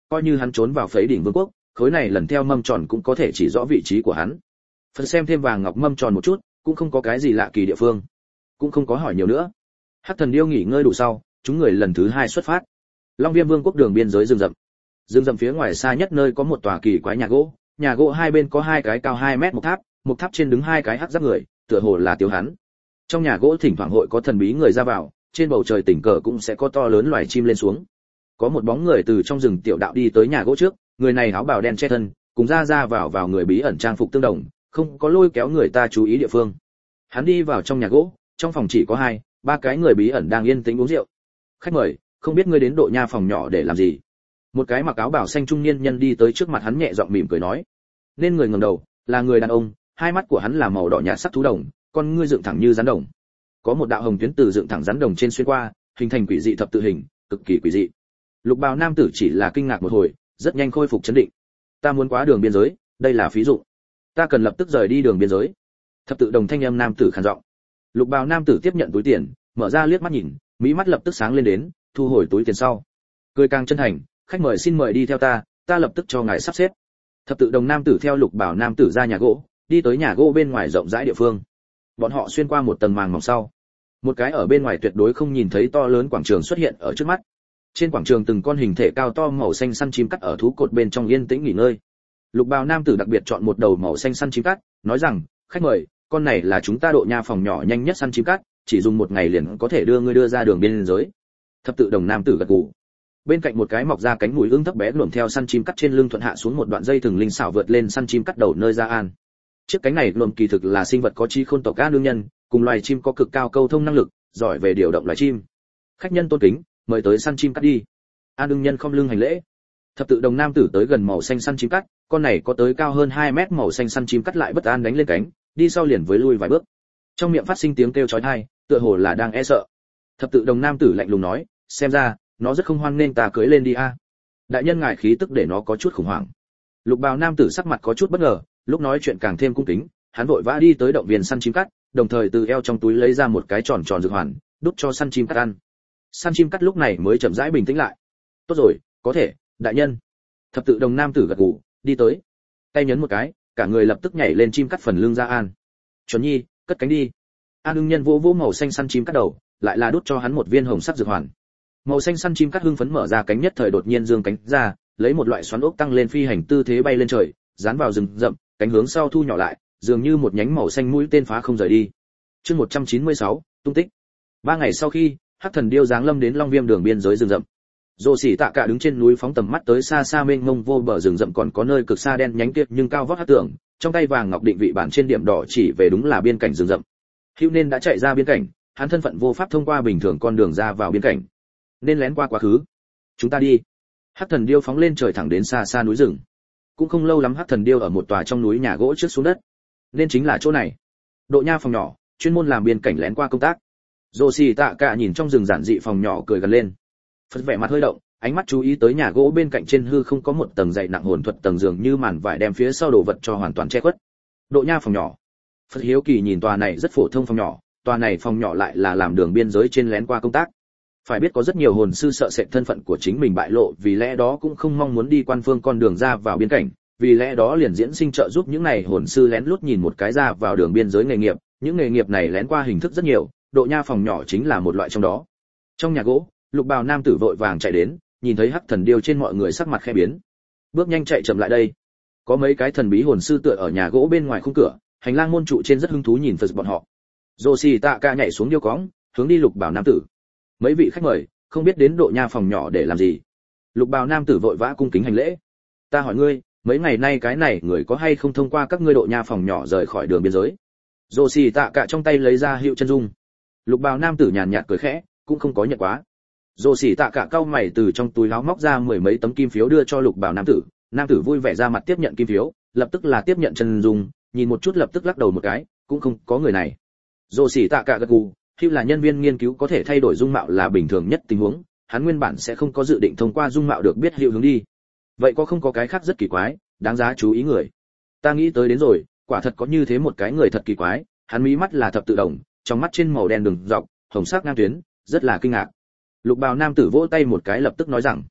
coi như hắn trốn vào phế đỉnh vương quốc, khối này lần theo mâm tròn cũng có thể chỉ rõ vị trí của hắn. Phần xem thêm vàng ngọc mâm tròn một chút, cũng không có cái gì lạ kỳ địa phương, cũng không có hỏi nhiều nữa. Hắc Thần Điêu nghỉ ngơi đủ sau, chúng người lần thứ hai xuất phát. Long Viêm Vương quốc đường biên giới rừng rậm. Rừng rậm phía ngoài xa nhất nơi có một tòa kỳ quái nhà gỗ, nhà gỗ hai bên có hai cái cao hai mét một tháp, một tháp trên đứng hai cái hắc giáp người, tựa hồ là tiểu hắn. Trong nhà gỗ thỉnh thoảng hội có thần bí người ra vào, trên bầu trời tình cờ cũng sẽ có to lớn loài chim lên xuống. Có một bóng người từ trong rừng tiểu đạo đi tới nhà gỗ trước, người này áo bào đen che thân, cùng ra ra vào vào người bí ẩn trang phục tương đồng, không có lôi kéo người ta chú ý địa phương. Hắn đi vào trong nhà gỗ, trong phòng chỉ có hai, ba cái người bí ẩn đang yên tĩnh uống rượu. Khách mời, không biết ngươi đến độ nha phòng nhỏ để làm gì? Một cái mặc áo bào xanh trung niên nhân đi tới trước mặt hắn nhẹ giọng mỉm cười nói. Nên người ngẩng đầu, là người đàn ông, hai mắt của hắn là màu đỏ nhạt sắc thú đồng, con ngươi dựng thẳng như rắn đồng. Có một đạo hồng tuyến từ dựng thẳng rắn đồng trên xuyên qua, hình thành quỷ dị thập tự hình, cực kỳ quỷ dị. Lục bào nam tử chỉ là kinh ngạc một hồi, rất nhanh khôi phục chấn định. Ta muốn qua đường biên giới, đây là phí dụ. Ta cần lập tức rời đi đường biên giới. Thập tự đồng thanh âm nam tử khàn giọng. Lục bào nam tử tiếp nhận túi tiền, mở ra liếc mắt nhìn, mỹ mắt lập tức sáng lên đến, thu hồi túi tiền sau. Cười càng chân thành, khách mời xin mời đi theo ta, ta lập tức cho ngài sắp xếp. Thập tự đồng nam tử theo lục bào nam tử ra nhà gỗ, đi tới nhà gỗ bên ngoài rộng rãi địa phương. Bọn họ xuyên qua một tầng màng mỏng sau, một cái ở bên ngoài tuyệt đối không nhìn thấy to lớn quảng trường xuất hiện ở trước mắt. Trên quảng trường từng con hình thể cao to màu xanh săn chim cắt ở thú cột bên trong yên tĩnh nghỉ ngơi. Lục bào nam tử đặc biệt chọn một đầu màu xanh săn chim cắt, nói rằng, khách mời, con này là chúng ta độ nha phòng nhỏ nhanh nhất săn chim cắt, chỉ dùng một ngày liền có thể đưa ngươi đưa ra đường biên giới. Thập tự đồng nam tử gật gù. Bên cạnh một cái mọc ra cánh mũi ương thấp bé luồn theo săn chim cắt trên lưng thuận hạ xuống một đoạn dây thừng linh xảo vượt lên săn chim cắt đầu nơi ra an. Chiếc cánh này luồn kỳ thực là sinh vật có trí khôn tộc ca nương nhân, cùng loài chim có cực cao câu thông năng lực, giỏi về điều động loài chim. Khách nhân tôn kính, mời tới săn chim cắt đi. An đương nhân không lưng hành lễ. Thập tự đồng nam tử tới gần màu xanh săn chim cắt, con này có tới cao hơn hai mét màu xanh săn chim cắt lại bất an đánh lên cánh, đi sau liền với lui vài bước. Trong miệng phát sinh tiếng kêu chói tai, tựa hồ là đang e sợ. Thập tự đồng nam tử lạnh lùng nói, xem ra nó rất không hoan nên ta cưới lên đi a. Đại nhân ngài khí tức để nó có chút khủng hoảng. Lục bào nam tử sắc mặt có chút bất ngờ, lúc nói chuyện càng thêm cung kính, hắn vội vã đi tới động viên săn chim cắt, đồng thời từ eo trong túi lấy ra một cái tròn tròn dược hoàn, đút cho săn chim cắt ăn. Săn chim cắt lúc này mới chậm rãi bình tĩnh lại. Tốt rồi, có thể, đại nhân. Thập tự đồng nam tử gật gù, đi tới, tay nhấn một cái, cả người lập tức nhảy lên chim cắt phần lưng ra an. Chuẩn nhi, cất cánh đi. An ưng nhân vỗ vỗ màu xanh săn chim cắt đầu, lại là đút cho hắn một viên hồng sắc dược hoàn. Màu xanh săn chim cắt hưng phấn mở ra cánh nhất thời đột nhiên dương cánh ra, lấy một loại xoắn ốc tăng lên phi hành tư thế bay lên trời, dán vào rừng rậm, cánh hướng sau thu nhỏ lại, dường như một nhánh màu xanh mũi tên phá không rời đi. Chương một trăm chín mươi sáu, tung tích. Ba ngày sau khi, Hắc Thần Điêu giáng lâm đến Long Viêm đường biên giới rừng rậm. Dô Sĩ Tạ Cả đứng trên núi phóng tầm mắt tới xa xa mênh mông vô bờ rừng rậm, còn có nơi cực xa đen nhánh kia nhưng cao vót hắc tường, trong tay vàng ngọc định vị bản trên điểm đỏ chỉ về đúng là biên cảnh rừng rậm. Hữu nên đã chạy ra biên cảnh, hắn thân phận vô pháp thông qua bình thường con đường ra vào biên cảnh, nên lén qua quá khứ. Chúng ta đi. Hắc Thần Điêu phóng lên trời thẳng đến xa xa núi rừng. Cũng không lâu lắm Hắc Thần Điêu ở một tòa trong núi nhà gỗ trước xuống đất. Nên chính là chỗ này. Độ nha phòng nhỏ, chuyên môn làm biên cảnh lén qua công tác. Dô Sĩ Tạ Cả nhìn trong rừng giản dị phòng nhỏ cười gần lên. Phật vẻ mặt hơi động, ánh mắt chú ý tới nhà gỗ bên cạnh trên hư không có một tầng dày nặng hồn thuật tầng giường như màn vải đem phía sau đồ vật cho hoàn toàn che khuất. Độ nha phòng nhỏ. Phật hiếu kỳ nhìn tòa này rất phổ thông phòng nhỏ, tòa này phòng nhỏ lại là làm đường biên giới trên lén qua công tác. Phải biết có rất nhiều hồn sư sợ sệt thân phận của chính mình bại lộ, vì lẽ đó cũng không mong muốn đi quan phương con đường ra vào biên cảnh, vì lẽ đó liền diễn sinh trợ giúp những này hồn sư lén lút nhìn một cái ra vào đường biên giới nghề nghiệp, những nghề nghiệp này lén qua hình thức rất nhiều, độ nha phòng nhỏ chính là một loại trong đó. Trong nhà gỗ, Lục bào nam tử vội vàng chạy đến, nhìn thấy Hắc Thần Điêu trên mọi người sắc mặt khẽ biến, bước nhanh chạy chậm lại đây. Có mấy cái thần bí hồn sư tựa ở nhà gỗ bên ngoài khung cửa, hành lang môn trụ trên rất hứng thú nhìn Phật bọn họ. Dô Sĩ Tạ Cả nhảy xuống điêu cõng, hướng đi Lục bào nam tử. Mấy vị khách mời, không biết đến độ nha phòng nhỏ để làm gì? Lục bào nam tử vội vã cung kính hành lễ. Ta hỏi ngươi, mấy ngày nay cái này người có hay không thông qua các ngươi độ nha phòng nhỏ rời khỏi đường biên giới? Dô Sĩ Tạ Cả trong tay lấy ra hiệu chân dung. Lục bào nam tử nhàn nhạt cười khẽ, cũng không có nhận quá. Dô Sĩ Tạ Cả cau mày từ trong túi áo móc ra mười mấy tấm kim phiếu đưa cho Lục bào nam tử. Nam tử vui vẻ ra mặt tiếp nhận kim phiếu, lập tức là tiếp nhận chân dung, nhìn một chút lập tức lắc đầu một cái, cũng không có người này. Dô Sĩ Tạ Cả gật gù, khi là nhân viên nghiên cứu có thể thay đổi dung mạo là bình thường nhất tình huống, hắn nguyên bản sẽ không có dự định thông qua dung mạo được biết hiệu hướng đi. Vậy có không có cái khác rất kỳ quái, đáng giá chú ý người? Ta nghĩ tới đến rồi, quả thật có như thế một cái người thật kỳ quái, hắn mí mắt là thập tự đồng, trong mắt trên màu đen đường dọc, hồng sắc ngang tuyến, rất là kinh ngạc. Lục bào nam tử vỗ tay một cái lập tức nói rằng,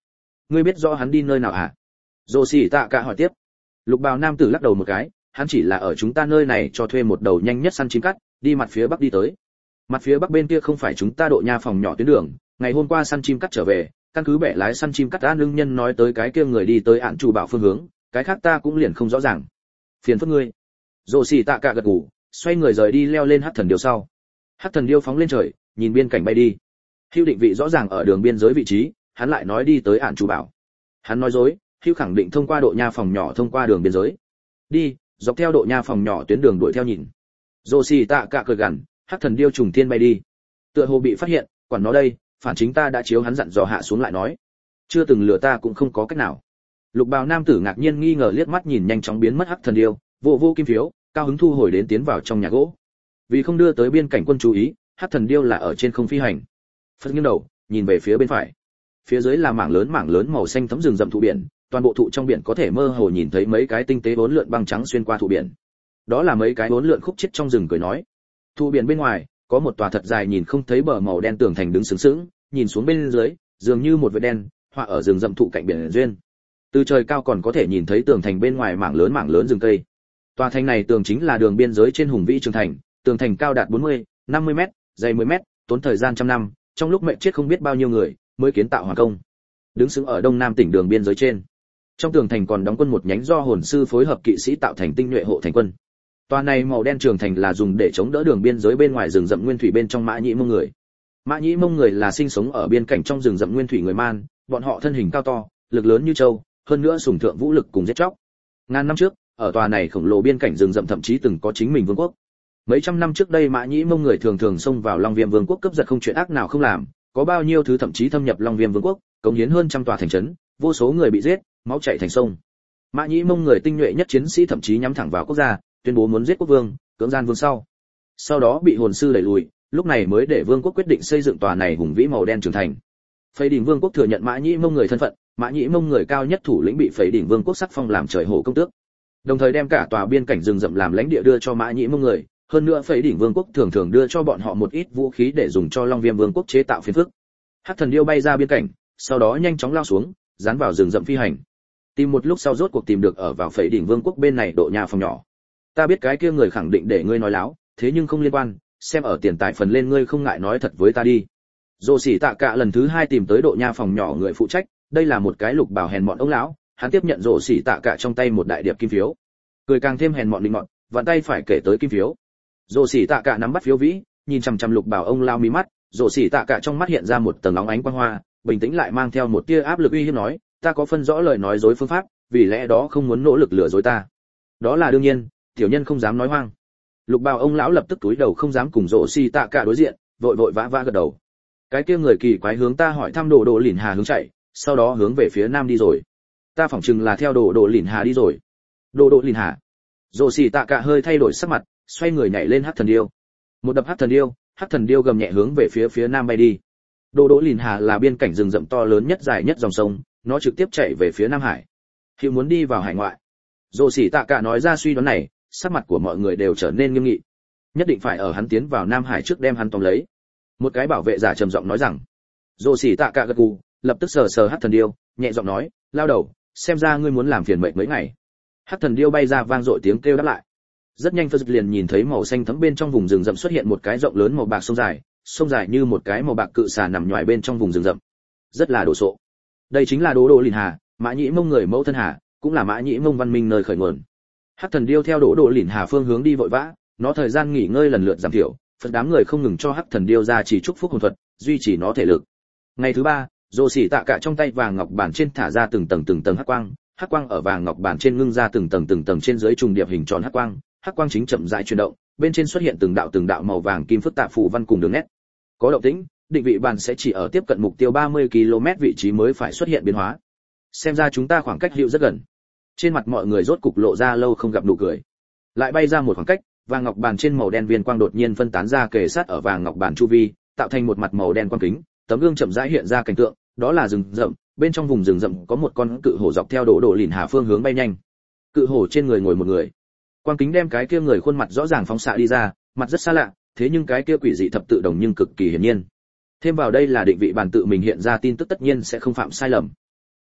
ngươi biết rõ hắn đi nơi nào à? Dô xì tạ cả hỏi tiếp. Lục bào nam tử lắc đầu một cái, hắn chỉ là ở chúng ta nơi này cho thuê một đầu nhanh nhất săn chim cắt, đi mặt phía bắc đi tới. Mặt phía bắc bên kia không phải chúng ta độ nha phòng nhỏ tuyến đường, ngày hôm qua săn chim cắt trở về, căn cứ bẻ lái săn chim cắt an lương nhân nói tới cái kia người đi tới án chủ bảo phương hướng, cái khác ta cũng liền không rõ ràng. Phiền phức ngươi. Dô xì tạ cả gật gù, xoay người rời đi leo lên hắc thần điêu sau. Hắc thần điêu phóng lên trời, nhìn biên cảnh bay đi. Hưu định vị rõ ràng ở đường biên giới vị trí, hắn lại nói đi tới án chủ bảo. Hắn nói dối, Hưu khẳng định thông qua độ nha phòng nhỏ thông qua đường biên giới. Đi, dọc theo độ nha phòng nhỏ tuyến đường đuổi theo nhìn. Dô xì tạ cả cười gằn, hắc thần điêu trùng thiên bay đi. Tựa hồ bị phát hiện, quản nó đây, phản chính ta đã chiếu hắn dặn dò hạ xuống lại nói. Chưa từng lừa ta cũng không có cách nào. Lục bào nam tử ngạc nhiên nghi ngờ liếc mắt nhìn nhanh chóng biến mất hắc thần điêu, vô vô kim phiếu, cao hứng thu hồi đến tiến vào trong nhà gỗ. Vì không đưa tới biên cảnh quân chú ý, hắc thần điêu là ở trên không phi hành. Phật nghiêng đầu, nhìn về phía bên phải. Phía dưới là mảng lớn mảng lớn màu xanh thấm rừng rậm thụ biển, toàn bộ thụ trong biển có thể mơ hồ nhìn thấy mấy cái tinh tế bốn lượn băng trắng xuyên qua thụ biển. Đó là mấy cái bốn lượn khúc chết trong rừng cười nói. Thụ biển bên ngoài, có một tòa thật dài nhìn không thấy bờ màu đen tường thành đứng sướng sướng, nhìn xuống bên dưới, dường như một vệt đen, họa ở rừng rậm thụ cạnh biển duyên. Từ trời cao còn có thể nhìn thấy tường thành bên ngoài mảng lớn mảng lớn rừng cây. Tòa thành này tường chính là đường biên giới trên hùng vĩ trường thành, tường thành cao đạt bốn mươi, năm mươi mét, dày mười mét, tốn thời gian trăm năm, trong lúc mệnh chết không biết bao nhiêu người, mới kiến tạo hoàn công. Đứng sững ở đông nam tỉnh đường biên giới trên. Trong tường thành còn đóng quân một nhánh do hồn sư phối hợp kỵ sĩ tạo thành tinh nhuệ hộ thành quân. Tòa này màu đen trường thành là dùng để chống đỡ đường biên giới bên ngoài rừng rậm nguyên thủy bên trong Mã Nhĩ Mông người. Mã Nhĩ Mông người là sinh sống ở biên cảnh trong rừng rậm nguyên thủy người Man, bọn họ thân hình cao to, lực lớn như trâu, hơn nữa sủng thượng vũ lực cùng giết chóc. Ngàn năm trước, ở tòa này khổng lồ biên cảnh rừng rậm thậm chí từng có chính mình vương quốc. Mấy trăm năm trước đây Mã Nhĩ Mông người thường thường xông vào Long Viêm vương quốc cướp giật không chuyện ác nào không làm, có bao nhiêu thứ thậm chí thâm nhập Long Viêm vương quốc, cống hiến hơn trăm tòa thành trấn, vô số người bị giết, máu chảy thành sông. Mã Nhĩ Mông người tinh nhuệ nhất chiến sĩ thậm chí nhắm thẳng vào quốc gia, tuyên bố muốn giết quốc vương, cưỡng gian vương sau. Sau đó bị hồn sư đẩy lùi, lúc này mới để vương quốc quyết định xây dựng tòa này hùng vĩ màu đen trưởng thành. Phẩy đỉnh vương quốc thừa nhận Mã Nhĩ Mông người thân phận, Mã Nhĩ Mông người cao nhất thủ lĩnh bị Phẩy đỉnh vương quốc sắc phong làm trời hổ công tước. Đồng thời đem cả tòa biên cảnh rừng rậm làm lãnh địa đưa cho Mã Nhĩ Mông người, hơn nữa Phẩy đỉnh vương quốc thường thường đưa cho bọn họ một ít vũ khí để dùng cho Long Viêm vương quốc chế tạo phiền phức. Hắc thần điêu bay ra biên cảnh, sau đó nhanh chóng lao xuống, dán vào rừng rậm phi hành. Tìm một lúc sau rốt cuộc tìm được ở vào Phẩy đỉnh vương quốc bên này độ nhà phòng nhỏ. Ta biết cái kia người khẳng định để ngươi nói láo, thế nhưng không liên quan, xem ở tiền tài phần lên ngươi không ngại nói thật với ta đi. Dô xỉ tạ cả lần thứ hai tìm tới độ nha phòng nhỏ người phụ trách, đây là một cái lục bảo hèn mọn ông lão, hắn tiếp nhận Dô xỉ tạ cả trong tay một đại điệp kim phiếu, cười càng thêm hèn mọn định mọn, vặn tay phải kể tới kim phiếu. Dô xỉ tạ cả nắm bắt phiếu vĩ, nhìn chằm chằm lục bảo ông lão mí mắt, Dô xỉ tạ cả trong mắt hiện ra một tầng nóng ánh quang hoa, bình tĩnh lại mang theo một tia áp lực uy hiếp nói, ta có phân rõ lời nói dối phương pháp, vì lẽ đó không muốn nỗ lực lừa dối ta. Đó là đương nhiên, tiểu nhân không dám nói hoang. Lục bào ông lão lập tức túi đầu không dám cùng Dô xỉ tạ cả đối diện, vội vội vã vã gật đầu. Cái kia người kỳ quái hướng ta hỏi thăm đồ đồ lìn hà hướng chạy, sau đó hướng về phía nam đi rồi. Ta phỏng chừng là theo đồ đồ lìn hà đi rồi. Đồ đồ lìn hà. Dô xỉ tạ cả hơi thay đổi sắc mặt, xoay người nhảy lên hắc thần điêu. Một đập hắc thần điêu, hắc thần điêu gầm nhẹ hướng về phía phía nam bay đi. Đồ đồ lìn hà là biên cảnh rừng rậm to lớn nhất dài nhất dòng sông, nó trực tiếp chạy về phía nam hải. Hiệu muốn đi vào hải ngoại. Dô xỉ tạ cả nói ra suy đoán này, sắc mặt của mọi người đều trở nên nghiêm nghị. Nhất định phải ở hắn tiến vào nam hải trước đem hắn tóm lấy. Một cái bảo vệ giả trầm giọng nói rằng. Dô xỉ tạ cả gật gù, lập tức sờ sờ hắc thần điêu, nhẹ giọng nói, lao đầu, xem ra ngươi muốn làm phiền mệnh mấy ngày. Hắc thần điêu bay ra vang dội tiếng kêu đáp lại. Rất nhanh Phật liền nhìn thấy màu xanh thẫm bên trong vùng rừng rậm xuất hiện một cái rộng lớn màu bạc sông dài, sông dài như một cái màu bạc cự xà nằm nhòi bên trong vùng rừng rậm. Rất là đồ sộ. Đây chính là Đỗ Đỗ Lìn Hà, Mã Nhĩ Mông người mẫu thân hà, cũng là Mã Nhĩ Mông văn minh nơi khởi nguồn. Hắc thần điêu theo Đỗ Đỗ Lìn Hà phương hướng đi vội vã, nó thời gian nghỉ ngơi lần lượt giảm thiểu, Phật đám người không ngừng cho Hắc thần điêu ra chỉ chúc phúc hồn thuật, duy trì nó thể lực. Ngày thứ ba, Dô xỉ tạ cả trong tay vàng ngọc bản trên thả ra từng tầng từng tầng hắc quang, hắc quang ở vàng ngọc bản trên ngưng ra từng tầng từng tầng trên dưới trùng điệp hình tròn hắc quang, hắc quang chính chậm rãi chuyển động, bên trên xuất hiện từng đạo từng đạo màu vàng kim phức tạp phù văn cùng đường nét. Có động tĩnh, định vị bàn sẽ chỉ ở tiếp cận mục tiêu ba mươi ki lô mét vị trí mới phải xuất hiện biến hóa. Xem ra chúng ta khoảng cách hiệu rất gần. Trên mặt mọi người rốt cục lộ ra lâu không gặp nụ cười. Lại bay ra một khoảng cách, vàng ngọc bàn trên màu đen viên quang đột nhiên phân tán ra kề sát ở vàng ngọc bàn chu vi, tạo thành một mặt màu đen quang kính, tấm gương chậm rãi hiện ra cảnh tượng, đó là rừng rậm, bên trong vùng rừng rậm có một con cự hổ dọc theo Đỗ Đỗ Lìn Hà phương hướng bay nhanh. Cự hổ trên người ngồi một người. Quang kính đem cái kia người khuôn mặt rõ ràng phóng xạ đi ra, mặt rất xa lạ, thế nhưng cái kia quỷ dị thập tự đồng nhưng cực kỳ hiển nhiên. Thêm vào đây là định vị bàn tự mình hiện ra tin tức tất nhiên sẽ không phạm sai lầm.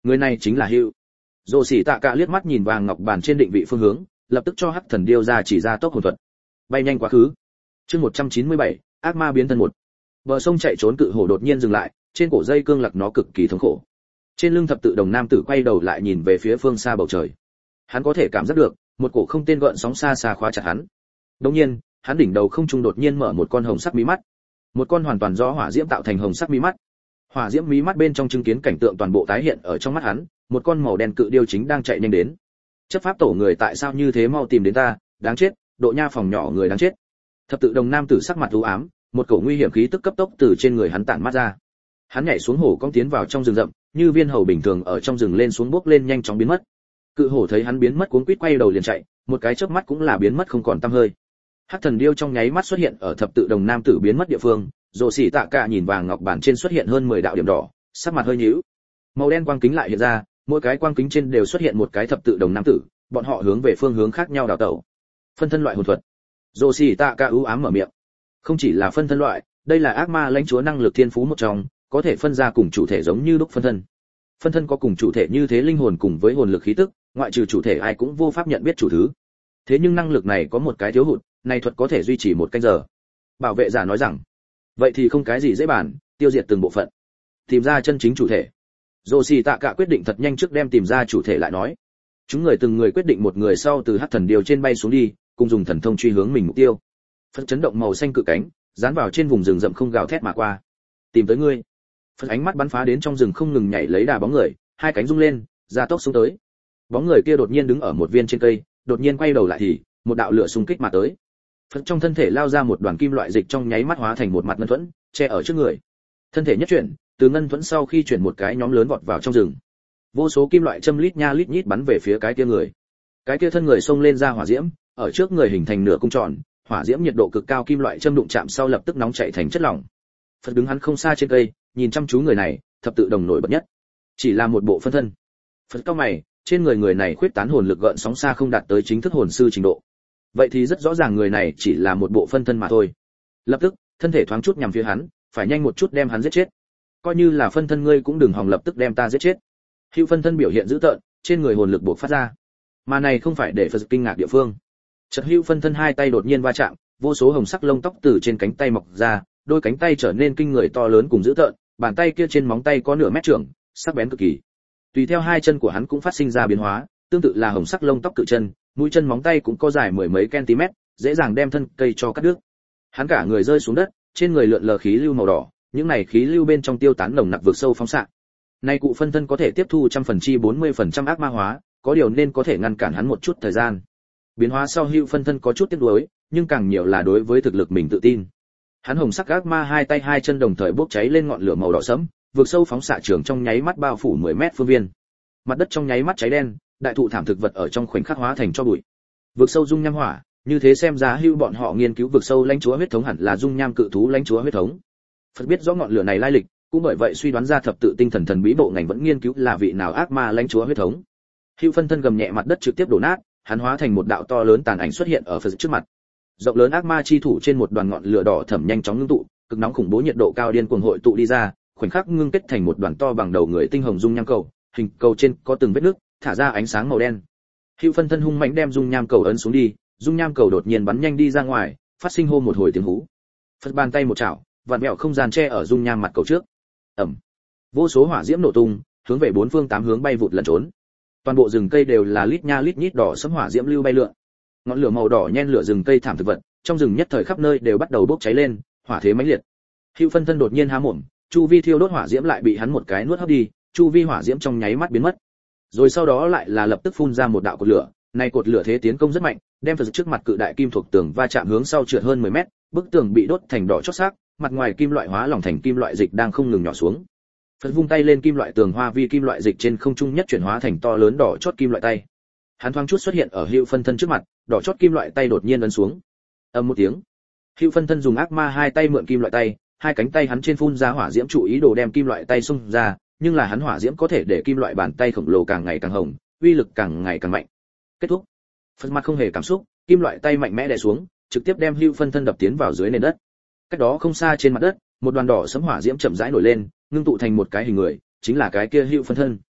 Người này chính là Hữu. Dỗ Sĩ Tạ Cả liếc mắt nhìn vàng ngọc bàn trên định vị phương hướng, lập tức cho Hắc Thần Điêu ra chỉ ra tốc hồn thuật. Bay nhanh quá khứ. Chương một trăm chín mươi bảy, ác ma biến thân một. Bờ sông chạy trốn cự hổ đột nhiên dừng lại, trên cổ dây cương lặc nó cực kỳ thống khổ. Trên lưng thập tự đồng nam tử quay đầu lại nhìn về phía phương xa bầu trời. Hắn có thể cảm giác được, một cổ không tên gợn sóng xa xa khóa chặt hắn. Đột nhiên, hắn đỉnh đầu không trung đột nhiên mở một con hồng sắc mí mắt. Một con hoàn toàn do hỏa diễm tạo thành hồng sắc mí mắt. Hỏa diễm mí mắt bên trong chứng kiến cảnh tượng toàn bộ tái hiện ở trong mắt hắn, một con màu đen cự điêu chính đang chạy nhanh đến. Chấp pháp tổ người tại sao như thế mau tìm đến ta, đáng chết, độ nha phòng nhỏ người đáng chết. Thập tự đồng nam tử sắc mặt u ám, một cổ nguy hiểm khí tức cấp tốc từ trên người hắn tản mát ra. Hắn nhảy xuống hổ cong tiến vào trong rừng rậm, như viên hầu bình thường ở trong rừng lên xuống bước lên nhanh chóng biến mất. Cự hổ thấy hắn biến mất cuống quýt quay đầu liền chạy, một cái chớp mắt cũng là biến mất không còn tăm hơi. Hắc thần điêu trong nháy mắt xuất hiện ở thập tự đồng nam tử biến mất địa phương, Dỗ Sĩ Tạ Cả nhìn vàng ngọc bản trên xuất hiện hơn mười đạo điểm đỏ, sắc mặt hơi nhíu. Màu đen quang kính lại hiện ra, mỗi cái quang kính trên đều xuất hiện một cái thập tự đồng nam tử, bọn họ hướng về phương hướng khác nhau đảo tẩu. Phân thân loại hồn thuật. Dỗ Sĩ Tạ Cả ưu ám mở miệng. Không chỉ là phân thân loại, đây là ác ma lãnh chúa năng lực thiên phú một trong, có thể phân ra cùng chủ thể giống như lúc phân thân. Phân thân có cùng chủ thể như thế linh hồn cùng với hồn lực khí tức, ngoại trừ chủ thể ai cũng vô pháp nhận biết chủ thứ. Thế nhưng năng lực này có một cái thiếu hụt, này thuật có thể duy trì một canh giờ. Bảo vệ giả nói rằng, vậy thì không cái gì dễ bàn, tiêu diệt từng bộ phận, tìm ra chân chính chủ thể. Dỗ Sĩ Tạ Cả quyết định thật nhanh trước đem tìm ra chủ thể lại nói. Chúng người từng người quyết định một người sau từ hắc thần điêu trên bay xuống đi, cùng dùng thần thông truy hướng mình mục tiêu. Phật chấn động màu xanh cự cánh, dán vào trên vùng rừng rậm không gào thét mà qua. Tìm tới ngươi. Phật ánh mắt bắn phá đến trong rừng không ngừng nhảy lấy đà bóng người, hai cánh rung lên, ra tốc xuống tới. Bóng người kia đột nhiên đứng ở một viên trên cây, đột nhiên quay đầu lại thì một đạo lửa xung kích mà tới. Phật trong thân thể lao ra một đoàn kim loại dịch trong nháy mắt hóa thành một mặt ngân thuẫn, che ở trước người. Thân thể nhất chuyển, từ ngân thuẫn sau khi chuyển một cái nhóm lớn vọt vào trong rừng. Vô số kim loại châm lít nha lít nhít bắn về phía cái kia người. Cái kia thân người xông lên ra hỏa diễm, ở trước người hình thành nửa cung tròn, hỏa diễm nhiệt độ cực cao kim loại châm đụng chạm sau lập tức nóng chảy thành chất lỏng. Phật đứng hắn không xa trên cây, nhìn chăm chú người này, thập tự đồng nổi bật nhất. Chỉ là một bộ phân thân. Phật cao mày, trên người người này khuyết tán hồn lực gợn sóng xa không đạt tới chính thức hồn sư trình độ. Vậy thì rất rõ ràng người này chỉ là một bộ phân thân mà thôi. Lập tức, thân thể thoáng chút nhằm phía hắn, phải nhanh một chút đem hắn giết chết. Coi như là phân thân ngươi cũng đừng hòng lập tức đem ta giết chết. Hữu phân thân biểu hiện dữ tợn, trên người hồn lực bộc phát ra. Mà này không phải để Phật kinh ngạc địa phương. Chợt Hữu phân thân hai tay đột nhiên va chạm, vô số hồng sắc lông tóc từ trên cánh tay mọc ra, đôi cánh tay trở nên kinh người to lớn cùng dữ tợn, bàn tay kia trên móng tay có nửa mét trưởng, sắc bén cực kỳ. Tùy theo hai chân của hắn cũng phát sinh ra biến hóa, tương tự là hồng sắc lông tóc cự chân, mũi chân móng tay cũng có dài mười mấy cm, dễ dàng đem thân cây cho cắt đứt. Hắn cả người rơi xuống đất, trên người lượn lờ khí lưu màu đỏ, những này khí lưu bên trong tiêu tán nồng nặc vượt sâu phóng xạ. Nay cụ phân thân có thể tiếp thu trăm phần chi bốn mươi phần trăm ác ma hóa, có điều nên có thể ngăn cản hắn một chút thời gian. Biến hóa sau Hữu phân thân có chút tiếc nuối, nhưng càng nhiều là đối với thực lực mình tự tin. Hắn hồng sắc ác ma hai tay hai chân đồng thời bốc cháy lên ngọn lửa màu đỏ sẫm, vượt sâu phóng xạ trường trong nháy mắt bao phủ mười mét phương viên. Mặt đất trong nháy mắt cháy đen, đại thụ thảm thực vật ở trong khoảnh khắc hóa thành tro bụi. Vượt sâu dung nham hỏa, như thế xem ra Hữu bọn họ nghiên cứu vượt sâu lãnh chúa huyết thống hẳn là dung nham cự thú lãnh chúa huyết thống. Phật biết rõ ngọn lửa này lai lịch, cũng bởi vậy suy đoán ra thập tự tinh thần thần bí bộ ngành vẫn nghiên cứu là vị nào ác ma lãnh chúa huyết thống. Hữu phân thân gầm nhẹ mặt đất trực tiếp đổ nát, hắn hóa thành một đạo to lớn tàn ảnh xuất hiện ở Phật trước mặt. Rộng lớn ác ma chi thủ trên một đoàn ngọn lửa đỏ thẫm nhanh chóng ngưng tụ, cực nóng khủng bố nhiệt độ cao điên cuồng hội tụ đi ra, khoảnh khắc ngưng kết thành một đoàn to bằng đầu người tinh hồng dung nham cầu, hình cầu trên có từng vết nước, thả ra ánh sáng màu đen. Hữu phân thân hung mãnh đem dung nham cầu ấn xuống đi, dung nham cầu đột nhiên bắn nhanh đi ra ngoài, phát sinh hô một hồi tiếng hú. Phật bàn tay một chảo, vạn mẹo không gian che ở dung nham mặt cầu trước. Ầm. Vô số hỏa diễm nổ tung, hướng về bốn phương tám hướng bay vụt lẩn trốn. Toàn bộ rừng cây đều là lít nha lít nhít đỏ sẫm hỏa diễm lưu bay lượn. Ngọn lửa màu đỏ nhen lửa rừng cây thảm thực vật, trong rừng nhất thời khắp nơi đều bắt đầu bốc cháy lên, hỏa thế mãnh liệt. Hữu phân thân đột nhiên há mồm, chu vi thiêu đốt hỏa diễm lại bị hắn một cái nuốt hấp đi, chu vi hỏa diễm trong nháy mắt biến mất. Rồi sau đó lại là lập tức phun ra một đạo cột lửa, này cột lửa thế tiến công rất mạnh, đem Phật trước mặt cự đại kim thuộc tường va chạm hướng sau trượt hơn mười mét, bức tường bị đốt thành đỏ chót xác, mặt ngoài kim loại hóa lỏng thành kim loại dịch đang không ngừng nhỏ xuống. Phật vung tay lên kim loại tường hoa vi kim loại dịch trên không trung nhất chuyển hóa thành to lớn đỏ chót kim loại tay. Hắn thoáng chút xuất hiện ở Hữu phân thân trước mặt, đỏ chót kim loại tay đột nhiên ấn xuống. Ầm một tiếng. Hữu phân thân dùng ác ma hai tay mượn kim loại tay, hai cánh tay hắn trên phun ra hỏa diễm chủ ý đồ đem kim loại tay xung ra, nhưng là hắn hỏa diễm có thể để kim loại bàn tay khổng lồ càng ngày càng hồng, uy lực càng ngày càng mạnh. Kết thúc. Phật mặt không hề cảm xúc, kim loại tay mạnh mẽ đè xuống, trực tiếp đem Hữu phân thân đập tiến vào dưới nền đất. Cách đó không xa trên mặt đất, một đoàn đỏ sẫm hỏa diễm chậm rãi nổi lên, ngưng tụ thành một cái hình người, chính là cái kia Hữu phân thân.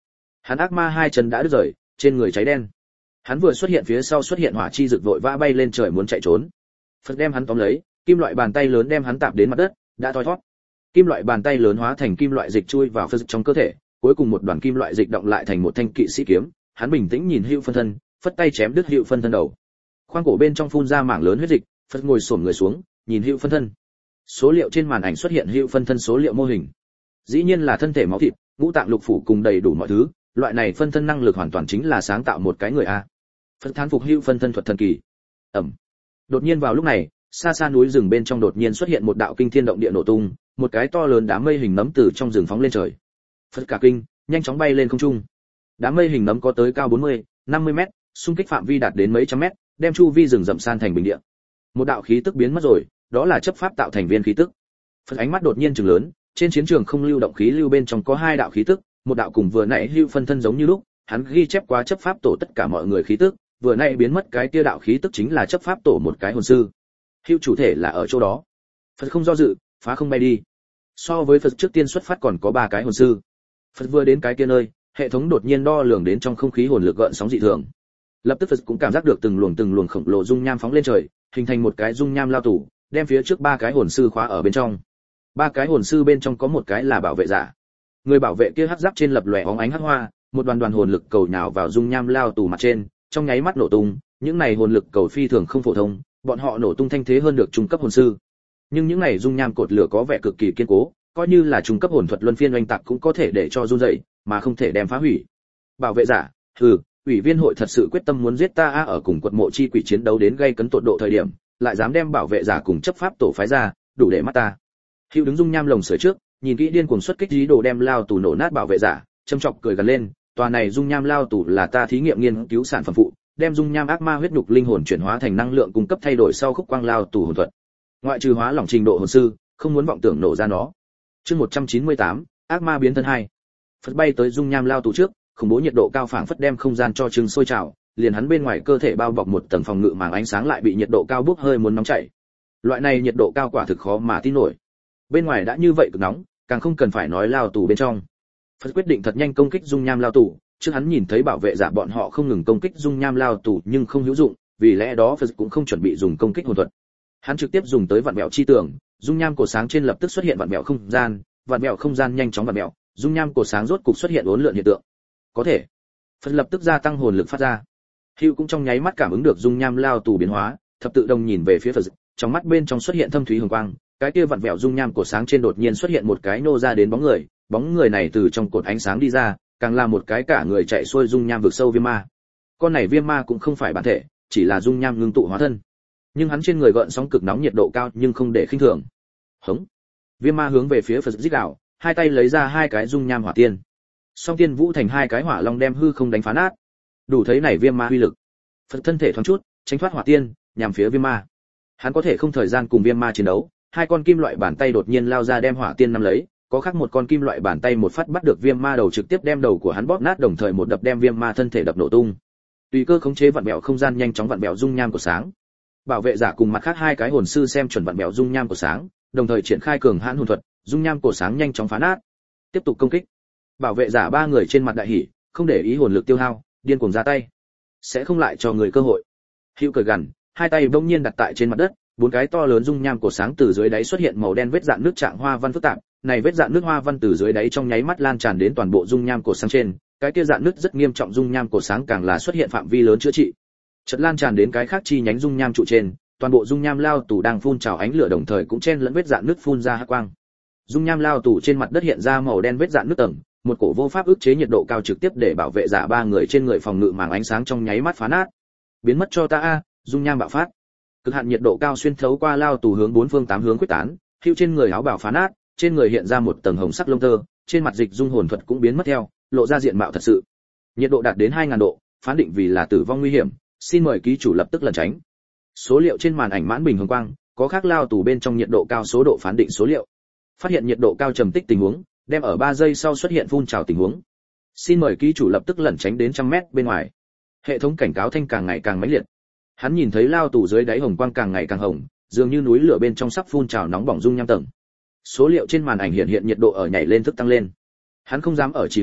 Hắn ác ma hai chân đã đứt rời, trên người cháy đen. Hắn vừa xuất hiện phía sau xuất hiện hỏa chi rực vội vã bay lên trời muốn chạy trốn. Phật đem hắn tóm lấy, kim loại bàn tay lớn đem hắn tạp đến mặt đất, đã thoi thoát. Kim loại bàn tay lớn hóa thành kim loại dịch chui vào Phật trong cơ thể, cuối cùng một đoàn kim loại dịch động lại thành một thanh kỵ sĩ kiếm. Hắn bình tĩnh nhìn Hữu Phân Thân, phất tay chém đứt Hữu Phân Thân đầu. Khoang cổ bên trong phun ra mảng lớn huyết dịch, Phật ngồi xổm người xuống, nhìn Hữu Phân Thân. Số liệu trên màn ảnh xuất hiện Hữu Phân Thân số liệu mô hình. Dĩ nhiên là thân thể máu thịt, ngũ tạng lục phủ cùng đầy đủ mọi thứ, loại này phân thân năng lực hoàn toàn chính là sáng tạo một cái người a. Phật thán phục Hữu Phân Thân thuật thần kỳ. Ầm. Đột nhiên vào lúc này, xa xa núi rừng bên trong đột nhiên xuất hiện một đạo kinh thiên động địa nổ tung, một cái to lớn đám mây hình nấm từ trong rừng phóng lên trời. Phật cả kinh, nhanh chóng bay lên không trung. Đám mây hình nấm có tới cao bốn mươi, năm mươi mét, xung kích phạm vi đạt đến mấy trăm mét, đem chu vi rừng rậm san thành bình địa. Một đạo khí tức biến mất rồi, đó là chấp pháp tạo thành viên khí tức. Phật ánh mắt đột nhiên trừng lớn, trên chiến trường không lưu động khí lưu bên trong có hai đạo khí tức, một đạo cùng vừa nãy Hữu Phân Thân giống như lúc, hắn ghi chép quá chấp pháp tổ tất cả mọi người khí tức, vừa nãy biến mất cái kia đạo khí tức chính là chấp pháp tổ một cái hồn sư. Hữu chủ thể là ở chỗ đó. Phật không do dự, phá không bay đi. So với Phật trước tiên xuất phát còn có ba cái hồn sư. Phật vừa đến cái kia nơi, hệ thống đột nhiên đo lường đến trong không khí hồn lực gợn sóng dị thường. Lập tức Phật cũng cảm giác được từng luồng từng luồng khổng lồ dung nham phóng lên trời, hình thành một cái dung nham lao tủ, đem phía trước ba cái hồn sư khóa ở bên trong. Ba cái hồn sư bên trong có một cái là bảo vệ giả. Người bảo vệ kia hắc giáp trên lập lòe óng ánh hắc hoa, một đoàn đoàn hồn lực cầu nhào vào dung nham lao tù mặt trên, trong nháy mắt nổ tung, những này hồn lực cầu phi thường không phổ thông, bọn họ nổ tung thanh thế hơn được trung cấp hồn sư. Nhưng những này dung nham cột lửa có vẻ cực kỳ kiên cố, coi như là trung cấp hồn thuật luân phiên oanh tạc cũng có thể để cho run dậy, mà không thể đem phá hủy. Bảo vệ giả, hừ, ủy viên hội thật sự quyết tâm muốn giết ta a ở cùng quật mộ chi quỷ chiến đấu đến gây cấn tột độ thời điểm, lại dám đem bảo vệ giả cùng chấp pháp tổ phái ra, đủ để mắt ta. Hữu đứng dung nham lồng sưởi trước, nhìn kỹ điên cuồng xuất kích ý đồ đem lao tù nổ nát bảo vệ giả, châm chọc cười gần lên, tòa này dung nham lao tù là ta thí nghiệm nghiên cứu sản phẩm phụ, đem dung nham ác ma huyết nhục linh hồn chuyển hóa thành năng lượng cung cấp thay đổi sau khúc quang lao tù hồn thuật. Ngoại trừ hóa lỏng trình độ hồn sư, không muốn vọng tưởng nổ ra nó. Chương một trăm chín mươi tám, ác ma biến thân hai. Phật bay tới dung nham lao tù trước, khủng bố nhiệt độ cao phảng phất đem không gian cho trứng sôi trào, liền hắn bên ngoài cơ thể bao bọc một tầng phòng ngự màng ánh sáng lại bị nhiệt độ cao bốc hơi muốn nóng chảy. Loại này nhiệt độ cao quả thực khó mà tin nổi. Bên ngoài đã như vậy cực nóng, càng không cần phải nói lao tù bên trong. Phật quyết định thật nhanh công kích dung nham lao tù, trước hắn nhìn thấy bảo vệ giả bọn họ không ngừng công kích dung nham lao tù nhưng không hữu dụng, vì lẽ đó Phật cũng không chuẩn bị dùng công kích hồn thuật. Hắn trực tiếp dùng tới vạn mèo chi tưởng, dung nham cổ sáng trên lập tức xuất hiện vạn mèo không gian, vạn mèo không gian nhanh chóng vạn mèo, dung nham cổ sáng rốt cục xuất hiện uốn lượn hiện tượng. Có thể. Phật lập tức gia tăng hồn lực phát ra. Hữu cũng trong nháy mắt cảm ứng được dung nham lao tù biến hóa, thập tự đồng nhìn về phía Phật, trong mắt bên trong xuất hiện thâm thúy hồng quang, cái kia vặn vẹo dung nham cổ sáng trên đột nhiên xuất hiện một cái nô ra đến bóng người, bóng người này từ trong cột ánh sáng đi ra, càng là một cái cả người chạy xuôi dung nham vực sâu viêm ma. Con này viêm ma cũng không phải bản thể, chỉ là dung nham ngưng tụ hóa thân. Nhưng hắn trên người gợn sóng cực nóng nhiệt độ cao nhưng không để khinh thường. Hống. Viêm ma hướng về phía Phật rít gào, hai tay lấy ra hai cái dung nham hỏa tiên. Song tiên vũ thành hai cái hỏa long đem hư không đánh phá nát. Đủ thấy này viêm ma uy lực. Phật thân thể thoáng chút, tránh thoát hỏa tiên, nhằm phía viêm ma. Hắn có thể không thời gian cùng viêm ma chiến đấu, hai con kim loại bàn tay đột nhiên lao ra đem hỏa tiên nắm lấy, có khác một con kim loại bàn tay một phát bắt được viêm ma đầu trực tiếp đem đầu của hắn bóp nát đồng thời một đập đem viêm ma thân thể đập nổ tung. Tùy cơ khống chế vặn bẹo không gian nhanh chóng vặn bẹo dung nham của sáng. Bảo vệ giả cùng mặt khác hai cái hồn sư xem chuẩn vặn bẹo dung nham của sáng, đồng thời triển khai cường hãn hồn thuật, dung nham cổ sáng nhanh chóng phá nát. Tiếp tục công kích. Bảo vệ giả ba người trên mặt đại hỉ, không để ý hồn lực tiêu hao, điên cuồng ra tay. Sẽ không lại cho người cơ hội. Hữu cười gằn, hai tay bỗng nhiên đặt tại trên mặt đất, bốn cái to lớn dung nham cổ sáng từ dưới đáy xuất hiện màu đen vết dạn nước trạng hoa văn phức tạp, này vết dạn nước hoa văn từ dưới đáy trong nháy mắt lan tràn đến toàn bộ dung nham cổ sáng trên, cái kia dạn nước rất nghiêm trọng dung nham cổ sáng càng là xuất hiện phạm vi lớn chữa trị. Chợt lan tràn đến cái khác chi nhánh dung nham trụ trên, toàn bộ dung nham lao tù đang phun trào ánh lửa đồng thời cũng chen lẫn vết dạn nước phun ra hắc quang. Dung nham lao tù trên mặt đất hiện ra màu đen vết dạn nước tầng, một cổ vô pháp ức chế nhiệt độ cao trực tiếp để bảo vệ giả ba người trên người phòng ngự màng ánh sáng trong nháy mắt phá nát. Biến mất cho ta a, dung nham bạo phát. Cực hạn nhiệt độ cao xuyên thấu qua lao tù hướng bốn phương tám hướng quyết tán, Hữu trên người áo bào phá nát, trên người hiện ra một tầng hồng sắc lông tơ, trên mặt dịch dung hồn thuật cũng biến mất theo, lộ ra diện mạo thật sự. Nhiệt độ đạt đến hai nghìn độ, phán định vì là tử vong nguy hiểm, xin mời ký chủ lập tức lẩn tránh. Số liệu trên màn ảnh mãn bình hồng quang, có khác lao tù bên trong nhiệt độ cao số độ phán định số liệu. Phát hiện nhiệt độ cao trầm tích tình huống, đem ở ba giây sau xuất hiện phun trào tình huống. Xin mời ký chủ lập tức lẩn tránh đến trăm mét bên ngoài. Hệ thống cảnh cáo thanh càng ngày càng mãnh liệt. Hắn nhìn thấy lao tù dưới đáy hồng quang càng ngày càng hồng, dường như núi lửa bên trong sắp phun trào nóng bỏng dung nham tầng. Số liệu trên màn ảnh hiện hiện nhiệt độ ở nhảy lên thức tăng lên. Hắn không dám ở trì hoãn,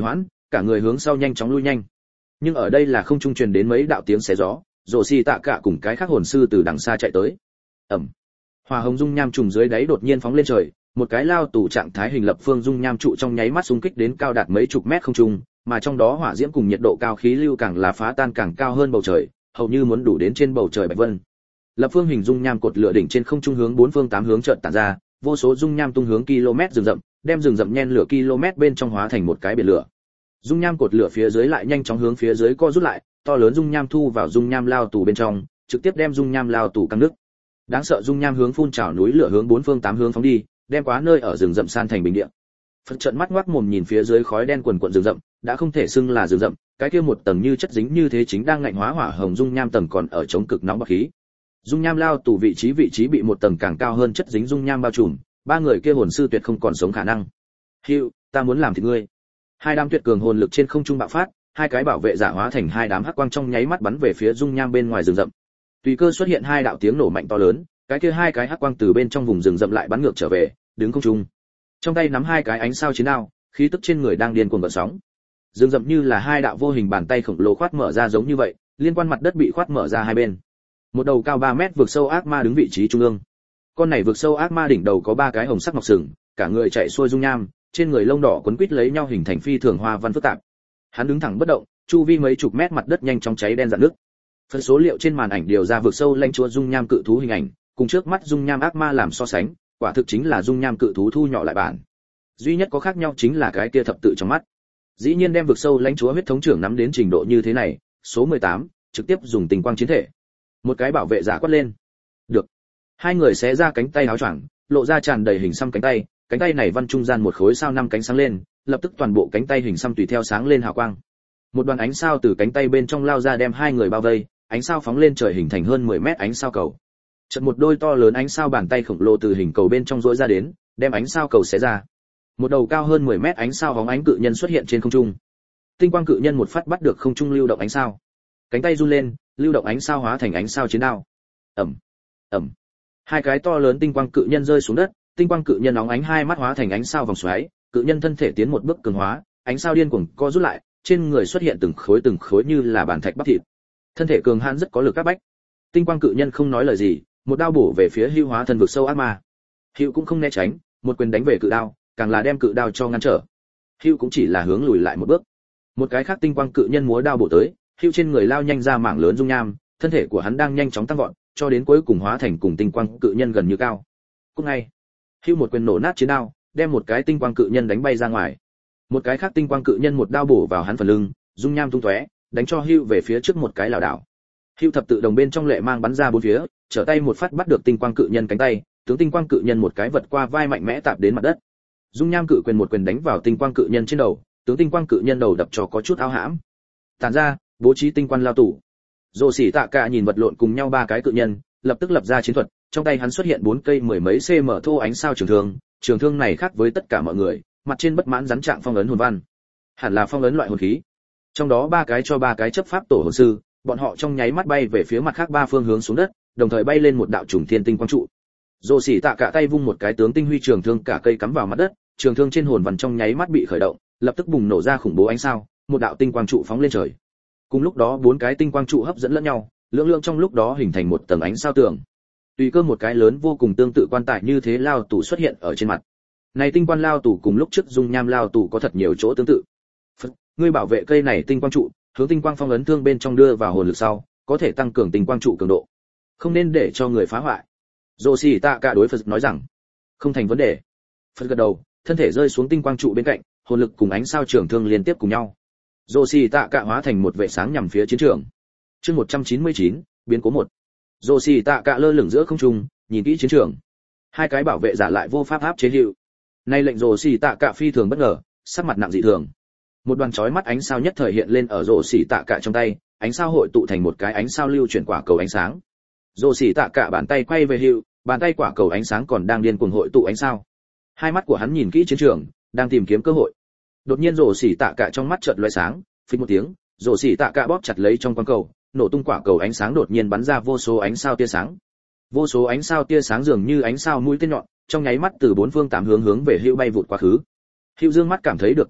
cả người hướng sau nhanh chóng lui nhanh. Nhưng ở đây là không trung truyền đến mấy đạo tiếng xé gió, rồ xì tạ cả cùng cái khác hồn sư từ đằng xa chạy tới. Ầm. Hỏa hồng dung nham trùng dưới đáy đột nhiên phóng lên trời, một cái lao tù trạng thái hình lập phương dung nham trụ trong nháy mắt xung kích đến cao đạt mấy chục mét không trung, mà trong đó hỏa diễm cùng nhiệt độ cao khí lưu càng là phá tan càng cao hơn bầu trời, hầu như muốn đủ đến trên bầu trời bạch vân. Lập phương hình dung nham cột lửa đỉnh trên không trung hướng bốn phương tám hướng chợt tản ra, vô số dung nham tung hướng km rừng rậm, đem rừng rậm nhen lửa km bên trong hóa thành một cái biển lửa. Dung nham cột lửa phía dưới lại nhanh chóng hướng phía dưới co rút lại, to lớn dung nham thu vào dung nham lao tù bên trong, trực tiếp đem dung nham lao tù căng nứt. Đáng sợ dung nham hướng phun trào núi lửa hướng bốn phương tám hướng phóng đi, đem quá nơi ở rừng rậm san thành bình địa. Phật trợn mắt ngoác mồm nhìn phía dưới khói đen quần quần rừng rậm, đã không thể xưng là rừng rậm, cái kia một tầng như chất dính như thế chính đang ngạnh hóa hỏa hồng dung nham tầng còn ở chống cực nóng bạc khí. Dung nham lao tù vị trí vị trí bị một tầng càng cao hơn chất dính dung nham bao trùm, ba người kia hồn sư tuyệt không còn sống khả năng. Hữu, ta muốn làm thịt ngươi. Hai đám tuyệt cường hồn lực trên không trung bạo phát, hai cái bảo vệ giả hóa thành hai đám hắc quang trong nháy mắt bắn về phía dung nham bên ngoài rừng rậm. Tùy cơ xuất hiện hai đạo tiếng nổ mạnh to lớn, cái kia hai cái hắc quang từ bên trong vùng rừng rậm lại bắn ngược trở về, đứng không trung. Trong tay nắm hai cái ánh sao chiến đao, khí tức trên người đang điên cuồng gợn sóng. Rừng rậm như là hai đạo vô hình bàn tay khổng lồ khoát mở ra giống như vậy, liên quan mặt đất bị khoát mở ra hai bên. Một đầu cao ba mét vực sâu ác ma đứng vị trí trung ương. Con này vực sâu ác ma đỉnh đầu có ba cái hồng sắc ngọc sừng, cả người chạy xuôi dung nham, trên người lông đỏ quấn quít lấy nhau hình thành phi thường hoa văn phức tạp. Hắn đứng thẳng bất động, chu vi mấy chục mét mặt đất nhanh chóng cháy đen rạn nước. Phần số liệu trên màn ảnh điều ra vực sâu lãnh chúa dung nham cự thú hình ảnh, cùng trước mắt dung nham ác ma làm so sánh, quả thực chính là dung nham cự thú thu nhỏ lại bản. Duy nhất có khác nhau chính là cái kia thập tự trong mắt. Dĩ nhiên đem vực sâu lãnh chúa huyết thống trưởng nắm đến trình độ như thế này, số mười tám, trực tiếp dùng tình quang chiến thể. Một cái bảo vệ giả quát lên. Được. Hai người xé ra cánh tay áo choàng, lộ ra tràn đầy hình xăm cánh tay, cánh tay này văn trung gian một khối sao năm cánh sáng lên, lập tức toàn bộ cánh tay hình xăm tùy theo sáng lên hào quang. Một đoàn ánh sao từ cánh tay bên trong lao ra đem hai người bao vây, ánh sao phóng lên trời hình thành hơn mười mét ánh sao cầu. Chợt một đôi to lớn ánh sao bàn tay khổng lồ từ hình cầu bên trong rỗi ra đến, đem ánh sao cầu xé ra. Một đầu cao hơn mười mét ánh sao hóng ánh cự nhân xuất hiện trên không trung. Tinh quang cự nhân một phát bắt được không trung lưu động ánh sao. Cánh tay run lên, lưu động ánh sao hóa thành ánh sao chiến đao. Ầm, ầm. Hai cái to lớn tinh quang cự nhân rơi xuống đất, tinh quang cự nhân óng ánh hai mắt hóa thành ánh sao vòng xoáy, cự nhân thân thể tiến một bước cường hóa, ánh sao điên cuồng co rút lại, trên người xuất hiện từng khối từng khối như là bàn thạch bắp thịt. Thân thể cường hãn rất có lực áp bách. Tinh quang cự nhân không nói lời gì, một đao bổ về phía Hưu hóa thân vực sâu ác ma. Hưu cũng không né tránh, một quyền đánh về cự đao, càng là đem cự đao cho ngăn trở. Hưu cũng chỉ là hướng lùi lại một bước. Một cái khác tinh quang cự nhân múa đao bổ tới, Hưu trên người lao nhanh ra mảng lớn dung nham, thân thể của hắn đang nhanh chóng tăng vọt, cho đến cuối cùng hóa thành cùng tinh quang cự nhân gần như cao. Cũng ngay, Hưu một quyền nổ nát chiến đao, đem một cái tinh quang cự nhân đánh bay ra ngoài. Một cái khác tinh quang cự nhân một đao bổ vào hắn phần lưng, dung nham tung tóe, đánh cho Hưu về phía trước một cái lảo đảo. Hưu thập tự đồng bên trong lệ mang bắn ra bốn phía, trở tay một phát bắt được tinh quang cự nhân cánh tay, tướng tinh quang cự nhân một cái vật qua vai mạnh mẽ tạp đến mặt đất. Dung nham cự quyền một quyền đánh vào tinh quang cự nhân trên đầu, tướng tinh quang cự nhân đầu đập cho có chút ao hãm. Tản ra, bố trí tinh quang lao tủ. Dỗ Sĩ Tạ Cả nhìn vật lộn cùng nhau ba cái cự nhân, lập tức lập ra chiến thuật, trong tay hắn xuất hiện bốn cây mười mấy cm thô ánh sao trường thương, trường thương này khác với tất cả mọi người, mặt trên bất mãn rắn trạng phong ấn hồn văn. Hẳn là phong ấn loại hồn khí. Trong đó ba cái cho ba cái chấp pháp tổ hồn sư, bọn họ trong nháy mắt bay về phía mặt khác ba phương hướng xuống đất, đồng thời bay lên một đạo trùng thiên tinh quang trụ. Dỗ Sĩ Tạ Cả tay vung một cái tướng tinh huy trường thương cả cây cắm vào mặt đất, trường thương trên hồn văn trong nháy mắt bị khởi động, lập tức bùng nổ ra khủng bố ánh sao, một đạo tinh quang trụ phóng lên trời. Cùng lúc đó bốn cái tinh quang trụ hấp dẫn lẫn nhau, lưỡng lượng trong lúc đó hình thành một tầng ánh sao tường. Tùy cơ một cái lớn vô cùng tương tự quan tài như thế lao tù xuất hiện ở trên mặt. Này tinh quan lao tù cùng lúc trước dung nham lao tù có thật nhiều chỗ tương tự. Phật, ngươi bảo vệ cây này tinh quang trụ, hướng tinh quang phong ấn thương bên trong đưa vào hồn lực sau, có thể tăng cường tinh quang trụ cường độ. Không nên để cho người phá hoại. Dỗ Sĩ Tạ Cả đối Phật nói rằng, không thành vấn đề. Phật gật đầu, thân thể rơi xuống tinh quang trụ bên cạnh, hồn lực cùng ánh sao trường thương liên tiếp cùng nhau. Dỗ Sĩ Tạ Cả hóa thành một vệ sáng nhằm phía chiến trường. Chương một trăm chín mươi chín, biến cố một. Dỗ Sĩ Tạ Cả lơ lửng giữa không trung, nhìn kỹ chiến trường. Hai cái bảo vệ giả lại vô pháp áp chế Hữu. Nay lệnh Dỗ Sĩ Tạ Cả phi thường bất ngờ, sắc mặt nặng dị thường. Một đoàn chói mắt ánh sao nhất thời hiện lên ở Dỗ Sĩ Tạ Cả trong tay, ánh sao hội tụ thành một cái ánh sao lưu chuyển quả cầu ánh sáng. Dỗ Sĩ Tạ Cả bàn tay quay về Hữu, bàn tay quả cầu ánh sáng còn đang điên cuồng hội tụ ánh sao. Hai mắt của hắn nhìn kỹ chiến trường, đang tìm kiếm cơ hội. Đột nhiên Dỗ Sĩ Tạ Cả trong mắt chợt lóe sáng, phịch một tiếng, Dỗ Sĩ Tạ Cả bóp chặt lấy trong quang cầu, nổ tung quả cầu ánh sáng đột nhiên bắn ra vô số ánh sao tia sáng. Vô số ánh sao tia sáng dường như ánh sao mũi tên nhọn, trong nháy mắt từ bốn phương tám hướng hướng về Hữu bay vụt quá khứ. Hữu dương mắt cảm thấy được công kích,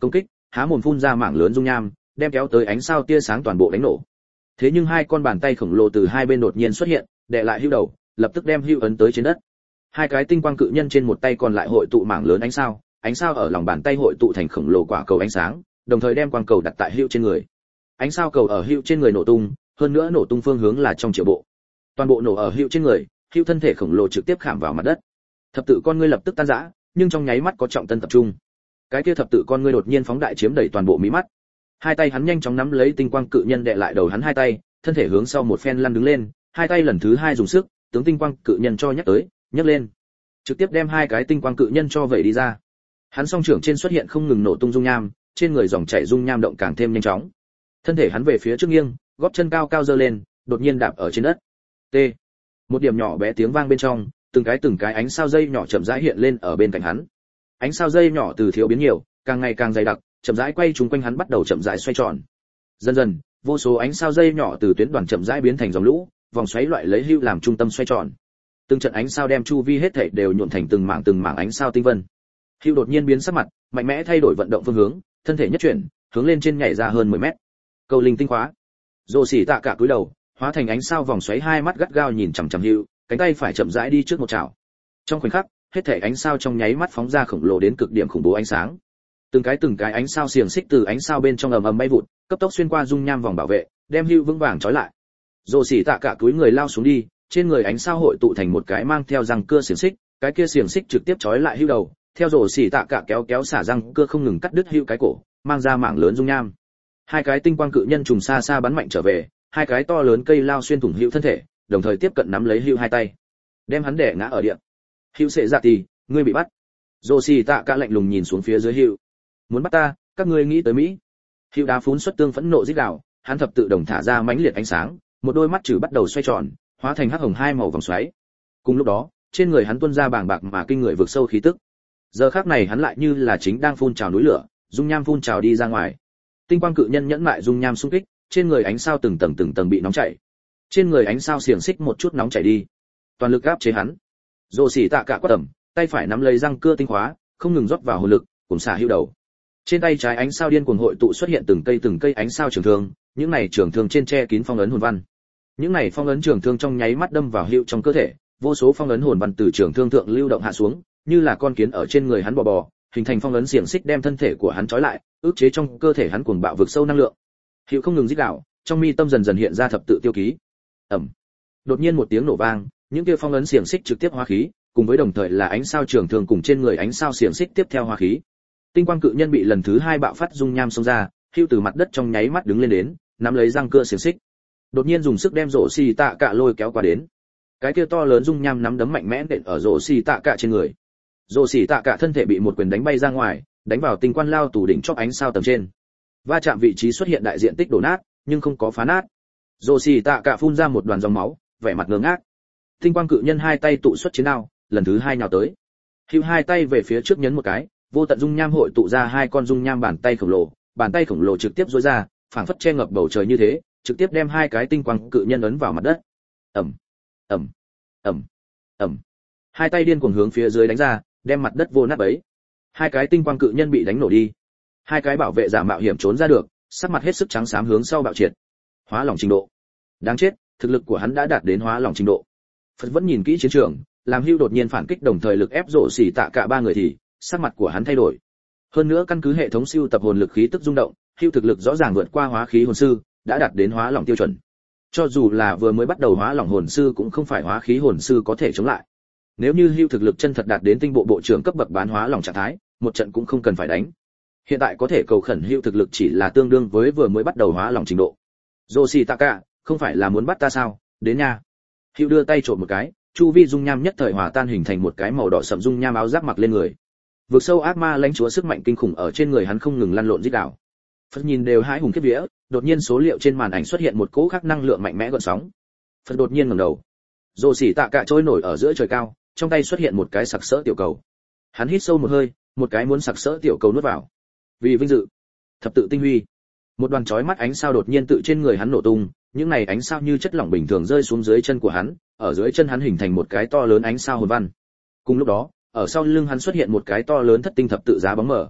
há mồm phun ra mảng lớn dung nham, đem kéo tới ánh sao tia sáng toàn bộ đánh nổ. Thế nhưng hai con bàn tay khổng lồ từ hai bên đột nhiên xuất hiện, đè lại hưu đầu, lập tức đem hưu ấn tới trên đất. Hai cái tinh quang cự nhân trên một tay còn lại hội tụ mảng lớn ánh sao, ánh sao ở lòng bàn tay hội tụ thành khổng lồ quả cầu ánh sáng, đồng thời đem quang cầu đặt tại hưu trên người. Ánh sao cầu ở hưu trên người nổ tung, hơn nữa nổ tung phương hướng là trong triệu bộ. Toàn bộ nổ ở hưu trên người, hưu thân thể khổng lồ trực tiếp khảm vào mặt đất. Thập tự con ngươi lập tức tan rã, nhưng trong nháy mắt có trọng tân tập trung. Cái kia thập tự con ngươi đột nhiên phóng đại chiếm đầy toàn bộ mí mắt. Hai tay hắn nhanh chóng nắm lấy tinh quang cự nhân đè lại đầu hắn hai tay, thân thể hướng sau một phen lăn đứng lên, hai tay lần thứ hai dùng sức, tướng tinh quang cự nhân cho nhắc tới, nhấc lên, trực tiếp đem hai cái tinh quang cự nhân cho vẩy đi ra. Hắn song trưởng trên xuất hiện không ngừng nổ tung dung nham, trên người dòng chảy dung nham động càng thêm nhanh chóng. Thân thể hắn về phía trước nghiêng, gót chân cao cao giơ lên, đột nhiên đạp ở trên đất. T. Một điểm nhỏ bé tiếng vang bên trong, từng cái từng cái ánh sao dây nhỏ chậm rãi hiện lên ở bên cạnh hắn. Ánh sao dây nhỏ từ thiếu biến nhiều, càng ngày càng dày đặc, chậm rãi quay chúng quanh hắn bắt đầu chậm rãi xoay tròn. Dần dần, vô số ánh sao dây nhỏ từ tuyến đoàn chậm rãi biến thành dòng lũ, vòng xoáy loại lấy hưu làm trung tâm xoay tròn. Từng trận ánh sao đem chu vi hết thảy đều nhuộm thành từng mảng từng mảng ánh sao tinh vân. Hưu đột nhiên biến sắc mặt, mạnh mẽ thay đổi vận động phương hướng, thân thể nhất chuyển, hướng lên trên nhảy ra hơn mười mét. Câu linh tinh khóa. Rồ xỉ tạ cả cúi đầu, hóa thành ánh sao vòng xoáy hai mắt gắt gao nhìn chằm chằm Hưu, cánh tay phải chậm rãi đi trước một chảo. Trong khoảnh khắc, hết thảy ánh sao trong nháy mắt phóng ra khổng lồ đến cực điểm khủng bố ánh sáng. Từng cái từng cái ánh sao xiềng xích từ ánh sao bên trong ầm ầm bay vụt, cấp tốc xuyên qua dung nham vòng bảo vệ, đem Hưu vững vàng trói lại. Rồ xỉ tạ cả túi người lao xuống đi, trên người ánh sao hội tụ thành một cái mang theo răng cưa xiềng xích, cái kia xiềng xích trực tiếp trói lại Hưu đầu, theo rồ xỉ tạ cả kéo kéo xả răng cưa không ngừng cắt đứt Hưu cái cổ, mang ra mảng lớn dung nham. Hai cái tinh quang cự nhân trùng xa xa bắn mạnh trở về, hai cái to lớn cây lao xuyên thủng Hưu thân thể, đồng thời tiếp cận nắm lấy Hưu hai tay, đem hắn đè ngã ở địa. Hưu sẽ dạ tì, ngươi bị bắt. Rồ xỉ tạ cả lạnh lùng nhìn xuống phía dưới Hưu. Muốn bắt ta, các ngươi nghĩ tới Mỹ. Hưu đá phún xuất tương phẫn nộ rít gào, hắn thập tự đồng thả ra mãnh liệt ánh sáng, một đôi mắt trừ bắt đầu xoay tròn, hóa thành hắc hồng hai màu vòng xoáy. Cùng lúc đó, trên người hắn tuôn ra bàng bạc mà kinh người vực sâu khí tức. Giờ khắc này hắn lại như là chính đang phun trào núi lửa, dung nham phun trào đi ra ngoài. Tinh quang cự nhân nhẫn mại dung nham xung kích, trên người ánh sao từng tầng từng tầng bị nóng chảy. Trên người ánh sao xiềng xích một chút nóng chảy đi. Toàn lực áp chế hắn. Rồ xỉ tạ cả quát tầm, tay phải nắm lấy răng cưa tinh khóa, không ngừng rót vào hồn lực, cùng xả Hưu đầu. Trên tay trái ánh sao điên cuồng hội tụ xuất hiện từng cây từng cây ánh sao trường thương, những này trường thương trên che kín phong ấn hồn văn. Những này phong ấn trường thương trong nháy mắt đâm vào Hưu trong cơ thể, vô số phong ấn hồn văn từ trường thương thượng lưu động hạ xuống, như là con kiến ở trên người hắn bò bò, hình thành phong ấn xiềng xích đem thân thể của hắn trói lại, ức chế trong cơ thể hắn cuồng bạo vực sâu năng lượng. Hưu không ngừng rít gào, trong mi tâm dần dần hiện ra thập tự tiêu ký. Ầm. Đột nhiên một tiếng nổ vang, những kia phong ấn xiềng xích trực tiếp hóa khí, cùng với đồng thời là ánh sao trường thương cùng trên người ánh sao xiềng xích tiếp theo hóa khí. Tinh quang cự nhân bị lần thứ hai bạo phát dung nham xông ra, Hưu từ mặt đất trong nháy mắt đứng lên đến, nắm lấy răng cưa xiềng xích, đột nhiên dùng sức đem rổ xì tạ cả lôi kéo qua đến. Cái kia to lớn dung nham nắm đấm mạnh mẽ nện ở rổ xì tạ cả trên người. Rổ xì tạ cả thân thể bị một quyền đánh bay ra ngoài, đánh vào tinh quan lao tủ đỉnh chóp ánh sao tầng trên. Va chạm vị trí xuất hiện đại diện tích đổ nát, nhưng không có phá nát. Rổ xì tạ cả phun ra một đoàn dòng máu, vẻ mặt ngơ ngác. Tinh quang cự nhân hai tay tụ xuất chiến đao, lần thứ hai nhào tới. Hưu hai tay về phía trước nhấn một cái, vô tận dung nham hội tụ ra hai con dung nham bàn tay khổng lồ, bàn tay khổng lồ trực tiếp duỗi ra, phảng phất che ngập bầu trời như thế, trực tiếp đem hai cái tinh quang cự nhân ấn vào mặt đất. Ầm, ầm, ầm, ầm. Hai tay điên cuồng hướng phía dưới đánh ra, đem mặt đất vô nát bấy. Hai cái tinh quang cự nhân bị đánh nổ đi. Hai cái bảo vệ giả mạo hiểm trốn ra được, sắc mặt hết sức trắng xám hướng sau bạo triệt. Hóa lỏng trình độ. Đáng chết, thực lực của hắn đã đạt đến hóa lỏng trình độ. Phật vẫn nhìn kỹ chiến trường, làm Hưu đột nhiên phản kích đồng thời lực ép rổ xỉ tạ cả ba người thì sắc mặt của hắn thay đổi. Hơn nữa căn cứ hệ thống siêu tập hồn lực khí tức rung động, Hưu thực lực rõ ràng vượt qua hóa khí hồn sư, đã đạt đến hóa lỏng tiêu chuẩn. Cho dù là vừa mới bắt đầu hóa lỏng hồn sư cũng không phải hóa khí hồn sư có thể chống lại. Nếu như Hưu thực lực chân thật đạt đến tinh bộ bộ trưởng cấp bậc bán hóa lỏng trạng thái, một trận cũng không cần phải đánh. Hiện tại có thể cầu khẩn Hưu thực lực chỉ là tương đương với vừa mới bắt đầu hóa lỏng trình độ. Yoshitaka, không phải là muốn bắt ta sao? Đến nha. Hưu đưa tay trộn một cái, chu vi dung nham nhất thời hòa tan hình thành một cái màu đỏ sẫm dung nham áo giáp mặc lên người. Vực sâu ác ma lãnh chúa sức mạnh kinh khủng ở trên người hắn không ngừng lăn lộn rít đảo. Phật nhìn đều hãi hùng khiếp vía, đột nhiên số liệu trên màn ảnh xuất hiện một cỗ khác năng lượng mạnh mẽ gợn sóng. Phật đột nhiên ngẩng đầu. Rồ xỉ tạ cả trôi nổi ở giữa trời cao, trong tay xuất hiện một cái sặc sỡ tiểu cầu. Hắn hít sâu một hơi, một cái muốn sặc sỡ tiểu cầu nuốt vào. Vì vinh dự, thập tự tinh huy. Một đoàn chói mắt ánh sao đột nhiên tự trên người hắn nổ tung, những này ánh sao như chất lỏng bình thường rơi xuống dưới chân của hắn, ở dưới chân hắn hình thành một cái to lớn ánh sao hồn văn. Cùng lúc đó, ở sau lưng hắn xuất hiện một cái to lớn thất tinh thập tự giá bóng mở.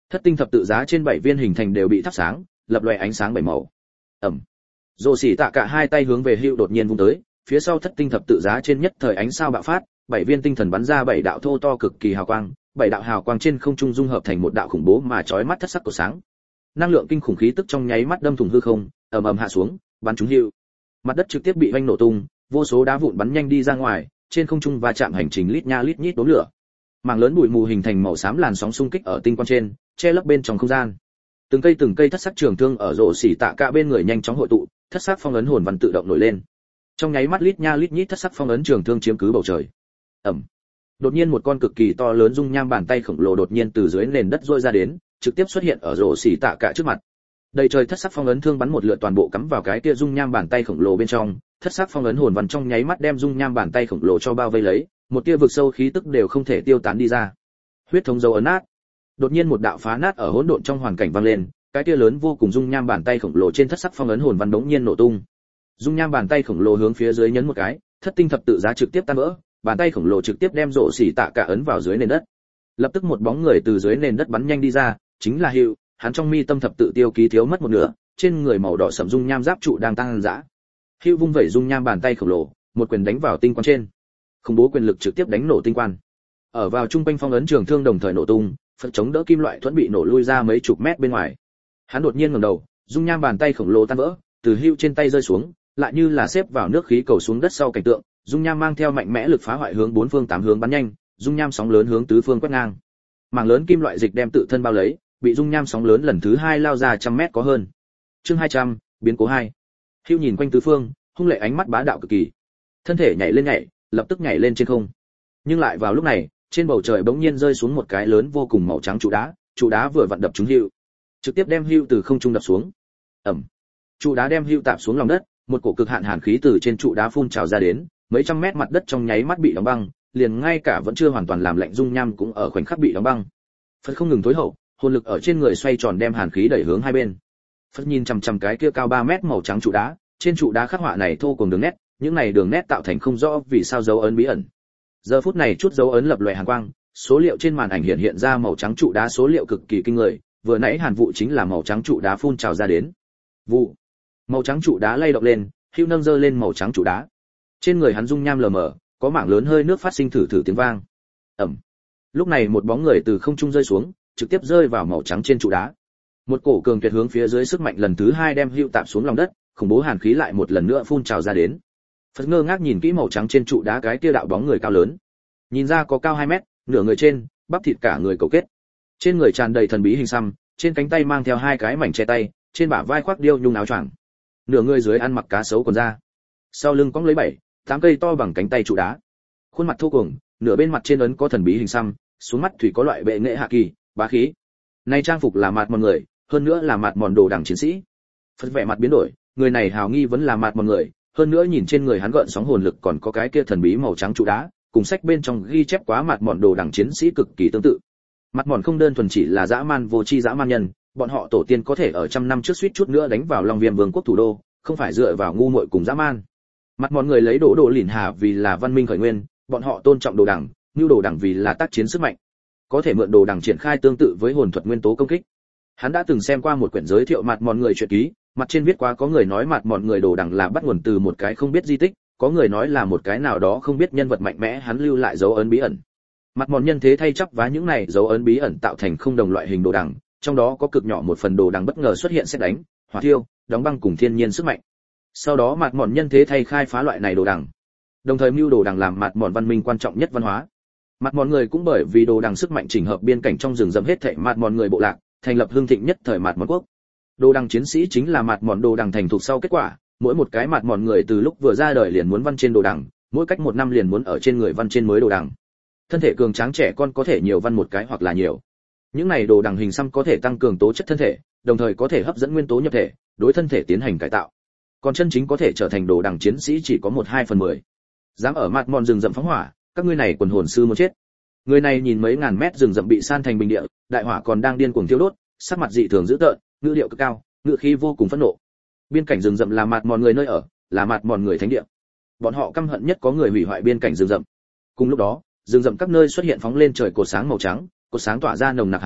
Thất tinh thập tự giá trên bảy viên hình thành đều bị thắp sáng, lập lòe ánh sáng bảy màu. Ầm. Rồ Xỉ Tạ cả hai tay hướng về Hưu đột nhiên vung tới, phía sau thất tinh thập tự giá trên nhất thời ánh sao bạo phát, bảy viên tinh thần bắn ra bảy đạo thô to cực kỳ hào quang, bảy đạo hào quang trên không trung dung hợp thành một đạo khủng bố mà chói mắt thất sắc của sáng. Năng lượng kinh khủng khí tức trong nháy mắt đâm thủng hư không, ầm ầm hạ xuống, bắn trúng Hưu. Mặt đất trực tiếp bị vanh nổ tung, vô số đá vụn bắn nhanh đi ra ngoài, trên không trung va chạm hành trình lít nha lít nhít đốm lửa. Mảng lớn bụi mù hình thành màu xám làn sóng xung kích ở tinh quang trên, che lấp bên trong không gian. Từng cây từng cây thất sắc trường thương ở Rồ Xỉ Tạ cả bên người nhanh chóng hội tụ, thất sắc phong ấn hồn văn tự động nổi lên. Trong nháy mắt lít nha lít nhít thất sắc phong ấn trường thương chiếm cứ bầu trời. Ầm. Đột nhiên một con cực kỳ to lớn dung nham bàn tay khổng lồ đột nhiên từ dưới nền đất rỗi ra đến, trực tiếp xuất hiện ở Rồ Xỉ Tạ cả trước mặt. Đầy trời thất sắc phong ấn thương bắn một lượt toàn bộ cắm vào cái kia dung nham bàn tay khổng lồ bên trong, thất sắc phong ấn hồn văn trong nháy mắt đem dung nham bàn tay khổng lồ cho bao vây lấy, một tia vực sâu khí tức đều không thể tiêu tán đi ra. Huyết thống dấu ấn nát. Đột nhiên một đạo phá nát ở hỗn độn trong hoàn cảnh vang lên, cái tia lớn vô cùng dung nham bàn tay khổng lồ trên thất sắc phong ấn hồn văn đống nhiên nổ tung. Dung nham bàn tay khổng lồ hướng phía dưới nhấn một cái, thất tinh thập tự giá trực tiếp tan vỡ, bàn tay khổng lồ trực tiếp đem Rồ Xỉ Tạ cả ấn vào dưới nền đất. Lập tức một bóng người từ dưới nền đất bắn nhanh đi ra, chính là Hưu, hắn trong mi tâm thập tự tiêu ký thiếu mất một nửa, trên người màu đỏ sẫm dung nham giáp trụ đang tăng dã. Hưu vung vẩy dung nham bàn tay khổng lồ, một quyền đánh vào tinh quan trên. Khủng bố quyền lực trực tiếp đánh nổ tinh quan. Ở vào trung quanh phong ấn trường thương đồng thời nổ tung, phật chống đỡ kim loại thuẫn bị nổ lui ra mấy chục mét bên ngoài. Hắn đột nhiên ngẩng đầu, dung nham bàn tay khổng lồ tan vỡ, từ Hưu trên tay rơi xuống, lại như là xếp vào nước khí cầu xuống đất sau cảnh tượng, dung nham mang theo mạnh mẽ lực phá hoại hướng bốn phương tám hướng bắn nhanh, dung nham sóng lớn hướng tứ phương quét ngang. Mảng lớn kim loại dịch đem tự thân bao lấy, bị dung nham sóng lớn lần thứ hai lao ra trăm mét có hơn. Chương hai trăm, biến cố hai. Hưu nhìn quanh tứ phương, hung lệ ánh mắt bá đạo cực kỳ. Thân thể nhảy lên nhảy, lập tức nhảy lên trên không. Nhưng lại vào lúc này, trên bầu trời bỗng nhiên rơi xuống một cái lớn vô cùng màu trắng trụ đá, trụ đá vừa vặn đập trúng Hưu, trực tiếp đem Hưu từ không trung đập xuống. Ầm. Trụ đá đem Hưu tạp xuống lòng đất, một cổ cực hạn hàn khí từ trên trụ đá phun trào ra đến, mấy trăm mét mặt đất trong nháy mắt bị đóng băng, liền ngay cả vẫn chưa hoàn toàn làm lạnh dung nham cũng ở khoảnh khắc bị đóng băng. Phật không ngừng tối hậu, hồn lực ở trên người xoay tròn đem hàn khí đẩy hướng hai bên. Phật nhìn chằm chằm cái kia cao ba mét màu trắng trụ đá, trên trụ đá khắc họa này thô cùng đường nét, những này đường nét tạo thành không rõ vì sao dấu ấn bí ẩn. Giờ phút này chút dấu ấn lập loè hàn quang, số liệu trên màn ảnh hiện hiện ra màu trắng trụ đá số liệu cực kỳ kinh người, vừa nãy hàn vụ chính là màu trắng trụ đá phun trào ra đến. Vụ. Màu trắng trụ đá lay động lên, Hưu nâng giơ lên màu trắng trụ đá. Trên người hắn dung nham lờ mờ, có mảng lớn hơi nước phát sinh thử thử tiếng vang. Ầm. Lúc này một bóng người từ không trung rơi xuống, trực tiếp rơi vào màu trắng trên trụ đá. Một cổ cường tuyệt hướng phía dưới sức mạnh lần thứ hai đem Hưu tạm xuống lòng đất, khủng bố hàn khí lại một lần nữa phun trào ra đến. Phật ngơ ngác nhìn kỹ màu trắng trên trụ đá cái kia đạo bóng người cao lớn. Nhìn ra có cao hai mét, nửa người trên, bắp thịt cả người cầu kết. Trên người tràn đầy thần bí hình xăm, trên cánh tay mang theo hai cái mảnh che tay, trên bả vai khoác điêu nhung áo choàng. Nửa người dưới ăn mặc cá sấu quần da. Sau lưng cõng lấy bảy, tám cây to bằng cánh tay trụ đá. Khuôn mặt thô cuồng, nửa bên mặt trên ấn có thần bí hình xăm, xuống mắt thủy có loại bệ nghệ hạ kỳ, bá khí. Này trang phục là mạt mòn người, hơn nữa là mạt mòn đồ đẳng chiến sĩ. Phật vẻ mặt biến đổi, người này hào nghi vẫn là mạt mòn người, hơn nữa nhìn trên người hắn gợn sóng hồn lực còn có cái kia thần bí màu trắng trụ đá, cùng sách bên trong ghi chép quá mạt mòn đồ đẳng chiến sĩ cực kỳ tương tự. Mạt mòn không đơn thuần chỉ là dã man vô tri dã man nhân, bọn họ tổ tiên có thể ở trăm năm trước suýt chút nữa đánh vào Long Viêm Vương quốc thủ đô, không phải dựa vào ngu muội cùng dã man. Mặt mọi người lấy đồ đồ lìn hà vì là văn minh khởi nguyên, bọn họ tôn trọng đồ đẳng, như đồ đẳng vì là tác chiến sức mạnh, có thể mượn đồ đẳng triển khai tương tự với hồn thuật nguyên tố công kích. Hắn đã từng xem qua một quyển giới thiệu mặt mọi người truyện ký, mặt trên viết quá có người nói mặt mọi người đồ đẳng là bắt nguồn từ một cái không biết di tích, có người nói là một cái nào đó không biết nhân vật mạnh mẽ hắn lưu lại dấu ấn bí ẩn. Mặt mòn nhân thế thay chắp vá những này dấu ấn bí ẩn tạo thành không đồng loại hình đồ đẳng, trong đó có cực nhỏ một phần đồ đẳng bất ngờ xuất hiện sẽ đánh, hỏa thiêu, đóng băng cùng thiên nhiên sức mạnh. Sau đó mặt mòn nhân thế thay khai phá loại này đồ đẳng, đồng thời mưu đồ đẳng làm mặt mòn văn minh quan trọng nhất văn hóa. Mặt mòn người cũng bởi vì đồ đẳng sức mạnh chỉnh hợp biên cảnh trong rừng rậm hết thảy mặt mòn người bộ lạc, thành lập hưng thịnh nhất thời mặt mòn quốc. Đồ đẳng chiến sĩ chính là mặt mòn đồ đẳng thành thục sau kết quả, mỗi một cái mặt mòn người từ lúc vừa ra đời liền muốn văn trên đồ đẳng, mỗi cách một năm liền muốn ở trên người văn trên mới đồ đẳng. Thân thể cường tráng trẻ con có thể nhiều văn một cái hoặc là nhiều. Những này đồ đẳng hình xăm có thể tăng cường tố chất thân thể, đồng thời có thể hấp dẫn nguyên tố nhập thể, đối thân thể tiến hành cải tạo. Còn chân chính có thể trở thành đồ đẳng chiến sĩ chỉ có một hai phần mười. Dám ở mặt mòn rừng rậm phóng hỏa, các ngươi này quần hồn sư muốn chết. Người này nhìn mấy ngàn mét rừng rậm bị san thành bình địa, đại hỏa còn đang điên cuồng thiêu đốt, sắc mặt dị thường dữ tợn, ngữ điệu cực cao, ngữ khí vô cùng phẫn nộ. Biên cảnh rừng rậm là mặt mòn người nơi ở, là mặt mòn người thánh địa. Bọn họ căm hận nhất có người hủy hoại biên cảnh rừng rậm. Cùng lúc đó, rừng rậm các nơi xuất hiện phóng lên trời cột sáng màu trắng, cột sáng tỏa ra nồng nặc hàn khí,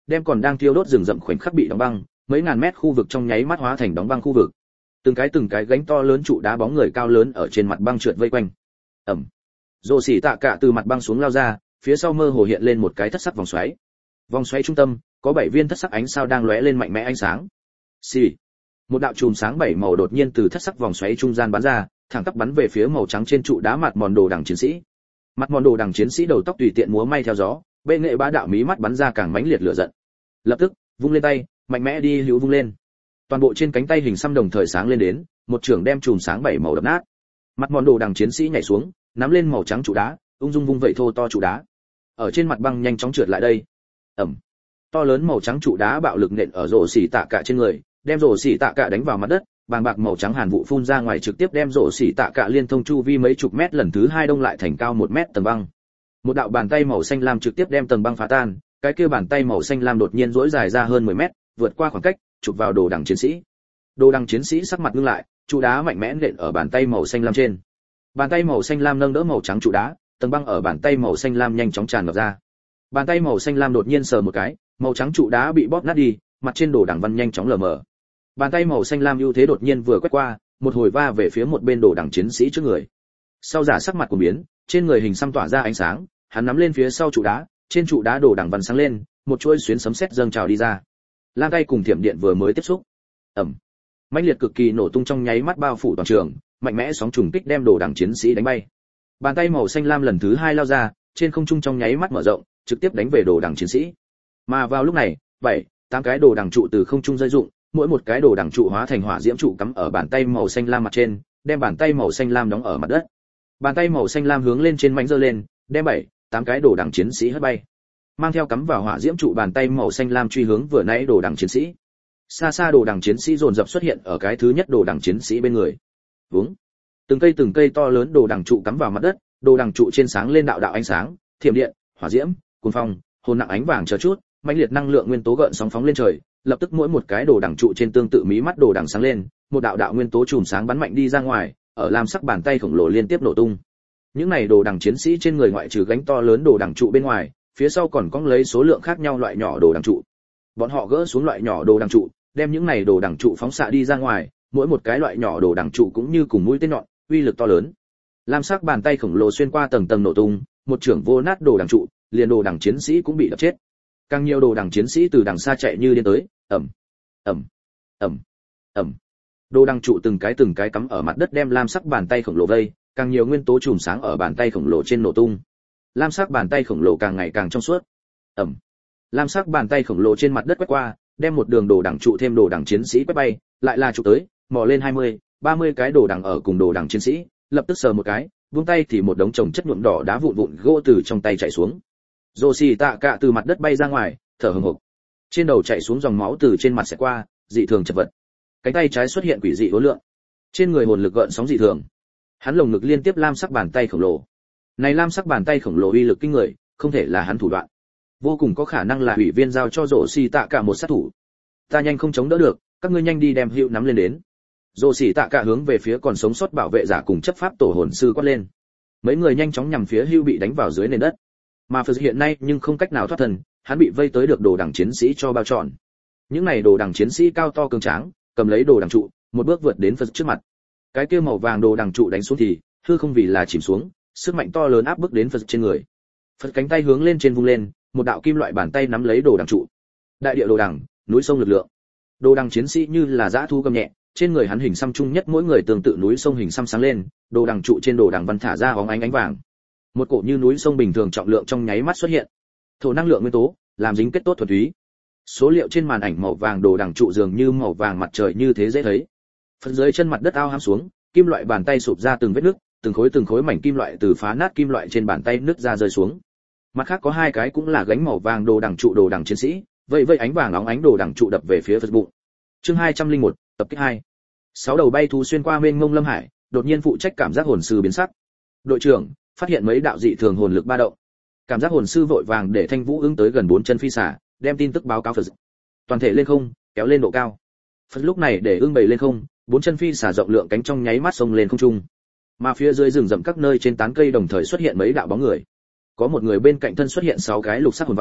đem còn đang thiêu đốt rừng rậm khoảnh khắc bị đóng băng, mấy ngàn mét khu vực trong nháy mắt hóa thành đóng băng khu vực. Từng cái từng cái gánh to lớn trụ đá bóng người cao lớn ở trên mặt băng trượt vây quanh. Ầm. Rồ xỉ tạ cả từ mặt băng xuống lao ra, phía sau mơ hồ hiện lên một cái thất sắc vòng xoáy. Vòng xoáy trung tâm có bảy viên thất sắc ánh sao đang lóe lên mạnh mẽ ánh sáng. Xì. Một đạo chùm sáng bảy màu đột nhiên từ thất sắc vòng xoáy trung gian bắn ra, thẳng tắp bắn về phía màu trắng trên trụ đá mặt mòn đồ đằng chiến sĩ. Mặt mòn đồ đằng chiến sĩ đầu tóc tùy tiện múa may theo gió, bệ nghệ bá đạo mí mắt bắn ra càng mãnh liệt lửa giận. Lập tức, vung lên tay, mạnh mẽ đi hữu vung lên. Toàn bộ trên cánh tay hình xăm đồng thời sáng lên đến, một trường đem chùm sáng bảy màu đập nát. Mặt mòn đồ đằng chiến sĩ nhảy xuống, nắm lên màu trắng trụ đá, ung dung vung vẩy thô to trụ đá. Ở trên mặt băng nhanh chóng trượt lại đây. Ầm. To lớn màu trắng trụ đá bạo lực nện ở rổ xỉ tạ cả trên người, đem rổ xỉ tạ cả đánh vào mặt đất, bàng bạc màu trắng hàn vụ phun ra ngoài trực tiếp đem rổ xỉ tạ cả liên thông chu vi mấy chục mét lần thứ hai đông lại thành cao một mét tầng băng. Một đạo bàn tay màu xanh lam trực tiếp đem tầng băng phá tan, cái kia bàn tay màu xanh lam đột nhiên duỗi dài ra hơn mười mét, vượt qua khoảng cách, chụp vào đồ đằng chiến sĩ. Đồ đằng chiến sĩ sắc mặt ngưng lại, trụ đá mạnh mẽ nện ở bàn tay màu xanh lam trên. Bàn tay màu xanh lam nâng đỡ màu trắng trụ đá, tầng băng ở bàn tay màu xanh lam nhanh chóng tràn ngập ra. Bàn tay màu xanh lam đột nhiên sờ một cái, màu trắng trụ đá bị bóp nát đi, mặt trên đồ đằng văn nhanh chóng lờ mờ. Bàn tay màu xanh lam ưu thế đột nhiên vừa quét qua, một hồi va về phía một bên đồ đằng chiến sĩ trước người. Sau giả sắc mặt của biến, trên người hình xăm tỏa ra ánh sáng, hắn nắm lên phía sau trụ đá, trên trụ đá đồ đằng văn sáng lên, một chuôi xuyến sấm sét dâng trào đi ra. Lam tay cùng thiểm điện vừa mới tiếp xúc, ầm, mãnh liệt cực kỳ nổ tung trong nháy mắt bao phủ toàn trường, mạnh mẽ sóng trùng kích đem đồ đằng chiến sĩ đánh bay. Bàn tay màu xanh lam lần thứ hai lao ra, trên không trung trong nháy mắt mở rộng, trực tiếp đánh về đồ đằng chiến sĩ. Mà vào lúc này, bảy, tám cái đồ đằng trụ từ không trung rơi rụng, mỗi một cái đồ đằng trụ hóa thành hỏa diễm trụ cắm ở bàn tay màu xanh lam mặt trên, đem bàn tay màu xanh lam đóng ở mặt đất. Bàn tay màu xanh lam hướng lên trên mãnh giơ lên, đem bảy, tám cái đồ đằng chiến sĩ hất bay. Mang theo cắm vào hỏa diễm trụ bàn tay màu xanh lam truy hướng vừa nãy đồ đằng chiến sĩ. Xa xa đồ đằng chiến sĩ dồn dập xuất hiện ở cái thứ nhất đồ đằng chiến sĩ bên người. Vúng. Từng cây từng cây to lớn đồ đằng trụ cắm vào mặt đất, đồ đằng trụ trên sáng lên đạo đạo ánh sáng, thiểm điện, hỏa diễm, cuồng phong, hồn nặng ánh vàng chờ chút, mãnh liệt năng lượng nguyên tố gợn sóng phóng lên trời, lập tức mỗi một cái đồ đằng trụ trên tương tự mí mắt đồ đằng sáng lên, một đạo đạo nguyên tố chùm sáng bắn mạnh đi ra ngoài, ở lam sắc bàn tay khổng lồ liên tiếp nổ tung. Những này đồ đằng chiến sĩ trên người ngoại trừ gánh to lớn đồ đằng trụ bên ngoài, phía sau còn có lấy số lượng khác nhau loại nhỏ đồ đằng trụ. Bọn họ gỡ xuống loại nhỏ đồ đằng trụ, đem những này đồ đằng trụ phóng xạ đi ra ngoài, mỗi một cái loại nhỏ đồ đằng trụ cũng như cùng mũi tên nhọn, uy lực to lớn. Lam sắc bàn tay khổng lồ xuyên qua tầng tầng nổ tung, một trưởng vô nát đồ đằng trụ, liền đồ đằng chiến sĩ cũng bị đập chết. Càng nhiều đồ đằng chiến sĩ từ đằng xa chạy như điên tới, ầm, ầm, ầm, ầm. Đồ đằng trụ từng cái từng cái cắm ở mặt đất đem lam sắc bàn tay khổng lồ vây, càng nhiều nguyên tố chùm sáng ở bàn tay khổng lồ trên nổ tung. Lam sắc bàn tay khổng lồ càng ngày càng trong suốt. Ầm. Lam sắc bàn tay khổng lồ trên mặt đất quét qua, đem một đường đồ đằng trụ thêm đồ đằng chiến sĩ quét bay, lại là trụ tới, mò lên hai mươi, ba mươi cái đồ đằng ở cùng đồ đằng chiến sĩ, lập tức sờ một cái, vung tay thì một đống chồng chất nhuộm đỏ đá vụn vụn gỗ từ trong tay chảy xuống. Rồ xì tạ cả từ mặt đất bay ra ngoài, thở hổn hộc. Trên đầu chảy xuống dòng máu từ trên mặt xẹt qua, dị thường chật vật. Cánh tay trái xuất hiện quỷ dị hỗn lượng. Trên người hồn lực gợn sóng dị thường. Hắn lồng ngực liên tiếp lam sắc bàn tay khổng lồ. Này lam sắc bàn tay khổng lồ uy lực kinh người, không thể là hắn thủ đoạn. Vô cùng có khả năng là ủy viên giao cho Rồ xì tạ cả một sát thủ. Ta nhanh không chống đỡ được, các ngươi nhanh đi đem hữu nắm lên đến. Rồ xì tạ cả hướng về phía còn sống sót bảo vệ giả cùng chấp pháp tổ hồn sư quát lên. Mấy người nhanh chóng nhằm phía hữu bị đánh vào dưới nền đất. Mà Phật hiện nay nhưng không cách nào thoát thân, hắn bị vây tới được đồ đằng chiến sĩ cho bao trọn. Những này đồ đằng chiến sĩ cao to cường tráng, cầm lấy đồ đằng trụ, một bước vượt đến Phật trước mặt. Cái kia màu vàng đồ đằng trụ đánh xuống thì, hư không vì là chìm xuống, sức mạnh to lớn áp bức đến Phật trên người. Phật cánh tay hướng lên trên vung lên, một đạo kim loại bàn tay nắm lấy đồ đằng trụ. Đại địa đồ đằng, núi sông lực lượng. Đồ đằng chiến sĩ như là dã thu gầm nhẹ, trên người hắn hình xăm chung nhất mỗi người tương tự núi sông hình xăm sáng lên, đồ đằng trụ trên đồ đằng văn thả ra óng ánh ánh vàng. Một cổ như núi sông bình thường trọng lượng trong nháy mắt xuất hiện. Thổ năng lượng nguyên tố, làm dính kết tốt thuần túy. Số liệu trên màn ảnh màu vàng đồ đằng trụ dường như màu vàng mặt trời như thế dễ thấy. Phần dưới chân mặt đất ao hám xuống, kim loại bàn tay sụp ra từng vết nứt, từng khối từng khối mảnh kim loại từ phá nát kim loại trên bàn tay nứt ra rơi xuống. Mặt khác có hai cái cũng là gánh màu vàng đồ đằng trụ đồ đằng chiến sĩ, vậy vậy ánh vàng óng ánh đồ đằng trụ đập về phía Phật bụng. Chương hai trăm lẻ một, tập kích hai. Sáu đầu bay thú xuyên qua mênh mông lâm hải, đột nhiên phụ trách cảm giác hồn sư biến sắc. Đội trưởng, phát hiện mấy đạo dị thường hồn lực ba động. Cảm giác hồn sư vội vàng để Thanh Vũ ứng tới gần bốn chân phi xà, đem tin tức báo cáo Phật. Toàn thể lên không, kéo lên độ cao. Phật lúc này để ưng bầy lên không, bốn chân phi xà rộng lượng cánh trong nháy mắt xông lên không trung. Mà phía dưới rừng rậm các nơi trên tán cây đồng thời xuất hiện mấy đạo bóng người. Có một người bên cạnh thân xuất hiện sáu cái lục sắc hồn văn,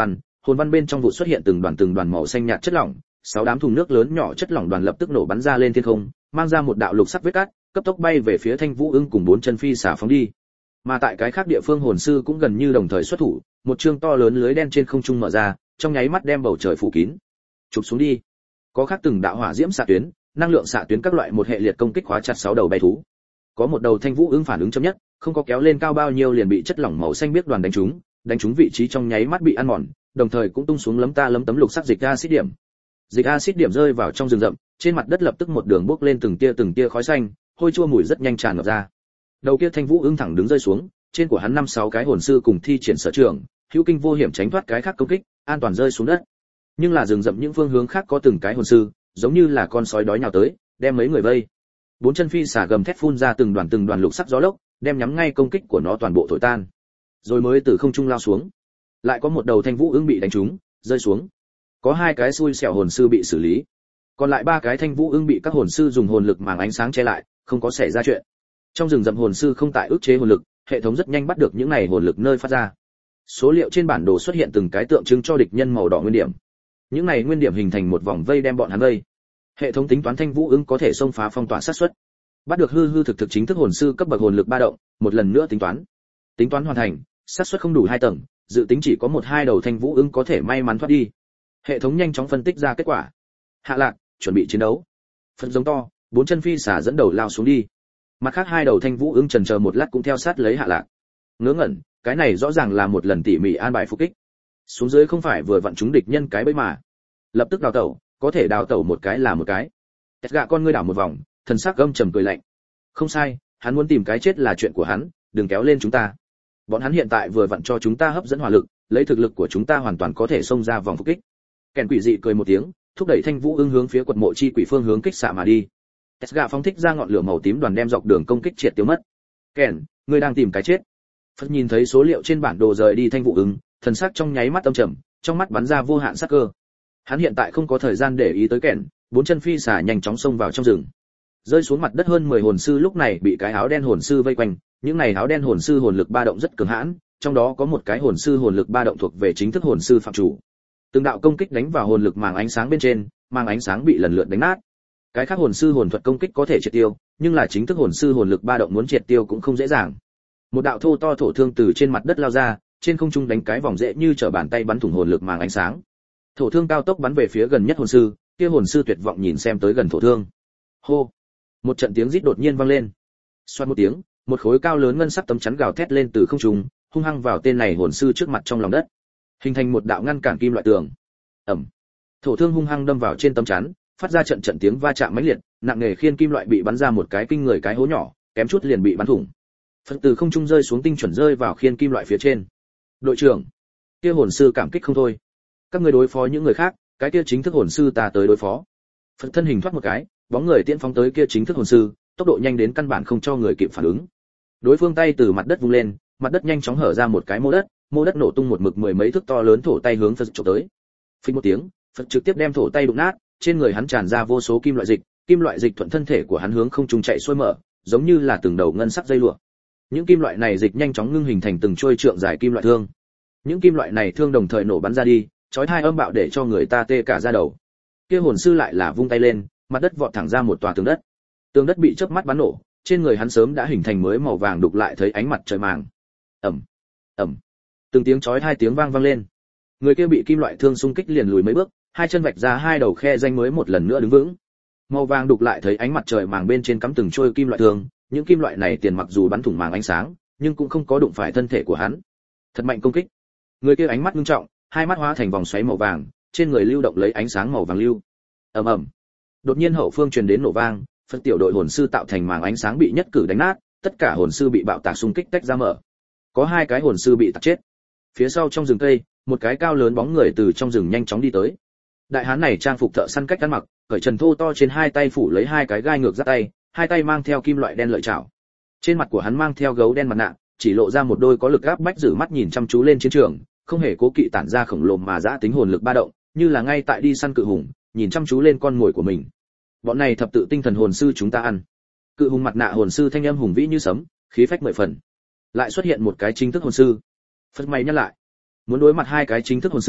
hồn văn bên trong vụ xuất hiện từng đoàn từng đoàn màu xanh nhạt chất lỏng, sáu đám thùng nước lớn nhỏ chất lỏng đoàn lập tức nổ bắn ra lên thiên không, mang ra một đạo lục sắc vết cát, cấp tốc bay về phía Thanh Vũ Ưng cùng bốn chân phi xả phóng đi. Mà tại cái khác địa phương hồn sư cũng gần như đồng thời xuất thủ, một chương to lớn lưới đen trên không trung mở ra, trong nháy mắt đem bầu trời phủ kín. Chụp xuống đi. Có khác từng đạo hỏa diễm xạ tuyến, năng lượng xạ tuyến các loại một hệ liệt công kích khóa chặt sáu đầu bay thú. Có một đầu Thanh Vũ Ưng phản ứng chậm nhất, không có kéo lên cao bao nhiêu liền bị chất lỏng màu xanh biếc đoàn đánh trúng, đánh trúng vị trí trong nháy mắt bị ăn mòn, đồng thời cũng tung xuống lấm ta lấm tấm lục sắc dịch axit điểm. Dịch axit điểm rơi vào trong rừng rậm, trên mặt đất lập tức một đường bốc lên từng tia từng tia khói xanh, hôi chua mùi rất nhanh tràn ngập ra. Đầu kia Thanh Vũ Ưng thẳng đứng rơi xuống, trên của hắn năm sáu cái hồn sư cùng thi triển sở trường, hữu kinh vô hiểm tránh thoát cái khác công kích, an toàn rơi xuống đất. Nhưng là rừng rậm những phương hướng khác có từng cái hồn sư, giống như là con sói đói nhào tới, đem mấy người vây. Bốn chân phi xả gầm thét phun ra từng đoàn từng đoàn lục sắc gió lốc, đem nhắm ngay công kích của nó toàn bộ thổi tan. Rồi mới từ không trung lao xuống. Lại có một đầu Thanh Vũ Ưng bị đánh trúng, rơi xuống. Có hai cái xui xẻo hồn sư bị xử lý. Còn lại ba cái Thanh Vũ Ưng bị các hồn sư dùng hồn lực màng ánh sáng che lại, không có xảy ra chuyện. Trong rừng rậm hồn sư không tại ức chế hồn lực, hệ thống rất nhanh bắt được những này hồn lực nơi phát ra. Số liệu trên bản đồ xuất hiện từng cái tượng trưng cho địch nhân màu đỏ nguyên điểm. Những này nguyên điểm hình thành một vòng vây đem bọn hắn vây. Hệ thống tính toán Thanh Vũ Ưng có thể xông phá phong tỏa sát suất. Bắt được hư hư thực thực chính thức hồn sư cấp bậc hồn lực ba động, một lần nữa tính toán. Tính toán hoàn thành, sát suất không đủ hai tầng, dự tính chỉ có một hai đầu Thanh Vũ Ưng có thể may mắn thoát đi. Hệ thống nhanh chóng phân tích ra kết quả. Hạ Lạc, chuẩn bị chiến đấu. Phân giống to, bốn chân phi xả dẫn đầu lao xuống đi. Mặt khác hai đầu Thanh Vũ Ưng chần chờ một lát cũng theo sát lấy Hạ Lạc. Ngớ ngẩn, cái này rõ ràng là một lần tỉ mỉ an bài phục kích. Xuống dưới không phải vừa vặn trúng địch nhân cái bẫy mà. Lập tức đào tẩu, có thể đào tẩu một cái là một cái. Tẹt gạ con ngươi đảo một vòng, thần sắc gâm trầm cười lạnh. Không sai, hắn muốn tìm cái chết là chuyện của hắn, đừng kéo lên chúng ta. Bọn hắn hiện tại vừa vặn cho chúng ta hấp dẫn hỏa lực, lấy thực lực của chúng ta hoàn toàn có thể xông ra vòng phục kích. Kèn quỷ dị cười một tiếng, thúc đẩy Thanh Vũ Ưng hướng phía quật mộ chi quỷ phương hướng kích xạ mà đi. Tesga phóng thích ra ngọn lửa màu tím đoàn đem dọc đường công kích triệt tiêu mất. Kèn, ngươi đang tìm cái chết. Phật nhìn thấy số liệu trên bản đồ rời đi Thanh Vũ Ưng, thần sắc trong nháy mắt âm trầm, trong mắt bắn ra vô hạn sắc cơ. Hắn hiện tại không có thời gian để ý tới Kèn, bốn chân phi xả nhanh chóng xông vào trong rừng. Rơi xuống mặt đất hơn mười hồn sư lúc này bị cái áo đen hồn sư vây quanh, những này áo đen hồn sư hồn lực ba động rất cường hãn, trong đó có một cái hồn sư hồn lực ba động thuộc về chính thức hồn sư phạm chủ. Từng đạo công kích đánh vào hồn lực màng ánh sáng bên trên, màng ánh sáng bị lần lượt đánh nát. Cái khác hồn sư hồn thuật công kích có thể triệt tiêu, nhưng là chính thức hồn sư hồn lực ba động muốn triệt tiêu cũng không dễ dàng. Một đạo thô to thổ thương từ trên mặt đất lao ra, trên không trung đánh cái vòng dễ như trở bàn tay bắn thủng hồn lực màng ánh sáng. Thổ thương cao tốc bắn về phía gần nhất hồn sư, kia hồn sư tuyệt vọng nhìn xem tới gần thổ thương. Hô! Một trận tiếng rít đột nhiên vang lên. Xoát một tiếng, một khối cao lớn ngân sắc tấm chắn gào thét lên từ không trung, hung hăng vào tên này hồn sư trước mặt trong lòng đất, hình thành một đạo ngăn cản kim loại tường. Ầm. Thổ thương hung hăng đâm vào trên tấm chắn, phát ra trận trận tiếng va chạm mãnh liệt, nặng nề khiên kim loại bị bắn ra một cái kinh người cái hố nhỏ, kém chút liền bị bắn thủng. Phần từ không trung rơi xuống tinh chuẩn rơi vào khiên kim loại phía trên. Đội trưởng, kia hồn sư cảm kích không thôi. Các người đối phó những người khác, cái kia chính thức hồn sư ta tới đối phó. Phần thân hình thoát một cái, bóng người tiễn phóng tới kia chính thức hồn sư, tốc độ nhanh đến căn bản không cho người kịp phản ứng. Đối phương tay từ mặt đất vung lên, mặt đất nhanh chóng hở ra một cái mô đất, mô đất nổ tung một mực mười mấy thước to lớn thổ tay hướng Phật chụp tới. Phình một tiếng, Phật trực tiếp đem thổ tay đụng nát, trên người hắn tràn ra vô số kim loại dịch, kim loại dịch thuận thân thể của hắn hướng không trung chạy xuôi mở, giống như là từng đầu ngân sắc dây lụa. Những kim loại này dịch nhanh chóng ngưng hình thành từng chuôi trượng dài kim loại thương. Những kim loại này thương đồng thời nổ bắn ra đi, chói tai âm bạo để cho người ta tê cả da đầu. Kia hồn sư lại là vung tay lên, mặt đất vọt thẳng ra một tòa tường đất. Tường đất bị chớp mắt bắn nổ, trên người hắn sớm đã hình thành mới màu vàng đục lại thấy ánh mặt trời màng. Ầm, ầm. Từng tiếng chói hai tiếng vang vang lên. Người kia bị kim loại thương xung kích liền lùi mấy bước, hai chân vạch ra hai đầu khe rãnh mới một lần nữa đứng vững. Màu vàng đục lại thấy ánh mặt trời màng bên trên cắm từng trôi kim loại thương, những kim loại này tiền mặc dù bắn thủng màng ánh sáng, nhưng cũng không có đụng phải thân thể của hắn. Thật mạnh công kích. Người kia ánh mắt nghiêm trọng, hai mắt hóa thành vòng xoáy màu vàng, trên người lưu động lấy ánh sáng màu vàng lưu. Ầm ầm. Đột nhiên hậu phương truyền đến nổ vang, phân tiểu đội hồn sư tạo thành màng ánh sáng bị nhất cử đánh nát, tất cả hồn sư bị bạo tạc xung kích tách ra mở. Có hai cái hồn sư bị tạc chết. Phía sau trong rừng cây, một cái cao lớn bóng người từ trong rừng nhanh chóng đi tới. Đại hán này trang phục thợ săn cách ăn mặc, cởi trần thô to trên hai tay phủ lấy hai cái gai ngược giáp tay, hai tay mang theo kim loại đen lợi chảo. Trên mặt của hắn mang theo gấu đen mặt nạ, chỉ lộ ra một đôi có lực áp bách giữ mắt nhìn chăm chú lên chiến trường, không hề cố kỵ tản ra khổng lồ mà dã tính hồn lực ba động, như là ngay tại đi săn cự hùng, nhìn chăm chú lên con mồi của mình. Bọn này thập tự tinh thần hồn sư chúng ta ăn. Cự hùng mặt nạ hồn sư thanh âm hùng vĩ như sấm, khí phách mười phần. Lại xuất hiện một cái chính thức hồn sư. Phật mày nhắc lại, muốn đối mặt hai cái chính thức hồn sư,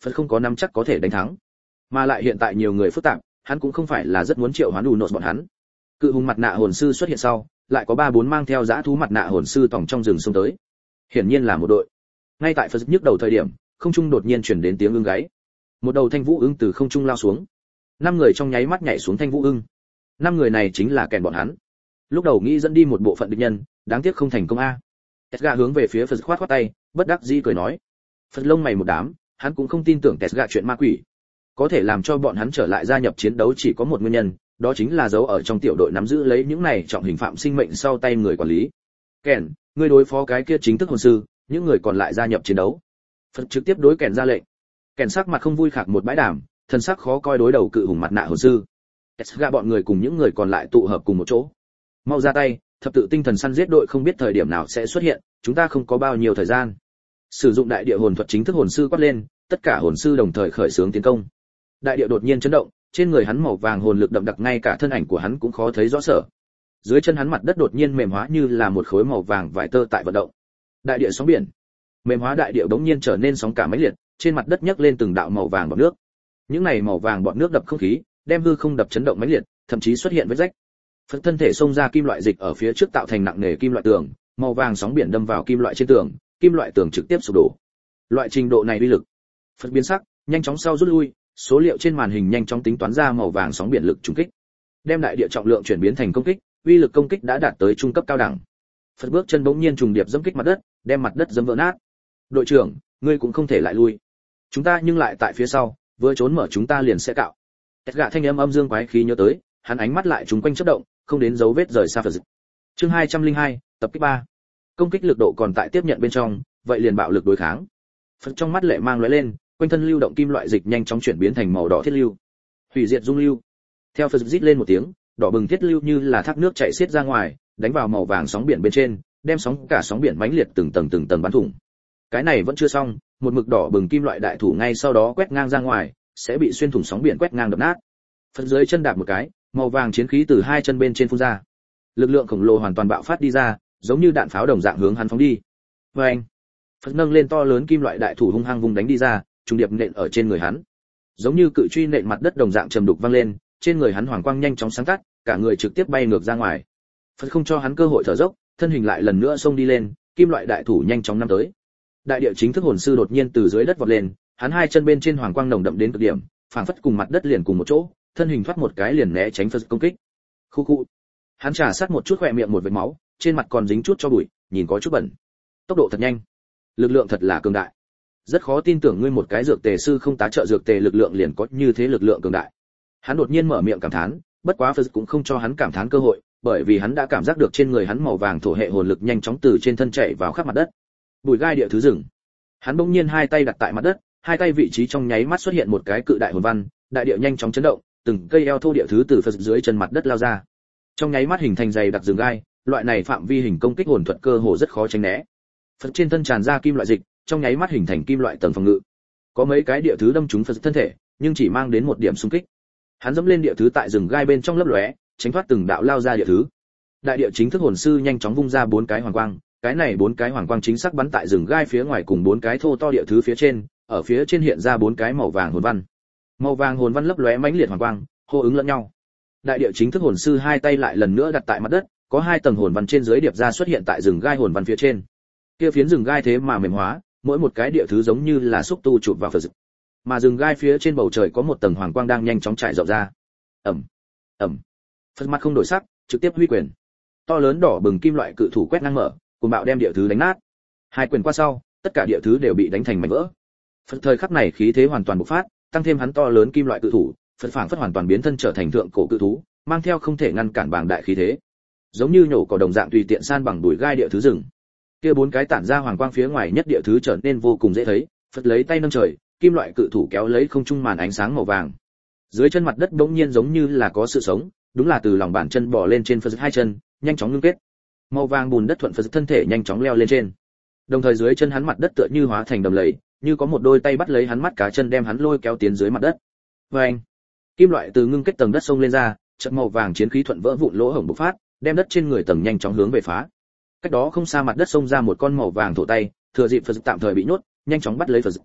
Phật không có nắm chắc có thể đánh thắng, mà lại hiện tại nhiều người phức tạp, hắn cũng không phải là rất muốn triệu hoán đủ nốt bọn hắn. Cự hùng mặt nạ hồn sư xuất hiện sau, lại có ba bốn mang theo dã thú mặt nạ hồn sư tòng trong rừng xông tới, hiển nhiên là một đội. Ngay tại Phật nhức đầu thời điểm, không trung đột nhiên truyền đến tiếng ưng gáy, một đầu thanh vũ ưng từ không trung lao xuống, năm người trong nháy mắt nhảy xuống thanh vũ ưng. Năm người này chính là kèn bọn hắn. Lúc đầu nghĩ dẫn đi một bộ phận địch nhân, đáng tiếc không thành công a. Tesga hướng về phía Phật khoát khoát tay, bất đắc dĩ cười nói. Phật lông mày một đám, hắn cũng không tin tưởng Tesga chuyện ma quỷ. Có thể làm cho bọn hắn trở lại gia nhập chiến đấu chỉ có một nguyên nhân, đó chính là giấu ở trong tiểu đội nắm giữ lấy những này trọng hình phạm sinh mệnh sau tay người quản lý. Kèn, ngươi đối phó cái kia chính thức hồn sư, những người còn lại gia nhập chiến đấu. Phật trực tiếp đối Kèn ra lệnh. Kèn sắc mặt không vui khạc một bãi đàm, thân sắc khó coi đối đầu cự hùng mặt nạ hồn sư. Tesga bọn người cùng những người còn lại tụ hợp cùng một chỗ. Mau ra tay, thập tự tinh thần săn giết đội không biết thời điểm nào sẽ xuất hiện, chúng ta không có bao nhiêu thời gian. Sử dụng đại địa hồn thuật chính thức hồn sư quát lên, tất cả hồn sư đồng thời khởi xướng tiến công. Đại địa đột nhiên chấn động, trên người hắn màu vàng hồn lực đậm đặc, ngay cả thân ảnh của hắn cũng khó thấy rõ sở. Dưới chân hắn mặt đất đột nhiên mềm hóa như là một khối màu vàng vải tơ tại vận động. Đại địa sóng biển, mềm hóa đại địa bỗng nhiên trở nên sóng cả mãnh liệt, trên mặt đất nhấc lên từng đạo màu vàng bọt nước. Những này màu vàng bọt nước đập không khí, đem hư không đập chấn động mãnh liệt, thậm chí xuất hiện vết rách. Phật thân thể xông ra kim loại dịch ở phía trước tạo thành nặng nề kim loại tường, màu vàng sóng biển đâm vào kim loại trên tường, kim loại tường trực tiếp sụp đổ. Loại trình độ này uy lực. Phật biến sắc, nhanh chóng sau rút lui, số liệu trên màn hình nhanh chóng tính toán ra màu vàng sóng biển lực trùng kích, đem đại địa trọng lượng chuyển biến thành công kích, uy lực công kích đã đạt tới trung cấp cao đẳng. Phật bước chân bỗng nhiên trùng điệp dẫm kích mặt đất, đem mặt đất dẫm vỡ nát. Đội trưởng, ngươi cũng không thể lại lui. Chúng ta nhưng lại tại phía sau, vừa trốn mở chúng ta liền sẽ cạo. Gã thanh âm âm dương quái khí nhớ tới, hắn ánh mắt lại trùng quanh chớp động, không đến dấu vết rời xa Phật. Chương hai trăm lẻ hai, tập kích ba. Công kích lực độ còn tại tiếp nhận bên trong, vậy liền bạo lực đối kháng. Phật trong mắt lệ mang lóe lên, quanh thân lưu động kim loại dịch nhanh chóng chuyển biến thành màu đỏ thiết lưu. Hủy diệt dung lưu. Theo Phật rít lên một tiếng, đỏ bừng thiết lưu như là thác nước chảy xiết ra ngoài, đánh vào màu vàng sóng biển bên trên, đem sóng cả sóng biển mãnh liệt từng tầng từng tầng bắn thủng. Cái này vẫn chưa xong, một mực đỏ bừng kim loại đại thủ ngay sau đó quét ngang ra ngoài, sẽ bị xuyên thủng sóng biển quét ngang đập nát. Phật dưới chân đạp một cái, màu vàng chiến khí từ hai chân bên trên phun ra. Lực lượng khổng lồ hoàn toàn bạo phát đi ra, giống như đạn pháo đồng dạng hướng hắn phóng đi. Oeng! Phật nâng lên to lớn kim loại đại thủ hung hăng vung đánh đi ra, trùng điệp nện ở trên người hắn. Giống như cự truy nện mặt đất đồng dạng trầm đục vang lên, trên người hắn hoàng quang nhanh chóng sáng tắt, cả người trực tiếp bay ngược ra ngoài. Phật không cho hắn cơ hội thở dốc, thân hình lại lần nữa xông đi lên, kim loại đại thủ nhanh chóng nắm tới. Đại địa chính thức hồn sư đột nhiên từ dưới đất vọt lên, hắn hai chân bên trên hoàng quang nồng đậm đến cực điểm, phảng phất cùng mặt đất liền cùng một chỗ, thân hình thoát một cái liền né tránh Phật công kích. Khu khu. Hắn trà sát một chút khỏe miệng một vệt máu, trên mặt còn dính chút cho bụi, nhìn có chút bẩn. Tốc độ thật nhanh, lực lượng thật là cường đại. Rất khó tin tưởng ngươi một cái dược tề sư không tá trợ dược tề lực lượng liền có như thế lực lượng cường đại. Hắn đột nhiên mở miệng cảm thán, bất quá Phật cũng không cho hắn cảm thán cơ hội, bởi vì hắn đã cảm giác được trên người hắn màu vàng thổ hệ hồn lực nhanh chóng từ trên thân chạy vào khắp mặt đất. Bùi gai địa thứ rừng. Hắn bỗng nhiên hai tay đặt tại mặt đất, hai tay vị trí trong nháy mắt xuất hiện một cái cự đại hồn văn, đại địa nhanh chóng chấn động, từng cây eo thô địa thứ từ Phật dưới chân mặt đất lao ra. Trong nháy mắt hình thành dày đặc rừng gai, loại này phạm vi hình công kích hồn thuật cơ hồ rất khó tránh né. Phật trên thân tràn ra kim loại dịch, trong nháy mắt hình thành kim loại tầng phòng ngự. Có mấy cái địa thứ đâm trúng Phật thân thể, nhưng chỉ mang đến một điểm xung kích. Hắn dẫm lên địa thứ tại rừng gai bên trong lấp lóe, tránh thoát từng đạo lao ra địa thứ. Đại địa chính thức hồn sư nhanh chóng vung ra bốn cái hoàng quang, cái này bốn cái hoàng quang chính xác bắn tại rừng gai phía ngoài cùng bốn cái thô to địa thứ phía trên, ở phía trên hiện ra bốn cái màu vàng hồn văn. Màu vàng hồn văn lấp lóe mãnh liệt hoàng quang, hô ứng lẫn nhau. Đại địa chính thức hồn sư hai tay lại lần nữa đặt tại mặt đất, có hai tầng hồn văn trên dưới điệp ra xuất hiện tại rừng gai hồn văn phía trên. Kia phiến rừng gai thế mà mềm hóa, mỗi một cái địa thứ giống như là xúc tu chụp vào Phật. Mà rừng gai phía trên bầu trời có một tầng hoàng quang đang nhanh chóng trải rộng ra. Ầm, ầm. Phật mặt không đổi sắc, trực tiếp huy quyền. To lớn đỏ bừng kim loại cự thủ quét ngang mở, cùng bạo đem địa thứ đánh nát. Hai quyền qua sau, tất cả địa thứ đều bị đánh thành mảnh vỡ. Phật thời khắc này khí thế hoàn toàn bộc phát, tăng thêm hắn to lớn kim loại cự thủ, Phật phảng phất hoàn toàn biến thân trở thành thượng cổ cự thú, mang theo không thể ngăn cản bàng đại khí thế, giống như nhổ cỏ đồng dạng tùy tiện san bằng bụi gai địa thứ rừng. Kia bốn cái tản ra hoàng quang phía ngoài nhất địa thứ trở nên vô cùng dễ thấy, Phật lấy tay nâng trời, kim loại cự thủ kéo lấy không trung màn ánh sáng màu vàng. Dưới chân mặt đất bỗng nhiên giống như là có sự sống, đúng là từ lòng bàn chân bò lên trên Phật hai chân, nhanh chóng ngưng kết. Màu vàng bùn đất thuận Phật thân thể nhanh chóng leo lên trên. Đồng thời dưới chân hắn mặt đất tựa như hóa thành đầm lầy, như có một đôi tay bắt lấy hắn mắt cá chân đem hắn lôi kéo tiến dưới mặt đất. Oeng! Kim loại từ ngưng kết tầng đất xông lên ra, trận màu vàng chiến khí thuận vỡ vụn lỗ hổng bộc phát, đem đất trên người tầng nhanh chóng hướng về phá. Cách đó không xa mặt đất xông ra một con màu vàng thổ tay, thừa dịp Phật tạm thời bị nhốt, nhanh chóng bắt lấy Phật.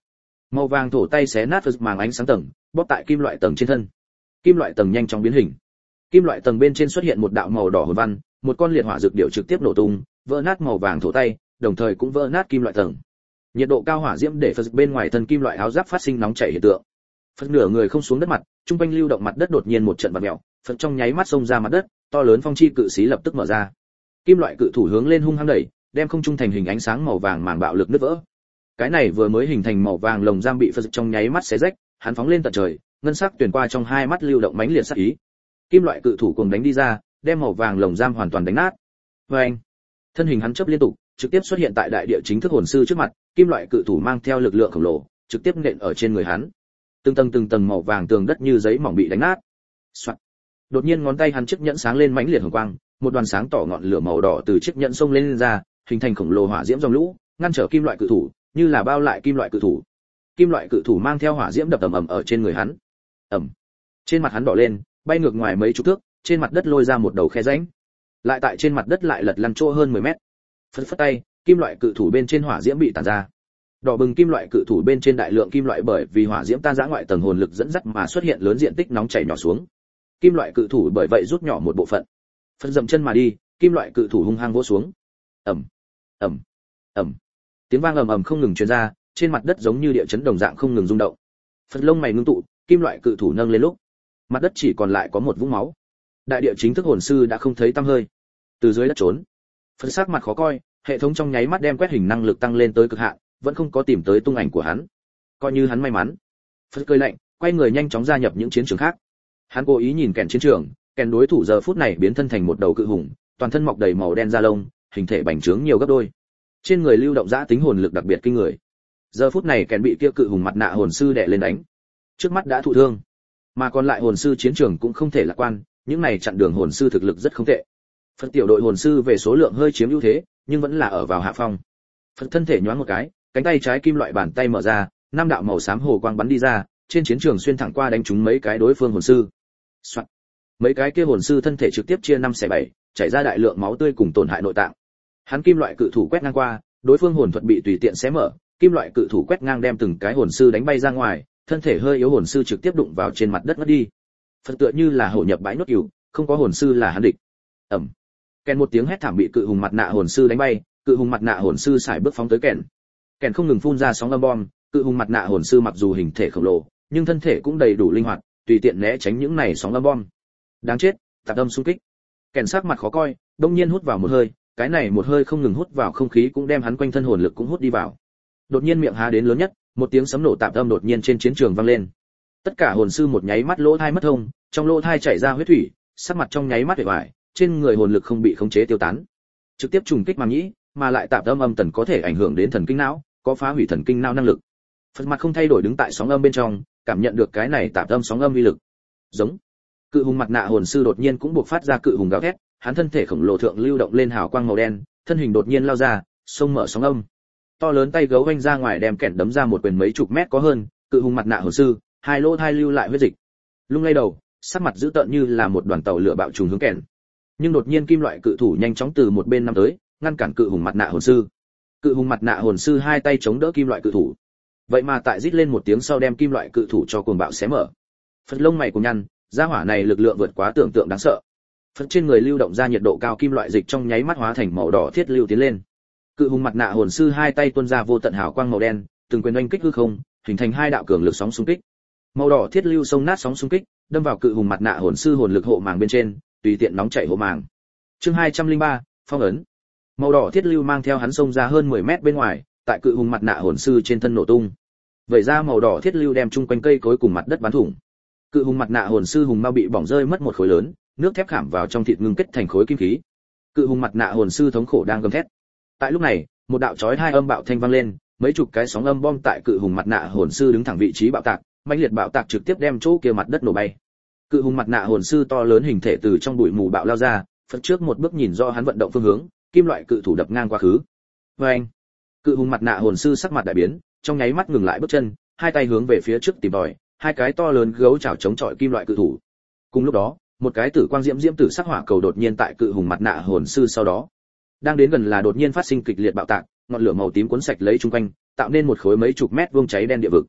Màu vàng thổ tay xé nát Phật màng ánh sáng tầng, bóp tại kim loại tầng trên thân. Kim loại tầng nhanh chóng biến hình. Kim loại tầng bên trên xuất hiện một đạo màu đỏ hồn văn, một con liệt hỏa dược điểu trực tiếp nổ tung, vỡ nát màu vàng thổ tay, đồng thời cũng vỡ nát kim loại tầng. Nhiệt độ cao hỏa diễm để Phật bên ngoài thân kim loại áo giáp phát sinh nóng chảy hiện tượng. Phật nửa người không xuống đất mặt, trung quanh lưu động mặt đất đột nhiên một trận vặn mèo, Phật trong nháy mắt xông ra mặt đất, to lớn phong chi cự xí lập tức mở ra. Kim loại cự thủ hướng lên hung hăng đẩy, đem không trung thành hình ánh sáng màu vàng màng bạo lực nứt vỡ. Cái này vừa mới hình thành màu vàng lồng giam bị Phật trong nháy mắt xé rách, hắn phóng lên tận trời, ngân sắc truyền qua trong hai mắt lưu động mãnh liệt sát ý. Kim loại cự thủ cùng đánh đi ra, đem màu vàng lồng giam hoàn toàn đánh nát. Oeng! Thân hình hắn chớp liên tục, trực tiếp xuất hiện tại đại địa chính thức hồn sư trước mặt, kim loại cự thủ mang theo lực lượng khổng lồ, trực tiếp nện ở trên người hắn. Từng tầng từng tầng màu vàng tường đất như giấy mỏng bị đánh nát. Soạt. Đột nhiên ngón tay hắn chiếc nhẫn sáng lên mãnh liệt hồng quang, một đoàn sáng tỏ ngọn lửa màu đỏ từ chiếc nhẫn xông lên, lên ra, hình thành khổng lồ hỏa diễm dòng lũ, ngăn trở kim loại cự thủ, như là bao lại kim loại cự thủ. Kim loại cự thủ mang theo hỏa diễm đập ầm ầm ở trên người hắn. Ầm. Trên mặt hắn đỏ lên, bay ngược ngoài mấy chục thước, trên mặt đất lôi ra một đầu khe rãnh. Lại tại trên mặt đất lại lật lăn chỗ hơn mười mét. Phất phất tay, kim loại cự thủ bên trên hỏa diễm bị tản ra. Đỏ bừng kim loại cự thủ bên trên đại lượng kim loại bởi vì hỏa diễm tan rã ngoại tầng hồn lực dẫn dắt mà xuất hiện lớn diện tích nóng chảy nhỏ xuống. Kim loại cự thủ bởi vậy rút nhỏ một bộ phận. Phất dậm chân mà đi, kim loại cự thủ hung hăng vỗ xuống. Ầm, ầm, ầm. Tiếng vang ầm ầm không ngừng truyền ra, trên mặt đất giống như địa chấn đồng dạng không ngừng rung động. Phất lông mày ngưng tụ, kim loại cự thủ nâng lên lúc, mặt đất chỉ còn lại có một vũng máu. Đại địa chính thức hồn sư đã không thấy tăm hơi. Từ dưới đất trốn, Phất sắc mặt khó coi, hệ thống trong nháy mắt đem quét hình năng lực tăng lên tới cực hạn, vẫn không có tìm tới tung ảnh của hắn. Coi như hắn may mắn. Phất cười lạnh, quay người nhanh chóng gia nhập những chiến trường khác. Hắn cố ý nhìn kèn chiến trường, kèn đối thủ giờ phút này biến thân thành một đầu cự hùng, toàn thân mọc đầy màu đen da lông, hình thể bành trướng nhiều gấp đôi. Trên người lưu động dã tính hồn lực đặc biệt kinh người. Giờ phút này kèn bị kia cự hùng mặt nạ hồn sư đè lên đánh, trước mắt đã thụ thương, mà còn lại hồn sư chiến trường cũng không thể lạc quan, những này chặn đường hồn sư thực lực rất không tệ. Phật tiểu đội hồn sư về số lượng hơi chiếm ưu thế, nhưng vẫn là ở vào hạ phong. Phật thân thể nhoáng một cái, cánh tay trái kim loại bàn tay mở ra, năm đạo màu xám hồ quang bắn đi ra, trên chiến trường xuyên thẳng qua đánh trúng mấy cái đối phương hồn sư. Soạn. Mấy cái kia hồn sư thân thể trực tiếp chia năm xẻ bảy, chảy ra đại lượng máu tươi cùng tổn hại nội tạng. Hắn kim loại cự thủ quét ngang qua, đối phương hồn thuật bị tùy tiện xé mở, kim loại cự thủ quét ngang đem từng cái hồn sư đánh bay ra ngoài, thân thể hơi yếu hồn sư trực tiếp đụng vào trên mặt đất ngất đi. Phật tựa như là hổ nhập bãi nốt cừu, không có hồn sư là hắn địch. Ầm. Kèn một tiếng hét thảm bị cự hùng mặt nạ hồn sư đánh bay, cự hùng mặt nạ hồn sư xài bước phóng tới kèn. Kèn không ngừng phun ra sóng âm bom, cự hùng mặt nạ hồn sư mặc dù hình thể khổng lồ, nhưng thân thể cũng đầy đủ linh hoạt, tùy tiện né tránh những này sóng âm bom. Đáng chết, tạp âm xung kích. Kèn sắc mặt khó coi, đông nhiên hút vào một hơi, cái này một hơi không ngừng hút vào không khí cũng đem hắn quanh thân hồn lực cũng hút đi vào. Đột nhiên miệng há đến lớn nhất, một tiếng sấm nổ tạp âm đột nhiên trên chiến trường vang lên. Tất cả hồn sư một nháy mắt lỗ thai mất thông, trong lỗ thai chảy ra huyết thủy, sắc mặt trong nháy mắt hể bại, trên người hồn lực không bị khống chế tiêu tán, trực tiếp trùng kích màng nhĩ, mà lại tạp âm âm tần có thể ảnh hưởng đến thần kinh não, có phá hủy thần kinh não năng lực. Phật mặt không thay đổi đứng tại sóng âm bên trong, cảm nhận được cái này tạp âm sóng âm uy lực. Giống. Cự hùng mặt nạ hồn sư đột nhiên cũng buộc phát ra cự hùng gào thét, hắn thân thể khổng lồ thượng lưu động lên hào quang màu đen, thân hình đột nhiên lao ra, xông mở sóng âm. To lớn tay gấu vanh ra ngoài đem kẹn đấm ra một quyền mấy chục mét có hơn, cự hùng mặt nạ hồn sư, hai lỗ thai lưu lại huyết dịch. Lung lay đầu, sắc mặt dữ tợn như là một đoàn tàu lửa bạo trùng hướng kẹn. Nhưng đột nhiên kim loại cự thủ nhanh chóng từ một bên năm tới, ngăn cản cự hùng mặt nạ hồn sư. Cự hùng mặt nạ hồn sư hai tay chống đỡ kim loại cự thủ. Vậy mà tại rít lên một tiếng sau đem kim loại cự thủ cho cuồng bạo xé mở. Phật lông mày cùng nhăn, gia hỏa này lực lượng vượt quá tưởng tượng đáng sợ. Phật trên người lưu động ra nhiệt độ cao kim loại dịch trong nháy mắt hóa thành màu đỏ thiết lưu tiến lên. Cự hùng mặt nạ hồn sư hai tay tuôn ra vô tận hào quang màu đen, từng quyền oanh kích hư không, hình thành hai đạo cường lực sóng xung kích. Màu đỏ thiết lưu xông nát sóng xung kích, đâm vào cự hùng mặt nạ hồn sư hồn lực hộ màng bên trên, tùy tiện nóng chảy hộ màng. Chương hai trăm lẻ ba, phong ấn. Màu đỏ thiết lưu mang theo hắn xông ra hơn mười mét bên ngoài, tại cự hùng mặt nạ hồn sư trên thân nổ tung. Vậy ra màu đỏ thiết lưu đem chung quanh cây cối cùng mặt đất bắn thủng. Cự hùng mặt nạ hồn sư hùng mau bị bỏng rơi mất một khối lớn, nước thép khảm vào trong thịt ngưng kết thành khối kim khí. Cự hùng mặt nạ hồn sư thống khổ đang gầm thét. Tại lúc này, một đạo chói hai âm bạo thanh vang lên, mấy chục cái sóng âm bom tại cự hùng mặt nạ hồn sư đứng thẳng vị trí bạo tạc, mãnh liệt bạo tạc trực tiếp đem chỗ kia mặt đất nổ bay. Cự hùng mặt nạ hồn sư to lớn hình thể từ trong bụi mù bạo lao ra, phật trước một bước nhìn do hắn vận động phương hướng, kim loại cự thủ đập ngang qua khứ. Oeng! Cự hùng mặt nạ hồn sư sắc mặt đại biến, trong nháy mắt ngừng lại bước chân, hai tay hướng về phía trước tìm tòi, hai cái to lớn gấu chảo chống chọi kim loại cự thủ. Cùng lúc đó, một cái tử quang diễm diễm tử sắc hỏa cầu đột nhiên tại cự hùng mặt nạ hồn sư sau đó, đang đến gần là đột nhiên phát sinh kịch liệt bạo tạc, ngọn lửa màu tím cuốn sạch lấy chung quanh, tạo nên một khối mấy chục mét vuông cháy đen địa vực.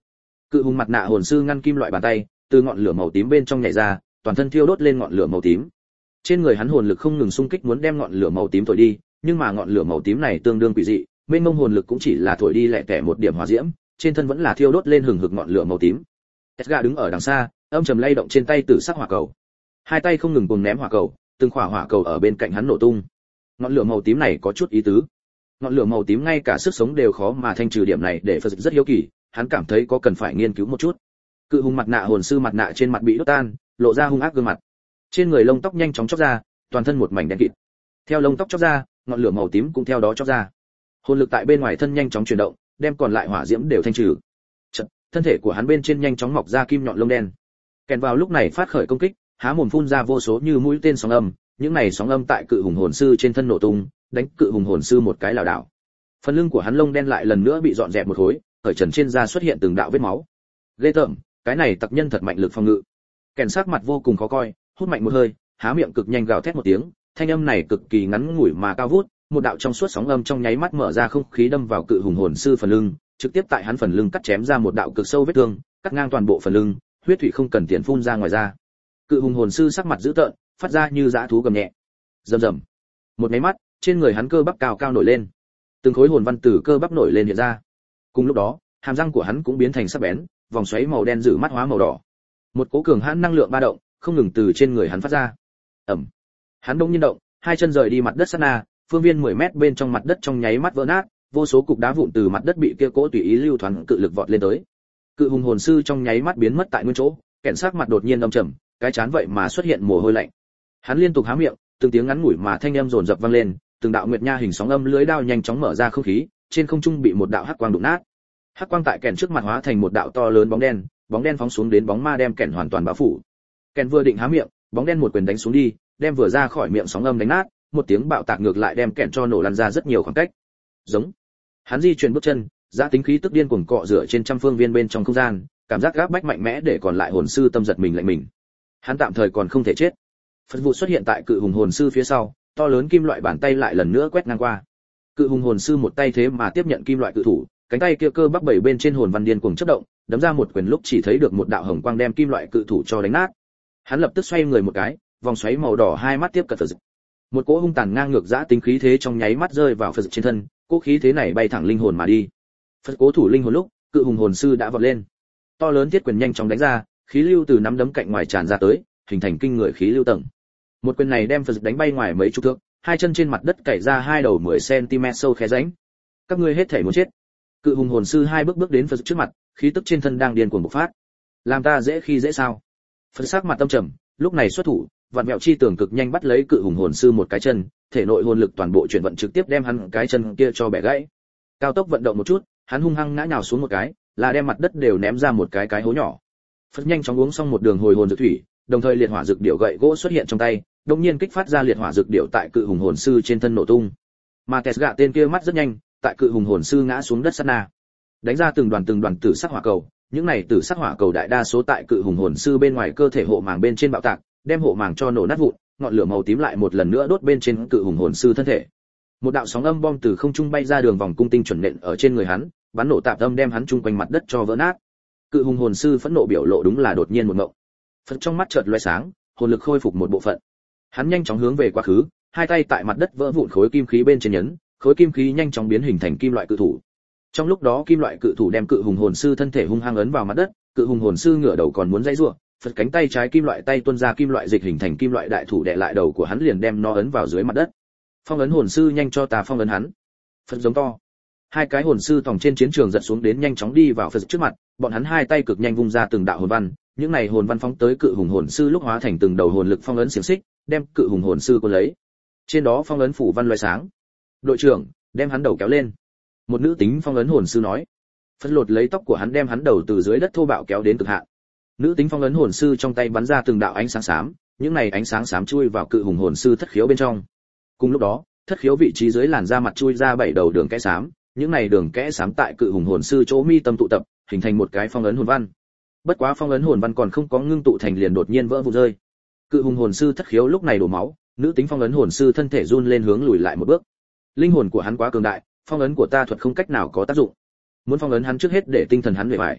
Cự hùng mặt nạ hồn sư ngăn kim loại bàn tay, từ ngọn lửa màu tím bên trong nhảy ra, toàn thân thiêu đốt lên ngọn lửa màu tím. Trên người hắn hồn lực không ngừng xung kích muốn đem ngọn lửa màu tím thổi đi, nhưng mà ngọn lửa màu tím này tương đương quỷ dị, mênh mông hồn lực cũng chỉ là thổi đi lẻ tẻ một điểm hỏa diễm, trên thân vẫn là thiêu đốt lên hừng hực ngọn lửa màu tím. Edgar đứng ở đằng xa, âm trầm lay động trên tay tử sắc hỏa cầu. Hai tay không ngừng cùng ném hỏa cầu, từng quả hỏa cầu ở bên cạnh hắn nổ tung. Ngọn lửa màu tím này có chút ý tứ. Ngọn lửa màu tím ngay cả sức sống đều khó mà thanh trừ, điểm này để Phật rất hiếu kỳ, hắn cảm thấy có cần phải nghiên cứu một chút. Cự hùng mặt nạ hồn sư mặt nạ trên mặt bị đốt tan, lộ ra hung ác gương mặt. Trên người lông tóc nhanh chóng chóc ra, toàn thân một mảnh đen kịt. Theo lông tóc chóc ra, ngọn lửa màu tím cũng theo đó chóc ra. Hồn lực tại bên ngoài thân nhanh chóng chuyển động, đem còn lại hỏa diễm đều thanh trừ. Chợt, thân thể của hắn bên trên nhanh chóng mọc ra kim nhọn lông đen. Kèn vào lúc này phát khởi công kích, há mồm phun ra vô số như mũi tên sóng âm, những này sóng âm tại cự hùng hồn sư trên thân nổ tung, đánh cự hùng hồn sư một cái lảo đảo. Phần lưng của hắn lông đen lại lần nữa bị dọn dẹp một khối, ở trần trên da xuất hiện từng đạo vết máu. Ghê tởm, cái này tặc nhân thật mạnh lực phòng ngự. Kèn sắc mặt vô cùng khó coi, hút mạnh một hơi, há miệng cực nhanh gào thét một tiếng, thanh âm này cực kỳ ngắn ngủi mà cao vút, một đạo trong suốt sóng âm trong nháy mắt mở ra không khí đâm vào cự hùng hồn sư phần lưng, trực tiếp tại hắn phần lưng cắt chém ra một đạo cực sâu vết thương, cắt ngang toàn bộ phần lưng, huyết thủy không cần tiền phun ra ngoài ra. Cự hùng hồn sư sắc mặt dữ tợn, phát ra như dã thú gầm nhẹ. Rầm rầm. Một cái mắt, trên người hắn cơ bắp cao cao nổi lên. Từng khối hồn văn từ cơ bắp nổi lên hiện ra. Cùng lúc đó, hàm răng của hắn cũng biến thành sắc bén, vòng xoáy màu đen giữ mắt hóa màu đỏ. Một cỗ cường hãn năng lượng ba động, không ngừng từ trên người hắn phát ra. Ầm. Hắn đông nhiên động, hai chân rời đi mặt đất sát na, phương viên mười mét bên trong mặt đất trong nháy mắt vỡ nát, vô số cục đá vụn từ mặt đất bị kia cỗ tùy ý lưu thoáng cự lực vọt lên tới. Cự hùng hồn sư trong nháy mắt biến mất tại nguyên chỗ, kẹn sắc mặt đột nhiên âm trầm, cái chán vậy mà xuất hiện mồ hôi lạnh. Hắn liên tục há miệng, từng tiếng ngắn ngủi mà thanh âm dồn dập vang lên, từng đạo nguyệt nha hình sóng âm lưới đao nhanh chóng mở ra không khí, trên không trung bị một đạo hắc quang đụng nát. Hắc quang tại kẹn trước mặt hóa thành một đạo to lớn bóng đen, bóng đen phóng xuống đến bóng ma đem kẹn hoàn toàn bao phủ. Kẹn vừa định há miệng, bóng đen một quyền đánh xuống đi, đem vừa ra khỏi miệng sóng âm đánh nát, một tiếng bạo tạc ngược lại đem kẹn cho nổ lăn ra rất nhiều khoảng cách. Giống. Hắn di chuyển bước chân, giá tính khí tức điên cuồng cọ rửa trên trăm phương viên bên trong không gian, cảm giác gáp bách mạnh mẽ để còn lại hồn sư tâm giật mình lạnh mình. Hắn tạm thời còn không thể chết. Phật vụ xuất hiện tại cự hùng hồn sư phía sau, to lớn kim loại bàn tay lại lần nữa quét ngang qua. Cự hùng hồn sư một tay thế mà tiếp nhận kim loại cự thủ, cánh tay kia cơ bắp bảy bên trên hồn văn điên cuồng chớp động, đấm ra một quyền lúc chỉ thấy được một đạo hồng quang đem kim loại cự thủ cho đánh nát. Hắn lập tức xoay người một cái, vòng xoáy màu đỏ hai mắt tiếp cận Phật. Một cỗ hung tàn ngang ngược dã tính khí thế trong nháy mắt rơi vào Phật trên thân, cỗ khí thế này bay thẳng linh hồn mà đi. Phật cố thủ linh hồn lúc, cự hùng hồn sư đã vọt lên. To lớn thiết quyền nhanh chóng đánh ra, khí lưu từ nắm đấm cạnh ngoài tràn ra tới, hình thành kinh người khí lưu tầng. Một quyền này đem Phật đánh bay ngoài mấy chục thước, hai chân trên mặt đất cày ra hai đầu mười xăng-ti-mét sâu khe rãnh. Các ngươi hết thảy muốn chết. Cự hùng hồn sư hai bước bước đến Phật trước mặt, khí tức trên thân đang điên cuồng bộc phát. Làm ta dễ khi dễ sao? Phật sắc mặt tâm trầm, lúc này xuất thủ, vạn mẹo chi tưởng cực nhanh bắt lấy cự hùng hồn sư một cái chân, thể nội hồn lực toàn bộ chuyển vận trực tiếp đem hắn cái chân kia cho bẻ gãy. Cao tốc vận động một chút, hắn hung hăng ngã nhào xuống một cái, là đem mặt đất đều ném ra một cái cái hố nhỏ. Phật nhanh chóng uống xong một đường hồi hồn dược thủy, đồng thời liệt hỏa dược điểu gậy gỗ xuất hiện trong tay, đột nhiên kích phát ra liệt hỏa dược điểu tại cự hùng hồn sư trên thân nổ tung. Mà Tesga tên kia mắt rất nhanh, tại cự hùng hồn sư ngã xuống đất sát na, đánh ra từng đoàn từng đoàn tử sắc hỏa cầu, những này tử sắc hỏa cầu đại đa số tại cự hùng hồn sư bên ngoài cơ thể hộ màng bên trên bạo tạc, đem hộ màng cho nổ nát vụn, ngọn lửa màu tím lại một lần nữa đốt bên trên cự hùng hồn sư thân thể. Một đạo sóng âm bom từ không trung bay ra đường vòng cung tinh chuẩn nện ở trên người hắn, bắn nổ tạp âm đem hắn chung quanh mặt đất cho vỡ nát. Cự hùng hồn sư phẫn nộ biểu lộ đúng là đột nhiên một ngộng. Phật trong mắt chợt lóe sáng, hồn lực khôi phục một bộ phận. Hắn nhanh chóng hướng về quá khứ, hai tay tại mặt đất vỡ vụn khối kim khí bên trên nhấn, khối kim khí nhanh chóng biến hình thành kim loại cự thủ. Trong lúc đó kim loại cự thủ đem cự hùng hồn sư thân thể hung hăng ấn vào mặt đất, cự hùng hồn sư ngửa đầu còn muốn dãy rủa, Phật cánh tay trái kim loại tay tuôn ra kim loại dịch hình thành kim loại đại thủ đè lại đầu của hắn liền đem nó ấn vào dưới mặt đất. Phong ấn hồn sư nhanh cho ta phong ấn hắn. Phật giống to. Hai cái hồn sư tòng trên chiến trường giật xuống đến nhanh chóng đi vào Phật trước mặt, bọn hắn hai tay cực nhanh vung ra từng đạo hồn văn, những này hồn văn phóng tới cự hùng hồn sư lúc hóa thành từng đầu hồn lực phong ấn xiềng xích, đem cự hùng hồn sư cuốn lấy. Trên đó phong ấn phủ văn loé sáng. Đội trưởng, đem hắn đầu kéo lên. Một nữ tính phong ấn hồn sư nói. Phật lột lấy tóc của hắn đem hắn đầu từ dưới đất thô bạo kéo đến cực hạn. Nữ tính phong ấn hồn sư trong tay bắn ra từng đạo ánh sáng xám, những này ánh sáng xám chui vào cự hùng hồn sư thất khiếu bên trong. Cùng lúc đó, thất khiếu vị trí dưới làn da mặt chui ra bảy đầu đường kẽ xám, những này đường kẽ xám tại cự hùng hồn sư chỗ mi tâm tụ tập, hình thành một cái phong ấn hồn văn. Bất quá phong ấn hồn văn còn không có ngưng tụ thành liền đột nhiên vỡ vụn rơi. Cự hùng hồn sư thất khiếu lúc này đổ máu, nữ tính phong ấn hồn sư thân thể run lên hướng lùi lại một bước. Linh hồn của hắn quá cường đại, phong ấn của ta thuật không cách nào có tác dụng. Muốn phong ấn hắn trước hết để tinh thần hắn về bại.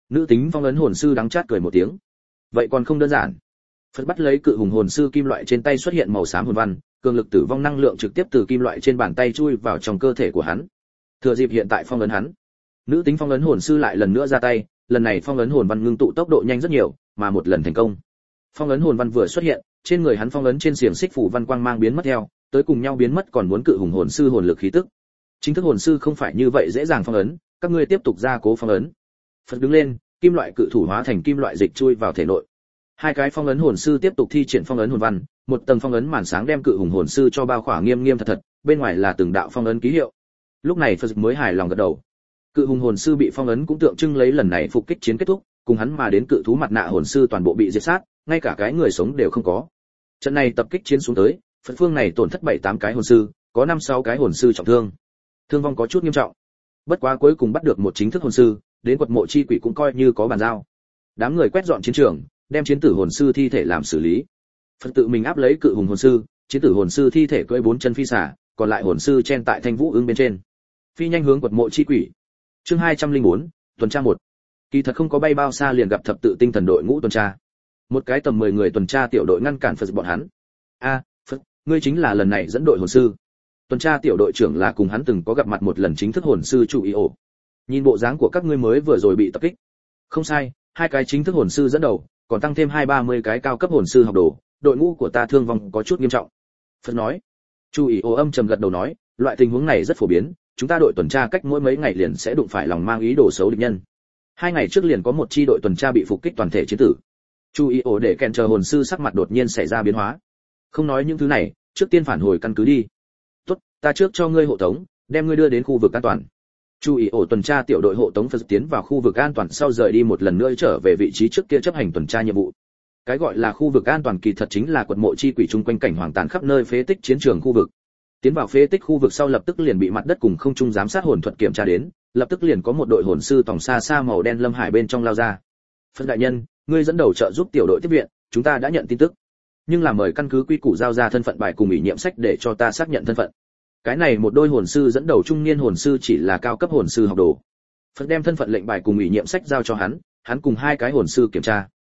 Nữ tính phong ấn hồn sư đắng chát cười một tiếng. Vậy còn không đơn giản. Phật bắt lấy cự hùng hồn sư kim loại trên tay xuất hiện màu xám hồn văn, cường lực tử vong năng lượng trực tiếp từ kim loại trên bàn tay chui vào trong cơ thể của hắn. Thừa dịp hiện tại phong ấn hắn, nữ tính phong ấn hồn sư lại lần nữa ra tay, lần này phong ấn hồn văn ngưng tụ tốc độ nhanh rất nhiều, mà một lần thành công. Phong ấn hồn văn vừa xuất hiện, trên người hắn phong ấn trên xiềng xích phủ văn quang mang biến mất theo, tới cùng nhau biến mất còn muốn cự hùng hồn sư hồn lực khí tức. Chính thức hồn sư không phải như vậy dễ dàng phong ấn, các ngươi tiếp tục gia cố phong ấn. Phật đứng lên, kim loại cự thủ hóa thành kim loại dịch chui vào thể nội. Hai cái phong ấn hồn sư tiếp tục thi triển phong ấn hồn văn, một tầng phong ấn màn sáng đem cự hùng hồn sư cho bao khỏa nghiêm nghiêm thật thật, bên ngoài là từng đạo phong ấn ký hiệu. Lúc này Phật mới hài lòng gật đầu. Cự hùng hồn sư bị phong ấn cũng tượng trưng lấy lần này phục kích chiến kết thúc, cùng hắn mà đến cự thú mặt nạ hồn sư toàn bộ bị diệt sát, ngay cả cái người sống đều không có. Trận này tập kích chiến xuống tới, Phật phương này tổn thất bảy tám cái hồn sư, có năm sáu cái hồn sư trọng thương. Thương vong có chút nghiêm trọng. Bất quá cuối cùng bắt được một chính thức hồn sư, đến quật mộ chi quỷ cũng coi như có bàn giao. Đám người quét dọn chiến trường, đem chiến tử hồn sư thi thể làm xử lý. Phật tự mình áp lấy cự hùng hồn sư, chiến tử hồn sư thi thể cưỡi bốn chân phi xả, còn lại hồn sư chen tại thanh vũ ưng bên trên. Phi nhanh hướng quật mộ chi quỷ. Chương hai trăm lẻ bốn, tuần tra một. Kỳ thật không có bay bao xa liền gặp thập tự tinh thần đội ngũ tuần tra. Một cái tầm mười người tuần tra tiểu đội ngăn cản Phật bọn hắn. A, Phật, ngươi chính là lần này dẫn đội hồn sư. Tuần tra tiểu đội trưởng là cùng hắn từng có gặp mặt một lần chính thức hồn sư chủ ý ổ. Nhìn bộ dáng của các ngươi mới vừa rồi bị tập kích. Không sai, hai cái chính thức hồn sư dẫn đầu, còn tăng thêm hai ba mươi cái cao cấp hồn sư học đồ, đội ngũ của ta thương vong có chút nghiêm trọng. Phật nói. Chu ý ổ âm trầm gật đầu nói, loại tình huống này rất phổ biến, chúng ta đội tuần tra cách mỗi mấy ngày liền sẽ đụng phải lòng mang ý đồ xấu địch nhân. Hai ngày trước liền có một chi đội tuần tra bị phục kích toàn thể chiến tử. Chu ý ổ để kèn chờ hồn sư sắc mặt đột nhiên xảy ra biến hóa. Không nói những thứ này, trước tiên phản hồi căn cứ đi. Tốt, ta trước cho ngươi hộ tống, đem ngươi đưa đến khu vực an toàn. Chu ý ổ tuần tra tiểu đội hộ tống Phật tiến vào khu vực an toàn sau rời đi một lần nữa trở về vị trí trước kia chấp hành tuần tra nhiệm vụ. Cái gọi là khu vực an toàn kỳ thật chính là quật mộ chi quỷ chung quanh cảnh hoàng tàn khắp nơi phế tích chiến trường khu vực. Tiến vào phế tích khu vực sau lập tức liền bị mặt đất cùng không trung giám sát hồn thuật kiểm tra đến, lập tức liền có một đội hồn sư tòng xa xa màu đen lâm hải bên trong lao ra. Phật đại nhân, ngươi dẫn đầu trợ giúp tiểu đội tiếp viện, chúng ta đã nhận tin tức. Nhưng là mời căn cứ quy củ giao ra thân phận bài cùng ủy nhiệm sách để cho ta xác nhận thân phận. Cái này một đôi hồn sư dẫn đầu trung niên hồn sư chỉ là cao cấp hồn sư học đồ. Phật đem thân phận lệnh bài cùng ủy nhiệm sách giao cho hắn, hắn cùng hai cái hồn sư kiểm tra.